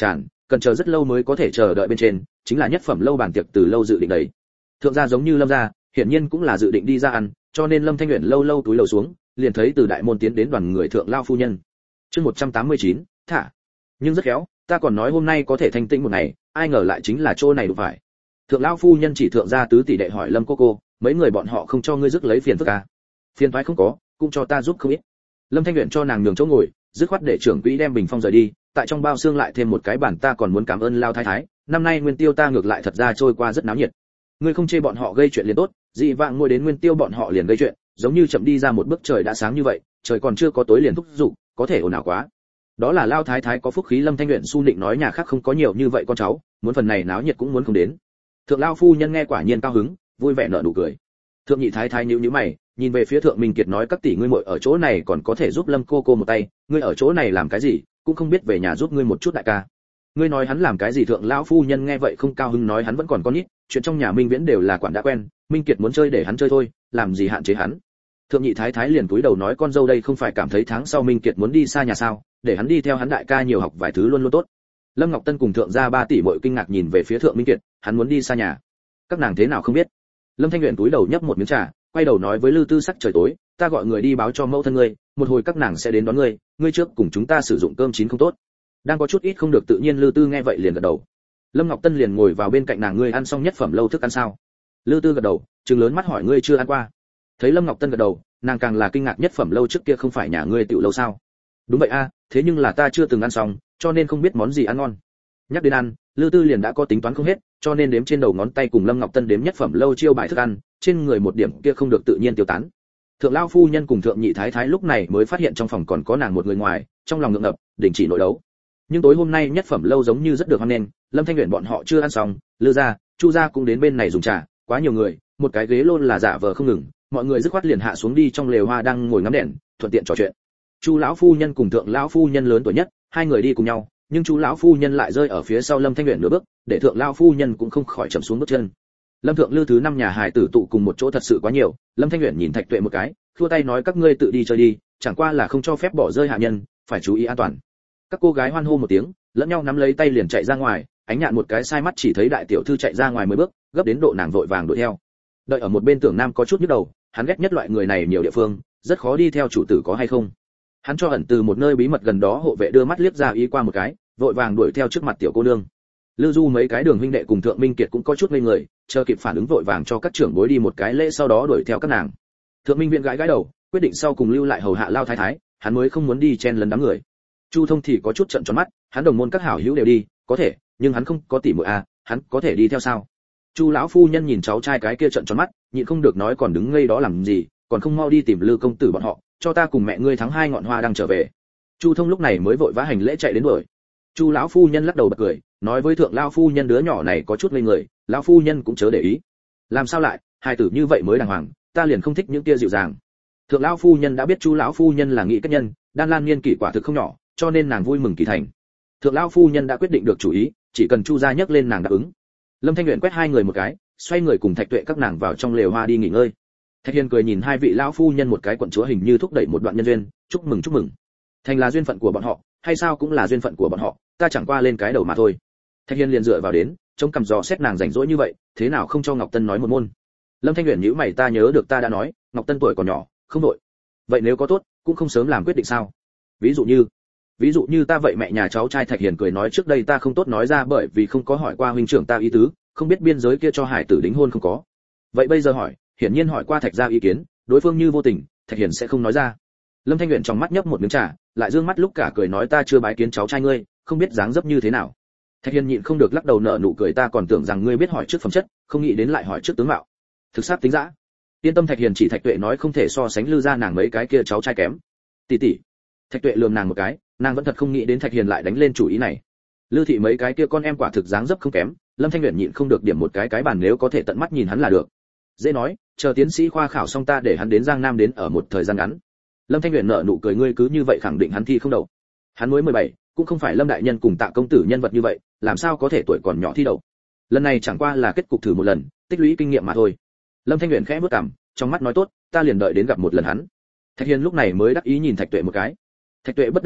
A: cần chờ rất lâu mới có thể chờ đợi bên trên, chính là nhất phẩm lâu bàn tiệc từ lâu dự định đấy. Thượng gia giống như Lâm gia, hiển nhiên cũng là dự định đi ra ăn, cho nên Lâm Thanh Uyển lâu lâu túi lầu xuống, liền thấy từ đại môn tiến đến đoàn người thượng lao phu nhân. Chương một trăm tám mươi chín, thả. Nhưng rất khéo, ta còn nói hôm nay có thể thanh tĩnh một ngày, ai ngờ lại chính là chỗ này đụng phải. Thượng lao phu nhân chỉ thượng gia tứ tỷ đệ hỏi Lâm cô cô, mấy người bọn họ không cho ngươi rước lấy phiền phức à? Phiền toái không có, cũng cho ta giúp không ít. Lâm Thanh Uyển cho nàng nhường chỗ ngồi, dứt khoát để trưởng quỹ đem bình phong rời đi, tại trong bao xương lại thêm một cái bàn, ta còn muốn cảm ơn lao thái thái, năm nay nguyên tiêu ta ngược lại thật ra trôi qua rất náo nhiệt. Ngươi không chê bọn họ gây chuyện liền tốt, dị vãng ngồi đến nguyên tiêu bọn họ liền gây chuyện, giống như chậm đi ra một bước trời đã sáng như vậy, trời còn chưa có tối liền thúc giục, có thể ồn ào quá. Đó là lao thái thái có phúc khí. Lâm Thanh Uyển su nịnh nói nhà khác không có nhiều như vậy con cháu, muốn phần này náo nhiệt cũng muốn không đến. Thượng lao phu nhân nghe quả nhiên cao hứng, vui vẻ nở nụ cười. Thượng nhị thái thái nhíu nhíu mày, nhìn về phía thượng Minh Kiệt nói các tỷ ngươi muội ở chỗ này còn có thể giúp Lâm cô cô một tay, ngươi ở chỗ này làm cái gì, cũng không biết về nhà giúp ngươi một chút đại ca. Ngươi nói hắn làm cái gì? Thượng lão phu nhân nghe vậy không cao hứng nói hắn vẫn còn con nít, chuyện trong nhà Minh Viễn đều là quản đã quen, Minh Kiệt muốn chơi để hắn chơi thôi, làm gì hạn chế hắn. Thượng nhị thái thái liền cúi đầu nói con dâu đây không phải cảm thấy tháng sau Minh Kiệt muốn đi xa nhà sao, để hắn đi theo hắn đại ca nhiều học vài thứ luôn luôn tốt. Lâm Ngọc Tân cùng thượng gia ba tỷ muội kinh ngạc nhìn về phía thượng Minh Kiệt, hắn muốn đi xa nhà, các nàng thế nào không biết. Lâm Thanh Uyển cúi đầu nhấp một miếng trà, quay đầu nói với Lư Tư sắc trời tối, ta gọi người đi báo cho mẫu thân ngươi, một hồi các nàng sẽ đến đón ngươi, ngươi trước cùng chúng ta sử dụng cơm chín không tốt. Đang có chút ít không được tự nhiên, Lư Tư nghe vậy liền gật đầu. Lâm Ngọc Tân liền ngồi vào bên cạnh nàng, ngươi ăn xong nhất phẩm lâu thức ăn sao? Lư Tư gật đầu, trừng lớn mắt hỏi ngươi chưa ăn qua. Thấy Lâm Ngọc Tân gật đầu, nàng càng là kinh ngạc, nhất phẩm lâu trước kia không phải nhà ngươi tiểu lâu sao? Đúng vậy a, thế nhưng là ta chưa từng ăn xong, cho nên không biết món gì ăn ngon. Nhắc đến ăn, Lư Tư liền đã có tính toán không hết, cho nên đếm trên đầu ngón tay cùng Lâm Ngọc Tân đếm nhất phẩm lâu chiêu bài thức ăn, trên người một điểm kia không được tự nhiên tiêu tán. Thượng lão phu nhân cùng thượng nhị thái thái lúc này mới phát hiện trong phòng còn có nàng một người ngoài, trong lòng ngượng ngập, đình chỉ nội đấu. Nhưng tối hôm nay nhất phẩm lâu giống như rất được hoan nghênh, Lâm Thanh Uyển bọn họ chưa ăn xong, Lư gia, Chu gia cũng đến bên này dùng trà, quá nhiều người, một cái ghế lôn là giả vờ không ngừng, mọi người dứt khoát liền hạ xuống đi trong lều hoa đang ngồi ngắm đèn, thuận tiện trò chuyện. Chu lão phu nhân cùng thượng lão phu nhân lớn tuổi nhất, hai người đi cùng nhau, nhưng Chu lão phu nhân lại rơi ở phía sau Lâm Thanh Uyển nửa bước, để thượng lão phu nhân cũng không khỏi chậm xuống bước chân. Lâm thượng Lư thứ năm nhà hài tử tụ cùng một chỗ thật sự quá nhiều, Lâm Thanh Uyển nhìn Thạch Tuệ một cái, thua tay nói các ngươi tự đi chơi đi, chẳng qua là không cho phép bỏ rơi hạ nhân, phải chú ý an toàn. Các cô gái hoan hô một tiếng, lẫn nhau nắm lấy tay liền chạy ra ngoài, Ánh Nhạn một cái sai mắt chỉ thấy đại tiểu thư chạy ra ngoài mười bước, gấp đến độ nàng vội vàng đuổi theo. Đợi ở một bên Tưởng Nam có chút nhức đầu, hắn ghét nhất loại người này nhiều địa phương, rất khó đi theo chủ tử có hay không. Hắn cho ẩn từ một nơi bí mật gần đó hộ vệ đưa mắt liếc ra ý qua một cái, vội vàng đuổi theo trước mặt tiểu cô nương. Lư Du mấy cái Đường huynh đệ cùng Thượng Minh Kiệt cũng có chút ngây người, chờ kịp phản ứng vội vàng cho các trưởng bối đi một cái lễ, sau đó đuổi theo các nàng. Thượng Minh Viễn gãi gãi đầu, quyết định sau cùng lưu lại hầu hạ lao thái thái, hắn mới không muốn đi chen lấn đám người. Chu Thông thì có chút trợn tròn mắt, hắn đồng môn các hảo hữu đều đi, có thể, nhưng hắn không có tỷ muội à, hắn có thể đi theo sao? Chu lão phu nhân nhìn cháu trai cái kia trợn tròn mắt, nhịn không được nói còn đứng ngây đó làm gì, còn không mau đi tìm Lư công tử bọn họ, cho ta cùng mẹ ngươi thắng hai ngọn hoa đang trở về. Chu Thông lúc này mới vội vã hành lễ chạy đến đuổi. Chu lão phu nhân lắc đầu bật cười, nói với thượng lão phu nhân đứa nhỏ này có chút ngây người, lão phu nhân cũng chớ để ý. Làm sao lại, hài tử như vậy mới đàng hoàng, ta liền không thích những tia dịu dàng. Thượng lão phu nhân đã biết Chu lão phu nhân là nghị kết nhân, Đan Lan niên kỷ quả thực không nhỏ, cho nên nàng vui mừng kỳ thành. Thượng lão phu nhân đã quyết định được chủ ý, chỉ cần Chu gia nhắc lên nàng đáp ứng. Lâm Thanh Uyển quét hai người một cái, xoay người cùng Thạch Tuệ các nàng vào trong lều hoa đi nghỉ ngơi. Thạch Hiền cười nhìn hai vị lão phu nhân một cái, quận chúa hình như thúc đẩy một đoạn nhân duyên, chúc mừng chúc mừng. Thành là duyên phận của bọn họ, hay sao cũng là duyên phận của bọn họ, ta chẳng qua lên cái đầu mà thôi. Thạch Hiền liền dựa vào đến, trông cầm dò xét nàng rảnh rỗi như vậy, thế nào không cho Ngọc Tân nói một môn. Lâm Thanh Uyển nhíu mày, ta nhớ được ta đã nói, Ngọc Tân tuổi còn nhỏ, không đội. Vậy nếu có tốt, cũng không sớm làm quyết định sao? Ví dụ như, ví dụ như ta vậy mẹ nhà cháu trai. Thạch Hiền cười nói trước đây ta không tốt nói ra bởi vì không có hỏi qua huynh trưởng ta ý tứ, không biết biên giới kia cho hải tử đính hôn không có. Vậy bây giờ hỏi, hiển nhiên hỏi qua Thạch gia ý kiến, đối phương như vô tình, Thạch Hiền sẽ không nói ra. Lâm Thanh Uyển trong mắt nhấp một miếng trà, lại dương mắt lúc cả cười nói ta chưa bái kiến cháu trai ngươi, không biết dáng dấp như thế nào. Thạch Hiền nhịn không được lắc đầu nở nụ cười, ta còn tưởng rằng ngươi biết hỏi trước phẩm chất, không nghĩ đến lại hỏi trước tướng mạo. Thực sát tính dã. Yên tâm. Thạch Hiền chỉ Thạch Tuệ nói không thể so sánh Lư gia nàng mấy cái kia cháu trai kém. Tỷ tỷ. Thạch Tuệ lườm nàng một cái, nàng vẫn thật không nghĩ đến Thạch Hiền lại đánh lên chủ ý này. Lư thị mấy cái kia con em quả thực dáng dấp không kém, Lâm Thanh Uyển nhịn không được điểm một cái cái bàn, nếu có thể tận mắt nhìn hắn là được. Dễ nói, chờ tiến sĩ khoa khảo xong ta để hắn đến Giang Nam đến ở một thời gian ngắn. Lâm Thanh Uyển nở nụ cười, ngươi cứ như vậy khẳng định hắn thi không đậu. Hắn mới mười bảy, cũng không phải Lâm đại nhân cùng Tạ công tử nhân vật như vậy, làm sao có thể tuổi còn nhỏ thi đậu. Lần này chẳng qua là kết cục thử một lần, tích lũy kinh nghiệm mà thôi. Lâm Thanh Uyển khẽ bước cằm, trong mắt nói tốt, ta liền đợi đến gặp một lần hắn. Thạch Hiền lúc này mới đắc ý nhìn Thạch Tuệ một cái. Thạch Tuệ bất đắc dĩ,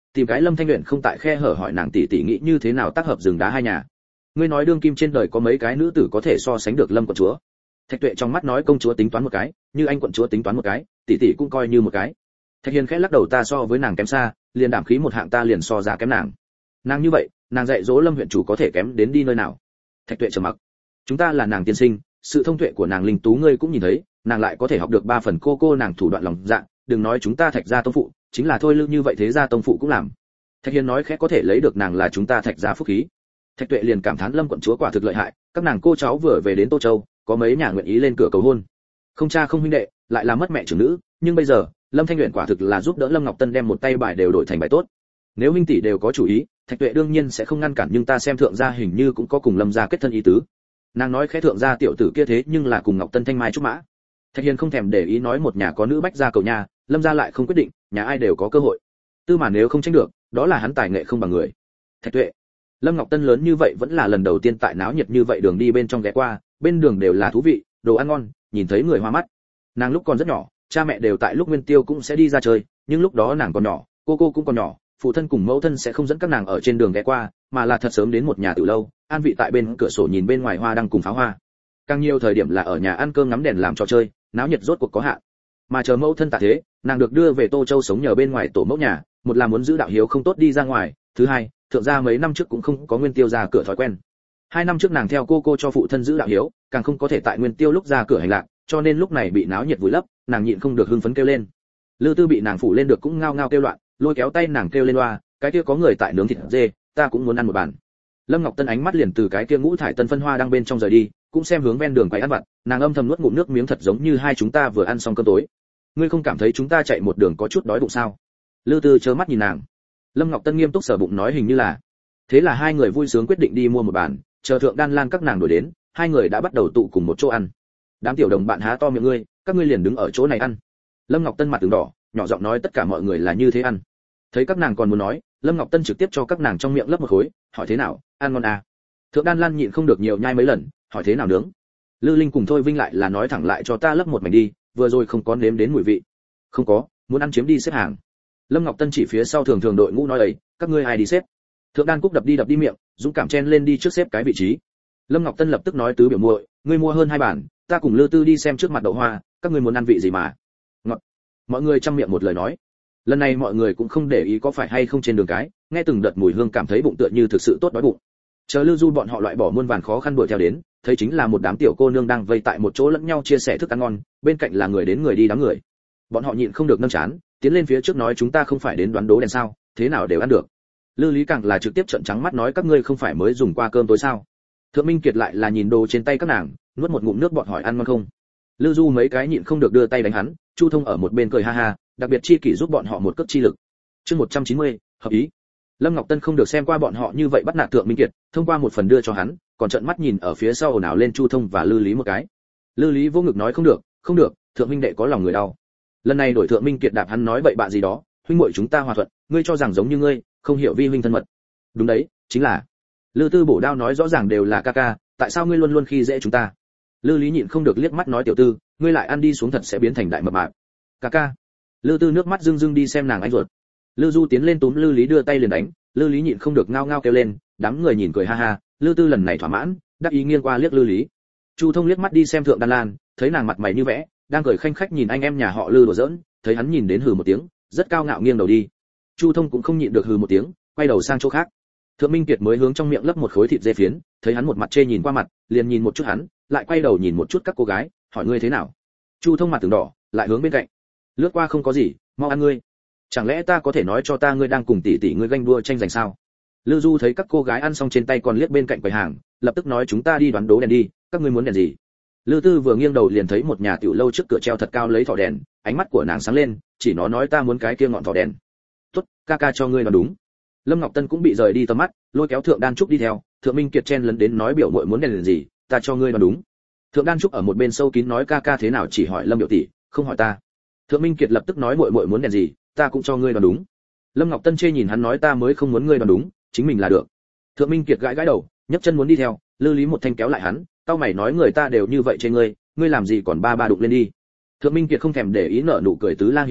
A: tìm cái Lâm Thanh Uyển không tại khe hở hỏi nàng tỷ tỷ nghĩ như thế nào tác hợp rừng đá hai nhà. Ngươi nói đương kim trên đời có mấy cái nữ tử có thể so sánh được Lâm quận chúa? Thạch Tuệ trong mắt nói công chúa tính toán một cái, như anh quận chúa tính toán một cái, tỷ tỷ cũng coi như một cái. Thạch Hiền khẽ lắc đầu, ta so với nàng kém xa, liền đảm khí một hạng ta liền so ra kém nàng. Nàng như vậy, nàng dạy dỗ Lâm huyện chủ có thể kém đến đi nơi nào? Thạch Tuệ trầm mặc. Chúng ta là nàng tiên sinh, sự thông tuệ của nàng linh tú ngươi cũng nhìn thấy, nàng lại có thể học được ba phần cô cô nàng thủ đoạn lòng dạ, đừng nói chúng ta Thạch gia tông phụ, chính là thôi lưu như vậy thế gia tông phụ cũng làm. Thạch Hiền nói khẽ, có thể lấy được nàng là chúng ta Thạch gia phúc khí. Thạch Tuệ liền cảm thán Lâm quận chúa quả thực lợi hại, các nàng cô cháu vừa về đến Tô Châu, có mấy nhà nguyện ý lên cửa cầu hôn. Không cha không huynh đệ, lại là mất mẹ trưởng nữ, nhưng bây giờ, Lâm Thanh Uyển quả thực là giúp đỡ Lâm Ngọc Tân đem một tay bài đều đổi thành bài tốt. Nếu huynh tỷ đều có chủ ý, Thạch Tuệ đương nhiên sẽ không ngăn cản, nhưng ta xem thượng gia hình như cũng có cùng Lâm gia kết thân ý tứ. Nàng nói khẽ, thượng gia tiểu tử kia thế nhưng là cùng Ngọc Tân thanh mai trúc mã. Thạch Hiền không thèm để ý nói, một nhà có nữ bách gia cầu nhà, Lâm gia lại không quyết định, nhà ai đều có cơ hội. Tư mà nếu không tranh được, đó là hắn tài nghệ không bằng người. Thạch Tuệ, Lâm Ngọc Tân lớn như vậy vẫn là lần đầu tiên tại náo nhiệt như vậy đường đi bên trong ghé qua, bên đường đều là thú vị, đồ ăn ngon, nhìn thấy người hoa mắt. Nàng lúc còn rất nhỏ, cha mẹ đều tại lúc nguyên tiêu cũng sẽ đi ra chơi, nhưng lúc đó nàng còn nhỏ, cô cô cũng còn nhỏ, phụ thân cùng mẫu thân sẽ không dẫn các nàng ở trên đường ghé qua, mà là thật sớm đến một nhà tiểu lâu, an vị tại bên cửa sổ nhìn bên ngoài hoa đăng cùng pháo hoa. Càng nhiều thời điểm là ở nhà ăn cơm ngắm đèn làm trò chơi, náo nhiệt rốt cuộc có hạn. Mà chờ mẫu thân tạ thế, nàng được đưa về Tô Châu sống nhờ bên ngoài tổ mẫu nhà, một là muốn giữ đạo hiếu không tốt đi ra ngoài, thứ hai, thượng gia mấy năm trước cũng không có nguyên tiêu ra cửa thói quen. Hai năm trước nàng theo cô cô cho phụ thân giữ đạo hiếu, càng không có thể tại nguyên tiêu lúc ra cửa hành lạc, cho nên lúc này bị náo nhiệt vùi lấp, nàng nhịn không được hưng phấn kêu lên. Lư Tư bị nàng phủ lên được cũng ngao ngao kêu loạn, lôi kéo tay nàng kêu lên loa, cái kia có người tại nướng thịt dê, ta cũng muốn ăn một bàn. Lâm Ngọc Tân ánh mắt liền từ cái kia ngũ thải tân phân hoa đang bên trong rời đi, cũng xem hướng ven đường quầy ăn vặt, nàng âm thầm nuốt ngụm nước miếng thật giống như hai chúng ta vừa ăn xong cơm tối. Ngươi không cảm thấy chúng ta chạy một đường có chút đói bụng sao? Lư Tư trơ mắt nhìn nàng. Lâm Ngọc Tân nghiêm túc sờ bụng nói hình như là. Thế là hai người vui sướng quyết định đi mua một bàn, chờ thượng Đan Lan các nàng đuổi đến, hai người đã bắt đầu tụ cùng một chỗ ăn. Đám tiểu đồng bạn há to miệng ngươi, các ngươi liền đứng ở chỗ này ăn. Lâm Ngọc Tân mặt từng đỏ, nhỏ giọng nói tất cả mọi người là như thế ăn. Thấy các nàng còn muốn nói, Lâm Ngọc Tân trực tiếp cho các nàng trong miệng lấp một khối, hỏi thế nào, ăn ngon à? Thượng Đan Lan nhịn không được nhiều nhai mấy lần, hỏi thế nào nướng? Lư Linh cùng Thôi Vinh lại là nói thẳng lại cho ta lấp một mảnh đi, vừa rồi không có nếm đến mùi vị. Không có, muốn ăn chiếm đi xếp hàng. Lâm Ngọc Tân chỉ phía sau thường thường đội ngũ nói ấy, các ngươi ai đi xếp? Thượng Đan Cúc đập đi đập đi miệng, dũng cảm chen lên đi trước xếp cái vị trí. Lâm Ngọc Tân lập tức nói tứ biểu muội, ngươi mua hơn hai bản, ta cùng Lư Tư đi xem trước mặt đậu hoa, các ngươi muốn ăn vị gì mà? Ngọt. Mọi người trăm miệng một lời nói. Lần này mọi người cũng không để ý có phải hay không trên đường cái, nghe từng đợt mùi hương cảm thấy bụng tựa như thực sự tốt đói bụng. Chờ Lư Du bọn họ loại bỏ muôn vàn khó khăn đuổi theo đến, thấy chính là một đám tiểu cô nương đang vây tại một chỗ lẫn nhau chia sẻ thức ăn ngon, bên cạnh là người đến người đi đám người. Bọn họ nhịn không được nâng chán, tiến lên phía trước nói chúng ta không phải đến đoán đố đèn sao, thế nào đều ăn được. Lư Lý càng là trực tiếp trợn trắng mắt nói các ngươi không phải mới dùng qua cơm tối sao? Thượng Minh Kiệt lại là nhìn đồ trên tay các nàng, nuốt một ngụm nước bọt hỏi ăn ngon không? Lư Du mấy cái nhịn không được đưa tay đánh hắn, Chu Thông ở một bên cười ha ha, đặc biệt chi kỷ giúp bọn họ một cước chi lực. Chương một trăm chín mươi, hợp ý. Lâm Ngọc Tân không được xem qua bọn họ như vậy bắt nạt Thượng Minh Kiệt, thông qua một phần đưa cho hắn, còn trợn mắt nhìn ở phía sau ồn ào lên Chu Thông và Lư Lý một cái. Lư Lý vô ngực nói không được, không được, Thượng Minh đệ có lòng người đau. Lần này đổi Thượng Minh Kiệt đạp hắn nói bậy bạ gì đó, huynh muội chúng ta hòa thuận, ngươi cho rằng giống như ngươi, không hiểu vi huynh thân mật. Đúng đấy, chính là. Lư Tư bổ đao nói rõ ràng đều là ca ca, tại sao ngươi luôn luôn khi dễ chúng ta? Lư Lý nhịn không được liếc mắt nói tiểu tư, ngươi lại ăn đi xuống thật sẽ biến thành đại mập mạp. Ca ca. Lư Tư nước mắt rưng rưng đi xem nàng anh ruột. Lư Du tiến lên túm Lư Lý đưa tay liền đánh, Lư Lý nhịn không được ngao ngao kêu lên, đám người nhìn cười ha ha, Lư Tư lần này thỏa mãn, đắc ý nghiêng qua liếc Lư Lý. Chu Thông liếc mắt đi xem Thượng Đan Lan, thấy nàng mặt mày như vẽ, đang cười khanh khách nhìn anh em nhà họ Lư đùa giỡn, thấy hắn nhìn đến hừ một tiếng, rất cao ngạo nghiêng đầu đi. Chu Thông cũng không nhịn được hừ một tiếng, quay đầu sang chỗ khác. Thượng Minh Kiệt mới hướng trong miệng lấp một khối thịt dê phiến, thấy hắn một mặt chê nhìn qua mặt, liền nhìn một chút hắn, lại quay đầu nhìn một chút các cô gái, hỏi ngươi thế nào? Chu Thông mặt từng đỏ, lại hướng bên cạnh. Lướt qua không có gì, mau ăn ngươi. Chẳng lẽ ta có thể nói cho ta ngươi đang cùng tỷ tỷ ngươi ganh đua tranh giành sao? Lư Du thấy các cô gái ăn xong trên tay còn liếc bên cạnh quầy hàng, lập tức nói chúng ta đi đoán đố đèn đi, các ngươi muốn đèn gì? Lư Tư vừa nghiêng đầu liền thấy một nhà tiểu lâu trước cửa treo thật cao lấy thỏ đèn, ánh mắt của nàng sáng lên, chỉ nó nói ta muốn cái kia ngọn thỏ đèn. Tốt, ca ca cho ngươi đoán đúng. Lâm Ngọc Tân cũng bị rời đi tầm mắt, lôi kéo Thượng Đan Trúc đi theo, Thượng Minh Kiệt chen lấn đến nói biểu muội muốn đèn gì, ta cho ngươi đoán đúng. Thượng Đan Trúc ở một bên sâu kín nói ca ca thế nào chỉ hỏi Lâm biểu tỷ, không hỏi ta. Thượng Minh Kiệt lập tức nói muội muội muốn đèn gì, ta cũng cho ngươi đoán đúng. Lâm Ngọc Tân chê nhìn hắn nói ta mới không muốn ngươi đoán đúng, chính mình là được. Thượng Minh Kiệt gãi gãi đầu, nhấc chân muốn đi theo, Lư Lý một thanh kéo lại hắn, tao mày nói người ta đều như vậy chê ngươi, ngươi làm gì còn ba ba đụng lên đi. Thượng Minh Kiệt không thèm để ý nở nụ cười tứ lang hiểu lầm,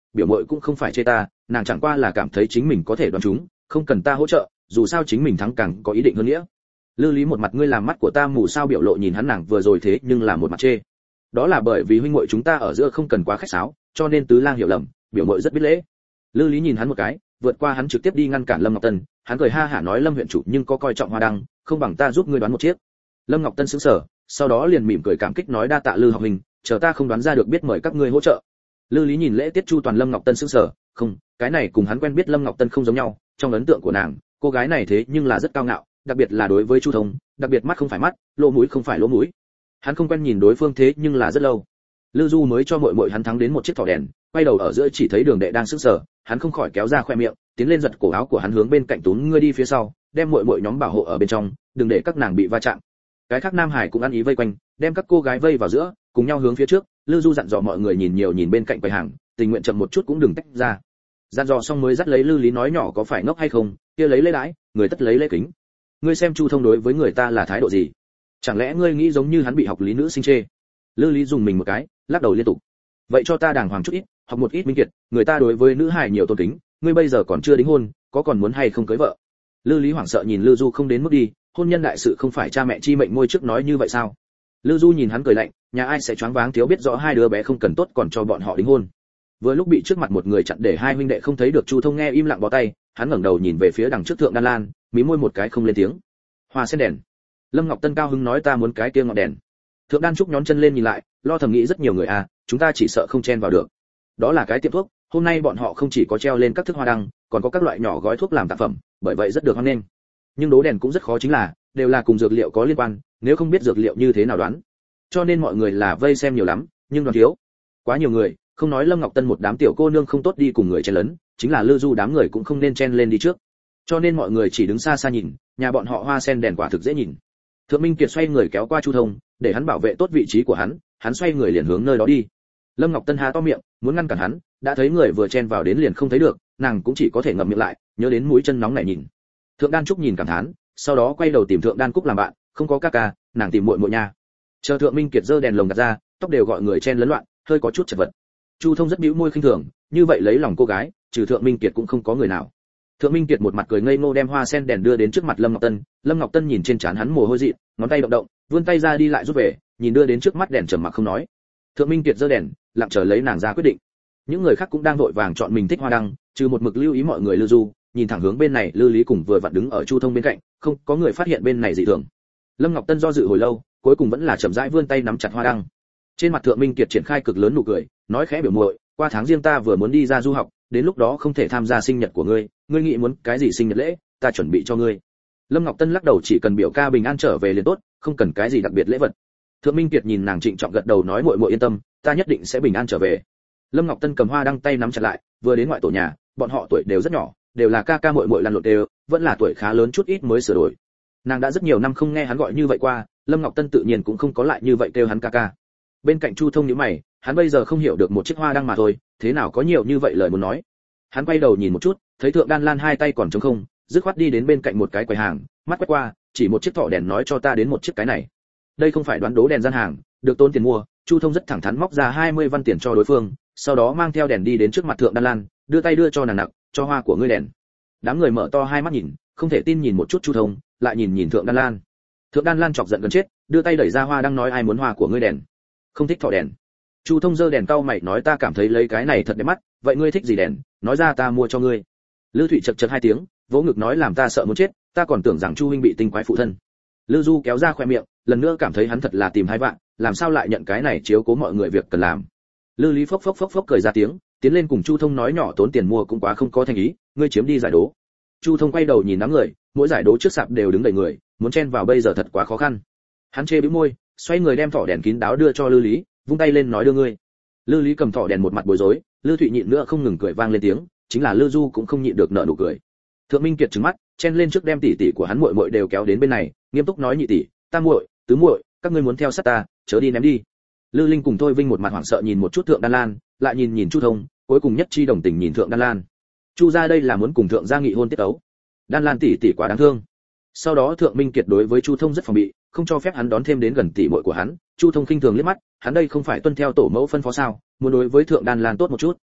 A: biểu muội cũng không phải chê ta, nàng chẳng qua là cảm thấy chính mình có thể đoán chúng, không cần ta hỗ trợ, dù sao chính mình thắng càng có ý định hơn nghĩa. Lư Lý một mặt ngươi làm mắt của ta mù sao biểu lộ nhìn hắn, nàng vừa rồi thế nhưng là một mặt chê. Đó là bởi vì huynh muội chúng ta ở giữa không cần quá khách sáo, cho nên tứ lang hiểu lầm, biểu muội rất biết lễ. Lư Lý nhìn hắn một cái, vượt qua hắn trực tiếp đi ngăn cản Lâm Ngọc Tân, hắn cười ha hả nói Lâm huyện chủ nhưng có coi trọng hoa đăng, không bằng ta giúp ngươi đoán một chiếc. Lâm Ngọc Tân sững sờ, sau đó liền mỉm cười cảm kích nói đa tạ Lư học huynh, chờ ta không đoán ra được biết mời các ngươi hỗ trợ. Lư Lý nhìn lễ tiết chu toàn Lâm Ngọc Tân sững sờ, không, cái này cùng hắn quen biết Lâm Ngọc Tân không giống nhau, trong ấn tượng của nàng, cô gái này thế nhưng là rất cao ngạo, đặc biệt là đối với Chu Thông, đặc biệt mắt không phải mắt, lỗ mũi không phải lỗ mũi. Hắn không quen nhìn đối phương thế nhưng là rất lâu. Lư Du mới cho muội muội hắn thắng đến một chiếc thỏ đèn, quay đầu ở giữa chỉ thấy Đường Đệ đang sững sờ, hắn không khỏi kéo ra khoe miệng, tiến lên giật cổ áo của hắn hướng bên cạnh túm ngươi đi phía sau, đem muội muội nhóm bảo hộ ở bên trong, đừng để các nàng bị va chạm. Cái khác Nam Hải cũng ăn ý vây quanh, đem các cô gái vây vào giữa, cùng nhau hướng phía trước. Lư Du dặn dò mọi người nhìn nhiều nhìn bên cạnh quầy hàng, tình nguyện chậm một chút cũng đừng tách ra. Dặn dò xong mới dắt lấy Lư Lý nói nhỏ có phải ngốc hay không, kia lấy lễ đãi, người tất lấy lễ kính. Ngươi xem Chu Thông đối với người ta là thái độ gì? Chẳng lẽ ngươi nghĩ giống như hắn bị học lý nữ sinh chê? Lư Lý dùng mình một cái, lắc đầu liên tục. Vậy cho ta đàng hoàng chút ít, học một ít minh kiệt, người ta đối với nữ hài nhiều tôn kính, ngươi bây giờ còn chưa đính hôn, có còn muốn hay không cưới vợ? Lư Lý hoảng sợ nhìn Lư Du không đến mức đi, hôn nhân đại sự không phải cha mẹ chi mệnh môi trước nói như vậy sao? Lư Du nhìn hắn cười lạnh, nhà ai sẽ choáng váng thiếu biết rõ hai đứa bé không cần tốt còn cho bọn họ đính hôn. Vừa lúc bị trước mặt một người chặn để hai huynh đệ không thấy được, Chu Thông nghe im lặng bó tay, hắn ngẩng đầu nhìn về phía đằng trước Thượng Đan Lan, mí môi một cái không lên tiếng. Hoa sen đèn. Lâm Ngọc Tân cao hứng nói ta muốn cái kia ngọn đèn. Thượng Đan Trúc nhón chân lên nhìn lại, lo thầm nghĩ rất nhiều người à, chúng ta chỉ sợ không chen vào được. Đó là cái tiệm thuốc, hôm nay bọn họ không chỉ có treo lên các thức hoa đăng, còn có các loại nhỏ gói thuốc làm tạp phẩm, bởi vậy rất được hoan nghênh. Nhưng đố đèn cũng rất khó chính là, đều là cùng dược liệu có liên quan, nếu không biết dược liệu như thế nào đoán. Cho nên mọi người là vây xem nhiều lắm, nhưng đoàn thiếu. Quá nhiều người, không nói Lâm Ngọc Tân một đám tiểu cô nương không tốt đi cùng người chen lấn, chính là Lư Du đám người cũng không nên chen lên đi trước. Cho nên mọi người chỉ đứng xa xa nhìn, nhà bọn họ hoa sen đèn quả thực dễ nhìn. Thượng Minh Kiệt xoay người kéo qua Chu Thông, để hắn bảo vệ tốt vị trí của hắn, hắn xoay người liền hướng nơi đó đi. Lâm Ngọc Tân há to miệng, muốn ngăn cản hắn, đã thấy người vừa chen vào đến liền không thấy được, nàng cũng chỉ có thể ngậm miệng lại, nhớ đến mũi chân nóng này nhìn. Thượng Đan Trúc nhìn cảm thán, sau đó quay đầu tìm Thượng Đan Cúc làm bạn, không có ca ca, nàng tìm muội muội nha. Chờ Thượng Minh Kiệt giơ đèn lồng đặt ra, tóc đều gọi người chen lấn loạn, hơi có chút chật vật. Chu Thông rất bĩu môi khinh thường, như vậy lấy lòng cô gái, trừ Thượng Minh Kiệt cũng không có người nào. Thượng Minh Kiệt một mặt cười ngây ngô đem hoa sen đèn đưa đến trước mặt Lâm Ngọc Tân, Lâm Ngọc Tân nhìn trên trán hắn mồ hôi dị, ngón tay động động, vươn tay ra đi lại rút về, nhìn đưa đến trước mắt đèn trầm mặc không nói. Thượng Minh Kiệt giơ đèn, lặng chờ lấy nàng ra quyết định. Những người khác cũng đang vội vàng chọn mình thích hoa đăng, trừ một mực lưu ý mọi người Lư Du, nhìn thẳng hướng bên này, Lư Lý cùng vừa vặn đứng ở Chu Thông bên cạnh, không có người phát hiện bên này dị thường. Lâm Ngọc Tân do dự hồi lâu, cuối cùng vẫn là chậm rãi vươn tay nắm chặt hoa đăng. Trên mặt Thượng Minh Kiệt triển khai cực lớn nụ cười, nói khẽ biểu muội, qua tháng riêng ta vừa muốn đi ra du học, đến lúc đó không thể tham gia sinh nhật của ngươi, ngươi nghĩ muốn cái gì sinh nhật lễ, ta chuẩn bị cho ngươi. Lâm Ngọc Tân lắc đầu, chỉ cần biểu ca bình an trở về liền tốt, không cần cái gì đặc biệt lễ vật. Thượng Minh Kiệt nhìn nàng trịnh trọng gật đầu nói muội muội yên tâm, ta nhất định sẽ bình an trở về. Lâm Ngọc Tân cầm hoa đăng tay nắm chặt lại, vừa đến ngoại tổ nhà, bọn họ tuổi đều rất nhỏ, đều là ca ca muội muội lăn lộn đều, vẫn là tuổi khá lớn chút ít mới sửa đổi. Nàng đã rất nhiều năm không nghe hắn gọi như vậy qua, Lâm Ngọc Tân tự nhiên cũng không có lại như vậy kêu hắn ca ca. Bên cạnh Chu Thông nhíu mày, hắn bây giờ không hiểu được một chiếc hoa đăng mà thôi, thế nào có nhiều như vậy lời muốn nói. Hắn quay đầu nhìn một chút, thấy Thượng Đan Lan hai tay còn trống không, dứt khoát đi đến bên cạnh một cái quầy hàng, mắt quét qua, chỉ một chiếc thỏ đèn nói cho ta đến một chiếc cái này. Đây không phải đoán đố đèn gian hàng, được tốn tiền mua. Chu Thông rất thẳng thắn móc ra hai mươi văn tiền cho đối phương, sau đó mang theo đèn đi đến trước mặt Thượng Đan Lan, đưa tay đưa cho nàng nặc, cho hoa của ngươi đèn. Đám người mở to hai mắt nhìn, không thể tin nhìn một chút Chu Thông, lại nhìn nhìn Thượng Đan Lan. Thượng Đan Lan chọc giận gần chết, đưa tay đẩy ra hoa đang nói ai muốn hoa của ngươi đèn, không thích thỏ đèn. Chu Thông giơ đèn cau mày nói ta cảm thấy lấy cái này thật đẹp mắt, vậy ngươi thích gì đèn, nói ra ta mua cho ngươi. Lư Thụy chật chật hai tiếng, vỗ ngực nói làm ta sợ muốn chết, ta còn tưởng rằng Chu huynh bị tinh quái phụ thân. Lư Du kéo ra khoe miệng, lần nữa cảm thấy hắn thật là tìm hai vạn, làm sao lại nhận cái này chiếu cố mọi người việc cần làm. Lư Lý phốc phốc phốc phốc cười ra tiếng, tiến lên cùng Chu Thông nói nhỏ tốn tiền mua cũng quá không có thành ý, ngươi chiếm đi giải đố. Chu Thông quay đầu nhìn đám người, mỗi giải đố trước sạp đều đứng đầy người, muốn chen vào bây giờ thật quá khó khăn. Hắn chê bĩu môi, xoay người đem thỏ đèn kín đáo đưa cho Lư Lý, vung tay lên nói đưa ngươi. Lư Lý cầm thỏ đèn một mặt bối rối, Lư Thụy nhịn nữa không ngừng cười vang lên tiếng, chính là Lư Du cũng không nhịn được nở nụ cười. Thượng Minh Kiệt trừng mắt, chen lên trước đem tỷ tỷ của hắn muội muội đều kéo đến bên này, nghiêm túc nói nhị tỷ, tam muội, tứ muội, các ngươi muốn theo sát ta, chớ đi ném đi. Lư Linh cùng Thôi Vinh một mặt hoảng sợ nhìn một chút Thượng Đan Lan, lại nhìn nhìn Chu Thông, cuối cùng nhất chi đồng tình nhìn Thượng Đan Lan. Chu gia đây là muốn cùng Thượng gia nghị hôn tiết ấu. Đan Lan tỷ tỷ quá đáng thương. Sau đó Thượng Minh Kiệt đối với Chu Thông rất phòng bị, không cho phép hắn đón thêm đến gần tỷ muội của hắn. Chu Thông khinh thường liếc mắt, hắn đây không phải tuân theo tổ mẫu phân phó sao, muốn đối với Thượng Đan Lan tốt một chút.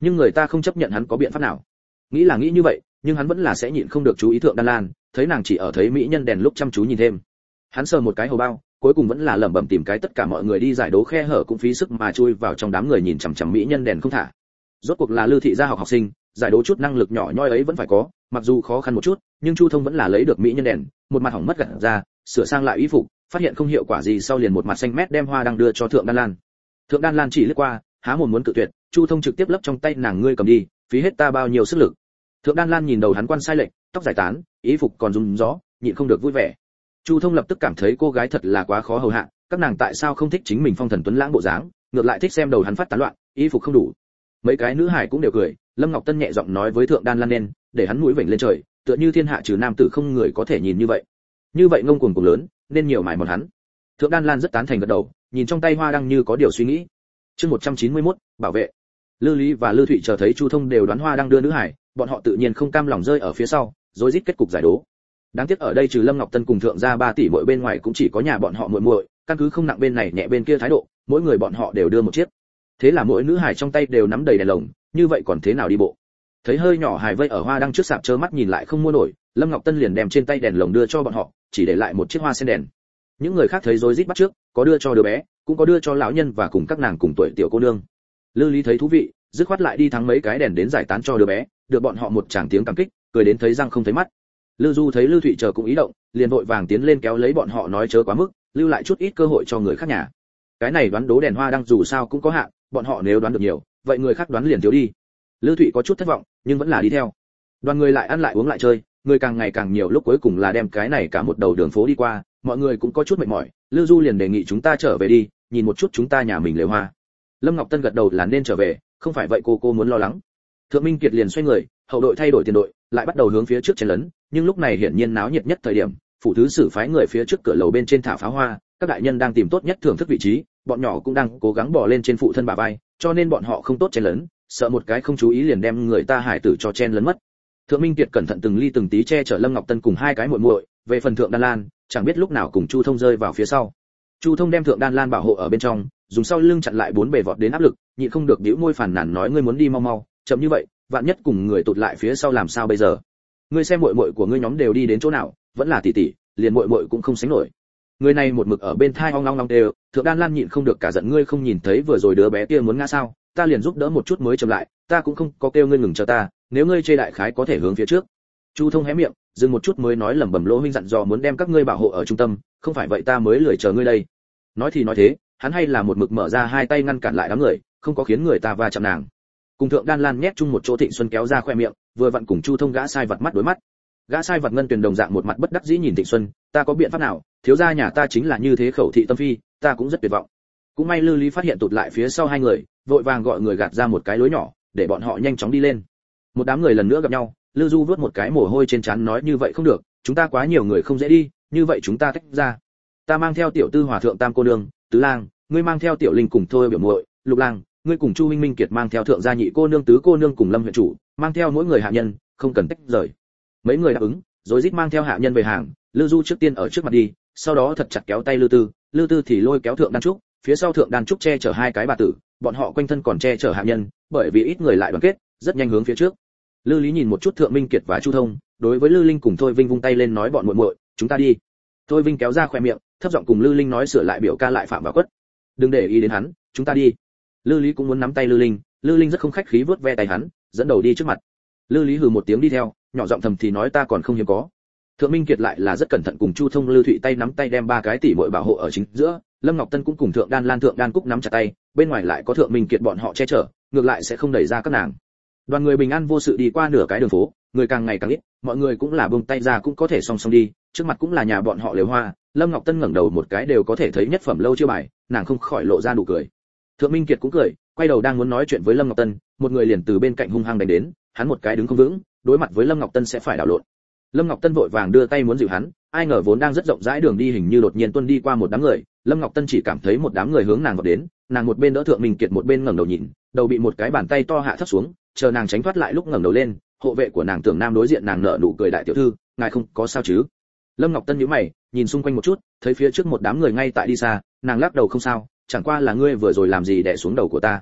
A: nhưng người ta không chấp nhận hắn có biện pháp nào. Nghĩ là nghĩ như vậy, nhưng hắn vẫn là sẽ nhịn không được chú ý Thượng Đan Lan, thấy nàng chỉ ở thấy mỹ nhân đèn lúc chăm chú nhìn thêm. Hắn sờ một cái hầu bao, cuối cùng vẫn là lẩm bẩm tìm cái tất cả mọi người đi giải đố khe hở cũng phí sức mà chui vào trong đám người nhìn chằm chằm mỹ nhân đèn không thả. Rốt cuộc là Lư thị gia học học sinh, giải đố chút năng lực nhỏ nhoi ấy vẫn phải có, mặc dù khó khăn một chút, nhưng Chu Thông vẫn là lấy được mỹ nhân đèn, một mặt hỏng mất gặt ra, sửa sang lại y phục, phát hiện không hiệu quả gì sau liền một mặt xanh mét đem hoa đang đưa cho Thượng Đan Lan. Thượng Đan Lan chỉ lướt qua, há mồm muốn cự tuyệt, Chu Thông trực tiếp lấp trong tay nàng, ngươi cầm đi, phí hết ta bao nhiêu sức lực. Thượng Đan Lan nhìn đầu hắn quan sai lệch, tóc dài tán, y phục còn rung gió, nhịn không được vui vẻ. Chu Thông lập tức cảm thấy cô gái thật là quá khó hầu hạ, các nàng tại sao không thích chính mình phong thần tuấn lãng bộ dáng, ngược lại thích xem đầu hắn phát tán loạn, y phục không đủ. Mấy cái nữ hải cũng đều cười, Lâm Ngọc Tân nhẹ giọng nói với Thượng Đan Lan nên, để hắn mũi vểnh lên trời, tựa như thiên hạ trừ nam tử không người có thể nhìn như vậy. Như vậy ngông cuồng cùng lớn, nên nhiều mài mòn hắn. Thượng Đan Lan rất tán thành gật đầu, nhìn trong tay hoa đăng như có điều suy nghĩ. Chương một trăm chín mươi mốt, bảo vệ. Lư Lý và Lư Thụy chờ thấy Chu Thông đều đoán hoa đăng đưa nữ hải, bọn họ tự nhiên không cam lòng rơi ở phía sau, rối rít kết cục giải đố. Đáng tiếc ở đây trừ Lâm Ngọc Tân cùng Thượng gia ba tỷ muội bên ngoài cũng chỉ có nhà bọn họ muội muội, căn cứ không nặng bên này nhẹ bên kia thái độ, mỗi người bọn họ đều đưa một chiếc. Thế là mỗi nữ hải trong tay đều nắm đầy đèn lồng, như vậy còn thế nào đi bộ. Thấy hơi nhỏ hài vây ở hoa đăng trước sạp trơ mắt nhìn lại không mua nổi, Lâm Ngọc Tân liền đem trên tay đèn lồng đưa cho bọn họ, chỉ để lại một chiếc hoa sen đèn. Những người khác thấy rối rít bắt trước, có đưa cho đứa bé, cũng có đưa cho lão nhân và cùng các nàng cùng tuổi tiểu cô nương. Lư Lý thấy thú vị, dứt khoát lại đi thắng mấy cái đèn đến giải tán cho đứa bé, được bọn họ một tràng tiếng cảm kích, cười đến thấy răng không thấy mắt. Lư Du thấy Lư Thụy chờ cũng ý động, liền vội vàng tiến lên kéo lấy bọn họ nói chớ quá mức, lưu lại chút ít cơ hội cho người khác nhà. Cái này đoán đố đèn hoa đăng dù sao cũng có hạn, bọn họ nếu đoán được nhiều, vậy người khác đoán liền thiếu đi. Lư Thụy có chút thất vọng, nhưng vẫn là đi theo. Đoàn người lại ăn lại uống lại chơi, người càng ngày càng nhiều, lúc cuối cùng là đem cái này cả một đầu đường phố đi qua, mọi người cũng có chút mệt mỏi, Lư Du liền đề nghị chúng ta trở về đi, nhìn một chút chúng ta nhà mình lều hoa. Lâm Ngọc Tân gật đầu là nên trở về, không phải vậy cô cô muốn lo lắng. Thượng Minh Kiệt liền xoay người, hậu đội thay đổi tiền đội, lại bắt đầu hướng phía trước chen lấn, nhưng lúc này hiển nhiên náo nhiệt nhất thời điểm, phủ thứ sử phái người phía trước cửa lầu bên trên thả pháo hoa, các đại nhân đang tìm tốt nhất thưởng thức vị trí, bọn nhỏ cũng đang cố gắng bò lên trên phụ thân bà vai, cho nên bọn họ không tốt chen lấn, sợ một cái không chú ý liền đem người ta hải tử cho chen lấn mất. Thượng Minh Kiệt cẩn thận từng ly từng tí che chở Lâm Ngọc Tân cùng hai cái muội muội, về phần Thượng Đan Lan, chẳng biết lúc nào cùng Chu Thông rơi vào phía sau. Chu Thông đem Thượng Đan Lan bảo hộ ở bên trong, dùng sau lưng chặn lại bốn bề vọt đến áp lực, nhịn không được bĩu môi phàn nàn nói ngươi muốn đi mau mau, chậm như vậy, vạn nhất cùng người tụt lại phía sau làm sao bây giờ? Ngươi xem muội muội của ngươi nhóm đều đi đến chỗ nào, vẫn là tỷ tỷ, liền muội muội cũng không sánh nổi. Người này một mực ở bên thai ong ong ong đều, Thượng Đan Lan nhịn không được cả giận, ngươi không nhìn thấy vừa rồi đứa bé kia muốn ngã sao, ta liền giúp đỡ một chút mới chậm lại, ta cũng không có kêu ngươi ngừng chờ ta, nếu ngươi chê đại khái có thể hướng phía trước. Chu Thông hé miệng, dừng một chút mới nói lẩm bẩm, Lỗ huynh dặn dò muốn đem các ngươi bảo hộ ở trung tâm, không phải vậy ta mới lười chờ ngươi đây. Nói thì nói thế, hắn hay là một mực mở ra hai tay ngăn cản lại đám người, không có khiến người ta va chạm nàng. Cùng Thượng Đan Lan nhét chung một chỗ, Thịnh Xuân kéo ra khoe miệng, vừa vặn cùng Chu Thông gã sai vật mắt đối mắt. Gã sai vật Ngân Tuyền đồng dạng một mặt bất đắc dĩ nhìn Thịnh Xuân, ta có biện pháp nào, thiếu gia nhà ta chính là như thế khẩu thị tâm phi, ta cũng rất tuyệt vọng. Cũng may Lư Lý phát hiện tụt lại phía sau hai người, vội vàng gọi người gạt ra một cái lối nhỏ, để bọn họ nhanh chóng đi lên. Một đám người lần nữa gặp nhau, Lư Du vớt một cái mồ hôi trên trán nói như vậy không được, chúng ta quá nhiều người không dễ đi, như vậy chúng ta tách ra. Ta mang theo tiểu tư hòa thượng tam cô nương, tứ lang, ngươi mang theo tiểu linh cùng thôi biểu muội, lục lang, ngươi cùng Chu Minh Minh Kiệt mang theo thượng gia nhị cô nương, tứ cô nương cùng Lâm huyện chủ, mang theo mỗi người hạ nhân, không cần tách rời. Mấy người đáp ứng, rồi rít mang theo hạ nhân về hàng, Lư Du trước tiên ở trước mặt đi, sau đó thật chặt kéo tay Lư Tư, Lư Tư thì lôi kéo Thượng Đan Trúc, phía sau Thượng Đan Trúc che chở hai cái bà tử, bọn họ quanh thân còn che chở hạ nhân, bởi vì ít người lại đoàn kết, rất nhanh hướng phía trước. Lư Lý nhìn một chút Thượng Minh Kiệt và Chu Thông, đối với Lư Linh cùng Thôi Vinh vung tay lên nói bọn muội muội, chúng ta đi. Thôi Vinh kéo ra khóe miệng, thấp giọng cùng Lư Linh nói sửa lại biểu ca lại phạm vào quất. Đừng để ý đến hắn, chúng ta đi. Lư Lý cũng muốn nắm tay Lư Linh, Lư Linh rất không khách khí vớt ve tay hắn, dẫn đầu đi trước mặt. Lư Lý hừ một tiếng đi theo, nhỏ giọng thầm thì nói ta còn không hiếm có. Thượng Minh Kiệt lại là rất cẩn thận cùng Chu Thông, Lư Thụy tay nắm tay đem ba cái tỷ muội bảo hộ ở chính giữa, Lâm Ngọc Tân cũng cùng Thượng Đan Lan, Thượng Đan Cúc nắm chặt tay, bên ngoài lại có Thượng Minh Kiệt bọn họ che chở, ngược lại sẽ không đẩy ra các nàng. Đoàn người bình an vô sự đi qua nửa cái đường phố, người càng ngày càng ít, mọi người cũng là buông tay ra cũng có thể song song đi, trước mặt cũng là nhà bọn họ lều hoa, Lâm Ngọc Tân ngẩng đầu một cái đều có thể thấy nhất phẩm lâu chiêu bài, nàng không khỏi lộ ra nụ cười. Thượng Minh Kiệt cũng cười, quay đầu đang muốn nói chuyện với Lâm Ngọc Tân, một người liền từ bên cạnh hung hăng đánh đến, hắn một cái đứng không vững, đối mặt với Lâm Ngọc Tân sẽ phải đảo lộn. Lâm Ngọc Tân vội vàng đưa tay muốn dịu hắn, ai ngờ vốn đang rất rộng rãi đường đi hình như đột nhiên tuôn đi qua một đám người, Lâm Ngọc Tân chỉ cảm thấy một đám người hướng nàng vọt đến, nàng một bên đỡ Thượng Minh Kiệt một bên ngẩng đầu nhìn, đầu bị một cái bàn tay to hạ thấp xuống, chờ nàng tránh thoát lại lúc ngẩng đầu lên, hộ vệ của nàng Tưởng Nam đối diện nàng nở nụ cười, đại tiểu thư, ngài không có sao chứ? Lâm Ngọc Tân nhíu mày, nhìn xung quanh một chút, thấy phía trước một đám người ngay tại đi xa, nàng lắc đầu không sao, chẳng qua là ngươi vừa rồi làm gì đè xuống đầu của ta.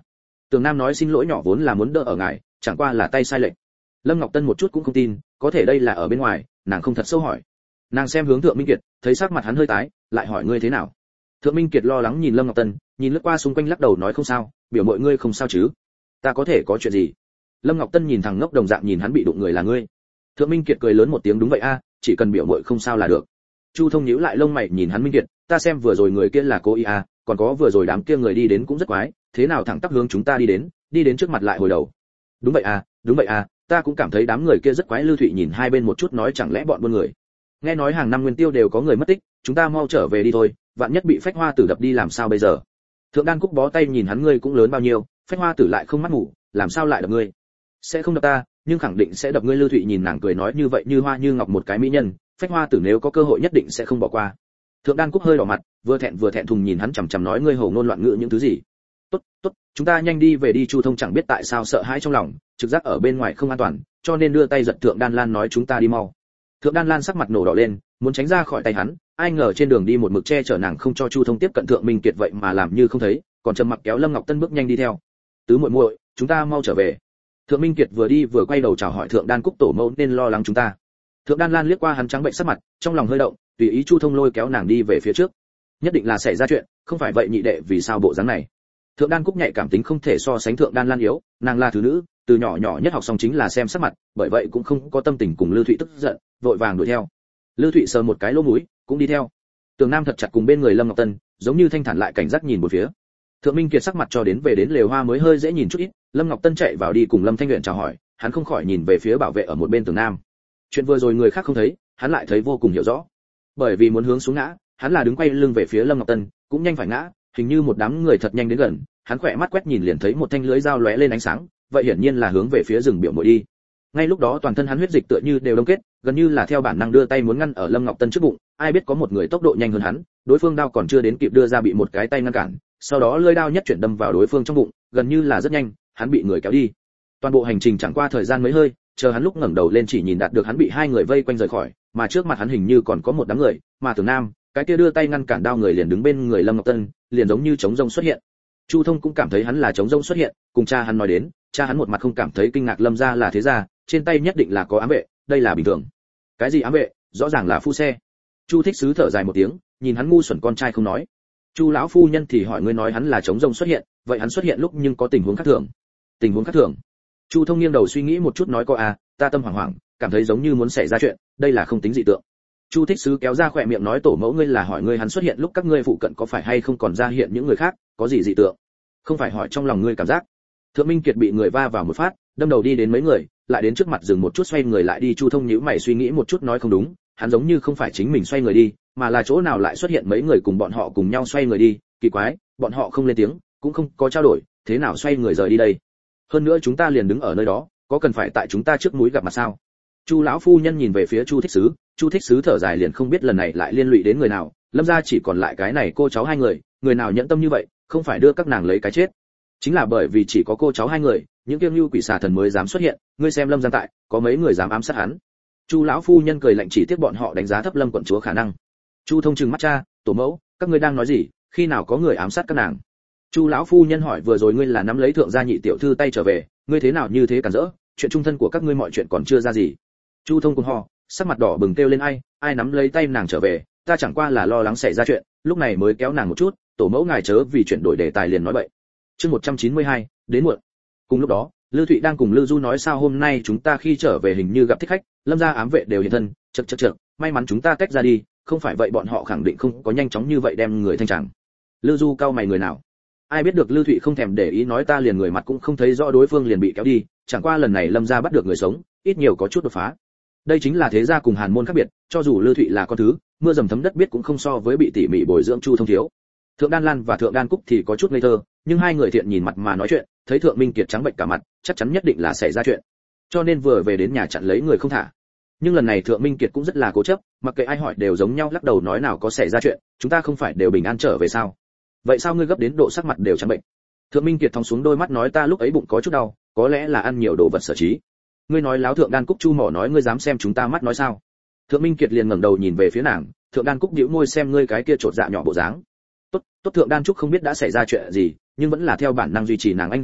A: Tường Nam nói xin lỗi nhỏ vốn là muốn đỡ ở ngài, chẳng qua là tay sai lệch. Lâm Ngọc Tân một chút cũng không tin, có thể đây là ở bên ngoài, nàng không thật sâu hỏi. Nàng xem hướng Thượng Minh Kiệt, thấy sắc mặt hắn hơi tái, lại hỏi ngươi thế nào. Thượng Minh Kiệt lo lắng nhìn Lâm Ngọc Tân, nhìn lướt qua xung quanh lắc đầu nói không sao, biểu mọi ngươi không sao chứ? Ta có thể có chuyện gì? Lâm Ngọc Tân nhìn thằng ngốc đồng dạng nhìn hắn bị đụng người là ngươi. Thượng Minh Kiệt cười lớn một tiếng đúng vậy a, chỉ cần biểu muội không sao là được. Chu Thông nhíu lại lông mày nhìn hắn Minh Kiệt, ta xem vừa rồi người kia là cố ý a, còn có vừa rồi đám kia người đi đến cũng rất quái, thế nào thẳng tắp hướng chúng ta đi đến, đi đến trước mặt lại hồi đầu. Đúng vậy a, đúng vậy a, ta cũng cảm thấy đám người kia rất quái. Lưu Thụy nhìn hai bên một chút nói chẳng lẽ bọn buôn người. Nghe nói hàng năm Nguyên Tiêu đều có người mất tích, chúng ta mau trở về đi thôi, vạn nhất bị Phách Hoa Tử đập đi làm sao bây giờ. Thượng Đan Cúc bó tay nhìn hắn ngươi cũng lớn bao nhiêu, Phách Hoa Tử lại không mắt ngủ, làm sao lại đập ngươi? Sẽ không đập ta, nhưng khẳng định sẽ đập ngươi. Lưu Thụy nhìn nàng cười nói như vậy như hoa như ngọc một cái mỹ nhân, Phách Hoa Tử nếu có cơ hội nhất định sẽ không bỏ qua. Thượng Đan Cúc hơi đỏ mặt, vừa thẹn vừa thẹn thùng nhìn hắn chằm chằm nói ngươi hồ ngôn loạn ngữ những thứ gì. Tốt, tốt, chúng ta nhanh đi về đi. Chu Thông chẳng biết tại sao sợ hãi trong lòng, trực giác ở bên ngoài không an toàn, cho nên đưa tay giật Thượng Đan Lan nói chúng ta đi mau. Thượng Đan Lan sắc mặt nổ đỏ lên, muốn tránh ra khỏi tay hắn, ai ngờ trên đường đi một mực che chở nàng không cho Chu Thông tiếp cận Thượng Minh Kiệt vậy mà làm như không thấy, còn trầm mặc kéo Lâm Ngọc Tân bước nhanh đi theo. Tứ muội muội, chúng ta mau trở về. Thượng Minh Kiệt vừa đi vừa quay đầu chào hỏi Thượng Đan Cúc tổ mẫu nên lo lắng chúng ta. Thượng Đan Lan liếc qua hắn trắng bệnh sắc mặt, trong lòng hơi động, tùy ý Chu Thông lôi kéo nàng đi về phía trước. Nhất định là xảy ra chuyện, không phải vậy nhị đệ vì sao bộ dáng này. Thượng Đan Cúc nhạy cảm tính không thể so sánh Thượng Đan Lan yếu, nàng là thứ nữ, từ nhỏ nhỏ nhất học xong chính là xem sắc mặt, bởi vậy cũng không có tâm tình cùng Lưu Thụy tức giận, vội vàng đuổi theo. Lưu Thụy sờ một cái lỗ mũi, cũng đi theo. Tường Nam thật chặt cùng bên người Lâm Ngọc Tân, giống như thanh thản lại cảnh giác nhìn một phía. Thượng Minh Kiệt sắc mặt cho đến về đến lều hoa mới hơi dễ nhìn chút ít, Lâm Ngọc Tân chạy vào đi cùng Lâm Thanh Uyển chào hỏi, hắn không khỏi nhìn về phía bảo vệ ở một bên Tường Nam. Chuyện vừa rồi người khác không thấy, hắn lại thấy vô cùng hiểu rõ. Bởi vì muốn hướng xuống ngã, hắn là đứng quay lưng về phía Lâm Ngọc Tân, cũng nhanh phải ngã, hình như một đám người thật nhanh đến gần, hắn khỏe mắt quét nhìn liền thấy một thanh lưới dao lóe lên ánh sáng, vậy hiển nhiên là hướng về phía rừng biểu muội đi. Ngay lúc đó toàn thân hắn huyết dịch tựa như đều đông kết, gần như là theo bản năng đưa tay muốn ngăn ở Lâm Ngọc Tân trước bụng, ai biết có một người tốc độ nhanh hơn hắn, đối phương đao còn chưa đến kịp đưa ra bị một cái tay ngăn cản, sau đó lưỡi đao nhất chuyển đâm vào đối phương trong bụng, gần như là rất nhanh, hắn bị người kéo đi. Toàn bộ hành trình chẳng qua thời gian mấy hơi, chờ hắn lúc ngẩng đầu lên chỉ nhìn đạt được hắn bị hai người vây quanh rời khỏi, mà trước mặt hắn hình như còn có một đám người, mà Tưởng Nam, cái kia đưa tay ngăn cản đao người liền đứng bên người Lâm Ngọc Tân, liền giống như trống rông xuất hiện. Chu Thông cũng cảm thấy hắn là trống rông xuất hiện, cùng cha hắn nói đến, cha hắn một mặt không cảm thấy kinh ngạc Lâm gia là thế gia, trên tay nhất định là có ám vệ, đây là bình thường. Cái gì ám vệ, rõ ràng là phu xe. Chu Thích Sứ thở dài một tiếng, nhìn hắn ngu xuẩn con trai không nói. Chu lão phu nhân thì hỏi ngươi nói hắn là trống rông xuất hiện, vậy hắn xuất hiện lúc nhưng có tình huống khác thường. Tình huống khác thường. Chu Thông nghiêng đầu suy nghĩ một chút nói có à, ta tâm hoảng hoảng, cảm thấy giống như muốn xảy ra chuyện, đây là không tính dị tượng. Chu Thích Sứ kéo ra khỏe miệng nói tổ mẫu ngươi là hỏi ngươi hắn xuất hiện lúc các ngươi phụ cận có phải hay không còn ra hiện những người khác, có gì dị tượng? Không phải hỏi trong lòng ngươi cảm giác. Thượng Minh Kiệt bị người va vào một phát, đâm đầu đi đến mấy người, lại đến trước mặt dừng một chút xoay người lại đi. Chu Thông nhíu mày suy nghĩ một chút nói không đúng, hắn giống như không phải chính mình xoay người đi, mà là chỗ nào lại xuất hiện mấy người cùng bọn họ cùng nhau xoay người đi, kỳ quái, bọn họ không lên tiếng, cũng không có trao đổi, thế nào xoay người rời đi đây? Hơn nữa chúng ta liền đứng ở nơi đó, có cần phải tại chúng ta trước mũi gặp mặt sao? Chu lão phu nhân nhìn về phía Chu Thích Sứ, Chu Thích Sứ thở dài liền không biết lần này lại liên lụy đến người nào, Lâm gia chỉ còn lại cái này cô cháu hai người, người nào nhẫn tâm như vậy, không phải đưa các nàng lấy cái chết. Chính là bởi vì chỉ có cô cháu hai người, những kiêng lưu quỷ xà thần mới dám xuất hiện, ngươi xem Lâm Giang tại, có mấy người dám ám sát hắn. Chu lão phu nhân cười lạnh chỉ tiếc bọn họ đánh giá thấp Lâm quận chúa khả năng. Chu Thông trừng mắt cha, tổ mẫu, các ngươi đang nói gì, khi nào có người ám sát các nàng? Chu lão phu nhân hỏi vừa rồi ngươi là nắm lấy thượng gia nhị tiểu thư tay trở về, ngươi thế nào như thế cản rỡ, chuyện trung thân của các ngươi mọi chuyện còn chưa ra gì. Chu Thông cùng ho, sắc mặt đỏ bừng kêu lên ai, ai nắm lấy tay nàng trở về, ta chẳng qua là lo lắng xảy ra chuyện, lúc này mới kéo nàng một chút, tổ mẫu ngài chớ vì chuyển đổi đề tài liền nói bậy. Chương một trăm chín mươi hai, đến muộn. Cùng lúc đó, Lưu Thụy đang cùng Lưu Du nói sao hôm nay chúng ta khi trở về hình như gặp thích khách, Lâm gia ám vệ đều hiện thân, chậc chậc chậc, may mắn chúng ta tách ra đi, không phải vậy bọn họ khẳng định không có nhanh chóng như vậy đem người thanh tràng. Lưu Du cao mày người nào? Ai biết được Lưu Thụy không thèm để ý nói ta liền người mặt cũng không thấy rõ đối phương liền bị kéo đi, chẳng qua lần này Lâm gia bắt được người sống, ít nhiều có chút đột phá. Đây chính là thế gia cùng Hàn môn khác biệt, cho dù Lưu Thụy là con thứ, mưa dầm thấm đất biết cũng không so với bị tỉ mỉ bồi dưỡng Chu Thông thiếu. Thượng Đan Lan và Thượng Đan Cúc thì có chút ngây thơ, nhưng hai người thiện nhìn mặt mà nói chuyện, thấy Thượng Minh Kiệt trắng bệnh cả mặt, chắc chắn nhất định là xảy ra chuyện. Cho nên vừa về đến nhà chặn lấy người không thả. Nhưng lần này Thượng Minh Kiệt cũng rất là cố chấp, mặc kệ ai hỏi đều giống nhau lắc đầu nói nào có xảy ra chuyện, chúng ta không phải đều bình an trở về sao? Vậy sao ngươi gấp đến độ sắc mặt đều trắng bệnh? Thượng Minh Kiệt thong xuống đôi mắt nói ta lúc ấy bụng có chút đau, có lẽ là ăn nhiều đồ vật sở trí. Ngươi nói láo. Thượng Đan Cúc chu mỏ nói ngươi dám xem chúng ta mắt nói sao? Thượng Minh Kiệt liền ngẩng đầu nhìn về phía nàng, Thượng Đan Cúc bĩu môi xem ngươi cái kia trột dạ nhỏ bộ dáng. Tốt, tốt Thượng Đan Trúc không biết đã xảy ra chuyện gì, nhưng vẫn là theo bản năng duy trì nàng anh ruột,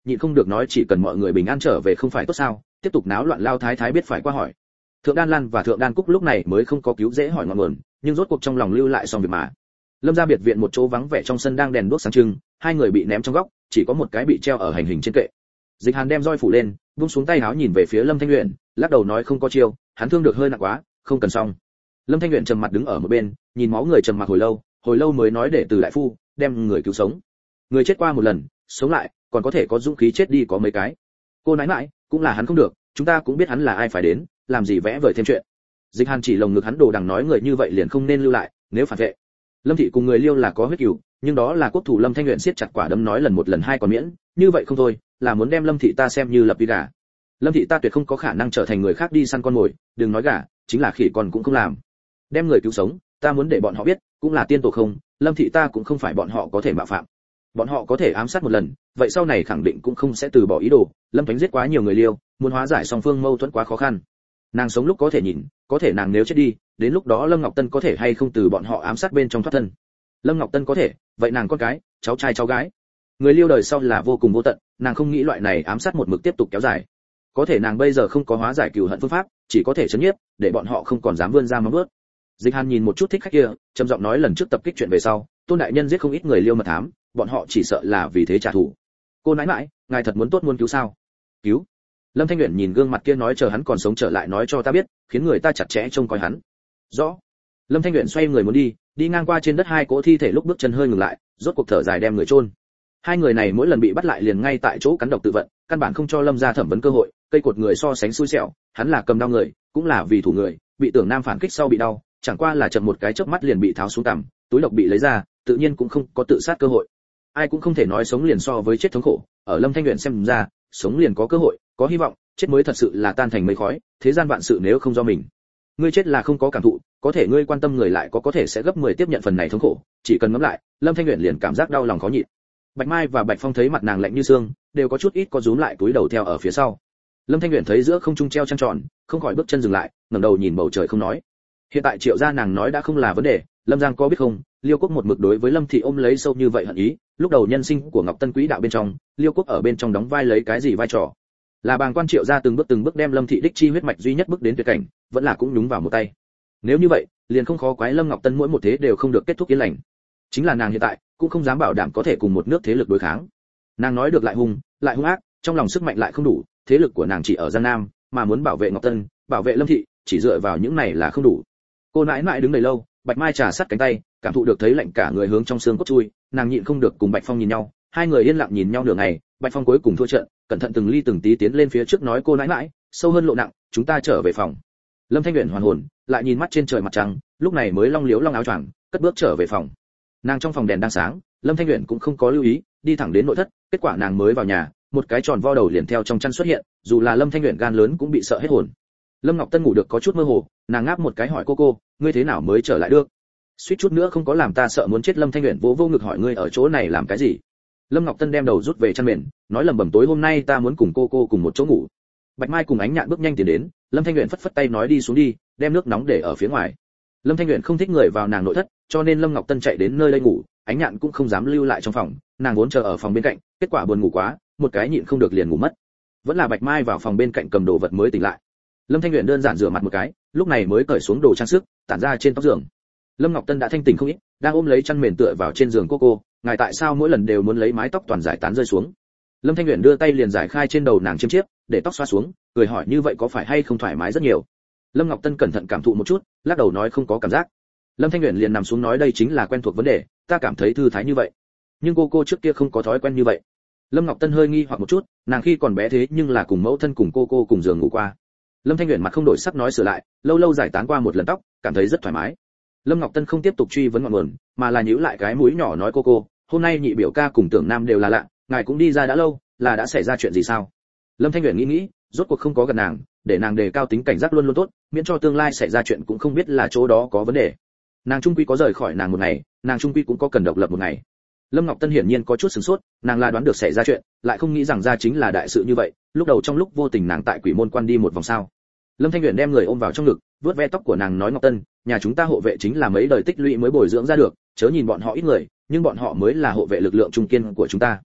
A: nhịn không được nói chỉ cần mọi người bình an trở về không phải tốt sao, tiếp tục náo loạn lao thái thái biết phải qua hỏi. Thượng Đan Lan và Thượng Đan Cúc lúc này mới không có cứu dễ hỏi ngọn nguồn, nhưng rốt cuộc trong lòng lưu lại xong việc mà. Lâm gia biệt viện một chỗ vắng vẻ trong sân đang đèn đuốc sáng trưng, hai người bị ném trong góc, chỉ có một cái bị treo ở hành hình trên kệ. Dịch Hàn đem roi phủ lên, buông xuống tay áo nhìn về phía Lâm Thanh Uyển, lắc đầu nói không có chiêu, hắn thương được hơi nặng quá, không cần xong. Lâm Thanh Uyển trầm mặt đứng ở một bên, nhìn máu người trầm mặc hồi lâu, hồi lâu mới nói để từ đại phu đem người cứu sống. Người chết qua một lần, sống lại, còn có thể có dũng khí chết đi có mấy cái. Cô nãi nãi, cũng là hắn không được, chúng ta cũng biết hắn là ai phải đến, làm gì vẽ vời thêm chuyện. Dịch Hàn chỉ lồng ngực hắn đồ đằng nói người như vậy liền không nên lưu lại, nếu phản vệ. Lâm thị cùng người Liêu là có huyết cừu, nhưng đó là quốc thủ. Lâm Thanh Uyển siết chặt quả đấm nói lần một lần hai còn miễn, như vậy không thôi, là muốn đem Lâm thị ta xem như lập vi gà. Lâm thị ta tuyệt không có khả năng trở thành người khác đi săn con mồi, đừng nói gà, chính là khỉ con cũng không làm. Đem người cứu sống, ta muốn để bọn họ biết, cũng là tiên tổ không, Lâm thị ta cũng không phải bọn họ có thể mạo phạm. Bọn họ có thể ám sát một lần, vậy sau này khẳng định cũng không sẽ từ bỏ ý đồ. Lâm Thánh giết quá nhiều người Liêu, muốn hóa giải song phương mâu thuẫn quá khó khăn. Nàng sống lúc có thể nhìn, có thể nàng nếu chết đi, đến lúc đó Lâm Ngọc Tân có thể hay không từ bọn họ ám sát bên trong thoát thân. Lâm Ngọc Tân có thể, vậy nàng con cái, cháu trai cháu gái, người Liêu đời sau là vô cùng vô tận, nàng không nghĩ loại này ám sát một mực tiếp tục kéo dài. Có thể nàng bây giờ không có hóa giải cừu hận phương pháp, chỉ có thể chấn nhiếp, để bọn họ không còn dám vươn ra móng vuốt. Dịch Hàn nhìn một chút thích khách kia, trầm giọng nói lần trước tập kích chuyện về sau, Tôn đại nhân giết không ít người Liêu mật thám, bọn họ chỉ sợ là vì thế trả thù. Cô nãi nãi, ngài thật muốn tốt muốn cứu sao? Cứu? Lâm Thanh Uyển nhìn gương mặt kia nói chờ hắn còn sống trở lại nói cho ta biết, khiến người ta chặt chẽ trông coi hắn. Rõ. Lâm Thanh Uyển xoay người muốn đi, đi ngang qua trên đất hai cỗ thi thể lúc bước chân hơi ngừng lại, rốt cuộc thở dài đem người chôn. Hai người này mỗi lần bị bắt lại liền ngay tại chỗ cắn độc tự vận, căn bản không cho Lâm gia thẩm vấn cơ hội, cây cột người so sánh xui xẻo, hắn là cầm đau người, cũng là vì thủ người, bị Tưởng Nam phản kích sau bị đau, chẳng qua là chậm một cái chớp mắt liền bị tháo xuống cằm, túi độc bị lấy ra, tự nhiên cũng không có tự sát cơ hội. Ai cũng không thể nói sống liền so với chết thống khổ, ở Lâm Thanh Uyển xem ra, sống liền có cơ hội, có hy vọng, chết mới thật sự là tan thành mây khói, thế gian vạn sự nếu không do mình. Ngươi chết là không có cảm thụ, có thể ngươi quan tâm người lại có có thể sẽ gấp mười tiếp nhận phần này thống khổ, chỉ cần ngẫm lại, Lâm Thanh Uyển liền cảm giác đau lòng khó nhịn. Bạch Mai và Bạch Phong thấy mặt nàng lạnh như xương, đều có chút ít có rúm lại túi đầu theo ở phía sau. Lâm Thanh Uyển thấy giữa không trung treo trăng tròn, không khỏi bước chân dừng lại, ngẩng đầu nhìn bầu trời không nói. Hiện tại Triệu gia nàng nói đã không là vấn đề, Lâm Giang có biết không, Liêu Quốc một mực đối với Lâm thị ôm lấy sâu như vậy hận ý, lúc đầu nhân sinh của Ngọc Tân Quý đạo bên trong, Liêu Quốc ở bên trong đóng vai lấy cái gì vai trò? Là bàng quan Triệu gia từng bước từng bước đem Lâm thị đích chi huyết mạch duy nhất bước đến tuyệt cảnh, vẫn là cũng nhúng vào một tay. Nếu như vậy, liền không khó quái Lâm Ngọc Tân mỗi một thế đều không được kết thúc yên lành. Chính là nàng hiện tại cũng không dám bảo đảm có thể cùng một nước thế lực đối kháng. Nàng nói được lại hung, lại hung ác, trong lòng sức mạnh lại không đủ, thế lực của nàng chỉ ở Giang Nam, mà muốn bảo vệ Ngọc Tân, bảo vệ Lâm thị, chỉ dựa vào những này là không đủ. Cô nãi nãi đứng đầy lâu, Bạch Mai trà sát cánh tay, cảm thụ được thấy lạnh cả người hướng trong xương cốt chui, nàng nhịn không được cùng Bạch Phong nhìn nhau, hai người yên lặng nhìn nhau nửa ngày, Bạch Phong cuối cùng thua trận, cẩn thận từng ly từng tí tiến lên phía trước nói cô nãi nãi, sâu hơn lộ nặng, chúng ta trở về phòng. Lâm Thanh Uyển hoàn hồn, lại nhìn mắt trên trời mặt trăng, lúc này mới long liếu long áo choàng, cất bước trở về phòng. Nàng trong phòng đèn đang sáng, Lâm Thanh Uyển cũng không có lưu ý, đi thẳng đến nội thất, kết quả nàng mới vào nhà, một cái tròn vo đầu liền theo trong chăn xuất hiện, dù là Lâm Thanh Uyển gan lớn cũng bị sợ hết hồn. Lâm Ngọc Tân ngủ được có chút mơ hồ, nàng ngáp một cái hỏi cô cô, ngươi thế nào mới trở lại được? Suýt chút nữa không có làm ta sợ muốn chết. Lâm Thanh Uyển vỗ vô ngực hỏi ngươi ở chỗ này làm cái gì? Lâm Ngọc Tân đem đầu rút về chăn mền, nói lẩm bẩm tối hôm nay ta muốn cùng cô cô cùng một chỗ ngủ. Bạch Mai cùng Ánh Nhạn bước nhanh tiến đến, Lâm Thanh Uyển phất phất tay nói đi xuống đi, đem nước nóng để ở phía ngoài. Lâm Thanh Uyển không thích người vào nàng nội thất, cho nên Lâm Ngọc Tân chạy đến nơi đây ngủ, Ánh Nhạn cũng không dám lưu lại trong phòng, nàng vốn chờ ở phòng bên cạnh, kết quả buồn ngủ quá, một cái nhịn không được liền ngủ mất. Vẫn là Bạch Mai vào phòng bên cạnh cầm đồ vật mới tỉnh lại. Lâm Thanh Uyển đơn giản rửa mặt một cái, lúc này mới cởi xuống đồ trang sức, tản ra trên tóc giường. Lâm Ngọc Tân đã thanh tỉnh không ít, đang ôm lấy chăn mền tựa vào trên giường cô cô, ngài tại sao mỗi lần đều muốn lấy mái tóc toàn giải tán rơi xuống? Lâm Thanh Uyển đưa tay liền giải khai trên đầu nàng chiêm chiếp, để tóc xóa xuống, cười hỏi như vậy có phải hay không thoải mái rất nhiều? Lâm Ngọc Tân cẩn thận cảm thụ một chút, lắc đầu nói không có cảm giác. Lâm Thanh Uyển liền nằm xuống nói đây chính là quen thuộc vấn đề, ta cảm thấy thư thái như vậy. Nhưng cô cô trước kia không có thói quen như vậy. Lâm Ngọc Tân hơi nghi hoặc một chút, nàng khi còn bé thế nhưng là cùng mẫu thân cùng cô cô cùng giường ngủ qua. Lâm Thanh Uyển mặt không đổi sắc nói sửa lại, lâu lâu giải tán qua một lần tóc, cảm thấy rất thoải mái. Lâm Ngọc Tân không tiếp tục truy vấn ngọn nguồn, mà là nhíu lại cái mũi nhỏ nói cô cô, hôm nay nhị biểu ca cùng Tưởng Nam đều là lạ, ngài cũng đi ra đã lâu, là đã xảy ra chuyện gì sao? Lâm Thanh Uyển nghĩ nghĩ, rốt cuộc không có gần nàng, để nàng đề cao tính cảnh giác luôn luôn tốt, miễn cho tương lai xảy ra chuyện cũng không biết là chỗ đó có vấn đề. Nàng trung quy có rời khỏi nàng một ngày, nàng trung quy cũng có cần độc lập một ngày. Lâm Ngọc Tân hiển nhiên có chút sửng sốt, nàng là đoán được xảy ra chuyện, lại không nghĩ rằng ra chính là đại sự như vậy, lúc đầu trong lúc vô tình nàng tại Quỷ Môn Quan đi một vòng sao. Lâm Thanh Uyển đem người ôm vào trong ngực, vuốt ve tóc của nàng nói Ngọc Tân, nhà chúng ta hộ vệ chính là mấy đời tích lũy mới bồi dưỡng ra được, chớ nhìn bọn họ ít người, nhưng bọn họ mới là hộ vệ lực lượng trung kiên của chúng ta.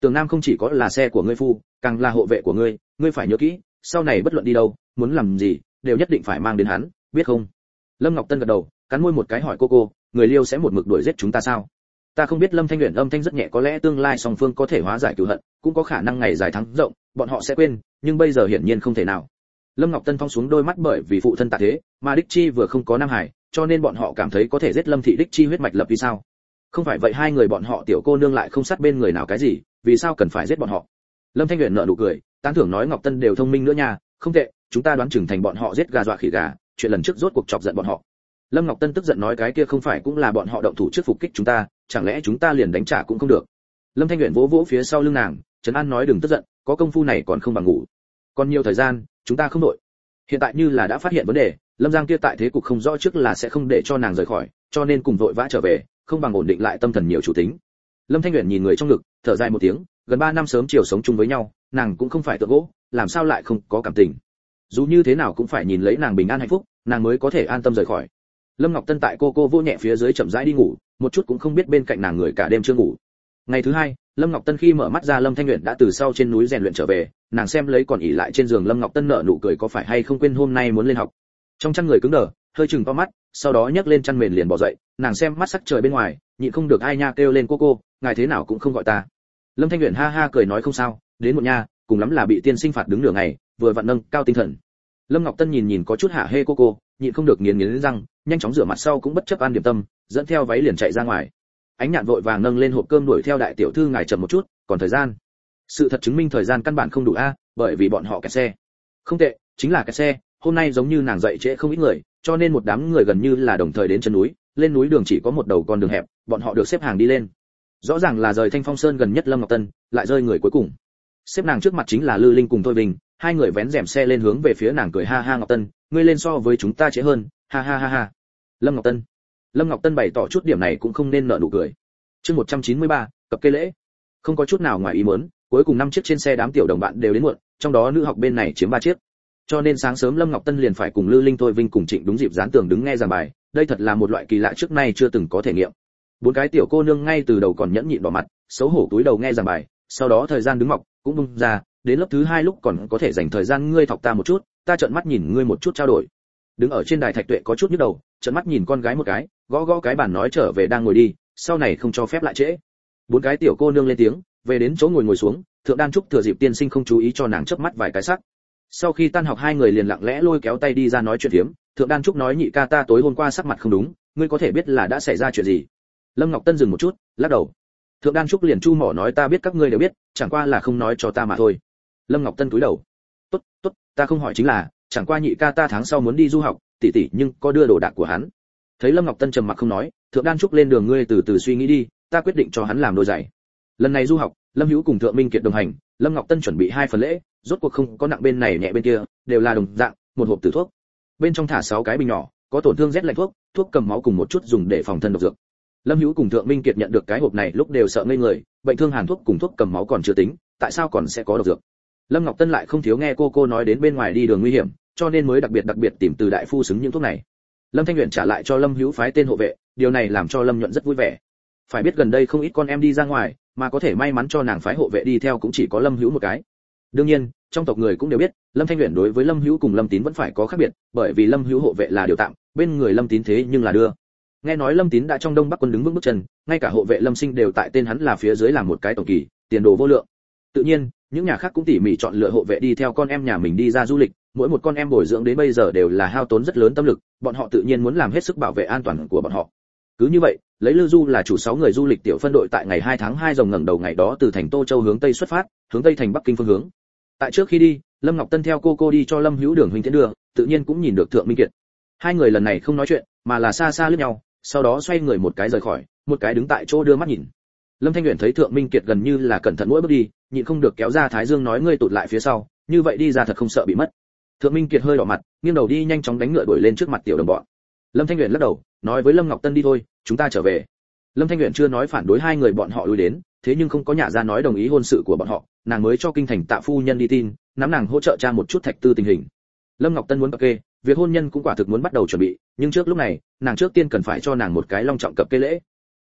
A: Tường Nam không chỉ có là xe của ngươi phu, càng là hộ vệ của ngươi, ngươi phải nhớ kỹ, sau này bất luận đi đâu, muốn làm gì, đều nhất định phải mang đến hắn, biết không? Lâm Ngọc Tân gật đầu, cắn môi một cái hỏi cô cô, người Liêu sẽ một mực đuổi giết chúng ta sao? Ta không biết. Lâm Thanh Uyển âm thanh rất nhẹ, có lẽ tương lai song phương có thể hóa giải cừu hận, cũng có khả năng ngày dài tháng rộng, bọn họ sẽ quên, nhưng bây giờ hiển nhiên không thể nào. Lâm Ngọc Tân phong xuống đôi mắt, bởi vì phụ thân tạ thế, mà Đích Chi vừa không có Nam Hải, cho nên bọn họ cảm thấy có thể giết Lâm thị Đích Chi huyết mạch lập vì sao? Không phải vậy hai người bọn họ tiểu cô nương lại không sát bên người nào cái gì, vì sao cần phải giết bọn họ? Lâm Thanh Uyển nở nụ cười, tán thưởng nói Ngọc Tân đều thông minh nữa nha, không tệ, chúng ta đoán chừng thành bọn họ giết gà dọa khỉ gà, chuyện lần trước rốt cuộc chọc giận bọn họ. Lâm Ngọc Tân tức giận nói cái kia không phải cũng là bọn họ động thủ trước phục kích chúng ta, chẳng lẽ chúng ta liền đánh trả cũng không được? Lâm Thanh Uyển vỗ vỗ phía sau lưng nàng, trấn an nói đừng tức giận, có công phu này còn không bằng ngủ. Còn nhiều thời gian, chúng ta không đội. Hiện tại như là đã phát hiện vấn đề, Lâm Giang kia tại thế cục không rõ trước là sẽ không để cho nàng rời khỏi, cho nên cùng vội vã trở về, không bằng ổn định lại tâm thần nhiều chủ tính. Lâm Thanh Uyển nhìn người trong ngực, thở dài một tiếng, gần ba năm sớm chiều sống chung với nhau, nàng cũng không phải tượng gỗ, làm sao lại không có cảm tình? Dù như thế nào cũng phải nhìn lấy nàng bình an hạnh phúc, nàng mới có thể an tâm rời khỏi. Lâm Ngọc Tân tại cô cô vô nhẹ phía dưới chậm rãi đi ngủ, một chút cũng không biết bên cạnh nàng người cả đêm chưa ngủ. Ngày thứ hai, Lâm Ngọc Tân khi mở mắt ra, Lâm Thanh Uyển đã từ sau trên núi rèn luyện trở về, nàng xem lấy còn ỉ lại trên giường Lâm Ngọc Tân nở nụ cười, có phải hay không quên hôm nay muốn lên học. Trong chăn người cứng đờ, hơi chừng to mắt, sau đó nhấc lên chăn mền liền bỏ dậy, nàng xem mắt sắc trời bên ngoài, nhịn không được ai nha kêu lên cô cô, ngài thế nào cũng không gọi ta. Lâm Thanh Uyển ha ha cười nói không sao, đến một nha, cùng lắm là bị tiên sinh phạt đứng nửa ngày, vừa vặn nâng cao tinh thần. Lâm Ngọc Tân nhìn nhìn có chút hả hê cô cô, nhịn không được nghiến nghiến răng, nhanh chóng rửa mặt sau cũng bất chấp ăn điểm tâm, dẫn theo váy liền chạy ra ngoài. Ánh Nhạn vội vàng nâng lên hộp cơm đuổi theo đại tiểu thư, ngài chậm một chút, còn thời gian. Sự thật chứng minh thời gian căn bản không đủ a, bởi vì bọn họ kẹt xe. Không tệ, chính là kẹt xe, hôm nay giống như nàng dậy trễ không ít người, cho nên một đám người gần như là đồng thời đến chân núi, lên núi đường chỉ có một đầu con đường hẹp, bọn họ được xếp hàng đi lên. Rõ ràng là rời Thanh Phong Sơn gần nhất Lâm Ngọc Tân, lại rơi người cuối cùng. Xếp nàng trước mặt chính là Lư Linh cùng Thôi Bình, hai người vén rèm xe lên hướng về phía nàng cười ha ha, Ngọc Tân, ngươi lên so với chúng ta trễ hơn, ha ha ha ha. Lâm Ngọc Tân. Lâm Ngọc Tân bày tỏ chút điểm này cũng không nên nở nụ cười. Chương một trăm chín mươi ba, cập kê lễ. Không có chút nào ngoài ý muốn, cuối cùng năm chiếc trên xe đám tiểu đồng bạn đều đến muộn, trong đó nữ học bên này chiếm ba chiếc. Cho nên sáng sớm Lâm Ngọc Tân liền phải cùng Lư Linh, Thôi Vinh cùng Trịnh đúng dịp dán tường đứng nghe giảng bài, đây thật là một loại kỳ lạ trước nay chưa từng có thể nghiệm. Bốn cái tiểu cô nương ngay từ đầu còn nhẫn nhịn đỏ mặt, xấu hổ túi đầu nghe giảng bài, sau đó thời gian đứng mọc cũng bung ra, đến lớp thứ hai lúc còn có thể dành thời gian ngươi thọc ta một chút, ta trợn mắt nhìn ngươi một chút trao đổi. Đứng ở trên đài Thạch Tuệ có chút nhức đầu, trợn mắt nhìn con gái một cái, gõ gõ cái bàn nói trở về đang ngồi đi, sau này không cho phép lại trễ. Bốn cái tiểu cô nương lên tiếng, về đến chỗ ngồi ngồi xuống, Thượng Đan Trúc thừa dịp tiên sinh không chú ý cho nàng chớp mắt vài cái sắc. Sau khi tan học hai người liền lặng lẽ lôi kéo tay đi ra nói chuyện phiếm, Thượng Đan Trúc nói nhị ca ta tối hôm qua sắc mặt không đúng, ngươi có thể biết là đã xảy ra chuyện gì? Lâm Ngọc Tân dừng một chút, lắc đầu. Thượng Đan Trúc liền chu mỏ nói ta biết các ngươi đều biết, chẳng qua là không nói cho ta mà thôi. Lâm Ngọc Tân cúi đầu. Tốt, tốt, ta không hỏi chính là, chẳng qua nhị ca ta tháng sau muốn đi du học, tỷ tỷ nhưng có đưa đồ đạc của hắn. Thấy Lâm Ngọc Tân trầm mặc không nói, Thượng Đan Trúc lên đường ngươi từ từ suy nghĩ đi, ta quyết định cho hắn làm đôi giày. Lần này du học, Lâm Hữu cùng Thượng Minh Kiệt đồng hành, Lâm Ngọc Tân chuẩn bị hai phần lễ, rốt cuộc không có nặng bên này nhẹ bên kia, đều là đồng dạng, một hộp tử thuốc. Bên trong thả sáu cái bình nhỏ, có tổn thương rét lạnh thuốc, thuốc cầm máu cùng một chút dùng để phòng thân độc dược. Lâm Hữu cùng Thượng Minh Kiệt nhận được cái hộp này lúc đều sợ ngây người, bệnh thương hàn thuốc cùng thuốc cầm máu còn chưa tính, tại sao còn sẽ có độc dược? Lâm Ngọc Tân lại không thiếu nghe cô cô nói đến bên ngoài đi đường nguy hiểm, cho nên mới đặc biệt đặc biệt tìm từ đại phu xứng những thuốc này. Lâm Thanh Uyển trả lại cho Lâm Hữu phái tên hộ vệ, điều này làm cho Lâm Nhuận rất vui vẻ. Phải biết gần đây không ít con em đi ra ngoài, mà có thể may mắn cho nàng phái hộ vệ đi theo cũng chỉ có Lâm Hữu một cái. Đương nhiên, trong tộc người cũng đều biết, Lâm Thanh Uyển đối với Lâm Hữu cùng Lâm Tín vẫn phải có khác biệt, bởi vì Lâm Hữu hộ vệ là điều tạm, bên người Lâm Tín thế nhưng là đưa. Nghe nói Lâm Tín đã trong Đông Bắc quân đứng vững bước chân, ngay cả hộ vệ Lâm Sinh đều tại tên hắn là phía dưới làm một cái tổng kỳ, tiền đồ vô lượng. Tự nhiên, những nhà khác cũng tỉ mỉ chọn lựa hộ vệ đi theo con em nhà mình đi ra du lịch, mỗi một con em bồi dưỡng đến bây giờ đều là hao tốn rất lớn tâm lực, bọn họ tự nhiên muốn làm hết sức bảo vệ an toàn của bọn họ. Cứ như vậy, lấy Lư Du là chủ sáu người du lịch tiểu phân đội tại ngày hai tháng hai rồng ngẩng đầu ngày đó từ thành Tô Châu hướng tây xuất phát, hướng tây thành Bắc Kinh phương hướng. Tại trước khi đi, Lâm Ngọc Tân theo cô cô đi cho Lâm Hữu đường huynh tiễn đưa, tự nhiên cũng nhìn được Thượng Minh Kiệt. Hai người lần này không nói chuyện, mà là xa xa liếc nhau, sau đó xoay người một cái rời khỏi, một cái đứng tại chỗ đưa mắt nhìn. Lâm Thanh Uyển thấy Thượng Minh Kiệt gần như là cẩn thận mỗi bước đi, nhịn không được kéo ra Thái Dương nói ngươi tụt lại phía sau, như vậy đi ra thật không sợ bị mất. Thượng Minh Kiệt hơi đỏ mặt, nghiêng đầu đi nhanh chóng đánh ngựa đuổi lên trước mặt tiểu đồng bọn. Lâm Thanh Uyển lắc đầu, nói với Lâm Ngọc Tân đi thôi, chúng ta trở về. Lâm Thanh Uyển chưa nói phản đối hai người bọn họ lui đến, thế nhưng không có nhả ra nói đồng ý hôn sự của bọn họ, nàng mới cho kinh thành Tạ phu nhân đi tin, nắm nàng hỗ trợ tra một chút thạch tư tình hình. Lâm Ngọc Tân muốn cập kê, việc hôn nhân cũng quả thực muốn bắt đầu chuẩn bị, nhưng trước lúc này, nàng trước tiên cần phải cho nàng một cái long trọng cập kê lễ.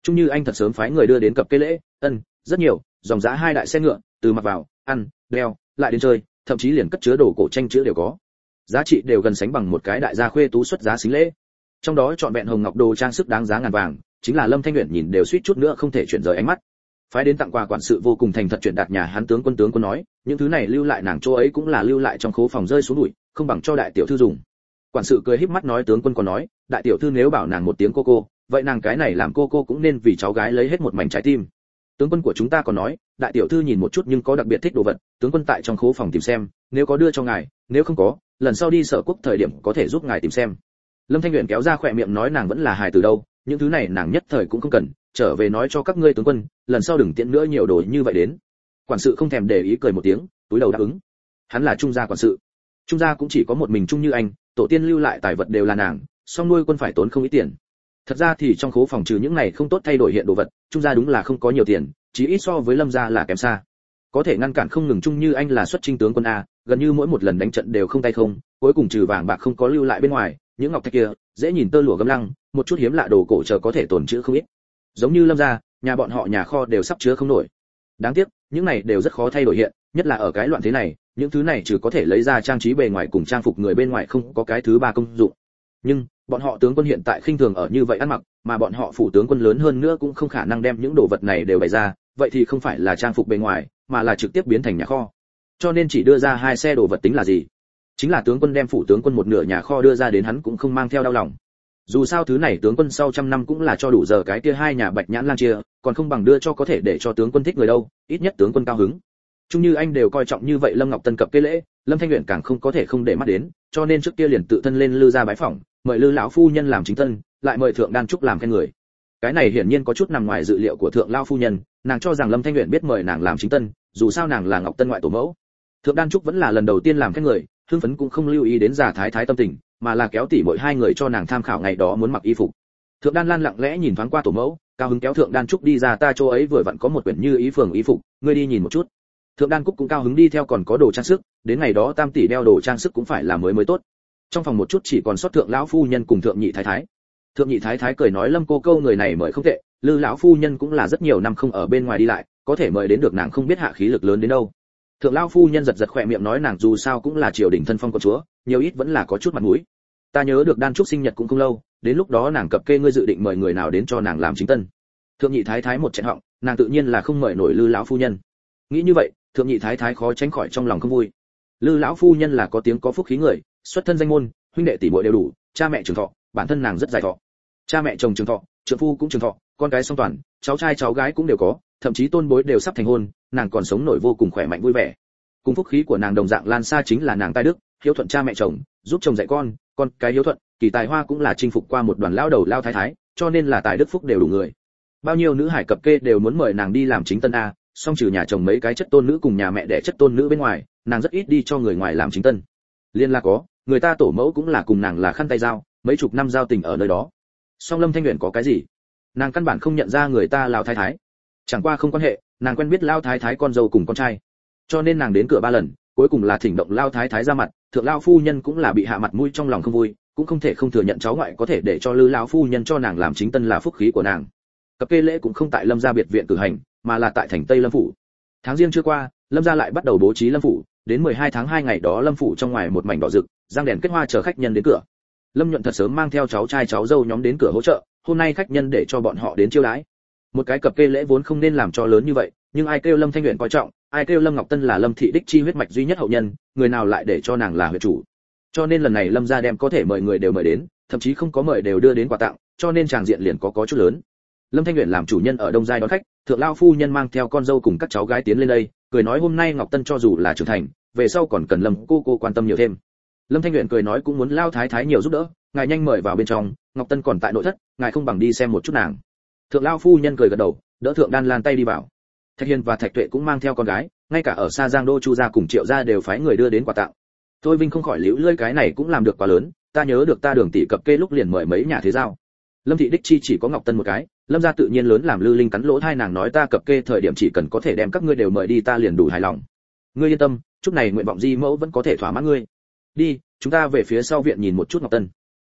A: Trung Như Anh thật sớm phái người đưa đến cập kê lễ, ân, rất nhiều, dòng giá hai đại xe ngựa, từ mặc vào, ăn, đeo, lại đến chơi, thậm chí liền cất chứa đồ cổ tranh chữ đều có. Giá trị đều gần sánh bằng một cái đại gia khuê tú xuất giá xính lễ. Trong đó chọn vẹn hồng ngọc đồ trang sức đáng giá ngàn vàng, chính là Lâm Thanh Uyển nhìn đều suýt chút nữa không thể chuyển rời ánh mắt. Phái đến tặng quà quản sự vô cùng thành thật chuyện đạt nhà hắn tướng quân tướng quân nói, những thứ này lưu lại nàng chỗ ấy cũng là lưu lại trong khố phòng rơi xuống bụi, không bằng cho đại tiểu thư dùng. Quản sự cười híp mắt nói tướng quân còn nói, đại tiểu thư nếu bảo nàng một tiếng cô cô, vậy nàng cái này làm cô cô cũng nên vì cháu gái lấy hết một mảnh trái tim. Tướng quân của chúng ta còn nói, đại tiểu thư nhìn một chút nhưng có đặc biệt thích đồ vật, tướng quân tại trong khố phòng tìm xem, nếu có đưa cho ngài, nếu không có, lần sau đi Sở Quốc thời điểm có thể giúp ngài tìm xem. Lâm Thanh Uyển kéo ra khỏe miệng nói nàng vẫn là hài từ đâu, những thứ này nàng nhất thời cũng không cần, trở về nói cho các ngươi tướng quân, lần sau đừng tiện nữa nhiều đồ như vậy đến. Quản sự không thèm để ý cười một tiếng, túi đầu đáp ứng. Hắn là trung gia quản sự. Trung gia cũng chỉ có một mình Trung Như Anh, tổ tiên lưu lại tài vật đều là nàng, song nuôi quân phải tốn không ít tiền. Thật ra thì trong khố phòng trừ những này không tốt thay đổi hiện đồ vật, Trung gia đúng là không có nhiều tiền, chỉ ít so với Lâm gia là kém xa. Có thể ngăn cản không ngừng Trung Như Anh là xuất chinh tướng quân a, gần như mỗi một lần đánh trận đều không tay không, cuối cùng trừ vàng bạc không có lưu lại bên ngoài, những ngọc thạch kia, dễ nhìn tơ lụa gấm lăng, một chút hiếm lạ đồ cổ chờ có thể tồn trữ không ít. Giống như Lâm gia, nhà bọn họ nhà kho đều sắp chứa không nổi. Đáng tiếc, những này đều rất khó thay đổi hiện, nhất là ở cái loạn thế này, những thứ này trừ có thể lấy ra trang trí bề ngoài cùng trang phục người bên ngoài không có cái thứ ba công dụng. Nhưng, bọn họ tướng quân hiện tại khinh thường ở như vậy ăn mặc, mà bọn họ phủ tướng quân lớn hơn nữa cũng không khả năng đem những đồ vật này đều bày ra, vậy thì không phải là trang phục bề ngoài, mà là trực tiếp biến thành nhà kho. Cho nên chỉ đưa ra hai xe đồ vật tính là gì? Chính là tướng quân đem phủ tướng quân một nửa nhà kho đưa ra đến hắn cũng không mang theo đau lòng. Dù sao thứ này tướng quân sau trăm năm cũng là cho đủ giờ cái kia hai nhà Bạch Nhãn Lang chia, còn không bằng đưa cho có thể để cho tướng quân thích người đâu, ít nhất tướng quân cao hứng. Trung Như Anh đều coi trọng như vậy Lâm Ngọc Tân cập kê lễ, Lâm Thanh Uyển càng không có thể không để mắt đến, cho nên trước kia liền tự thân lên Lư gia bái phỏng, mời Lư lão phu nhân làm chính tân, lại mời thượng đan trúc làm khen người. Cái này hiển nhiên có chút nằm ngoài dự liệu của thượng lão phu nhân, nàng cho rằng Lâm Thanh Uyển biết mời nàng làm chính tân, dù sao nàng là Ngọc Tân ngoại tổ mẫu. Thượng đan trúc vẫn là lần đầu tiên làm khen người, hưng phấn cũng không lưu ý đến già thái thái tâm tình, mà là kéo tỉ mỗi hai người cho nàng tham khảo ngày đó muốn mặc y phục. Thượng đan Lan lặng lẽ nhìn thoáng qua tổ mẫu, cao hứng kéo thượng đan trúc đi ra ta chỗ ấy vừa vặn có một quyển như ý phường y phục, ngươi đi nhìn một chút. Thượng đan cúc cũng cao hứng đi theo còn có đồ trang sức, đến ngày đó tam tỷ đeo đồ trang sức cũng phải là mới mới tốt. Trong phòng một chút chỉ còn sót thượng lão phu nhân cùng thượng nhị thái thái. Thượng nhị thái thái cười nói Lâm cô câu người này mời không tệ, Lư lão phu nhân cũng là rất nhiều năm không ở bên ngoài đi lại, có thể mời đến được nàng không biết hạ khí lực lớn đến đâu. Thượng lão phu nhân giật giật khỏe miệng nói nàng dù sao cũng là triều đình thân phong con chúa, nhiều ít vẫn là có chút mặt mũi. Ta nhớ được đan trúc sinh nhật cũng không lâu, đến lúc đó nàng cập kê ngươi dự định mời người nào đến cho nàng làm chính tân. Thượng nhị thái thái một trận họng, nàng tự nhiên là không mời nổi Lư lão phu nhân. Nghĩ như vậy, thượng nhị thái thái khó tránh khỏi trong lòng không vui. Lư lão phu nhân là có tiếng có phúc khí người, xuất thân danh môn, huynh đệ tỷ muội đều đủ, cha mẹ trường thọ, bản thân nàng rất dài thọ. Cha mẹ chồng trường thọ, trượng phu cũng trường thọ, con cái song toàn, cháu trai cháu gái cũng đều có, thậm chí tôn bối đều sắp thành hôn, nàng còn sống nổi vô cùng khỏe mạnh vui vẻ. Cùng phúc khí của nàng đồng dạng lan xa chính là nàng tài đức, hiếu thuận cha mẹ chồng, giúp chồng dạy con, con cái hiếu thuận, kỳ tài hoa cũng là chinh phục qua một đoàn lao đầu lao thái thái, cho nên là tài đức phúc đều đủ người. Bao nhiêu nữ hải cập kê đều muốn mời nàng đi làm chính tân a, song trừ nhà chồng mấy cái chất tôn nữ cùng nhà mẹ đẻ chất tôn nữ bên ngoài, nàng rất ít đi cho người ngoài làm chính tân. Liên là có, người ta tổ mẫu cũng là cùng nàng là khăn tay giao, mấy chục năm giao tình ở nơi đó. Song Lâm Thanh Uyển có cái gì? Nàng căn bản không nhận ra người ta lao thái thái. Chẳng qua không quan hệ, nàng quen biết lao thái thái con dâu cùng con trai. Cho nên nàng đến cửa ba lần, cuối cùng là thỉnh động lao thái thái ra mặt, thượng lao phu nhân cũng là bị hạ mặt mũi trong lòng không vui, cũng không thể không thừa nhận cháu ngoại có thể để cho Lư lão phu nhân cho nàng làm chính tân là phúc khí của nàng. Cập kê lễ cũng không tại Lâm gia biệt viện cử hành, mà là tại thành Tây Lâm phủ. Tháng riêng chưa qua, Lâm gia lại bắt đầu bố trí Lâm phủ, đến mười hai tháng hai ngày đó Lâm phủ trong ngoài một mảnh đỏ rực, giang đèn kết hoa chờ khách nhân đến cửa. Lâm Nhuận thật sớm mang theo cháu trai cháu dâu nhóm đến cửa hỗ trợ, hôm nay khách nhân để cho bọn họ đến chiêu đãi. Một cái cập kê lễ vốn không nên làm cho lớn như vậy, nhưng ai kêu Lâm Thanh Uyển coi trọng, ai kêu Lâm Ngọc Tân là Lâm thị đích chi huyết mạch duy nhất hậu nhân, người nào lại để cho nàng là huyết chủ. Cho nên lần này Lâm gia đem có thể mời người đều mời đến, thậm chí không có mời đều đưa đến quà tặng, cho nên tràng diện liền có có chút lớn. Lâm Thanh Uyển làm chủ nhân ở đông giai đón khách, thượng lao phu nhân mang theo con dâu cùng các cháu gái tiến lên đây, cười nói hôm nay Ngọc Tân cho dù là trưởng thành, về sau còn cần Lâm cô cô quan tâm nhiều thêm. Lâm Thanh Uyển cười nói cũng muốn lao thái thái nhiều giúp đỡ, ngài nhanh mời vào bên trong, Ngọc Tân còn tại nội thất, ngài không bằng đi xem một chút nàng. Thượng lao phu nhân cười gật đầu, đỡ thượng đan lan tay đi vào. Thạch Hiền và Thạch Tuệ cũng mang theo con gái, ngay cả ở xa Giang Đô Chu gia cùng Triệu gia đều phái người đưa đến quà tặng. Thôi Vinh không khỏi liễu lơi cái này cũng làm được quá lớn, ta nhớ được ta Đường tỷ cập kê lúc liền mời mấy nhà thế giao. Lâm thị đích chi chỉ có Ngọc Tân một cái, Lâm gia tự nhiên lớn làm Lư Linh cắn lỗ tai nàng nói ta cập kê thời điểm chỉ cần có thể đem các ngươi đều mời đi ta liền đủ hài lòng. Ngươi yên tâm, chút này nguyện vọng di mẫu vẫn có thể thỏa mãn ngươi. Đi, chúng ta về phía sau viện nhìn một chút Ngọc Tân.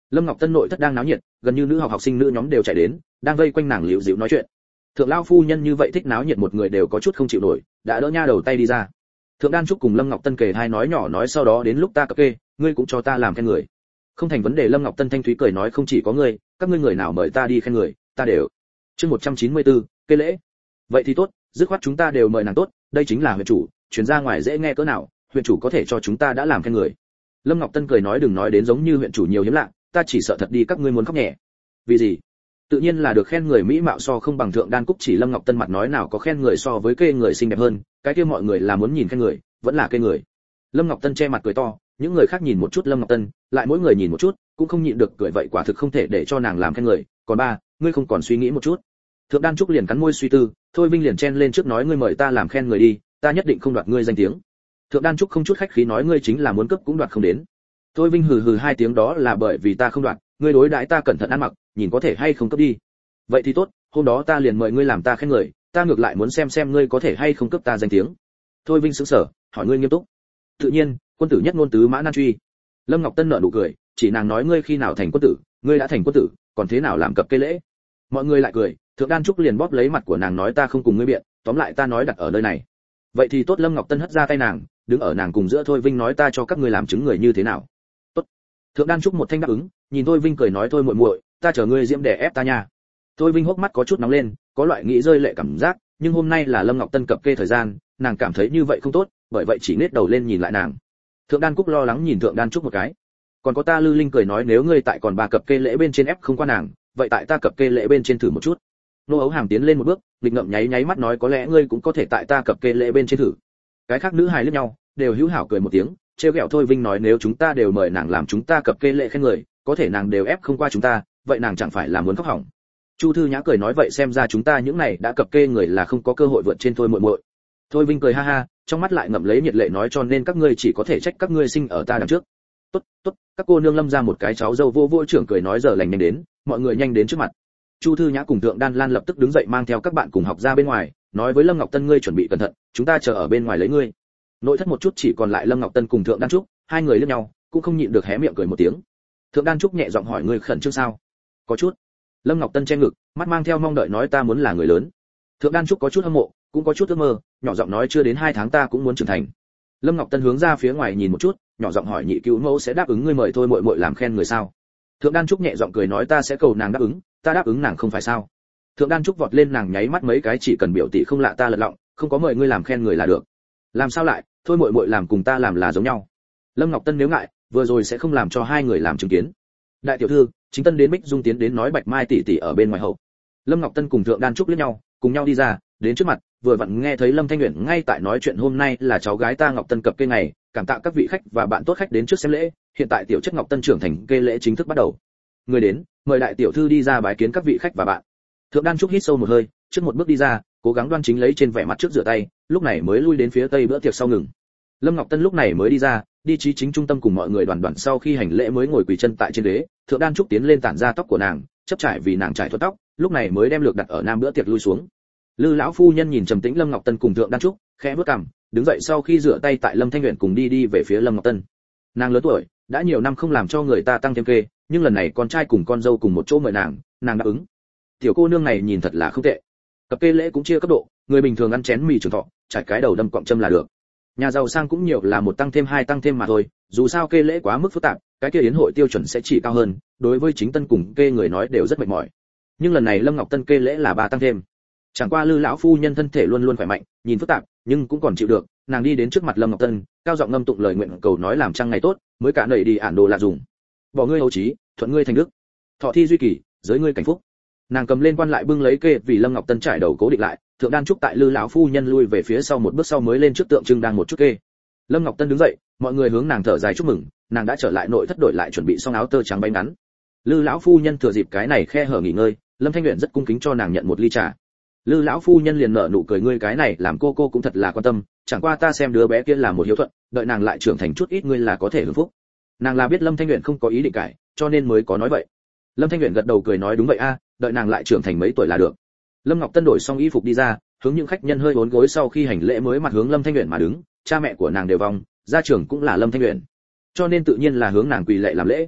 A: Lâm Ngọc Tân nội thất đang náo nhiệt, gần như nữ học học sinh nữ nhóm đều chạy đến, đang vây quanh nàng liễu dịu nói chuyện. Thượng lão phu nhân như vậy thích náo nhiệt một người đều có chút không chịu nổi, đã đỡ nha đầu tay đi ra. Thượng Đan Trúc cùng Lâm Ngọc Tân kể hai nói nhỏ nói sau đó đến lúc ta cập kê, ngươi cũng cho ta làm khen người. Không thành vấn đề. Lâm Ngọc Tân thanh thúy cười nói không chỉ có ngươi, các ngươi người nào mời ta đi khen người, ta đều. Chương một trăm chín mươi tư, kê lễ. Vậy thì tốt, dứt khoát chúng ta đều mời nàng tốt, đây chính là huyện chủ, truyền ra ngoài dễ nghe cỡ nào, huyện chủ có thể cho chúng ta đã làm khen người. Lâm Ngọc Tân cười nói đừng nói đến giống như huyện chủ nhiều hiếm lạ, ta chỉ sợ thật đi các ngươi muốn khóc nhẹ. Vì gì? Tự nhiên là được khen người mỹ mạo so không bằng Thượng Đan Cúc chỉ Lâm Ngọc Tân mặt nói nào có khen người so với kê người xinh đẹp hơn, cái kia mọi người là muốn nhìn khen người, vẫn là kê người. Lâm Ngọc Tân che mặt cười to, những người khác nhìn một chút Lâm Ngọc Tân, lại mỗi người nhìn một chút, cũng không nhịn được cười vậy quả thực không thể để cho nàng làm khen người, còn ba, ngươi không còn suy nghĩ một chút. Thượng Đan Trúc liền cắn môi suy tư, Thôi Vinh liền chen lên trước nói ngươi mời ta làm khen người đi, ta nhất định không đoạt ngươi danh tiếng. Thượng Đan Trúc không chút khách khí nói ngươi chính là muốn cấp cũng đoạt không đến. Thôi Vinh hừ hừ hai tiếng đó là bởi vì ta không đoạt, ngươi đối đãi ta cẩn thận ăn mặc, nhìn có thể hay không cấp đi. Vậy thì tốt, hôm đó ta liền mời ngươi làm ta khen người, ta ngược lại muốn xem xem ngươi có thể hay không cấp ta danh tiếng. Thôi Vinh sững sờ, hỏi ngươi nghiêm túc. Tự nhiên, quân tử nhất ngôn tứ mã nan truy. Lâm Ngọc Tân nở nụ cười, chỉ nàng nói ngươi khi nào thành quân tử, ngươi đã thành quân tử, còn thế nào làm cập kê lễ. Mọi người lại cười, Thượng Đan Trúc liền bóp lấy mặt của nàng nói ta không cùng ngươi biện, tóm lại ta nói đặt ở nơi này. Vậy thì tốt. Lâm Ngọc Tân hất ra tay nàng, đứng ở nàng cùng giữa Thôi Vinh nói ta cho các ngươi làm chứng người như thế nào. Tốt. Thượng Đan Trúc một thanh đáp ứng, nhìn Thôi Vinh cười nói thôi muội muội, ta chờ ngươi diễm đè ép ta nha. Thôi Vinh hốc mắt có chút nóng lên, có loại nghĩ rơi lệ cảm giác, nhưng hôm nay là Lâm Ngọc Tân cập kê thời gian, nàng cảm thấy như vậy không tốt, bởi vậy chỉ nết đầu lên nhìn lại nàng. Thượng Đan Cúc lo lắng nhìn Thượng Đan Trúc một cái. Còn có ta Lư Linh cười nói nếu ngươi tại còn bà cập kê lễ bên trên ép không qua nàng, vậy tại ta cập kê lễ bên trên thử một chút. Nô Ấu Hàm tiến lên một bước, nghịch ngậm nháy nháy mắt nói có lẽ ngươi cũng có thể tại ta cập kê lễ bên trên thử. Cái khác nữ hài liếc nhau, đều hữu hảo cười một tiếng, trêu ghẹo Thôi Vinh nói nếu chúng ta đều mời nàng làm chúng ta cập kê lễ khen người, có thể nàng đều ép không qua chúng ta, vậy nàng chẳng phải là muốn khóc hỏng. Chu Thư Nhã cười nói vậy xem ra chúng ta những này đã cập kê người là không có cơ hội vượt trên thôi muội muội. Thôi Vinh cười ha ha, trong mắt lại ngậm lấy nhiệt lệ nói cho nên các ngươi chỉ có thể trách các ngươi sinh ở ta đằng trước. Tốt, tốt, các cô nương Lâm ra một cái cháu dâu vô vô trưởng cười nói giờ lành nhanh đến, mọi người nhanh đến trước mặt. Chu Thư Nhã cùng Thượng Đan Lan lập tức đứng dậy mang theo các bạn cùng học ra bên ngoài, nói với Lâm Ngọc Tân ngươi chuẩn bị cẩn thận, chúng ta chờ ở bên ngoài lấy ngươi. Nội thất một chút chỉ còn lại Lâm Ngọc Tân cùng Thượng Đan Trúc, hai người liếc nhau, cũng không nhịn được hé miệng cười một tiếng. Thượng Đan Trúc nhẹ giọng hỏi ngươi khẩn trương sao? Có chút. Lâm Ngọc Tân che ngực, mắt mang theo mong đợi nói ta muốn là người lớn. Thượng Đan Trúc có chút hâm mộ, cũng có chút ước mơ, nhỏ giọng nói chưa đến hai tháng ta cũng muốn trưởng thành. Lâm Ngọc Tân hướng ra phía ngoài nhìn một chút, nhỏ giọng hỏi nhị cứu mẫu sẽ đáp ứng ngươi mời thôi muội muội làm khen người sao? Thượng Đan Trúc nhẹ giọng cười nói ta sẽ cầu nàng đáp ứng, ta đáp ứng nàng không phải sao? Thượng Đan Trúc vọt lên nàng nháy mắt mấy cái chỉ cần biểu tỷ không lạ ta lật lọng, không có mời ngươi làm khen người là được. Làm sao lại, thôi muội muội làm cùng ta làm là giống nhau. Lâm Ngọc Tân nếu ngại, vừa rồi sẽ không làm cho hai người làm chứng kiến. Đại tiểu thư, chính tân đến Bích Dung tiến đến nói Bạch Mai tỷ tỷ ở bên ngoài hậu. Lâm Ngọc Tân cùng Thượng Đan Trúc liếc nhau, cùng nhau đi ra, đến trước mặt, vừa vặn nghe thấy Lâm Thanh Uyển ngay tại nói chuyện hôm nay là cháu gái ta Ngọc Tân cập kê ngày, cảm tạ các vị khách và bạn tốt khách đến trước xem lễ, hiện tại tiểu chất Ngọc Tân trưởng thành kê lễ chính thức bắt đầu. Người đến, mời đại tiểu thư đi ra bái kiến các vị khách và bạn. Thượng Đan Trúc hít sâu một hơi, trước một bước đi ra, cố gắng đoan chính lấy trên vẻ mặt trước rửa tay, lúc này mới lui đến phía tây bữa tiệc sau ngừng. Lâm Ngọc Tân lúc này mới đi ra, đi chí chính trung tâm cùng mọi người đoàn đoàn sau khi hành lễ mới ngồi quỳ chân tại trên ghế, Thượng Đan Trúc tiến lên tản ra tóc của nàng, chấp trải vì nàng trải thuật tóc, lúc này mới đem lược đặt ở nam bữa tiệc lui xuống. Lư lão phu nhân nhìn trầm tĩnh Lâm Ngọc Tân cùng Thượng Đan Trúc, khẽ bước cằm, đứng dậy sau khi rửa tay tại Lâm Thanh Uyển cùng đi đi về phía Lâm Ngọc Tân. Nàng lớn tuổi, đã nhiều năm không làm cho người ta tăng thêm kê, nhưng lần này con trai cùng con dâu cùng một chỗ mời nàng, nàng đáp ứng. Tiểu cô nương này nhìn thật là không tệ. Cập kê lễ cũng chia cấp độ, người bình thường ăn chén mì trường thọ, trải cái đầu đâm cọng châm là được. Nhà giàu sang cũng nhiều là một tăng thêm hai tăng thêm mà thôi, dù sao kê lễ quá mức phức tạp, cái kia yến hội tiêu chuẩn sẽ chỉ cao hơn, đối với chính tân cùng kê người nói đều rất mệt mỏi. Nhưng lần này Lâm Ngọc Tân kê lễ là ba tăng thêm. Chẳng qua Lư lão phu nhân thân thể luôn luôn khỏe mạnh, nhìn phức tạp, nhưng cũng còn chịu được, nàng đi đến trước mặt Lâm Ngọc Tân, cao giọng ngâm tụng lời nguyện cầu nói làm trăng ngày tốt, mới cả nảy đi ản đồ là dùng. Bỏ ngươi hầu trí, thuận ngươi thành đức. Thọ thi duy kỳ, giới ngươi cảnh phúc. Nàng cầm lên quan lại bưng lấy kê vì Lâm Ngọc Tân trải đầu cố định lại, Thượng Đan Trúc tại Lư lão phu nhân lui về phía sau một bước sau mới lên trước tượng trưng đang một chút kê. Lâm Ngọc Tân đứng dậy, mọi người hướng nàng thở dài chúc mừng, nàng đã trở lại nội thất đổi lại chuẩn bị xong áo tơ trắng bánh ngắn. Lư lão phu nhân thừa dịp cái này khe hở nghỉ ngơi, Lâm Thanh Uyển rất cung kính cho nàng nhận một ly trà. Lư lão phu nhân liền nở nụ cười ngươi cái này làm cô cô cũng thật là quan tâm, chẳng qua ta xem đứa bé kia là một hiếu thuận, đợi nàng lại trưởng thành chút ít ngươi là có thể hưởng phúc. Nàng là biết Lâm Thanh Uyển không có ý định cải, cho nên mới có nói vậy. Lâm Thanh Uyển gật đầu cười nói đúng vậy a, đợi nàng lại trưởng thành mấy tuổi là được. Lâm Ngọc Tân đổi xong y phục đi ra, hướng những khách nhân hơi uốn gối sau khi hành lễ mới mặt hướng Lâm Thanh Uyển mà đứng, cha mẹ của nàng đều vong, gia trưởng cũng là Lâm Thanh Uyển, cho nên tự nhiên là hướng nàng quỳ lạy làm lễ.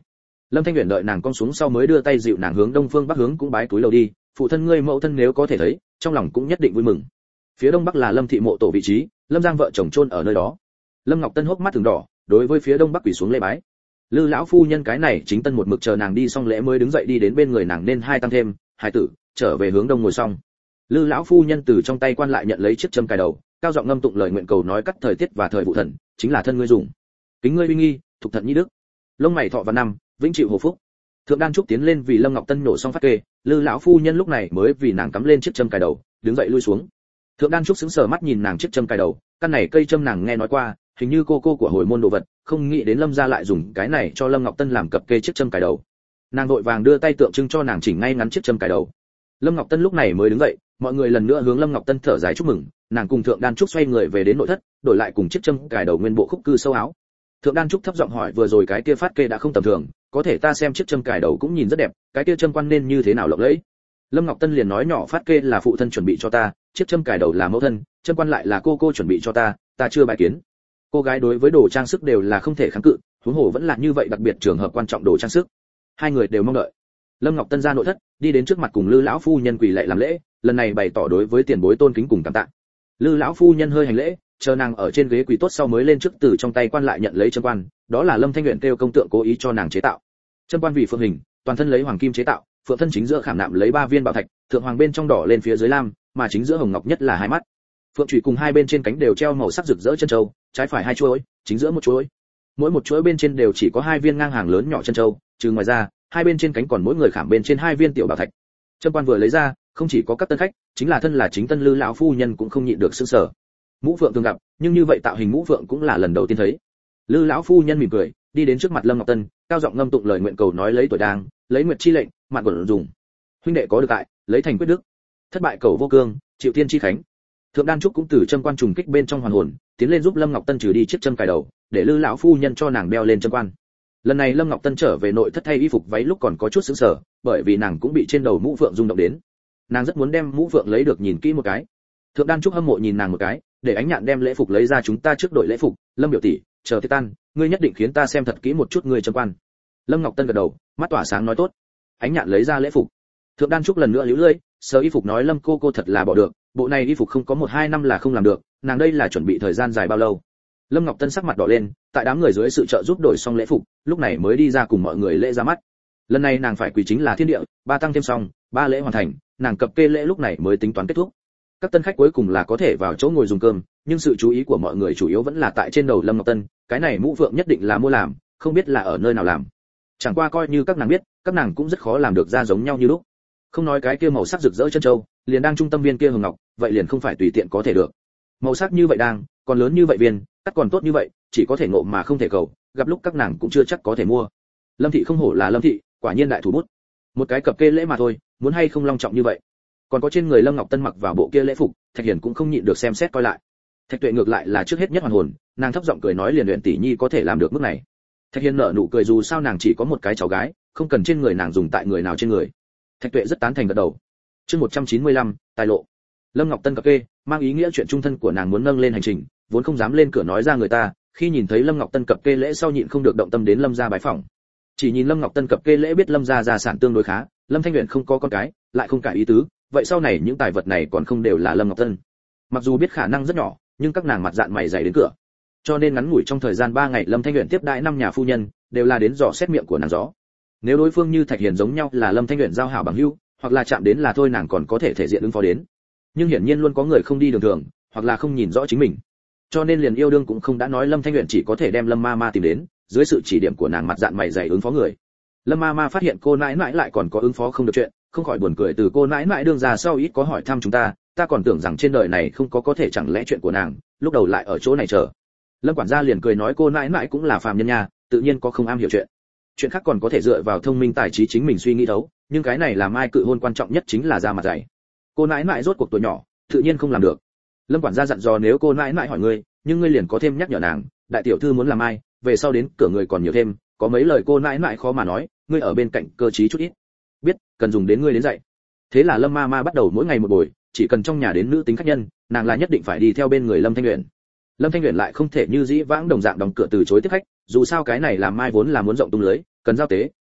A: Lâm Thanh Uyển đợi nàng cong xuống sau mới đưa tay dịu nàng hướng đông phương bắc hướng cũng bái túi lầu đi, phụ thân ngươi mẫu thân nếu có thể thấy, trong lòng cũng nhất định vui mừng. Phía đông bắc là Lâm thị mộ tổ vị trí, Lâm Giang vợ chồng chôn ở nơi đó. Lâm Ngọc Tân hốc mắt từng đỏ, đối với phía đông bắc quỳ xuống lễ bái. Lư lão phu nhân cái này chính tân một mực chờ nàng đi xong lễ mới đứng dậy đi đến bên người nàng nên hai tăng thêm, hai tử, trở về hướng đông ngồi xong. Lư lão phu nhân từ trong tay quan lại nhận lấy chiếc châm cài đầu, cao giọng ngâm tụng lời nguyện cầu nói cắt thời tiết và thời vụ thần, chính là thân ngươi dùng. Kính ngươi uy nghi, thục thận nhi đức. Lông mày thọ và năm, vĩnh chịu hồ phúc. Thượng Đan Trúc tiến lên vì Lâm Ngọc Tân nổ xong phát kê, Lư lão phu nhân lúc này mới vì nàng cắm lên chiếc châm cài đầu, đứng dậy lui xuống. Thượng Đan Trúc sững sờ mắt nhìn nàng chiếc châm cài đầu, căn này cây châm nàng nghe nói qua, hình như cô cô của hồi môn đồ vật, không nghĩ đến Lâm gia lại dùng cái này cho Lâm Ngọc Tân làm cặp kê chiếc châm cài đầu. Nàng vội vàng đưa tay tượng trưng cho nàng chỉnh ngay ngắn chiếc châm cài đầu. Lâm Ngọc Tân lúc này mới đứng dậy, mọi người lần nữa hướng Lâm Ngọc Tân thở dài chúc mừng, nàng cùng Thượng Đan Trúc xoay người về đến nội thất, đổi lại cùng chiếc châm cài đầu nguyên bộ khúc cư sâu áo. Thượng Đan Trúc thấp giọng hỏi vừa rồi cái kia phát kê đã không tầm thường, có thể ta xem chiếc châm cài đầu cũng nhìn rất đẹp, cái kia châm quan nên như thế nào lộng lẫy. Lâm Ngọc Tân liền nói nhỏ phát kê là phụ thân chuẩn bị cho ta, chiếc châm cài đầu là mẫu thân, châm quan lại là cô cô chuẩn bị cho ta, ta chưa bài kiến. Cô gái đối với đồ trang sức đều là không thể kháng cự, huống hồ vẫn là như vậy đặc biệt trường hợp quan trọng đồ trang sức. Hai người đều mong đợi. Lâm Ngọc Tân ra nội thất, đi đến trước mặt cùng Lư lão phu nhân quỳ lạy làm lễ, lần này bày tỏ đối với tiền bối tôn kính cùng cảm tạ. Lư lão phu nhân hơi hành lễ, chờ nàng ở trên ghế quỳ tốt sau mới lên trước từ trong tay quan lại nhận lấy châm quan, đó là Lâm Thanh Uyển kêu công tượng cố ý cho nàng chế tạo. Châm quan vì phượng hình, toàn thân lấy hoàng kim chế tạo, phượng thân chính giữa khảm nạm lấy ba viên bảo thạch, thượng hoàng bên trong đỏ lên phía dưới lam, mà chính giữa hồng ngọc nhất là hai mắt. Phượng chùy cùng hai bên trên cánh đều treo màu sắc rực rỡ chân châu, trái phải hai chuỗi, chính giữa một chuỗi. Mỗi một chuỗi bên trên đều chỉ có hai viên ngang hàng lớn nhỏ chân châu, trừ ngoài ra, hai bên trên cánh còn mỗi người khảm bên trên hai viên tiểu bảo thạch. Châm quan vừa lấy ra, không chỉ có các tân khách, chính là thân là chính tân Lư lão phu nhân cũng không nhịn được sửng sở. Mũ phượng thường gặp, nhưng như vậy tạo hình mũ phượng cũng là lần đầu tiên thấy. Lư lão phu nhân mỉm cười, đi đến trước mặt Lâm Ngọc Tân, cao giọng ngâm tụng lời nguyện cầu nói lấy tuổi đang, lấy nguyệt chi lệnh, mạn quần dùng. Huynh đệ có được tại, lấy thành quyết đức. Thất bại cầu vô cương, chịu thiên chi khánh. Thượng Đan Trúc cũng từ châm quan trùng kích bên trong hoàn hồn, tiến lên giúp Lâm Ngọc Tân trừ đi chiếc châm cài đầu, để Lư lão phu nhân cho nàng đeo lên châm quan. Lần này Lâm Ngọc Tân trở về nội thất thay y phục váy lúc còn có chút sững sờ, bởi vì nàng cũng bị trên đầu mũ phượng rung động đến. Nàng rất muốn đem mũ phượng lấy được nhìn kỹ một cái. Thượng Đan Trúc hâm mộ nhìn nàng một cái, để ánh nhạn đem lễ phục lấy ra chúng ta trước đội lễ phục, Lâm biểu tỷ, chờ tiết tan, ngươi nhất định khiến ta xem thật kỹ một chút ngươi châm quan. Lâm Ngọc Tân gật đầu, mắt tỏa sáng nói tốt. Ánh nhạn lấy ra lễ phục. Thượng Đan Trúc lần nữa líu lưỡi, sờ y phục nói Lâm cô cô thật là bỏ được, bộ này y phục không có một hai năm là không làm được, nàng đây là chuẩn bị thời gian dài bao lâu. Lâm Ngọc Tân sắc mặt đỏ lên, tại đám người dưới sự trợ giúp đổi xong lễ phục, lúc này mới đi ra cùng mọi người lễ ra mắt. Lần này nàng phải quỳ chính là thiên địa, ba tăng thêm xong, ba lễ hoàn thành, nàng cập kê lễ lúc này mới tính toán kết thúc. Các tân khách cuối cùng là có thể vào chỗ ngồi dùng cơm, nhưng sự chú ý của mọi người chủ yếu vẫn là tại trên đầu Lâm Ngọc Tân, cái này mũ phượng nhất định là mua làm, không biết là ở nơi nào làm. Chẳng qua coi như các nàng biết, các nàng cũng rất khó làm được ra giống nhau như lúc. Không nói cái kia màu sắc rực rỡ chân châu, liền đang trung tâm viên kia hồng ngọc, vậy liền không phải tùy tiện có thể được. Màu sắc như vậy đang, còn lớn như vậy viên, cắt còn tốt như vậy, chỉ có thể ngộ mà không thể cầu, gặp lúc các nàng cũng chưa chắc có thể mua. Lâm thị không hổ là Lâm thị, quả nhiên đại thủ bút. Một cái cập kê lễ mà thôi, muốn hay không long trọng như vậy. Còn có trên người Lâm Ngọc Tân mặc vào bộ kia lễ phục, Thạch Hiền cũng không nhịn được xem xét coi lại. Thạch Tuệ ngược lại là trước hết nhất hoàn hồn, nàng thấp giọng cười nói liền luyện tỷ nhi có thể làm được mức này. Thạch Hiền nở nụ cười dù sao nàng chỉ có một cái cháu gái, không cần trên người nàng dùng tại người nào trên người. Thạch Tuệ rất tán thành gật đầu. Chương một trăm chín mươi lăm, tài lộ. Lâm Ngọc Tân cập kê, mang ý nghĩa chuyện trung thân của nàng muốn nâng lên hành trình, vốn không dám lên cửa nói ra người ta, khi nhìn thấy Lâm Ngọc Tân cập kê lễ sau nhịn không được động tâm đến Lâm gia bái phỏng. Chỉ nhìn Lâm Ngọc Tân cập kê lễ biết Lâm gia gia sản tương đối khá, Lâm Thanh Uyển không có con cái, lại không cả ý tứ, vậy sau này những tài vật này còn không đều là Lâm Ngọc Tân. Mặc dù biết khả năng rất nhỏ, nhưng các nàng mặt dạn mày dày đến cửa. Cho nên ngắn ngủi trong thời gian ba ngày Lâm Thanh Uyển tiếp đãi năm nhà phu nhân, đều là đến dò xét miệng của nàng gió. Nếu đối phương như Thạch Hiền giống nhau là Lâm Thanh Uyển giao hảo bằng hữu, hoặc là chạm đến là thôi nàng còn có thể thể diện ứng phó đến. Nhưng hiển nhiên luôn có người không đi đường thường, hoặc là không nhìn rõ chính mình. Cho nên liền yêu đương cũng không đã nói Lâm Thanh Uyển chỉ có thể đem Lâm ma ma tìm đến, dưới sự chỉ điểm của nàng mặt dạn mày dày ứng phó người. Lâm ma ma phát hiện cô nãi nãi lại còn có ứng phó không được chuyện, không khỏi buồn cười từ cô nãi nãi đương ra sau ít có hỏi thăm chúng ta, ta còn tưởng rằng trên đời này không có có thể chẳng lẽ chuyện của nàng, lúc đầu lại ở chỗ này chờ. Lâm quản gia liền cười nói cô nãi nãi cũng là phàm nhân nha, tự nhiên có không am hiểu chuyện. Chuyện khác còn có thể dựa vào thông minh tài trí chính mình suy nghĩ thấu, nhưng cái này làm ai cự hôn quan trọng nhất chính là ra mặt dày. Cô nãi nãi rốt cuộc tuổi nhỏ, tự nhiên không làm được. Lâm quản gia dặn dò nếu cô nãi nãi hỏi ngươi, nhưng ngươi liền có thêm nhắc nhở nàng, đại tiểu thư muốn làm ai, về sau đến cửa người còn nhiều thêm, có mấy lời cô nãi nãi khó mà nói, ngươi ở bên cạnh cơ trí chút ít. Biết, cần dùng đến ngươi đến dạy. Thế là Lâm ma ma bắt đầu mỗi ngày một buổi, chỉ cần trong nhà đến nữ tính khách nhân, nàng là nhất định phải đi theo bên người Lâm Thanh Uyển. Lâm Thanh Uyển lại không thể như dĩ vãng đồng dạng đóng cửa từ chối tiếp khách, dù sao cái này làm mai vốn là muốn rộng tung lưới, cần giao tế,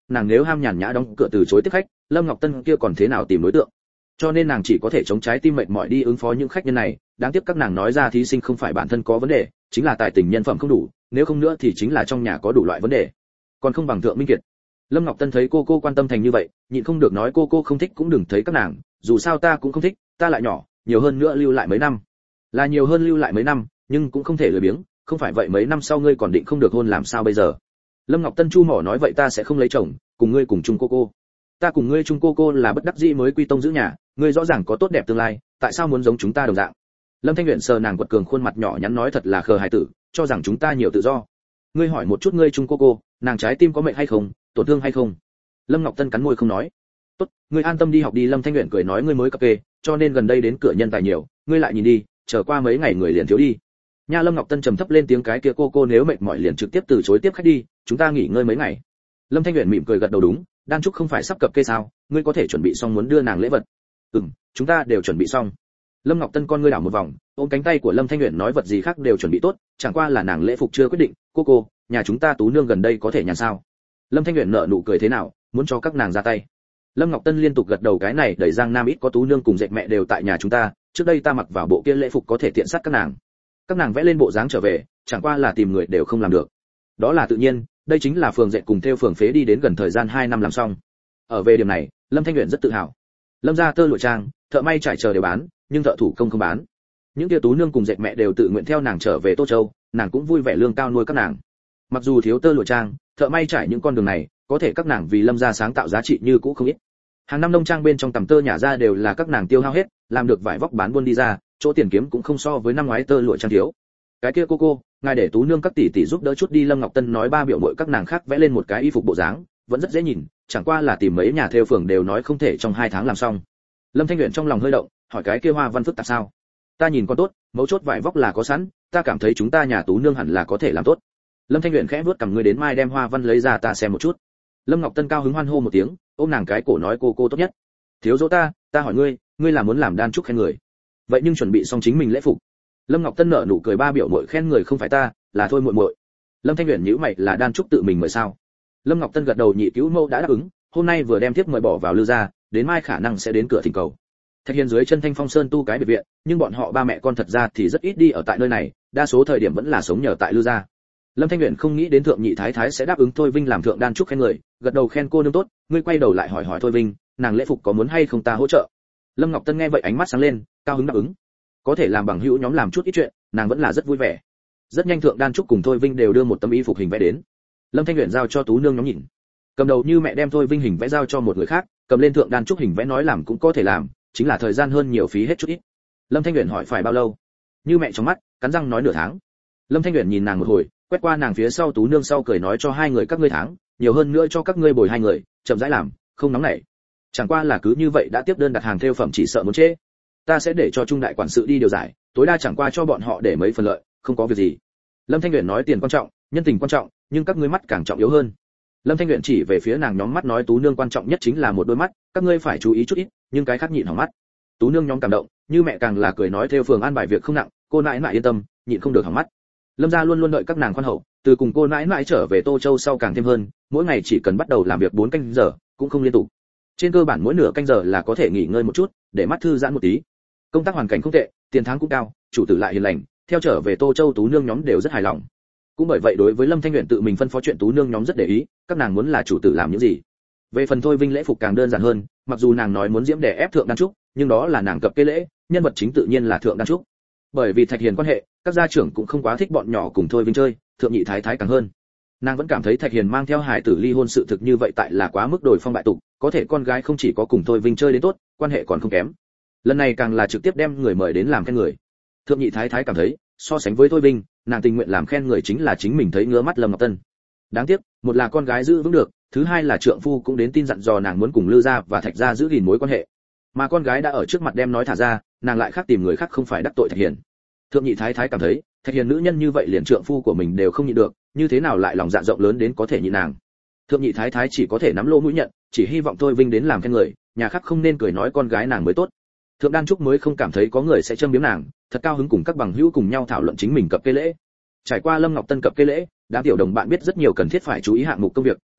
A: nàng nếu ham nhàn nhã đóng cửa từ chối tiếp khách, Lâm Ngọc Tân kia còn thế nào tìm đối tượng. Cho nên nàng chỉ có thể chống trái tim mệt mỏi đi ứng phó những khách nhân này, đáng tiếc các nàng nói ra thí sinh không phải bản thân có vấn đề, chính là tài tình nhân phẩm không đủ, nếu không nữa thì chính là trong nhà có đủ loại vấn đề. Còn không bằng Thượng Minh Kiệt. Lâm Ngọc Tân thấy cô cô quan tâm thành như vậy, nhịn không được nói cô cô không thích cũng đừng thấy các nàng, dù sao ta cũng không thích, ta lại nhỏ, nhiều hơn nữa lưu lại mấy năm. Là nhiều hơn lưu lại mấy năm, nhưng cũng không thể lười biếng, không phải vậy mấy năm sau ngươi còn định không được hôn làm sao bây giờ. Lâm Ngọc Tân chu mỏ nói vậy ta sẽ không lấy chồng, cùng ngươi cùng chung cô cô. Ta cùng ngươi chung cô cô là bất đắc dĩ mới quy tông giữ nhà, ngươi rõ ràng có tốt đẹp tương lai, tại sao muốn giống chúng ta đồng dạng. Lâm Thanh Uyển sờ nàng quật cường khuôn mặt nhỏ nhắn nói thật là khờ hài tử, cho rằng chúng ta nhiều tự do. Ngươi hỏi một chút ngươi chung cô cô, nàng trái tim có mệnh hay không, tổn thương hay không. Lâm Ngọc Tân cắn môi không nói. Tốt, ngươi an tâm đi học đi. Lâm Thanh Uyển cười nói ngươi mới cập kê, cho nên gần đây đến cửa nhân tài nhiều, ngươi lại nhìn đi, chờ qua mấy ngày người liền thiếu đi. Nha. Lâm Ngọc Tân trầm thấp lên tiếng cái kia cô cô nếu mệt mỏi liền trực tiếp từ chối tiếp khách đi, chúng ta nghỉ ngơi mấy ngày. Lâm Thanh Uyển mỉm cười gật đầu đúng, Đan Trúc không phải sắp cập kê sao, ngươi có thể chuẩn bị xong muốn đưa nàng lễ vật. Ừm, chúng ta đều chuẩn bị xong. Lâm Ngọc Tân con ngươi đảo một vòng, ôm cánh tay của Lâm Thanh Uyển nói vật gì khác đều chuẩn bị tốt, chẳng qua là nàng lễ phục chưa quyết định. Cô cô, nhà chúng ta Tú nương gần đây có thể nhàn sao? Lâm Thanh Uyển nở nụ cười thế nào, muốn cho các nàng ra tay. Lâm Ngọc Tân liên tục gật đầu cái này đẩy Giang Nam ít có Tú nương cùng dệt mẹ đều tại nhà chúng ta, trước đây ta mặc vào bộ kia lễ phục có thể tiện sát các nàng. Các nàng vẽ lên bộ dáng trở về, chẳng qua là tìm người đều không làm được. Đó là tự nhiên, đây chính là phường dệt cùng theo phường phế đi đến gần thời gian hai năm làm xong. Ở về điểm này, Lâm Thanh Uyển rất tự hào. Lâm gia tơ lụa trang, thợ may trải chờ đều bán, nhưng thợ thủ công không bán. Những kia Tú nương cùng dệt mẹ đều tự nguyện theo nàng trở về Tô Châu, nàng cũng vui vẻ lương cao nuôi các nàng. Mặc dù thiếu tơ lụa trang, thợ may trải những con đường này, có thể các nàng vì Lâm gia sáng tạo giá trị như cũ không ít. Hàng năm nông trang bên trong tầm tơ nhả ra đều là các nàng tiêu hao hết, làm được vải vóc bán buôn đi ra, chỗ tiền kiếm cũng không so với năm ngoái tơ lụa trang thiếu. Cái kia cô cô, ngài để Tú nương các tỷ tỷ giúp đỡ chút đi. Lâm Ngọc Tân nói ba biểu muội các nàng khác vẽ lên một cái y phục bộ dáng, vẫn rất dễ nhìn, chẳng qua là tìm mấy nhà thêu phường đều nói không thể trong hai tháng làm xong. Lâm Thanh Uyển trong lòng hơi động, hỏi cái kia hoa văn phức tạp sao? Ta nhìn con tốt, mấu chốt vải vóc là có sẵn, ta cảm thấy chúng ta nhà Tú nương hẳn là có thể làm tốt. Lâm Thanh Uyển khẽ vuốt cằm ngươi đến mai đem hoa văn lấy ra ta xem một chút. Lâm Ngọc Tân cao hứng hoan hô một tiếng, ôm nàng cái cổ nói cô cô tốt nhất. Thiếu dỗ ta, ta hỏi ngươi, ngươi là muốn làm Đan Trúc khen người? Vậy nhưng chuẩn bị xong chính mình lễ phục. Lâm Ngọc Tân nở nụ cười ba biểu muội khen người không phải ta, là thôi muội muội. Lâm Thanh Uyển nhíu mày là Đan Trúc tự mình mời sao? Lâm Ngọc Tân gật đầu nhị cứu mâu đã đáp ứng, hôm nay vừa đem tiếp mời bỏ vào Lư gia, đến mai khả năng sẽ đến cửa thỉnh cầu. Thạch Hiền dưới chân Thanh Phong Sơn tu cái biệt viện, nhưng bọn họ ba mẹ con thật ra thì rất ít đi ở tại nơi này, đa số thời điểm vẫn là sống nhờ tại Lư gia. Lâm Thanh Uyển không nghĩ đến thượng nhị thái thái sẽ đáp ứng Thôi Vinh làm thượng Đan Trúc khen người, gật đầu khen cô nương tốt, ngươi quay đầu lại hỏi hỏi Thôi Vinh, nàng lễ phục có muốn hay không ta hỗ trợ. Lâm Ngọc Tân nghe vậy ánh mắt sáng lên, cao hứng đáp ứng. Có thể làm bằng hữu nhóm làm chút ít chuyện, nàng vẫn là rất vui vẻ. Rất nhanh thượng Đan Trúc cùng Thôi Vinh đều đưa một tấm y phục hình vẽ đến. Lâm Thanh Uyển giao cho Tú nương nhóm nhìn. Cầm đầu Như mẹ đem Thôi Vinh hình vẽ giao cho một người khác, cầm lên thượng Đan Trúc hình vẽ nói làm cũng có thể làm, chính là thời gian hơn nhiều phí hết chút ít. Lâm Thanh Uyển hỏi phải bao lâu? Như mẹ trong mắt, cắn răng nói nửa tháng. Lâm Thanh Uyển nhìn nàng một hồi, quét qua nàng phía sau Tú nương sau cười nói cho hai người các ngươi tháng, nhiều hơn nữa cho các ngươi bồi hai người, chậm rãi làm, không nóng nảy. Chẳng qua là cứ như vậy đã tiếp đơn đặt hàng theo phẩm chỉ sợ muốn chết. Ta sẽ để cho trung đại quản sự đi điều giải, tối đa chẳng qua cho bọn họ để mấy phần lợi, không có việc gì. Lâm Thanh Uyển nói tiền quan trọng, nhân tình quan trọng, nhưng các ngươi mắt càng trọng yếu hơn. Lâm Thanh Uyển chỉ về phía nàng nhóm mắt nói Tú nương quan trọng nhất chính là một đôi mắt, các ngươi phải chú ý chút ít, nhưng cái khác nhịn hỏng mắt. Tú nương nhóm cảm động, Như mẹ càng là cười nói theo phường an bài việc không nặng, cô nãi nãi yên tâm, nhịn không được hỏng mắt. Lâm gia luôn luôn đợi các nàng khoan hậu, từ cùng cô nãi nãi trở về Tô Châu sau càng thêm hơn, mỗi ngày chỉ cần bắt đầu làm việc bốn canh giờ, cũng không liên tục. Trên cơ bản mỗi nửa canh giờ là có thể nghỉ ngơi một chút, để mắt thư giãn một tí. Công tác hoàn cảnh không tệ, tiền tháng cũng cao, chủ tử lại hiền lành, theo trở về Tô Châu Tú nương nhóm đều rất hài lòng. Cũng bởi vậy đối với Lâm Thanh Uyển tự mình phân phó chuyện Tú nương nhóm rất để ý, các nàng muốn là chủ tử làm những gì. Về phần Thôi Vinh lễ phục càng đơn giản hơn, mặc dù nàng nói muốn diễm đè ép thượng Đan Trúc, nhưng đó là nàng cập kê lễ, nhân vật chính tự nhiên là thượng Đan Trúc. Bởi vì Thạch Hiền quan hệ, các gia trưởng cũng không quá thích bọn nhỏ cùng Thôi Vinh chơi, thượng nhị thái thái càng hơn. Nàng vẫn cảm thấy Thạch Hiền mang theo hài tử ly hôn sự thực như vậy tại là quá mức đồi phong bại tục, có thể con gái không chỉ có cùng Thôi Vinh chơi đến tốt, quan hệ còn không kém. Lần này càng là trực tiếp đem người mời đến làm khen người. Thượng nhị thái thái cảm thấy, so sánh với Thôi Vinh, nàng tình nguyện làm khen người chính là chính mình thấy ngứa mắt Lâm Ngọc Tân. Đáng tiếc, một là con gái giữ vững được, thứ hai là trượng phu cũng đến tin dặn dò nàng muốn cùng Lư gia và Thạch gia giữ gìn mối quan hệ. Mà con gái đã ở trước mặt đem nói thả ra, nàng lại khác tìm người khác không phải đắc tội Thạch Hiền. Thượng nhị thái thái cảm thấy, Thạch Hiền nữ nhân như vậy liền trượng phu của mình đều không nhịn được, như thế nào lại lòng dạ rộng lớn đến có thể nhịn nàng. Thượng nhị thái thái chỉ có thể nắm lỗ mũi nhận, chỉ hy vọng Thôi Vinh đến làm khen người, nhà khác không nên cười nói con gái nàng mới tốt. Thượng Đan Trúc mới không cảm thấy có người sẽ châm biếm nàng, thật cao hứng cùng các bằng hữu cùng nhau thảo luận chính mình cập kê lễ. Trải qua Lâm Ngọc Tân cập kê lễ, đám tiểu đồng bạn biết rất nhiều cần thiết phải chú ý hạng mục công việc,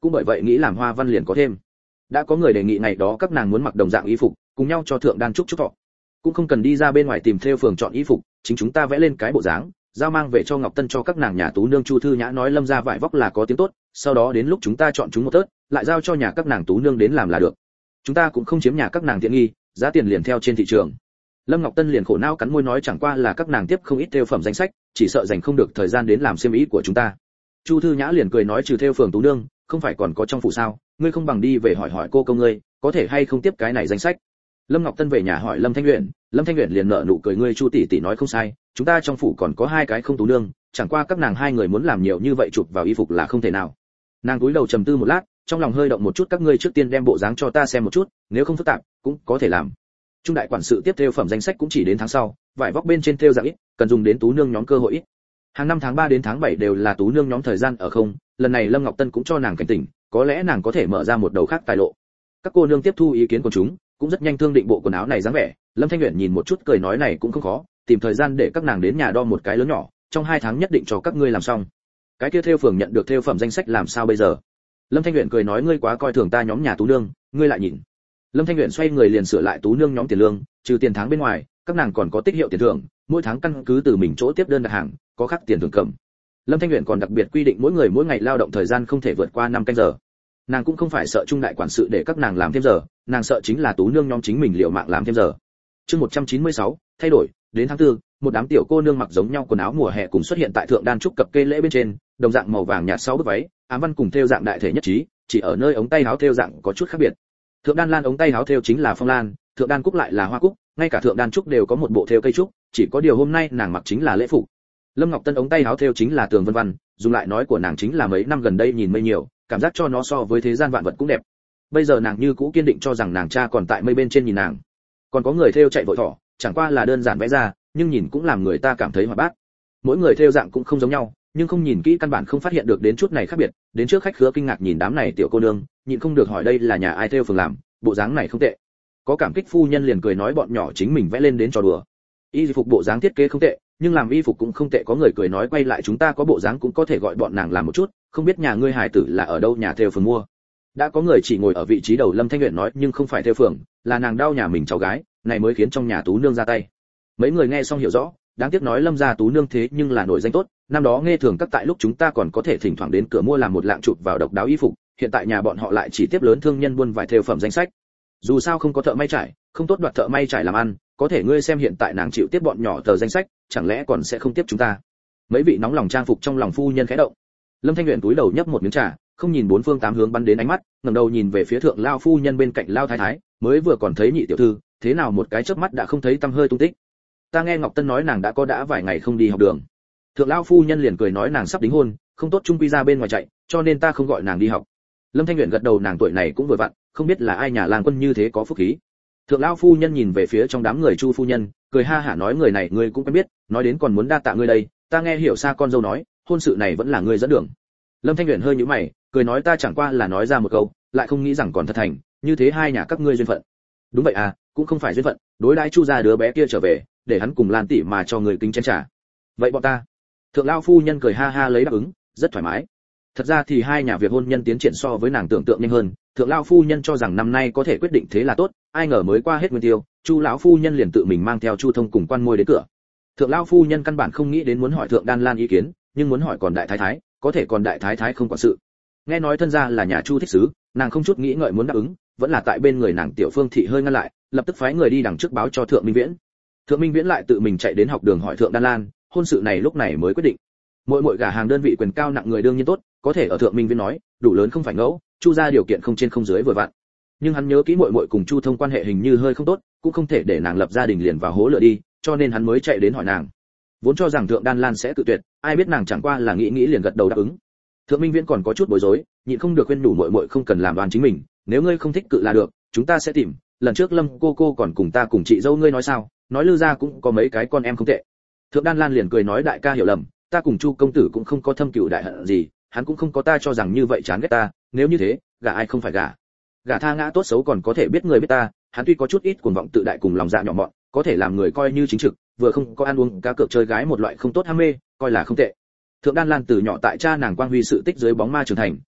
A: cũng bởi vậy nghĩ làm hoa văn liền có thêm. Đã có người đề nghị ngày đó các nàng muốn mặc đồng dạng y phục, cùng nhau cho thượng đan trúc chúc thọ. Cũng không cần đi ra bên ngoài tìm thêu phường chọn y phục, chính chúng ta vẽ lên cái bộ dáng, giao mang về cho Ngọc Tân cho các nàng nhà tú nương. Chu Thư Nhã nói Lâm gia vải vóc là có tiếng tốt, sau đó đến lúc chúng ta chọn chúng một tớt, lại giao cho nhà các nàng tú nương đến làm là được. Chúng ta cũng không chiếm nhà các nàng tiện nghi, giá tiền liền theo trên thị trường. Lâm Ngọc Tân liền khổ não cắn môi nói chẳng qua là các nàng tiếp không ít thêu phẩm danh sách, chỉ sợ dành không được thời gian đến làm xiêm ý của chúng ta. Chu Thư Nhã liền cười nói trừ thêu phường tú nương, không phải còn có trong phủ sao, ngươi không bằng đi về hỏi hỏi cô công ngươi, có thể hay không tiếp cái này danh sách. Lâm Ngọc Tân về nhà hỏi Lâm Thanh Uyển, Lâm Thanh Uyển liền nở nụ cười ngươi Chu tỷ tỷ nói không sai, chúng ta trong phủ còn có hai cái không tú nương, chẳng qua các nàng hai người muốn làm nhiều như vậy chụp vào y phục là không thể nào. Nàng cúi đầu trầm tư một lát, trong lòng hơi động một chút các ngươi trước tiên đem bộ dáng cho ta xem một chút, nếu không phức tạp, cũng có thể làm. Trung đại quản sự tiếp theo phẩm danh sách cũng chỉ đến tháng sau, vải vóc bên trên thêu dạng ít, cần dùng đến tú nương nhóm cơ hội ít. Hàng năm tháng ba đến tháng bảy đều là tú nương nhóm thời gian ở không, lần này Lâm Ngọc Tân cũng cho nàng cảnh tỉnh, có lẽ nàng có thể mở ra một đầu khác tài lộ. Các cô nương tiếp thu ý kiến của chúng, cũng rất nhanh thương định bộ quần áo này dáng vẻ. Lâm Thanh Uyển nhìn một chút cười nói này cũng không khó, tìm thời gian để các nàng đến nhà đo một cái lớn nhỏ, trong hai tháng nhất định cho các ngươi làm xong. Cái kia thêu phường nhận được thêu phẩm danh sách làm sao bây giờ? Lâm Thanh Uyển cười nói ngươi quá coi thường ta nhóm nhà tú nương, ngươi lại nhìn. Lâm Thanh Uyển xoay người liền sửa lại tú nương nhóm tiền lương, trừ tiền tháng bên ngoài, các nàng còn có tích hiệu tiền thưởng, mỗi tháng căn cứ từ mình chỗ tiếp đơn đặt hàng, có khắc tiền thưởng cầm. Lâm Thanh Uyển còn đặc biệt quy định mỗi người mỗi ngày lao động thời gian không thể vượt qua năm canh giờ. Nàng cũng không phải sợ trung đại quản sự để các nàng làm thêm giờ, nàng sợ chính là tú nương nhóm chính mình liều mạng làm thêm giờ. Chương một trăm chín mươi sáu, thay đổi, đến tháng tư, một đám tiểu cô nương mặc giống nhau quần áo mùa hè cùng xuất hiện tại thượng đan trúc cập kê lễ bên trên, đồng dạng màu vàng nhạt sáu bức váy, ám văn cùng thêu dạng đại thể nhất trí, chỉ ở nơi ống tay áo thêu dạng có chút khác biệt. Thượng đan lan ống tay áo thêu chính là phong lan, thượng đan cúc lại là hoa cúc, ngay cả thượng đan trúc đều có một bộ thêu cây trúc, chỉ có điều hôm nay nàng mặc chính là lễ phục. Lâm Ngọc Tân ống tay áo thêu chính là tường vân văn, dùng lại nói của nàng chính là mấy năm gần đây nhìn mây nhiều, cảm giác cho nó so với thế gian vạn vật cũng đẹp. Bây giờ nàng như cũ kiên định cho rằng nàng cha còn tại mây bên trên nhìn nàng. Còn có người thêu chạy vội thỏ, chẳng qua là đơn giản vẽ ra, nhưng nhìn cũng làm người ta cảm thấy hoạt bát. Mỗi người thêu dạng cũng không giống nhau, nhưng không nhìn kỹ căn bản không phát hiện được đến chút này khác biệt. Đến trước khách khứa kinh ngạc nhìn đám này tiểu cô nương, nhịn không được hỏi đây là nhà ai thêu phường làm, bộ dáng này không tệ. Có cảm kích phu nhân liền cười nói bọn nhỏ chính mình vẽ lên đến trò đùa. Y phục bộ dáng thiết kế không tệ, nhưng làm y phục cũng không tệ. Có người cười nói quay lại chúng ta có bộ dáng cũng có thể gọi bọn nàng làm một chút, không biết nhà ngươi hài tử là ở đâu nhà thêu phường mua. Đã có người chỉ ngồi ở vị trí đầu. Lâm Thanh Uyển nói nhưng không phải thêu phường, là nàng đau nhà mình cháu gái, này mới khiến trong nhà tú nương ra tay. Mấy người nghe xong hiểu rõ, đáng tiếc nói Lâm gia tú nương thế nhưng là nổi danh tốt, năm đó nghe thường các tại lúc chúng ta còn có thể thỉnh thoảng đến cửa mua làm một lạng chụp vào độc đáo y phục, hiện tại nhà bọn họ lại chỉ tiếp lớn thương nhân buôn vải thêu phẩm danh sách. Dù sao không có thợ may trải, không tốt đoạt thợ may trải làm ăn, có thể ngươi xem hiện tại nàng chịu tiếp bọn nhỏ tờ danh sách, chẳng lẽ còn sẽ không tiếp chúng ta? Mấy vị nóng lòng trang phục trong lòng phu nhân khẽ động. Lâm Thanh Uyển túi đầu nhấp một miếng trà, không nhìn bốn phương tám hướng bắn đến ánh mắt, ngẩng đầu nhìn về phía thượng lao phu nhân bên cạnh lao thái thái, mới vừa còn thấy nhị tiểu thư, thế nào một cái chớp mắt đã không thấy tăm hơi tung tích. Ta nghe Ngọc Tân nói nàng đã có đã vài ngày không đi học đường. Thượng lao phu nhân liền cười nói nàng sắp đính hôn, không tốt chung quy ra bên ngoài chạy, cho nên ta không gọi nàng đi học. Lâm Thanh Uyển gật đầu nàng tuổi này cũng vừa vặn, không biết là ai nhà làng quân như thế có phúc khí. Thượng lao phu nhân nhìn về phía trong đám người Chu phu nhân, cười ha hả nói người này ngươi cũng quen biết, nói đến còn muốn đa tạ ngươi đây, ta nghe hiểu xa con dâu nói, hôn sự này vẫn là ngươi dẫn đường. Lâm Thanh Uyển hơi nhíu mày, cười nói ta chẳng qua là nói ra một câu, lại không nghĩ rằng còn thật thành, như thế hai nhà các ngươi duyên phận. Đúng vậy à, cũng không phải duyên phận, đối đãi Chu gia đứa bé kia trở về, để hắn cùng Lan tỷ mà cho người kính chén trà. Vậy bọn ta? Thượng lao phu nhân cười ha ha lấy đáp ứng, rất thoải mái. Thật ra thì hai nhà việc hôn nhân tiến triển so với nàng tưởng tượng nhanh hơn, thượng lao phu nhân cho rằng năm nay có thể quyết định thế là tốt, ai ngờ mới qua hết nguyên tiêu, Chu lão phu nhân liền tự mình mang theo Chu Thông cùng quan môi đến cửa. Thượng lao phu nhân căn bản không nghĩ đến muốn hỏi thượng Đan Lan ý kiến, nhưng muốn hỏi còn đại thái thái, có thể còn đại thái thái không quản sự. Nghe nói thân gia là nhà Chu thích sứ, nàng không chút nghĩ ngợi muốn đáp ứng, vẫn là tại bên người nàng tiểu Phương thị hơi ngăn lại, lập tức phái người đi đằng trước báo cho thượng Minh Viễn. Thượng Minh Viễn lại tự mình chạy đến học đường hỏi thượng Đan Lan, hôn sự này lúc này mới quyết định. Mỗi mỗi gả hàng đơn vị quyền cao nặng người đương nhiên tốt, có thể ở thượng Minh Viễn nói, đủ lớn không phải ngẫu, Chu gia điều kiện không trên không dưới vừa vặn. Nhưng hắn nhớ kỹ muội muội cùng Chu Thông quan hệ hình như hơi không tốt, cũng không thể để nàng lập gia đình liền vào hố lửa đi, cho nên hắn mới chạy đến hỏi nàng. Vốn cho rằng thượng Đan Lan sẽ tự tuyệt, ai biết nàng chẳng qua là nghĩ nghĩ liền gật đầu đáp ứng. Thượng Minh Viễn còn có chút bối rối, nhịn không được khuyên nhủ muội muội không cần làm đoan chính mình, nếu ngươi không thích cự là được, chúng ta sẽ tìm, lần trước Lâm cô cô còn cùng ta cùng chị dâu ngươi nói sao, nói Lư gia cũng có mấy cái con em không tệ. Thượng Đan Lan liền cười nói đại ca hiểu lầm, ta cùng Chu công tử cũng không có thâm cừu đại hận gì, hắn cũng không có ta cho rằng như vậy chán ghét ta, nếu như thế, gả ai không phải gả. Gả tha ngã tốt xấu còn có thể biết người biết ta, hắn tuy có chút ít cuồng vọng tự đại cùng lòng dạ nhỏ mọn, có thể làm người coi như chính trực, vừa không có ăn uống cá cược chơi gái một loại không tốt ham mê, coi là không tệ. Thượng Đan Lan từ nhỏ tại cha nàng quang huy sự tích dưới bóng ma trưởng thành,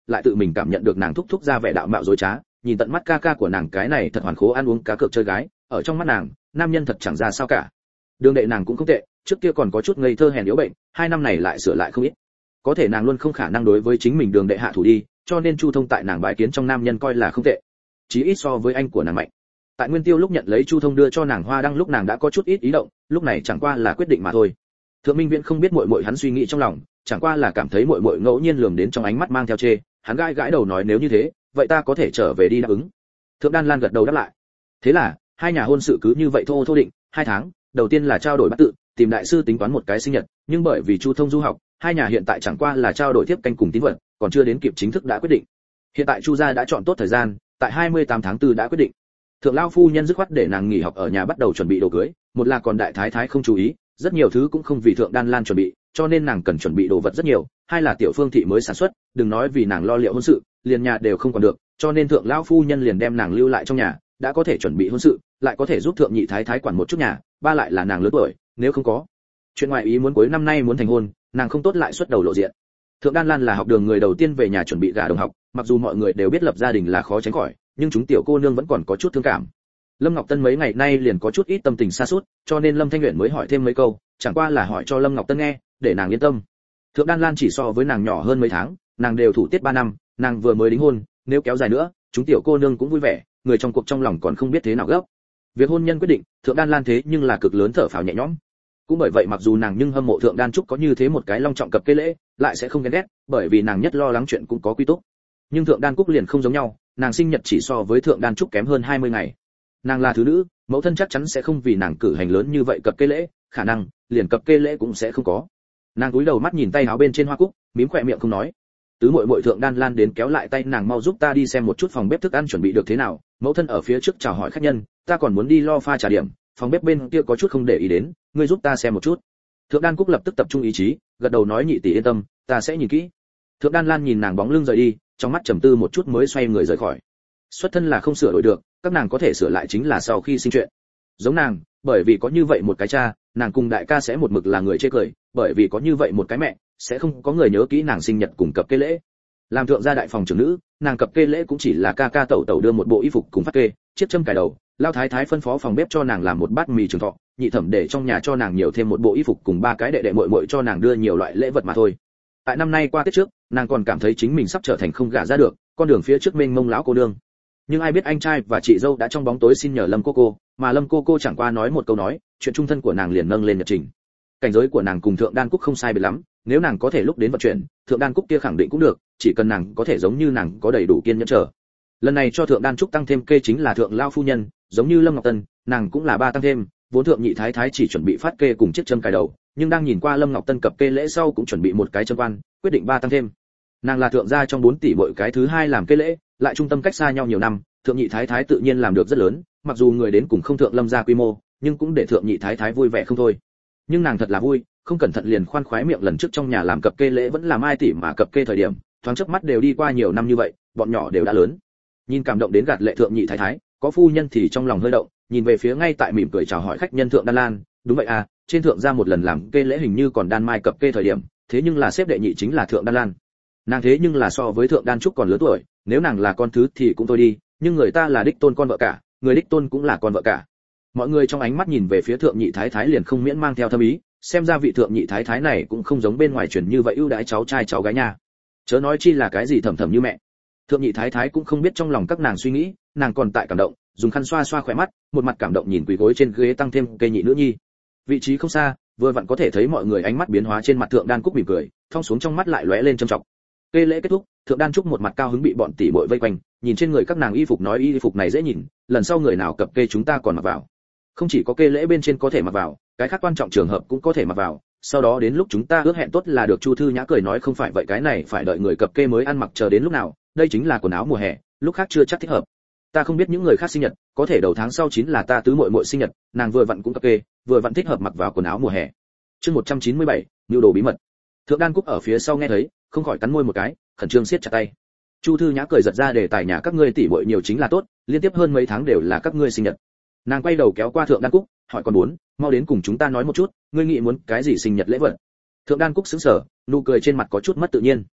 A: lại tự mình cảm nhận được nàng thúc thúc ra vẻ đạo mạo dối trá, nhìn tận mắt ca ca của nàng cái này thật hoàn khố ăn uống cá cược chơi gái, ở trong mắt nàng, nam nhân thật chẳng ra sao cả. Đường đệ nàng cũng không tệ, trước kia còn có chút ngây thơ hèn yếu bệnh, hai năm này lại sửa lại không ít. Có thể nàng luôn không khả năng đối với chính mình đường đệ hạ thủ đi, cho nên Chu Thông tại nàng bái kiến trong nam nhân coi là không tệ, chí ít so với anh của nàng mạnh. Tại Nguyên Tiêu lúc nhận lấy Chu Thông đưa cho nàng hoa đăng lúc nàng đã có chút ít ý động, lúc này chẳng qua là quyết định mà thôi. Thượng Minh Viễn không biết muội muội hắn suy nghĩ trong lòng, chẳng qua là cảm thấy muội muội ngẫu nhiên lườm đến trong ánh mắt mang theo chê, hắn gãi gãi đầu nói nếu như thế, vậy ta có thể trở về đi đáp ứng. Thượng Đan Lan gật đầu đáp lại. Thế là, hai nhà hôn sự cứ như vậy thô thô định, hai tháng, đầu tiên là trao đổi bát tự, tìm đại sư tính toán một cái sinh nhật, nhưng bởi vì Chu Thông du học, hai nhà hiện tại chẳng qua là trao đổi tiếp canh cùng tín vật, còn chưa đến kịp chính thức đã quyết định. Hiện tại Chu gia đã chọn tốt thời gian, tại hai mươi tám tháng tư đã quyết định. Thượng lão phu nhân dứt khoát để nàng nghỉ học ở nhà bắt đầu chuẩn bị đồ cưới, một là còn đại thái thái không chú ý, rất nhiều thứ cũng không vì Thượng Đan Lan chuẩn bị, cho nên nàng cần chuẩn bị đồ vật rất nhiều, hai là tiểu Phương thị mới sản xuất, đừng nói vì nàng lo liệu hôn sự, liền nhà đều không còn được, cho nên Thượng lão phu nhân liền đem nàng lưu lại trong nhà, đã có thể chuẩn bị hôn sự, lại có thể giúp Thượng nhị thái thái quản một chút nhà, ba lại là nàng lớn tuổi, nếu không có chuyện ngoại ý muốn cuối năm nay muốn thành hôn, nàng không tốt lại xuất đầu lộ diện. Thượng Đan Lan là học đường người đầu tiên về nhà chuẩn bị gả đồng học, mặc dù mọi người đều biết lập gia đình là khó tránh khỏi, nhưng chúng tiểu cô nương vẫn còn có chút thương cảm. Lâm Ngọc Tân mấy ngày nay liền có chút ít tâm tình sa sút, cho nên Lâm Thanh Uyển mới hỏi thêm mấy câu, chẳng qua là hỏi cho Lâm Ngọc Tân nghe, để nàng yên tâm. Thượng Đan Lan chỉ so với nàng nhỏ hơn mấy tháng, nàng đều thủ tiết ba năm, nàng vừa mới đính hôn, nếu kéo dài nữa, chúng tiểu cô nương cũng vui vẻ, người trong cuộc trong lòng còn không biết thế nào gấp. Việc hôn nhân quyết định, Thượng Đan Lan thế nhưng là cực lớn thở phào nhẹ nhõm. Cũng bởi vậy mặc dù nàng nhưng hâm mộ Thượng Đan Trúc có như thế một cái long trọng cập kê lễ, lại sẽ không ghen ghét, bởi vì nàng nhất lo lắng chuyện cũng có quy túc. Nhưng Thượng Đan Cúc liền không giống nhau, nàng sinh nhật chỉ so với Thượng Đan Trúc kém hơn hai mươi ngày. Nàng là thứ nữ, mẫu thân chắc chắn sẽ không vì nàng cử hành lớn như vậy cập kê lễ, khả năng liền cập kê lễ cũng sẽ không có. Nàng cúi đầu mắt nhìn tay áo bên trên hoa cúc, mím khóe miệng không nói. Tứ muội muội Thượng Đan Lan đến kéo lại tay nàng mau giúp ta đi xem một chút phòng bếp thức ăn chuẩn bị được thế nào, mẫu thân ở phía trước chào hỏi khách nhân, ta còn muốn đi lo pha trà điểm, phòng bếp bên kia có chút không để ý đến, ngươi giúp ta xem một chút. Thượng Đan Cúc lập tức tập trung ý chí, gật đầu nói nhị tỷ yên tâm, ta sẽ nhìn kỹ. Thượng Đan Lan nhìn nàng bóng lưng rời đi, trong mắt trầm tư một chút mới xoay người rời khỏi. Xuất thân là không sửa đổi được, các nàng có thể sửa lại chính là sau khi sinh chuyện. Giống nàng, bởi vì có như vậy một cái cha, nàng cùng đại ca sẽ một mực là người chê cười, bởi vì có như vậy một cái mẹ, sẽ không có người nhớ kỹ nàng sinh nhật cùng cập kê lễ. Làm thượng gia đại phòng trưởng nữ, nàng cập kê lễ cũng chỉ là ca ca tẩu tẩu đưa một bộ y phục cùng phát kê, chiếc châm cài đầu, lao thái thái phân phó phòng bếp cho nàng làm một bát mì trường thọ, nhị thẩm để trong nhà cho nàng nhiều thêm một bộ y phục cùng ba cái đệ đệ muội muội cho nàng đưa nhiều loại lễ vật mà thôi. Tại năm nay qua Tết trước, nàng còn cảm thấy chính mình sắp trở thành không gả ra được, con đường phía trước mênh mông lão cô nương. Nhưng ai biết anh trai và chị dâu đã trong bóng tối xin nhờ Lâm cô cô, mà Lâm cô cô chẳng qua nói một câu nói, chuyện trung thân của nàng liền nâng lên nhật trình. Cảnh giới của nàng cùng Thượng Đan Cúc không sai biệt lắm, nếu nàng có thể lúc đến vận chuyển, Thượng Đan Cúc kia khẳng định cũng được, chỉ cần nàng có thể giống như nàng có đầy đủ kiên nhẫn chờ. Lần này cho Thượng Đan Trúc tăng thêm kê chính là Thượng lao phu nhân, giống như Lâm Ngọc Tân, nàng cũng là ba tăng thêm, vốn Thượng nhị thái thái chỉ chuẩn bị phát kê cùng chiếc châm cài đầu, nhưng đang nhìn qua Lâm Ngọc Tân cập kê lễ sau cũng chuẩn bị một cái châm quan, quyết định ba tăng thêm. Nàng là thượng gia trong bốn tỷ mỗi cái thứ hai làm kê lễ, lại trung tâm cách xa nhau nhiều năm, Thượng nhị thái thái tự nhiên làm được rất lớn, mặc dù người đến cùng không Thượng Lâm gia quy mô, nhưng cũng để Thượng nhị thái thái vui vẻ không thôi. Nhưng nàng thật là vui, không cẩn thận liền khoan khoái miệng lần trước trong nhà làm cập kê lễ vẫn là mai tỷ mà cập kê thời điểm, thoáng chớp mắt đều đi qua nhiều năm như vậy, bọn nhỏ đều đã lớn. Nhìn cảm động đến gạt lệ Thượng nhị thái thái, có phu nhân thì trong lòng hơi động, nhìn về phía ngay tại mỉm cười chào hỏi khách nhân Thượng Đan Lan, đúng vậy à, trên thượng gia một lần làm kê lễ hình như còn đan mai cập kê thời điểm, thế nhưng là xếp đệ nhị chính là Thượng Đan Lan. Nàng thế nhưng là so với Thượng Đan Trúc còn lớn tuổi, nếu nàng là con thứ thì cũng thôi đi, nhưng người ta là đích tôn con vợ cả, người đích tôn cũng là con vợ cả. Mọi người trong ánh mắt nhìn về phía Thượng nhị thái thái liền không miễn mang theo thâm ý, xem ra vị Thượng nhị thái thái này cũng không giống bên ngoài truyền như vậy ưu đãi cháu trai cháu gái nha. Chớ nói chi là cái gì thầm thầm như mẹ. Thượng nhị thái thái cũng không biết trong lòng các nàng suy nghĩ, nàng còn tại cảm động, dùng khăn xoa xoa khóe mắt, một mặt cảm động nhìn quỳ gối trên ghế tăng thêm cây nhị nữ nhi. Vị trí không xa, vừa vặn có thể thấy mọi người ánh mắt biến hóa trên mặt Thượng Đan Cúc mỉm cười, thong xuống trong mắt lại lóe lên trầm trọng. Kê lễ kết thúc, Thượng Đan Trúc một mặt cao hứng bị bọn tỷ muội vây quanh, nhìn trên người các nàng y phục nói y phục này dễ nhìn, lần sau người nào cập kê chúng ta còn mặc vào. Không chỉ có kê lễ bên trên có thể mặc vào, cái khác quan trọng trường hợp cũng có thể mặc vào, sau đó đến lúc chúng ta ước hẹn tốt là được. Chu Thư Nhã cười nói không phải vậy, cái này phải đợi người cập kê mới ăn mặc, chờ đến lúc nào, đây chính là quần áo mùa hè, lúc khác chưa chắc thích hợp. Ta không biết những người khác sinh nhật, có thể đầu tháng sau chính là ta tứ muội muội sinh nhật, nàng vừa vặn cũng cập kê, vừa vặn thích hợp mặc vào quần áo mùa hè. Chương một trăm chín mươi bảy, nhu đồ bí mật. Thượng Đan Cúc ở phía sau nghe thấy, không khỏi cắn môi một cái, khẩn trương siết chặt tay. Chu Thư Nhã cười giật ra để tài nhà các ngươi tỷ muội nhiều chính là tốt, liên tiếp hơn mấy tháng đều là các ngươi sinh nhật. Nàng quay đầu kéo qua Thượng Đan Cúc, hỏi con muốn, mau đến cùng chúng ta nói một chút, ngươi nghĩ muốn cái gì sinh nhật lễ vật? Thượng Đan Cúc sững sờ, nụ cười trên mặt có chút mất tự nhiên.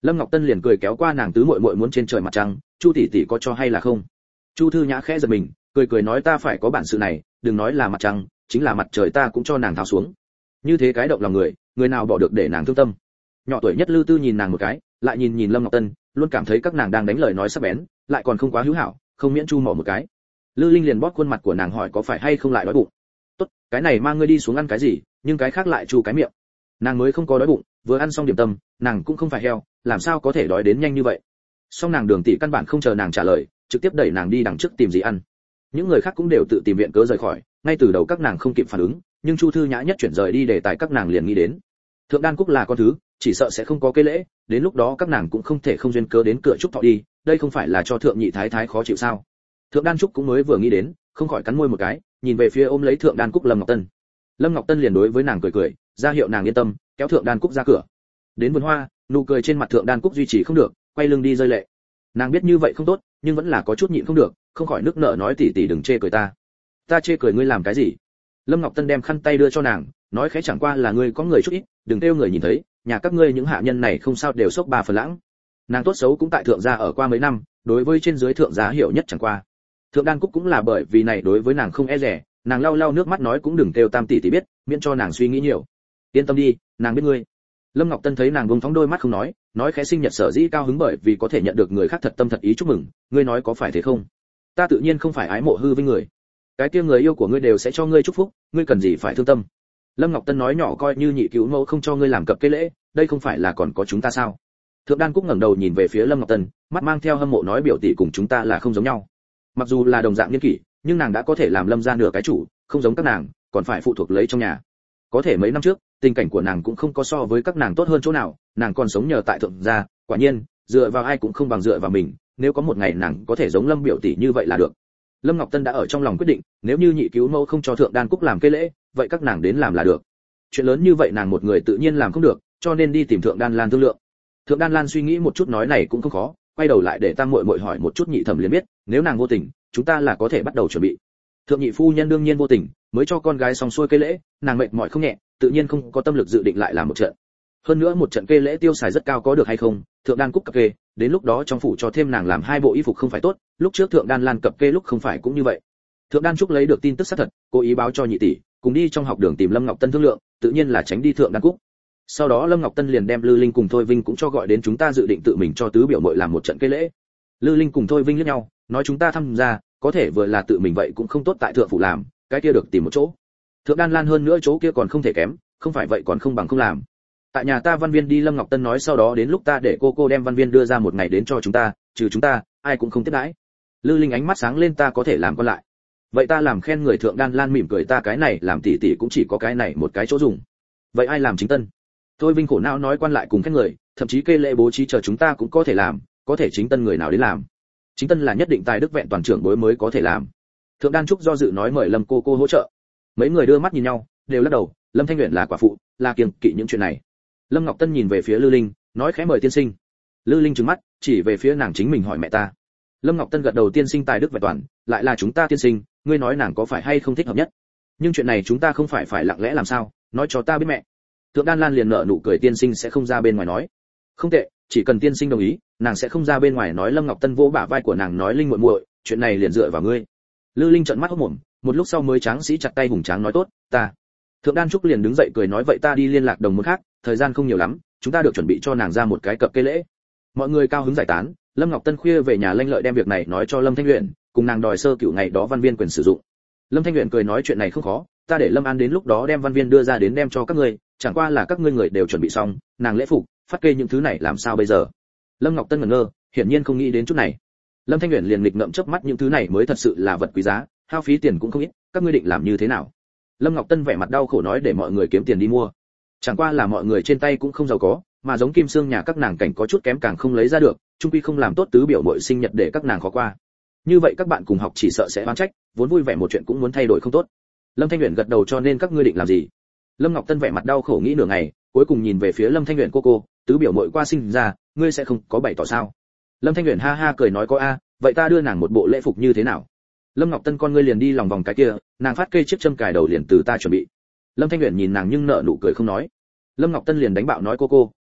A: Lâm Ngọc Tân liền cười kéo qua nàng tứ muội muội muốn trên trời mặt trăng, Chu tỷ tỷ có cho hay là không? Chu Thư Nhã khẽ giật mình, cười cười nói ta phải có bản sự này, đừng nói là mặt trăng, chính là mặt trời ta cũng cho nàng tháo xuống. Như thế cái động lòng người, người nào bỏ được để nàng thương tâm. Nhỏ tuổi nhất Lư Tư nhìn nàng một cái, lại nhìn nhìn Lâm Ngọc Tân, luôn cảm thấy các nàng đang đánh lời nói sắc bén, lại còn không quá hữu hảo, không miễn chu mỏ một cái. Lư Linh liền bóp khuôn mặt của nàng hỏi có phải hay không lại đói bụng. Tốt, cái này mang ngươi đi xuống ăn cái gì, nhưng cái khác lại chu cái miệng. Nàng mới không có đói bụng, vừa ăn xong điểm tâm, nàng cũng không phải heo, làm sao có thể đói đến nhanh như vậy. Song nàng Đường tỷ căn bản không chờ nàng trả lời, trực tiếp đẩy nàng đi đằng trước tìm gì ăn. Những người khác cũng đều tự tìm viện cớ rời khỏi, ngay từ đầu các nàng không kịp phản ứng, nhưng Chu Thư Nhã nhất chuyển rời đi để tài các nàng liền nghĩ đến. Thượng Đan Cúc là con thứ, chỉ sợ sẽ không có cái lễ, đến lúc đó các nàng cũng không thể không duyên cớ đến cửa chúc thọ đi, đây không phải là cho thượng nhị thái thái khó chịu sao? Thượng Đan Trúc cũng mới vừa nghĩ đến, không khỏi cắn môi một cái, nhìn về phía ôm lấy Thượng Đan Cúc Lâm Ngọc Tân. Lâm Ngọc Tân liền đối với nàng cười cười, ra hiệu nàng yên tâm, kéo Thượng Đan Cúc ra cửa. Đến vườn hoa, nụ cười trên mặt Thượng Đan Cúc duy trì không được, quay lưng đi rơi lệ. Nàng biết như vậy không tốt, nhưng vẫn là có chút nhịn không được, không khỏi nức nở nói tỷ tỷ đừng chê cười ta. Ta chê cười ngươi làm cái gì? Lâm Ngọc Tân đem khăn tay đưa cho nàng, nói khẽ chẳng qua là ngươi có người chút ít, đừng kêu người nhìn thấy, nhà các ngươi những hạ nhân này không sao đều sốc ba phần lãng. Nàng tốt xấu cũng tại thượng gia ở qua mấy năm, đối với trên dưới thượng gia hiểu nhất chẳng qua. Thượng Đan Cúc cũng là bởi vì này đối với nàng không e dè, nàng lau lau nước mắt nói cũng đừng kêu tam tỷ tỷ biết, miễn cho nàng suy nghĩ nhiều. Yên tâm đi, nàng biết ngươi. Lâm Ngọc Tân thấy nàng buông phóng đôi mắt không nói, nói khẽ sinh nhật sở dĩ cao hứng bởi vì có thể nhận được người khác thật tâm thật ý chúc mừng, ngươi nói có phải thế không? Ta tự nhiên không phải ái mộ hư với người. Cái kia người yêu của ngươi đều sẽ cho ngươi chúc phúc, ngươi cần gì phải thương tâm. Lâm Ngọc Tân nói nhỏ coi như nhị cứu mẫu không cho ngươi làm cập cái lễ, đây không phải là còn có chúng ta sao? Thượng Đan Cúc ngẩng đầu nhìn về phía Lâm Ngọc Tân, mắt mang theo hâm mộ nói biểu tỷ cùng chúng ta là không giống nhau. Mặc dù là đồng dạng niên kỷ, nhưng nàng đã có thể làm Lâm gia nửa cái chủ, không giống các nàng, còn phải phụ thuộc lấy trong nhà. Có thể mấy năm trước, tình cảnh của nàng cũng không có so với các nàng tốt hơn chỗ nào, nàng còn sống nhờ tại thượng gia, quả nhiên, dựa vào ai cũng không bằng dựa vào mình, nếu có một ngày nàng có thể giống Lâm biểu tỷ như vậy là được. Lâm Ngọc Tân đã ở trong lòng quyết định, nếu như nhị cứu mẫu không cho Thượng Đan Cúc làm cây lễ, vậy các nàng đến làm là được. Chuyện lớn như vậy nàng một người tự nhiên làm không được, cho nên đi tìm Thượng Đan Lan thương lượng. Thượng Đan Lan suy nghĩ một chút nói này cũng không khó, quay đầu lại để Tam muội muội hỏi một chút nhị thẩm liền biết, nếu nàng vô tình, chúng ta là có thể bắt đầu chuẩn bị. Thượng nhị phu nhân đương nhiên vô tình, mới cho con gái xong xuôi cây lễ, nàng mệt mỏi không nhẹ, tự nhiên không có tâm lực dự định lại làm một trận. Hơn nữa một trận cây lễ tiêu xài rất cao có được hay không, Thượng Đan Cúc cập kê, đến lúc đó trong phủ cho thêm nàng làm hai bộ y phục không phải tốt, lúc trước Thượng Đan Lan cập kê lúc không phải cũng như vậy. Thượng Đan Trúc lấy được tin tức xác thật, cố ý báo cho nhị tỷ, cùng đi trong học đường tìm Lâm Ngọc Tân thương lượng, tự nhiên là tránh đi Thượng Đan Cúc. Sau đó Lâm Ngọc Tân liền đem Lư Linh cùng Thôi Vinh cũng cho gọi đến chúng ta dự định tự mình cho tứ biểu muội làm một trận cây lễ. Lư Linh cùng Thôi Vinh liếc nhau, nói chúng ta tham gia, có thể vừa là tự mình vậy cũng không tốt tại thượng phủ làm, cái kia được tìm một chỗ. Thượng Đan Lan hơn nữa chỗ kia còn không thể kém, không phải vậy còn không bằng không làm. Tại nhà ta văn viên đi Lâm Ngọc Tân nói sau đó đến lúc ta để cô cô đem văn viên đưa ra một ngày đến cho chúng ta, trừ chúng ta, ai cũng không tiếp đãi. Lư Linh ánh mắt sáng lên ta có thể làm con lại. Vậy ta làm khen người Thượng Đan Lan mỉm cười ta cái này làm tỷ tỷ cũng chỉ có cái này một cái chỗ dùng. Vậy ai làm chính tân? Thôi Vinh khổ não nói quan lại cùng khen người, thậm chí kê lễ bố trí chờ chúng ta cũng có thể làm, có thể chính tân người nào đến làm? Chính tân là nhất định tài đức vẹn toàn trưởng bối mới có thể làm. Thượng Đan Trúc do dự nói mời Lâm cô cô hỗ trợ. Mấy người đưa mắt nhìn nhau, đều lắc đầu, Lâm Thanh Uyển là quả phụ, là kiêng kỵ những chuyện này. Lâm Ngọc Tân nhìn về phía Lư Linh, nói khẽ mời tiên sinh. Lư Linh trừng mắt, chỉ về phía nàng chính mình hỏi mẹ ta. Lâm Ngọc Tân gật đầu tiên sinh tài đức vẹn toàn, lại là chúng ta tiên sinh, ngươi nói nàng có phải hay không thích hợp nhất? Nhưng chuyện này chúng ta không phải phải lặng lẽ làm sao, nói cho ta biết mẹ. Thượng Đan Lan liền nở nụ cười tiên sinh sẽ không ra bên ngoài nói. Không tệ, chỉ cần tiên sinh đồng ý, nàng sẽ không ra bên ngoài nói. Lâm Ngọc Tân vỗ bả vai của nàng nói Linh muội muội, chuyện này liền dựa vào ngươi. Lư Linh trợn mắt hốt mồm, một lúc sau mới tráng sĩ chặt tay hùng tráng nói tốt, ta. Thượng Đan Trúc liền đứng dậy cười nói vậy ta đi liên lạc đồng môn khác, thời gian không nhiều lắm, chúng ta được chuẩn bị cho nàng ra một cái cập cây lễ. Mọi người cao hứng giải tán, Lâm Ngọc Tân khuya về nhà lanh lợi đem việc này nói cho Lâm Thanh Uyển, cùng nàng đòi sơ cửu ngày đó văn viên quyền sử dụng. Lâm Thanh Uyển cười nói chuyện này không khó, ta để Lâm An đến lúc đó đem văn viên đưa ra đến đem cho các ngươi, chẳng qua là các ngươi người đều chuẩn bị xong, nàng lễ phục, phát kê những thứ này làm sao bây giờ? Lâm Ngọc Tân ngẩn ngơ, hiển nhiên không nghĩ đến chút này. Lâm Thanh Uyển liền nghịch ngợm chớp mắt những thứ này mới thật sự là vật quý giá, hao phí tiền cũng không ít, các ngươi định làm như thế nào? Lâm Ngọc Tân vẻ mặt đau khổ nói để mọi người kiếm tiền đi mua. Chẳng qua là mọi người trên tay cũng không giàu có, mà giống Kim Sương nhà các nàng cảnh có chút kém càng không lấy ra được, chung quy không làm tốt tứ biểu muội sinh nhật để các nàng khó qua. Như vậy các bạn cùng học chỉ sợ sẽ oán trách, vốn vui vẻ một chuyện cũng muốn thay đổi không tốt. Lâm Thanh Uyển gật đầu cho nên các ngươi định làm gì? Lâm Ngọc Tân vẻ mặt đau khổ nghĩ nửa ngày, cuối cùng nhìn về phía Lâm Thanh Uyển cô cô, tứ biểu muội qua sinh ra, ngươi sẽ không có bày tỏ sao? Lâm Thanh Uyển ha ha cười nói có a, vậy ta đưa nàng một bộ lễ phục như thế nào? Lâm Ngọc Tân con ngươi liền đi lòng vòng cái kia, nàng phát cây chiếc châm cài đầu liền từ ta chuẩn bị. Lâm Thanh Uyển nhìn nàng nhưng nợ nụ cười không nói. Lâm Ngọc Tân liền đánh bạo nói cô cô,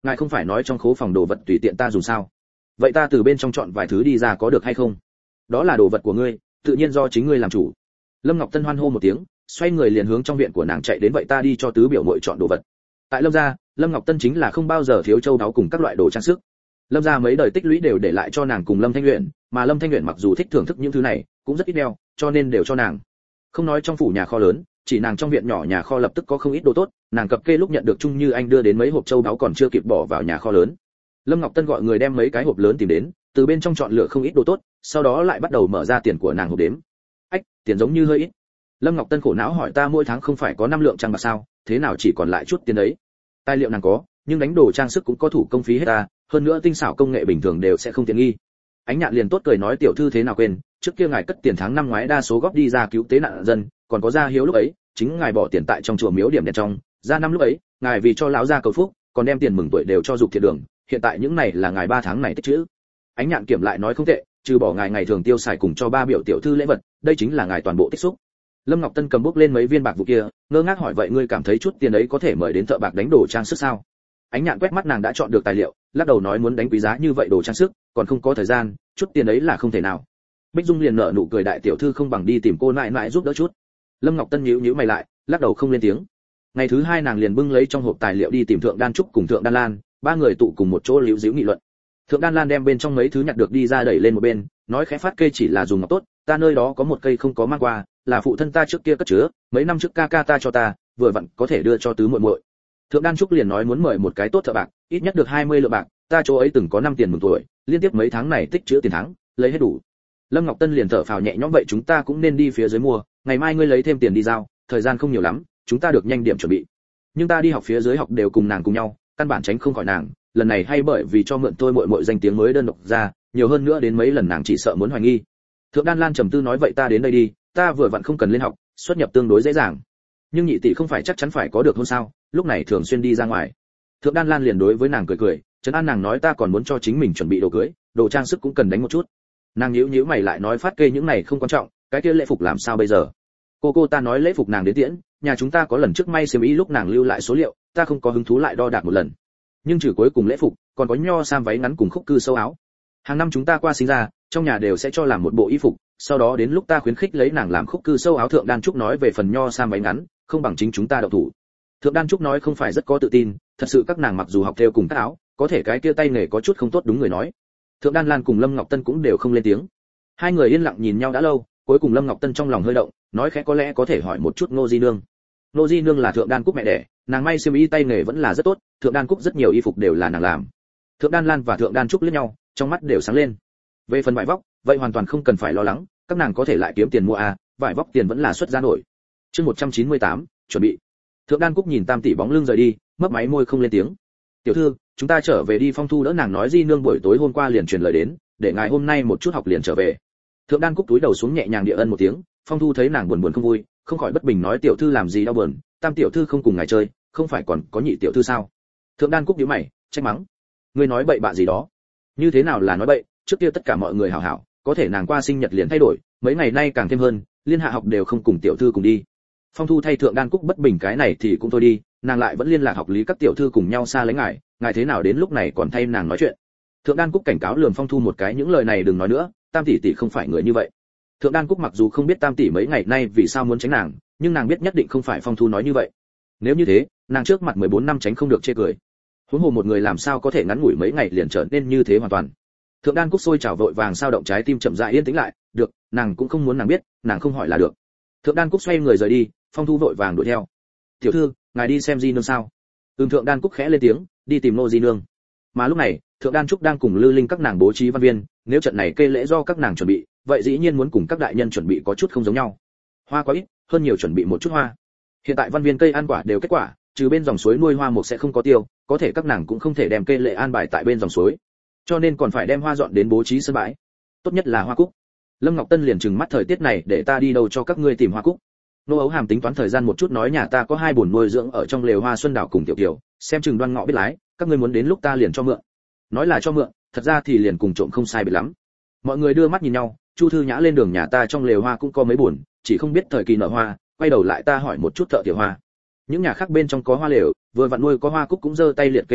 A: ngài không phải nói trong khố phòng đồ vật tùy tiện ta dùng sao? Vậy ta từ bên trong chọn vài thứ đi ra có được hay không? Đó là đồ vật của ngươi, tự nhiên do chính ngươi làm chủ. Lâm Ngọc Tân hoan hô một tiếng, xoay người liền hướng trong viện của nàng chạy đến. Vậy ta đi cho tứ biểu muội chọn đồ vật. Tại Lâm gia, Lâm Ngọc Tân chính là không bao giờ thiếu châu đáo cùng các loại đồ trang sức. Lâm gia mấy đời tích lũy đều để lại cho nàng cùng Lâm Thanh Uyển, mà Lâm Thanh Uyển mặc dù thích thưởng thức những thứ này, cũng rất ít đeo, cho nên đều cho nàng. Không nói trong phủ nhà kho lớn, chỉ nàng trong viện nhỏ nhà kho lập tức có không ít đồ tốt, nàng cập kê lúc nhận được Trung Như Anh đưa đến mấy hộp châu đáo còn chưa kịp bỏ vào nhà kho lớn. Lâm Ngọc Tân gọi người đem mấy cái hộp lớn tìm đến, từ bên trong chọn lựa không ít đồ tốt, sau đó lại bắt đầu mở ra tiền của nàng hộp đếm. Ách, tiền giống như hơi ít. Lâm Ngọc Tân khổ não hỏi ta mỗi tháng không phải có năm lượng trang bạc sao, thế nào chỉ còn lại chút tiền đấy? Tài liệu nàng có, nhưng đánh đồ trang sức cũng có thủ công phí hết ta, hơn nữa tinh xảo công nghệ bình thường đều sẽ không tiện nghi. Ánh Nhạn liền tốt cười nói tiểu thư thế nào quên, trước kia ngài cất tiền tháng năm ngoái đa số góp đi ra cứu tế nạn dân, còn có gia hiếu lúc ấy, chính ngài bỏ tiền tại trong chùa miếu điểm đèn trong, ra năm lúc ấy, ngài vì cho lão gia cầu phúc, còn đem tiền mừng tuổi đều cho dục thiệt đường, hiện tại những này là ngài ba tháng này tích trữ. Ánh Nhạn kiểm lại nói không tệ, trừ bỏ ngài ngày thường tiêu xài cùng cho ba biểu tiểu thư lễ vật, đây chính là ngài toàn bộ tích xúc. Lâm Ngọc Tân cầm bút lên mấy viên bạc vụ kia, ngơ ngác hỏi vậy ngươi cảm thấy chút tiền ấy có thể mời đến thợ bạc đánh đồ trang sức sao? Ánh Nhạn quét mắt nàng đã chọn được tài liệu, lắc đầu nói muốn đánh quý giá như vậy đồ trang sức, còn không có thời gian, chút tiền ấy là không thể nào. Bích Dung liền nở nụ cười đại tiểu thư không bằng đi tìm cô nại nại giúp đỡ chút. Lâm Ngọc Tân nhíu nhíu mày lại, lắc đầu không lên tiếng. Ngày thứ hai nàng liền bưng lấy trong hộp tài liệu đi tìm Thượng Đan Trúc cùng Thượng Đan Lan, ba người tụ cùng một chỗ liễu díu nghị luận. Thượng Đan Lan đem bên trong mấy thứ nhặt được đi ra đẩy lên một bên, nói khẽ phát kê chỉ là dùng ngọc tốt, ta nơi đó có một cây không có mang qua, là phụ thân ta trước kia cất chứa, mấy năm trước ca ca ta cho ta, vừa vặn có thể đưa cho tứ muội muội. Thượng Đan Trúc liền nói muốn mời một cái tốt thợ bạc, ít nhất được hai mươi lượng bạc, ta chỗ ấy từng có năm tiền mừng tuổi, liên tiếp mấy tháng này tích trữ tiền tháng, lấy hết đủ. Lâm Ngọc Tân liền thở phào nhẹ nhõm vậy chúng ta cũng nên đi phía dưới mua, ngày mai ngươi lấy thêm tiền đi giao, thời gian không nhiều lắm, chúng ta được nhanh điểm chuẩn bị. Nhưng ta đi học phía dưới học đều cùng nàng cùng nhau, căn bản tránh không khỏi nàng, lần này hay bởi vì cho mượn tôi muội muội danh tiếng mới đơn độc ra, nhiều hơn nữa đến mấy lần nàng chỉ sợ muốn hoài nghi. Thượng Đan Lan trầm tư nói vậy ta đến đây đi, ta vừa vặn không cần lên học, xuất nhập tương đối dễ dàng. Nhưng nhị tỷ không phải chắc chắn phải có được hôn sao, lúc này thường xuyên đi ra ngoài. Thượng Đan Lan liền đối với nàng cười cười, trấn an nàng nói ta còn muốn cho chính mình chuẩn bị đồ cưới, đồ trang sức cũng cần đánh một chút. Nàng nhíu nhíu mày lại nói phát kê những này không quan trọng, cái kia lễ phục làm sao bây giờ? Cô cô ta nói lễ phục nàng đến tiễn, nhà chúng ta có lần trước may xiêm y lúc nàng lưu lại số liệu, ta không có hứng thú lại đo đạc một lần. Nhưng trừ cuối cùng lễ phục, còn có nho sam váy ngắn cùng khúc cư sâu áo. Hàng năm chúng ta qua sinh ra, trong nhà đều sẽ cho làm một bộ y phục, sau đó đến lúc ta khuyến khích lấy nàng làm khúc cư sâu áo. Thượng Đan Trúc nói về phần nho sam váy ngắn, không bằng chính chúng ta động thủ. Thượng Đan Trúc nói không phải rất có tự tin, thật sự các nàng mặc dù học theo cùng tác áo, có thể cái kia tay nghề có chút không tốt đúng người nói. Thượng Đan Lan cùng Lâm Ngọc Tân cũng đều không lên tiếng. Hai người yên lặng nhìn nhau đã lâu, cuối cùng Lâm Ngọc Tân trong lòng hơi động, nói khẽ có lẽ có thể hỏi một chút Ngô Di Nương. Ngô Di Nương là Thượng Đan Cúc mẹ đẻ, nàng may xiêm y tay nghề vẫn là rất tốt, Thượng Đan Cúc rất nhiều y phục đều là nàng làm. Thượng Đan Lan và Thượng Đan Trúc liếc nhau, trong mắt đều sáng lên. Về phần vải vóc, vậy hoàn toàn không cần phải lo lắng, các nàng có thể lại kiếm tiền mua à, vải vóc tiền vẫn là xuất ra nổi. Chương một trăm chín mươi tám, chuẩn bị. Thượng Đan Cúc nhìn Tam tỷ bóng lưng rời đi, mấp máy môi không lên tiếng. Tiểu thư, chúng ta trở về đi. Phong Thu đỡ nàng nói Di Nương buổi tối hôm qua liền truyền lời đến, để ngài hôm nay một chút học liền trở về. Thượng Đan Cúc túi đầu xuống nhẹ nhàng địa ân một tiếng, Phong Thu thấy nàng buồn buồn không vui, không khỏi bất bình nói tiểu thư làm gì đau buồn, Tam tiểu thư không cùng ngài chơi, không phải còn có nhị tiểu thư sao? Thượng Đan Cúc nhíu mày, trách mắng. Ngươi nói bậy bạ gì đó? Như thế nào là nói bậy, trước kia tất cả mọi người hảo hảo, có thể nàng qua sinh nhật liền thay đổi, mấy ngày nay càng thêm hơn, liên hạ học đều không cùng tiểu thư cùng đi. Phong Thu thay Thượng Đan Cúc bất bình cái này thì cũng thôi đi, nàng lại vẫn liên lạc học lý các tiểu thư cùng nhau xa lấy ngài, ngài thế nào đến lúc này còn thay nàng nói chuyện. Thượng Đan Cúc cảnh cáo lườm Phong Thu một cái những lời này đừng nói nữa, Tam tỷ tỷ không phải người như vậy. Thượng Đan Cúc mặc dù không biết Tam tỷ mấy ngày nay vì sao muốn tránh nàng, nhưng nàng biết nhất định không phải Phong Thu nói như vậy. Nếu như thế, nàng trước mặt mười bốn năm tránh không được chê cười. Huống hồ một người làm sao có thể ngắn ngủi mấy ngày liền trở nên như thế hoàn toàn. Thượng Đan Cúc sôi trào vội vàng sao động trái tim chậm rãi yên tĩnh lại, được, nàng cũng không muốn nàng biết, nàng không hỏi là được. Thượng Đan Cúc xoay người rời đi, Phong Thu vội vàng đuổi theo. Tiểu thư, ngài đi xem Di Nương sao? Ừm. Thượng Đan Cúc khẽ lên tiếng, đi tìm Nô Di Nương. Mà lúc này, Thượng Đan Trúc đang cùng Lư Linh các nàng bố trí văn viên, nếu trận này kê lễ do các nàng chuẩn bị, vậy dĩ nhiên muốn cùng các đại nhân chuẩn bị có chút không giống nhau. Hoa quá ít, hơn nhiều chuẩn bị một chút hoa. Hiện tại văn viên cây ăn quả đều kết quả, trừ bên dòng suối nuôi hoa mục sẽ không có tiêu, có thể các nàng cũng không thể đem kê lễ an bài tại bên dòng suối, cho nên còn phải đem hoa dọn đến bố trí sân bãi. Tốt nhất là hoa cúc. Lâm Ngọc Tân liền trừng mắt thời tiết này để ta đi đâu cho các ngươi tìm hoa cúc. Nô Ấu Hàm tính toán thời gian một chút nói nhà ta có hai bồn nuôi dưỡng ở trong lều hoa xuân đảo cùng tiểu kiều, xem chừng Đoan Ngọ biết lái, các ngươi muốn đến lúc ta liền cho mượn. Nói là cho mượn, thật ra thì liền cùng trộm không sai biệt lắm. Mọi người đưa mắt nhìn nhau, Chu Thư Nhã lên đường nhà ta trong lều hoa cũng có mấy bồn, chỉ không biết thời kỳ nở hoa, quay đầu lại ta hỏi một chút thợ tiểu hoa. Những nhà khác bên trong có hoa lều, vừa vặn nuôi có hoa cúc cũng giơ tay liệt kê một chút,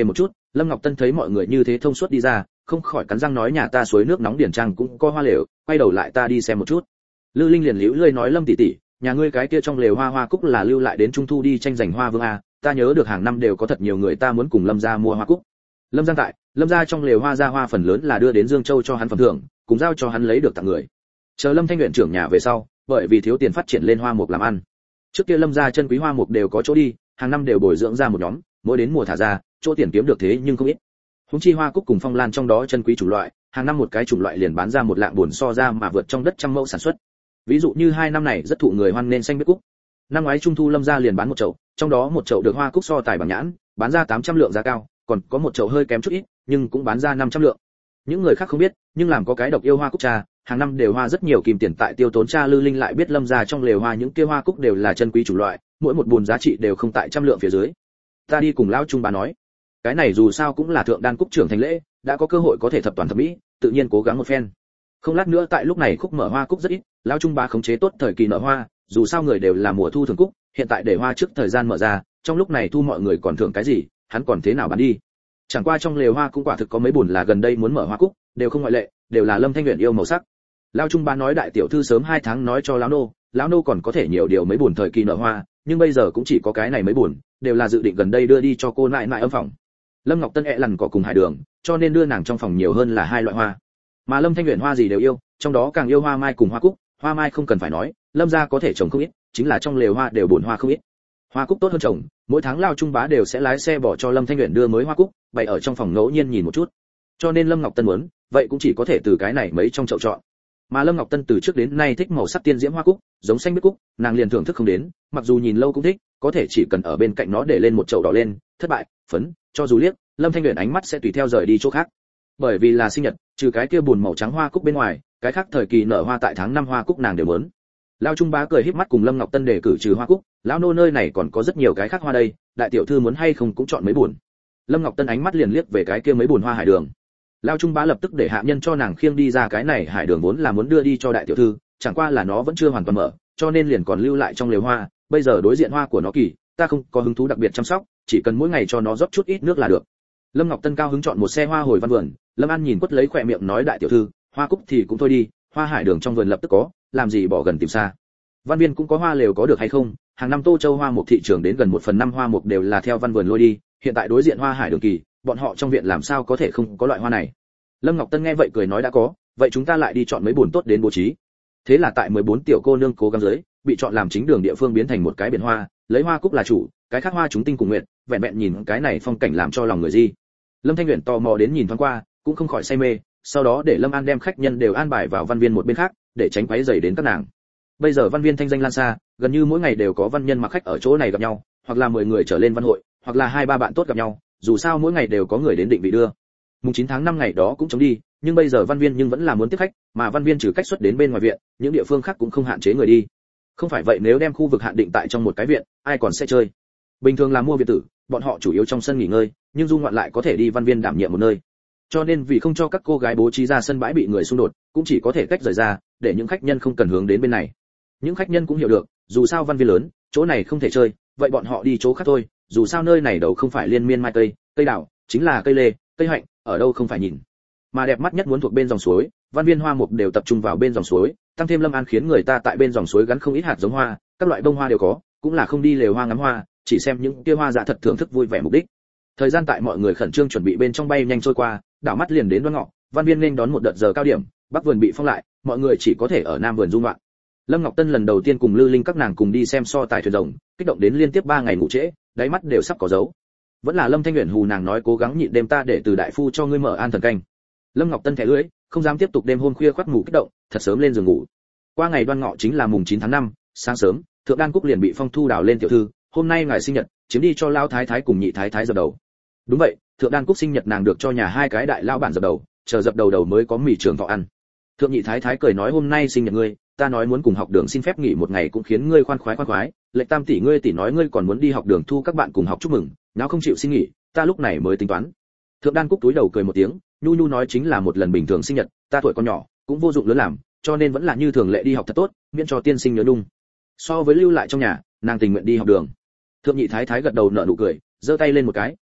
A: Lâm Ngọc Tân thấy mọi người như thế thông suốt đi ra, không khỏi cắn răng nói nhà ta suối nước nóng điển trang cũng có hoa lều, quay đầu lại ta đi xem một chút. Lư Linh liền liễu lơi nói Lâm tỷ tỷ, nhà ngươi cái kia trong lều hoa hoa cúc là lưu lại đến trung thu đi tranh giành hoa vương a, ta nhớ được hàng năm đều có thật nhiều người ta muốn cùng Lâm gia mua hoa cúc. Lâm Giang tại, Lâm gia trong lều hoa ra hoa phần lớn là đưa đến Dương Châu cho hắn phần thưởng, cùng giao cho hắn lấy được tặng người. Chờ Lâm Thanh Uyển trưởng nhà về sau, bởi vì thiếu tiền phát triển lên hoa mục làm ăn. Trước kia Lâm gia chân quý hoa mục đều có chỗ đi, hàng năm đều bồi dưỡng ra một nhóm, mỗi đến mùa thả ra, chỗ tiền kiếm được thế nhưng không ít. Húng chi hoa cúc cùng phong lan trong đó chân quý chủng loại, hàng năm một cái chủng loại liền bán ra một lạng buồn so ra mà vượt trong đất trăm mẫu sản xuất. Ví dụ như hai năm này rất thụ người hoan nên xanh biết cúc. Năm ngoái trung thu Lâm gia liền bán một chậu, trong đó một chậu được hoa cúc so tài bằng nhãn, bán ra tám trăm lượng giá cao, còn có một chậu hơi kém chút ít, nhưng cũng bán ra năm trăm lượng. Những người khác không biết, nhưng làm có cái độc yêu hoa cúc trà, hàng năm đều hoa rất nhiều kim tiền tại tiêu tốn. Cha Lư Linh lại biết Lâm gia trong lều hoa những kia hoa cúc đều là chân quý chủng loại, mỗi một buồn giá trị đều không tại trăm lượng phía dưới. Ta đi cùng lão trung bà nói, cái này dù sao cũng là thượng đan cúc trưởng thành lễ, đã có cơ hội có thể thập toàn thập mỹ, tự nhiên cố gắng một phen. Không lát nữa tại lúc này khúc mở hoa cúc rất ít, lão trung bà khống chế tốt thời kỳ nở hoa, dù sao người đều là mùa thu thường cúc, hiện tại để hoa trước thời gian mở ra, trong lúc này thu mọi người còn thưởng cái gì, hắn còn thế nào bán đi. Chẳng qua trong lều hoa cũng quả thực có mấy buồn là gần đây muốn mở hoa cúc, đều không ngoại lệ, đều là Lâm Thanh Uyển yêu màu sắc. Lão trung bà nói đại tiểu thư sớm hai tháng nói cho lão nô, lão nô còn có thể nhiều điều mấy buồn thời kỳ nở hoa, nhưng bây giờ cũng chỉ có cái này mấy buồn, đều là dự định gần đây đưa đi cho cô nại nại âm phòng. Lâm Ngọc Tân ẹ lằn cỏ cùng hải đường, cho nên đưa nàng trong phòng nhiều hơn là hai loại hoa. Mà Lâm Thanh Uyển hoa gì đều yêu, trong đó càng yêu hoa mai cùng hoa cúc, hoa mai không cần phải nói, Lâm gia có thể trồng không ít, chính là trong lều hoa đều bổn hoa không ít. Hoa cúc tốt hơn trồng, mỗi tháng Lao Trung bá đều sẽ lái xe bỏ cho Lâm Thanh Uyển đưa mới hoa cúc, bày ở trong phòng ngẫu nhiên nhìn một chút. Cho nên Lâm Ngọc Tân muốn, vậy cũng chỉ có thể từ cái này mấy trong chậu chọn. Mà Lâm Ngọc Tân từ trước đến nay thích màu sắc tiên diễm hoa cúc, giống xanh biết cúc, nàng liền thưởng thức không đến, mặc dù nhìn lâu cũng thích, có thể chỉ cần ở bên cạnh nó để lên một chậu đỏ lên, thất bại, phấn, cho dù liếc, Lâm Thanh Uyển ánh mắt sẽ tùy theo rời đi chỗ khác. Bởi vì là sinh nhật, trừ cái kia buồn màu trắng hoa cúc bên ngoài, cái khác thời kỳ nở hoa tại tháng năm hoa cúc nàng đều muốn. Lão Trung bá cười híp mắt cùng Lâm Ngọc Tân đề cử trừ hoa cúc, lão nô nơi này còn có rất nhiều cái khác hoa đây, đại tiểu thư muốn hay không cũng chọn mấy buồn. Lâm Ngọc Tân ánh mắt liền liếc về cái kia mấy buồn hoa hải đường. Lão Trung bá lập tức để hạ nhân cho nàng khiêng đi ra, cái này hải đường vốn là muốn đưa đi cho đại tiểu thư, chẳng qua là nó vẫn chưa hoàn toàn mở, cho nên liền còn lưu lại trong lều hoa, bây giờ đối diện hoa của nó kỳ, ta không có hứng thú đặc biệt chăm sóc, chỉ cần mỗi ngày cho nó rót chút ít nước là được. Lâm Ngọc Tân cao hứng chọn một xe hoa hồi văn vườn, Lâm An nhìn quất lấy khỏe miệng nói đại tiểu thư, hoa cúc thì cũng thôi đi, hoa hải đường trong vườn lập tức có, làm gì bỏ gần tìm xa. Văn viên cũng có hoa lều có được hay không, hàng năm Tô Châu hoa mục thị trường đến gần một phần năm hoa mục đều là theo văn vườn lôi đi, hiện tại đối diện hoa hải đường kỳ, bọn họ trong viện làm sao có thể không có loại hoa này. Lâm Ngọc Tân nghe vậy cười nói đã có, vậy chúng ta lại đi chọn mấy buồn tốt đến bố trí. Thế là tại mười bốn tiểu cô nương cố gắng dưới, bị chọn làm chính đường địa phương biến thành một cái biển hoa, lấy hoa cúc là chủ, cái khác hoa chúng tinh cùng nguyệt, vẹn vẹn nhìn cái này phong cảnh làm cho lòng người di. Lâm Thanh Uyển tò mò đến nhìn thoáng qua, cũng không khỏi say mê, sau đó để Lâm An đem khách nhân đều an bài vào văn viên một bên khác, để tránh quấy rầy đến các nàng. Bây giờ văn viên thanh danh lan xa, gần như mỗi ngày đều có văn nhân mặc khách ở chỗ này gặp nhau, hoặc là mười người trở lên văn hội, hoặc là hai ba bạn tốt gặp nhau, dù sao mỗi ngày đều có người đến định vị đưa. Mùng chín tháng năm ngày đó cũng chống đi, nhưng bây giờ văn viên nhưng vẫn là muốn tiếp khách, mà văn viên trừ cách xuất đến bên ngoài viện, những địa phương khác cũng không hạn chế người đi. Không phải vậy nếu đem khu vực hạn định tại trong một cái viện, ai còn sẽ chơi. Bình thường là mua viện tử, bọn họ chủ yếu trong sân nghỉ ngơi, nhưng du ngoạn lại có thể đi văn viên đảm nhiệm một nơi. Cho nên vì không cho các cô gái bố trí ra sân bãi bị người xung đột, cũng chỉ có thể cách rời ra, để những khách nhân không cần hướng đến bên này. Những khách nhân cũng hiểu được, dù sao văn viên lớn, chỗ này không thể chơi, vậy bọn họ đi chỗ khác thôi, dù sao nơi này đâu không phải liên miên mai tây, cây đào, chính là cây lê, cây hạnh, ở đâu không phải nhìn. Mà đẹp mắt nhất muốn thuộc bên dòng suối, văn viên hoa mục đều tập trung vào bên dòng suối, tăng thêm Lâm An khiến người ta tại bên dòng suối gắn không ít hạt giống hoa, các loại bông hoa đều có, cũng là không đi lều hoa ngắm hoa, chỉ xem những kia hoa dạ thật thưởng thức vui vẻ mục đích. Thời gian tại mọi người khẩn trương chuẩn bị bên trong bay nhanh trôi qua, đảo mắt liền đến đoan ngọ, văn viên nên đón một đợt giờ cao điểm, bắc vườn bị phong lại, mọi người chỉ có thể ở nam vườn du ngoạn. Lâm Ngọc Tân lần đầu tiên cùng Lư Linh các nàng cùng đi xem so tài thuyền rồng, kích động đến liên tiếp ba ngày ngủ trễ, đáy mắt đều sắp có dấu. Vẫn là Lâm Thanh Uyển hù nàng nói cố gắng nhịn đêm ta để từ đại phu cho ngươi mở an thần canh. Lâm Ngọc Tân thẻ lưỡi, không dám tiếp tục đêm hôm khuya khoắt ngủ kích động, thật sớm lên giường ngủ. Qua ngày đoan ngọ chính là mùng chín tháng năm, sáng sớm, thượng đan cúc liền bị phong thu đào lên tiểu thư, hôm nay ngài sinh nhật, chiếm đi cho lao thái thái cùng nhị thái thái dập đầu. Đúng vậy, thượng đan cúc sinh nhật nàng được cho nhà hai cái đại lao bản dập đầu, chờ dập đầu đầu mới có mì trường thọ ăn. Thượng nhị thái thái cười nói hôm nay sinh nhật ngươi, ta nói muốn cùng học đường xin phép nghỉ một ngày cũng khiến ngươi khoan khoái khoan khoái, lệnh tam tỷ ngươi tỷ nói ngươi còn muốn đi học đường thu các bạn cùng học chúc mừng, nào không chịu xin nghỉ, ta lúc này mới tính toán. Thượng đan cúc túi đầu cười một tiếng, nhu nhu nói chính là một lần bình thường sinh nhật, ta tuổi còn nhỏ, cũng vô dụng lớn làm, cho nên vẫn là như thường lệ đi học thật tốt, miễn cho tiên sinh nhớ đung. So với lưu lại trong nhà, nàng tình nguyện đi học đường. Thượng nhị thái thái gật đầu nở nụ cười, giơ tay lên một cái,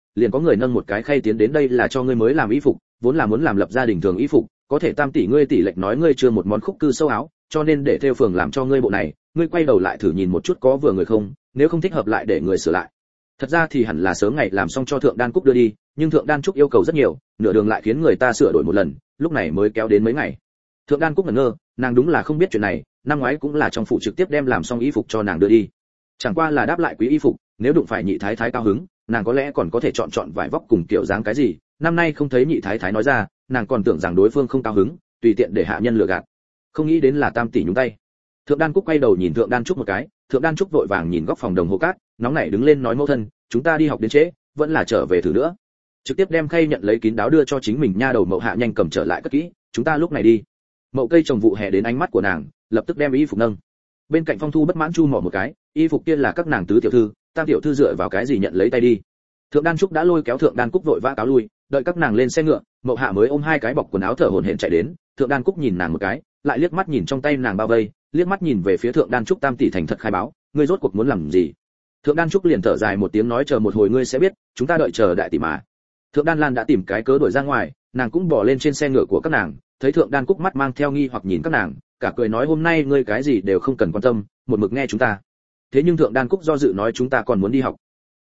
A: liền có người nâng một cái khay tiến đến, đây là cho ngươi mới làm y phục, vốn là muốn làm lập gia đình thường y phục, có thể Tam tỷ ngươi tỷ lệch nói ngươi chưa một món khúc cư sâu áo, cho nên để theo phường làm cho ngươi bộ này, ngươi quay đầu lại thử nhìn một chút có vừa người không, nếu không thích hợp lại để người sửa lại. Thật ra thì hẳn là sớm ngày làm xong cho Thượng Đan Cúc đưa đi, nhưng Thượng Đan Trúc yêu cầu rất nhiều, nửa đường lại khiến người ta sửa đổi một lần, lúc này mới kéo đến mấy ngày. Thượng Đan Cúc ngẩn ngơ, nàng đúng là không biết chuyện này, năm ngoái cũng là trong phủ trực tiếp đem làm xong y phục cho nàng đưa đi. Chẳng qua là đáp lại quý y phục, nếu đụng phải nhị thái thái cao hứng, nàng có lẽ còn có thể chọn chọn vải vóc cùng kiểu dáng cái gì, năm nay không thấy nhị thái thái nói ra, nàng còn tưởng rằng đối phương không cao hứng, tùy tiện để hạ nhân lừa gạt. Không nghĩ đến là Tam tỷ nhúng tay. Thượng Đan Cúc quay đầu nhìn Thượng Đan Trúc một cái, Thượng Đan Trúc vội vàng nhìn góc phòng đồng hồ cát, nóng nảy đứng lên nói mẫu thân, chúng ta đi học đến trễ, vẫn là trở về thử nữa. Trực tiếp đem khay nhận lấy kín đáo đưa cho chính mình, nha đầu Mậu Hạ nhanh cầm trở lại cất kỹ, chúng ta lúc này đi. Mậu cây trồng vụ hè đến ánh mắt của nàng, lập tức đem y phục nâng. Bên cạnh Phong Thu bất mãn chu mỏ một cái, y phục kia là các nàng tứ tiểu thư, Tam tiểu thư dựa vào cái gì nhận lấy tay đi. Thượng Đan Trúc đã lôi kéo Thượng Đan Cúc vội vã cáo lui, đợi các nàng lên xe ngựa, Mậu Hạ mới ôm hai cái bọc quần áo thở hổn hển chạy đến. Thượng Đan Cúc nhìn nàng một cái, lại liếc mắt nhìn trong tay nàng bao vây, liếc mắt nhìn về phía Thượng Đan Trúc, Tam tỷ thành thật khai báo, ngươi rốt cuộc muốn làm gì? Thượng Đan Trúc liền thở dài một tiếng nói, chờ một hồi ngươi sẽ biết, chúng ta đợi chờ đại tỷ mà. Thượng Đan Lan đã tìm cái cớ đuổi ra ngoài, nàng cũng bỏ lên trên xe ngựa của các nàng, thấy Thượng Đan Cúc mắt mang theo nghi hoặc nhìn các nàng, cả cười nói hôm nay ngươi cái gì đều không cần quan tâm, một mực nghe chúng ta. Thế nhưng Thượng Đan Cúc do dự nói chúng ta còn muốn đi học.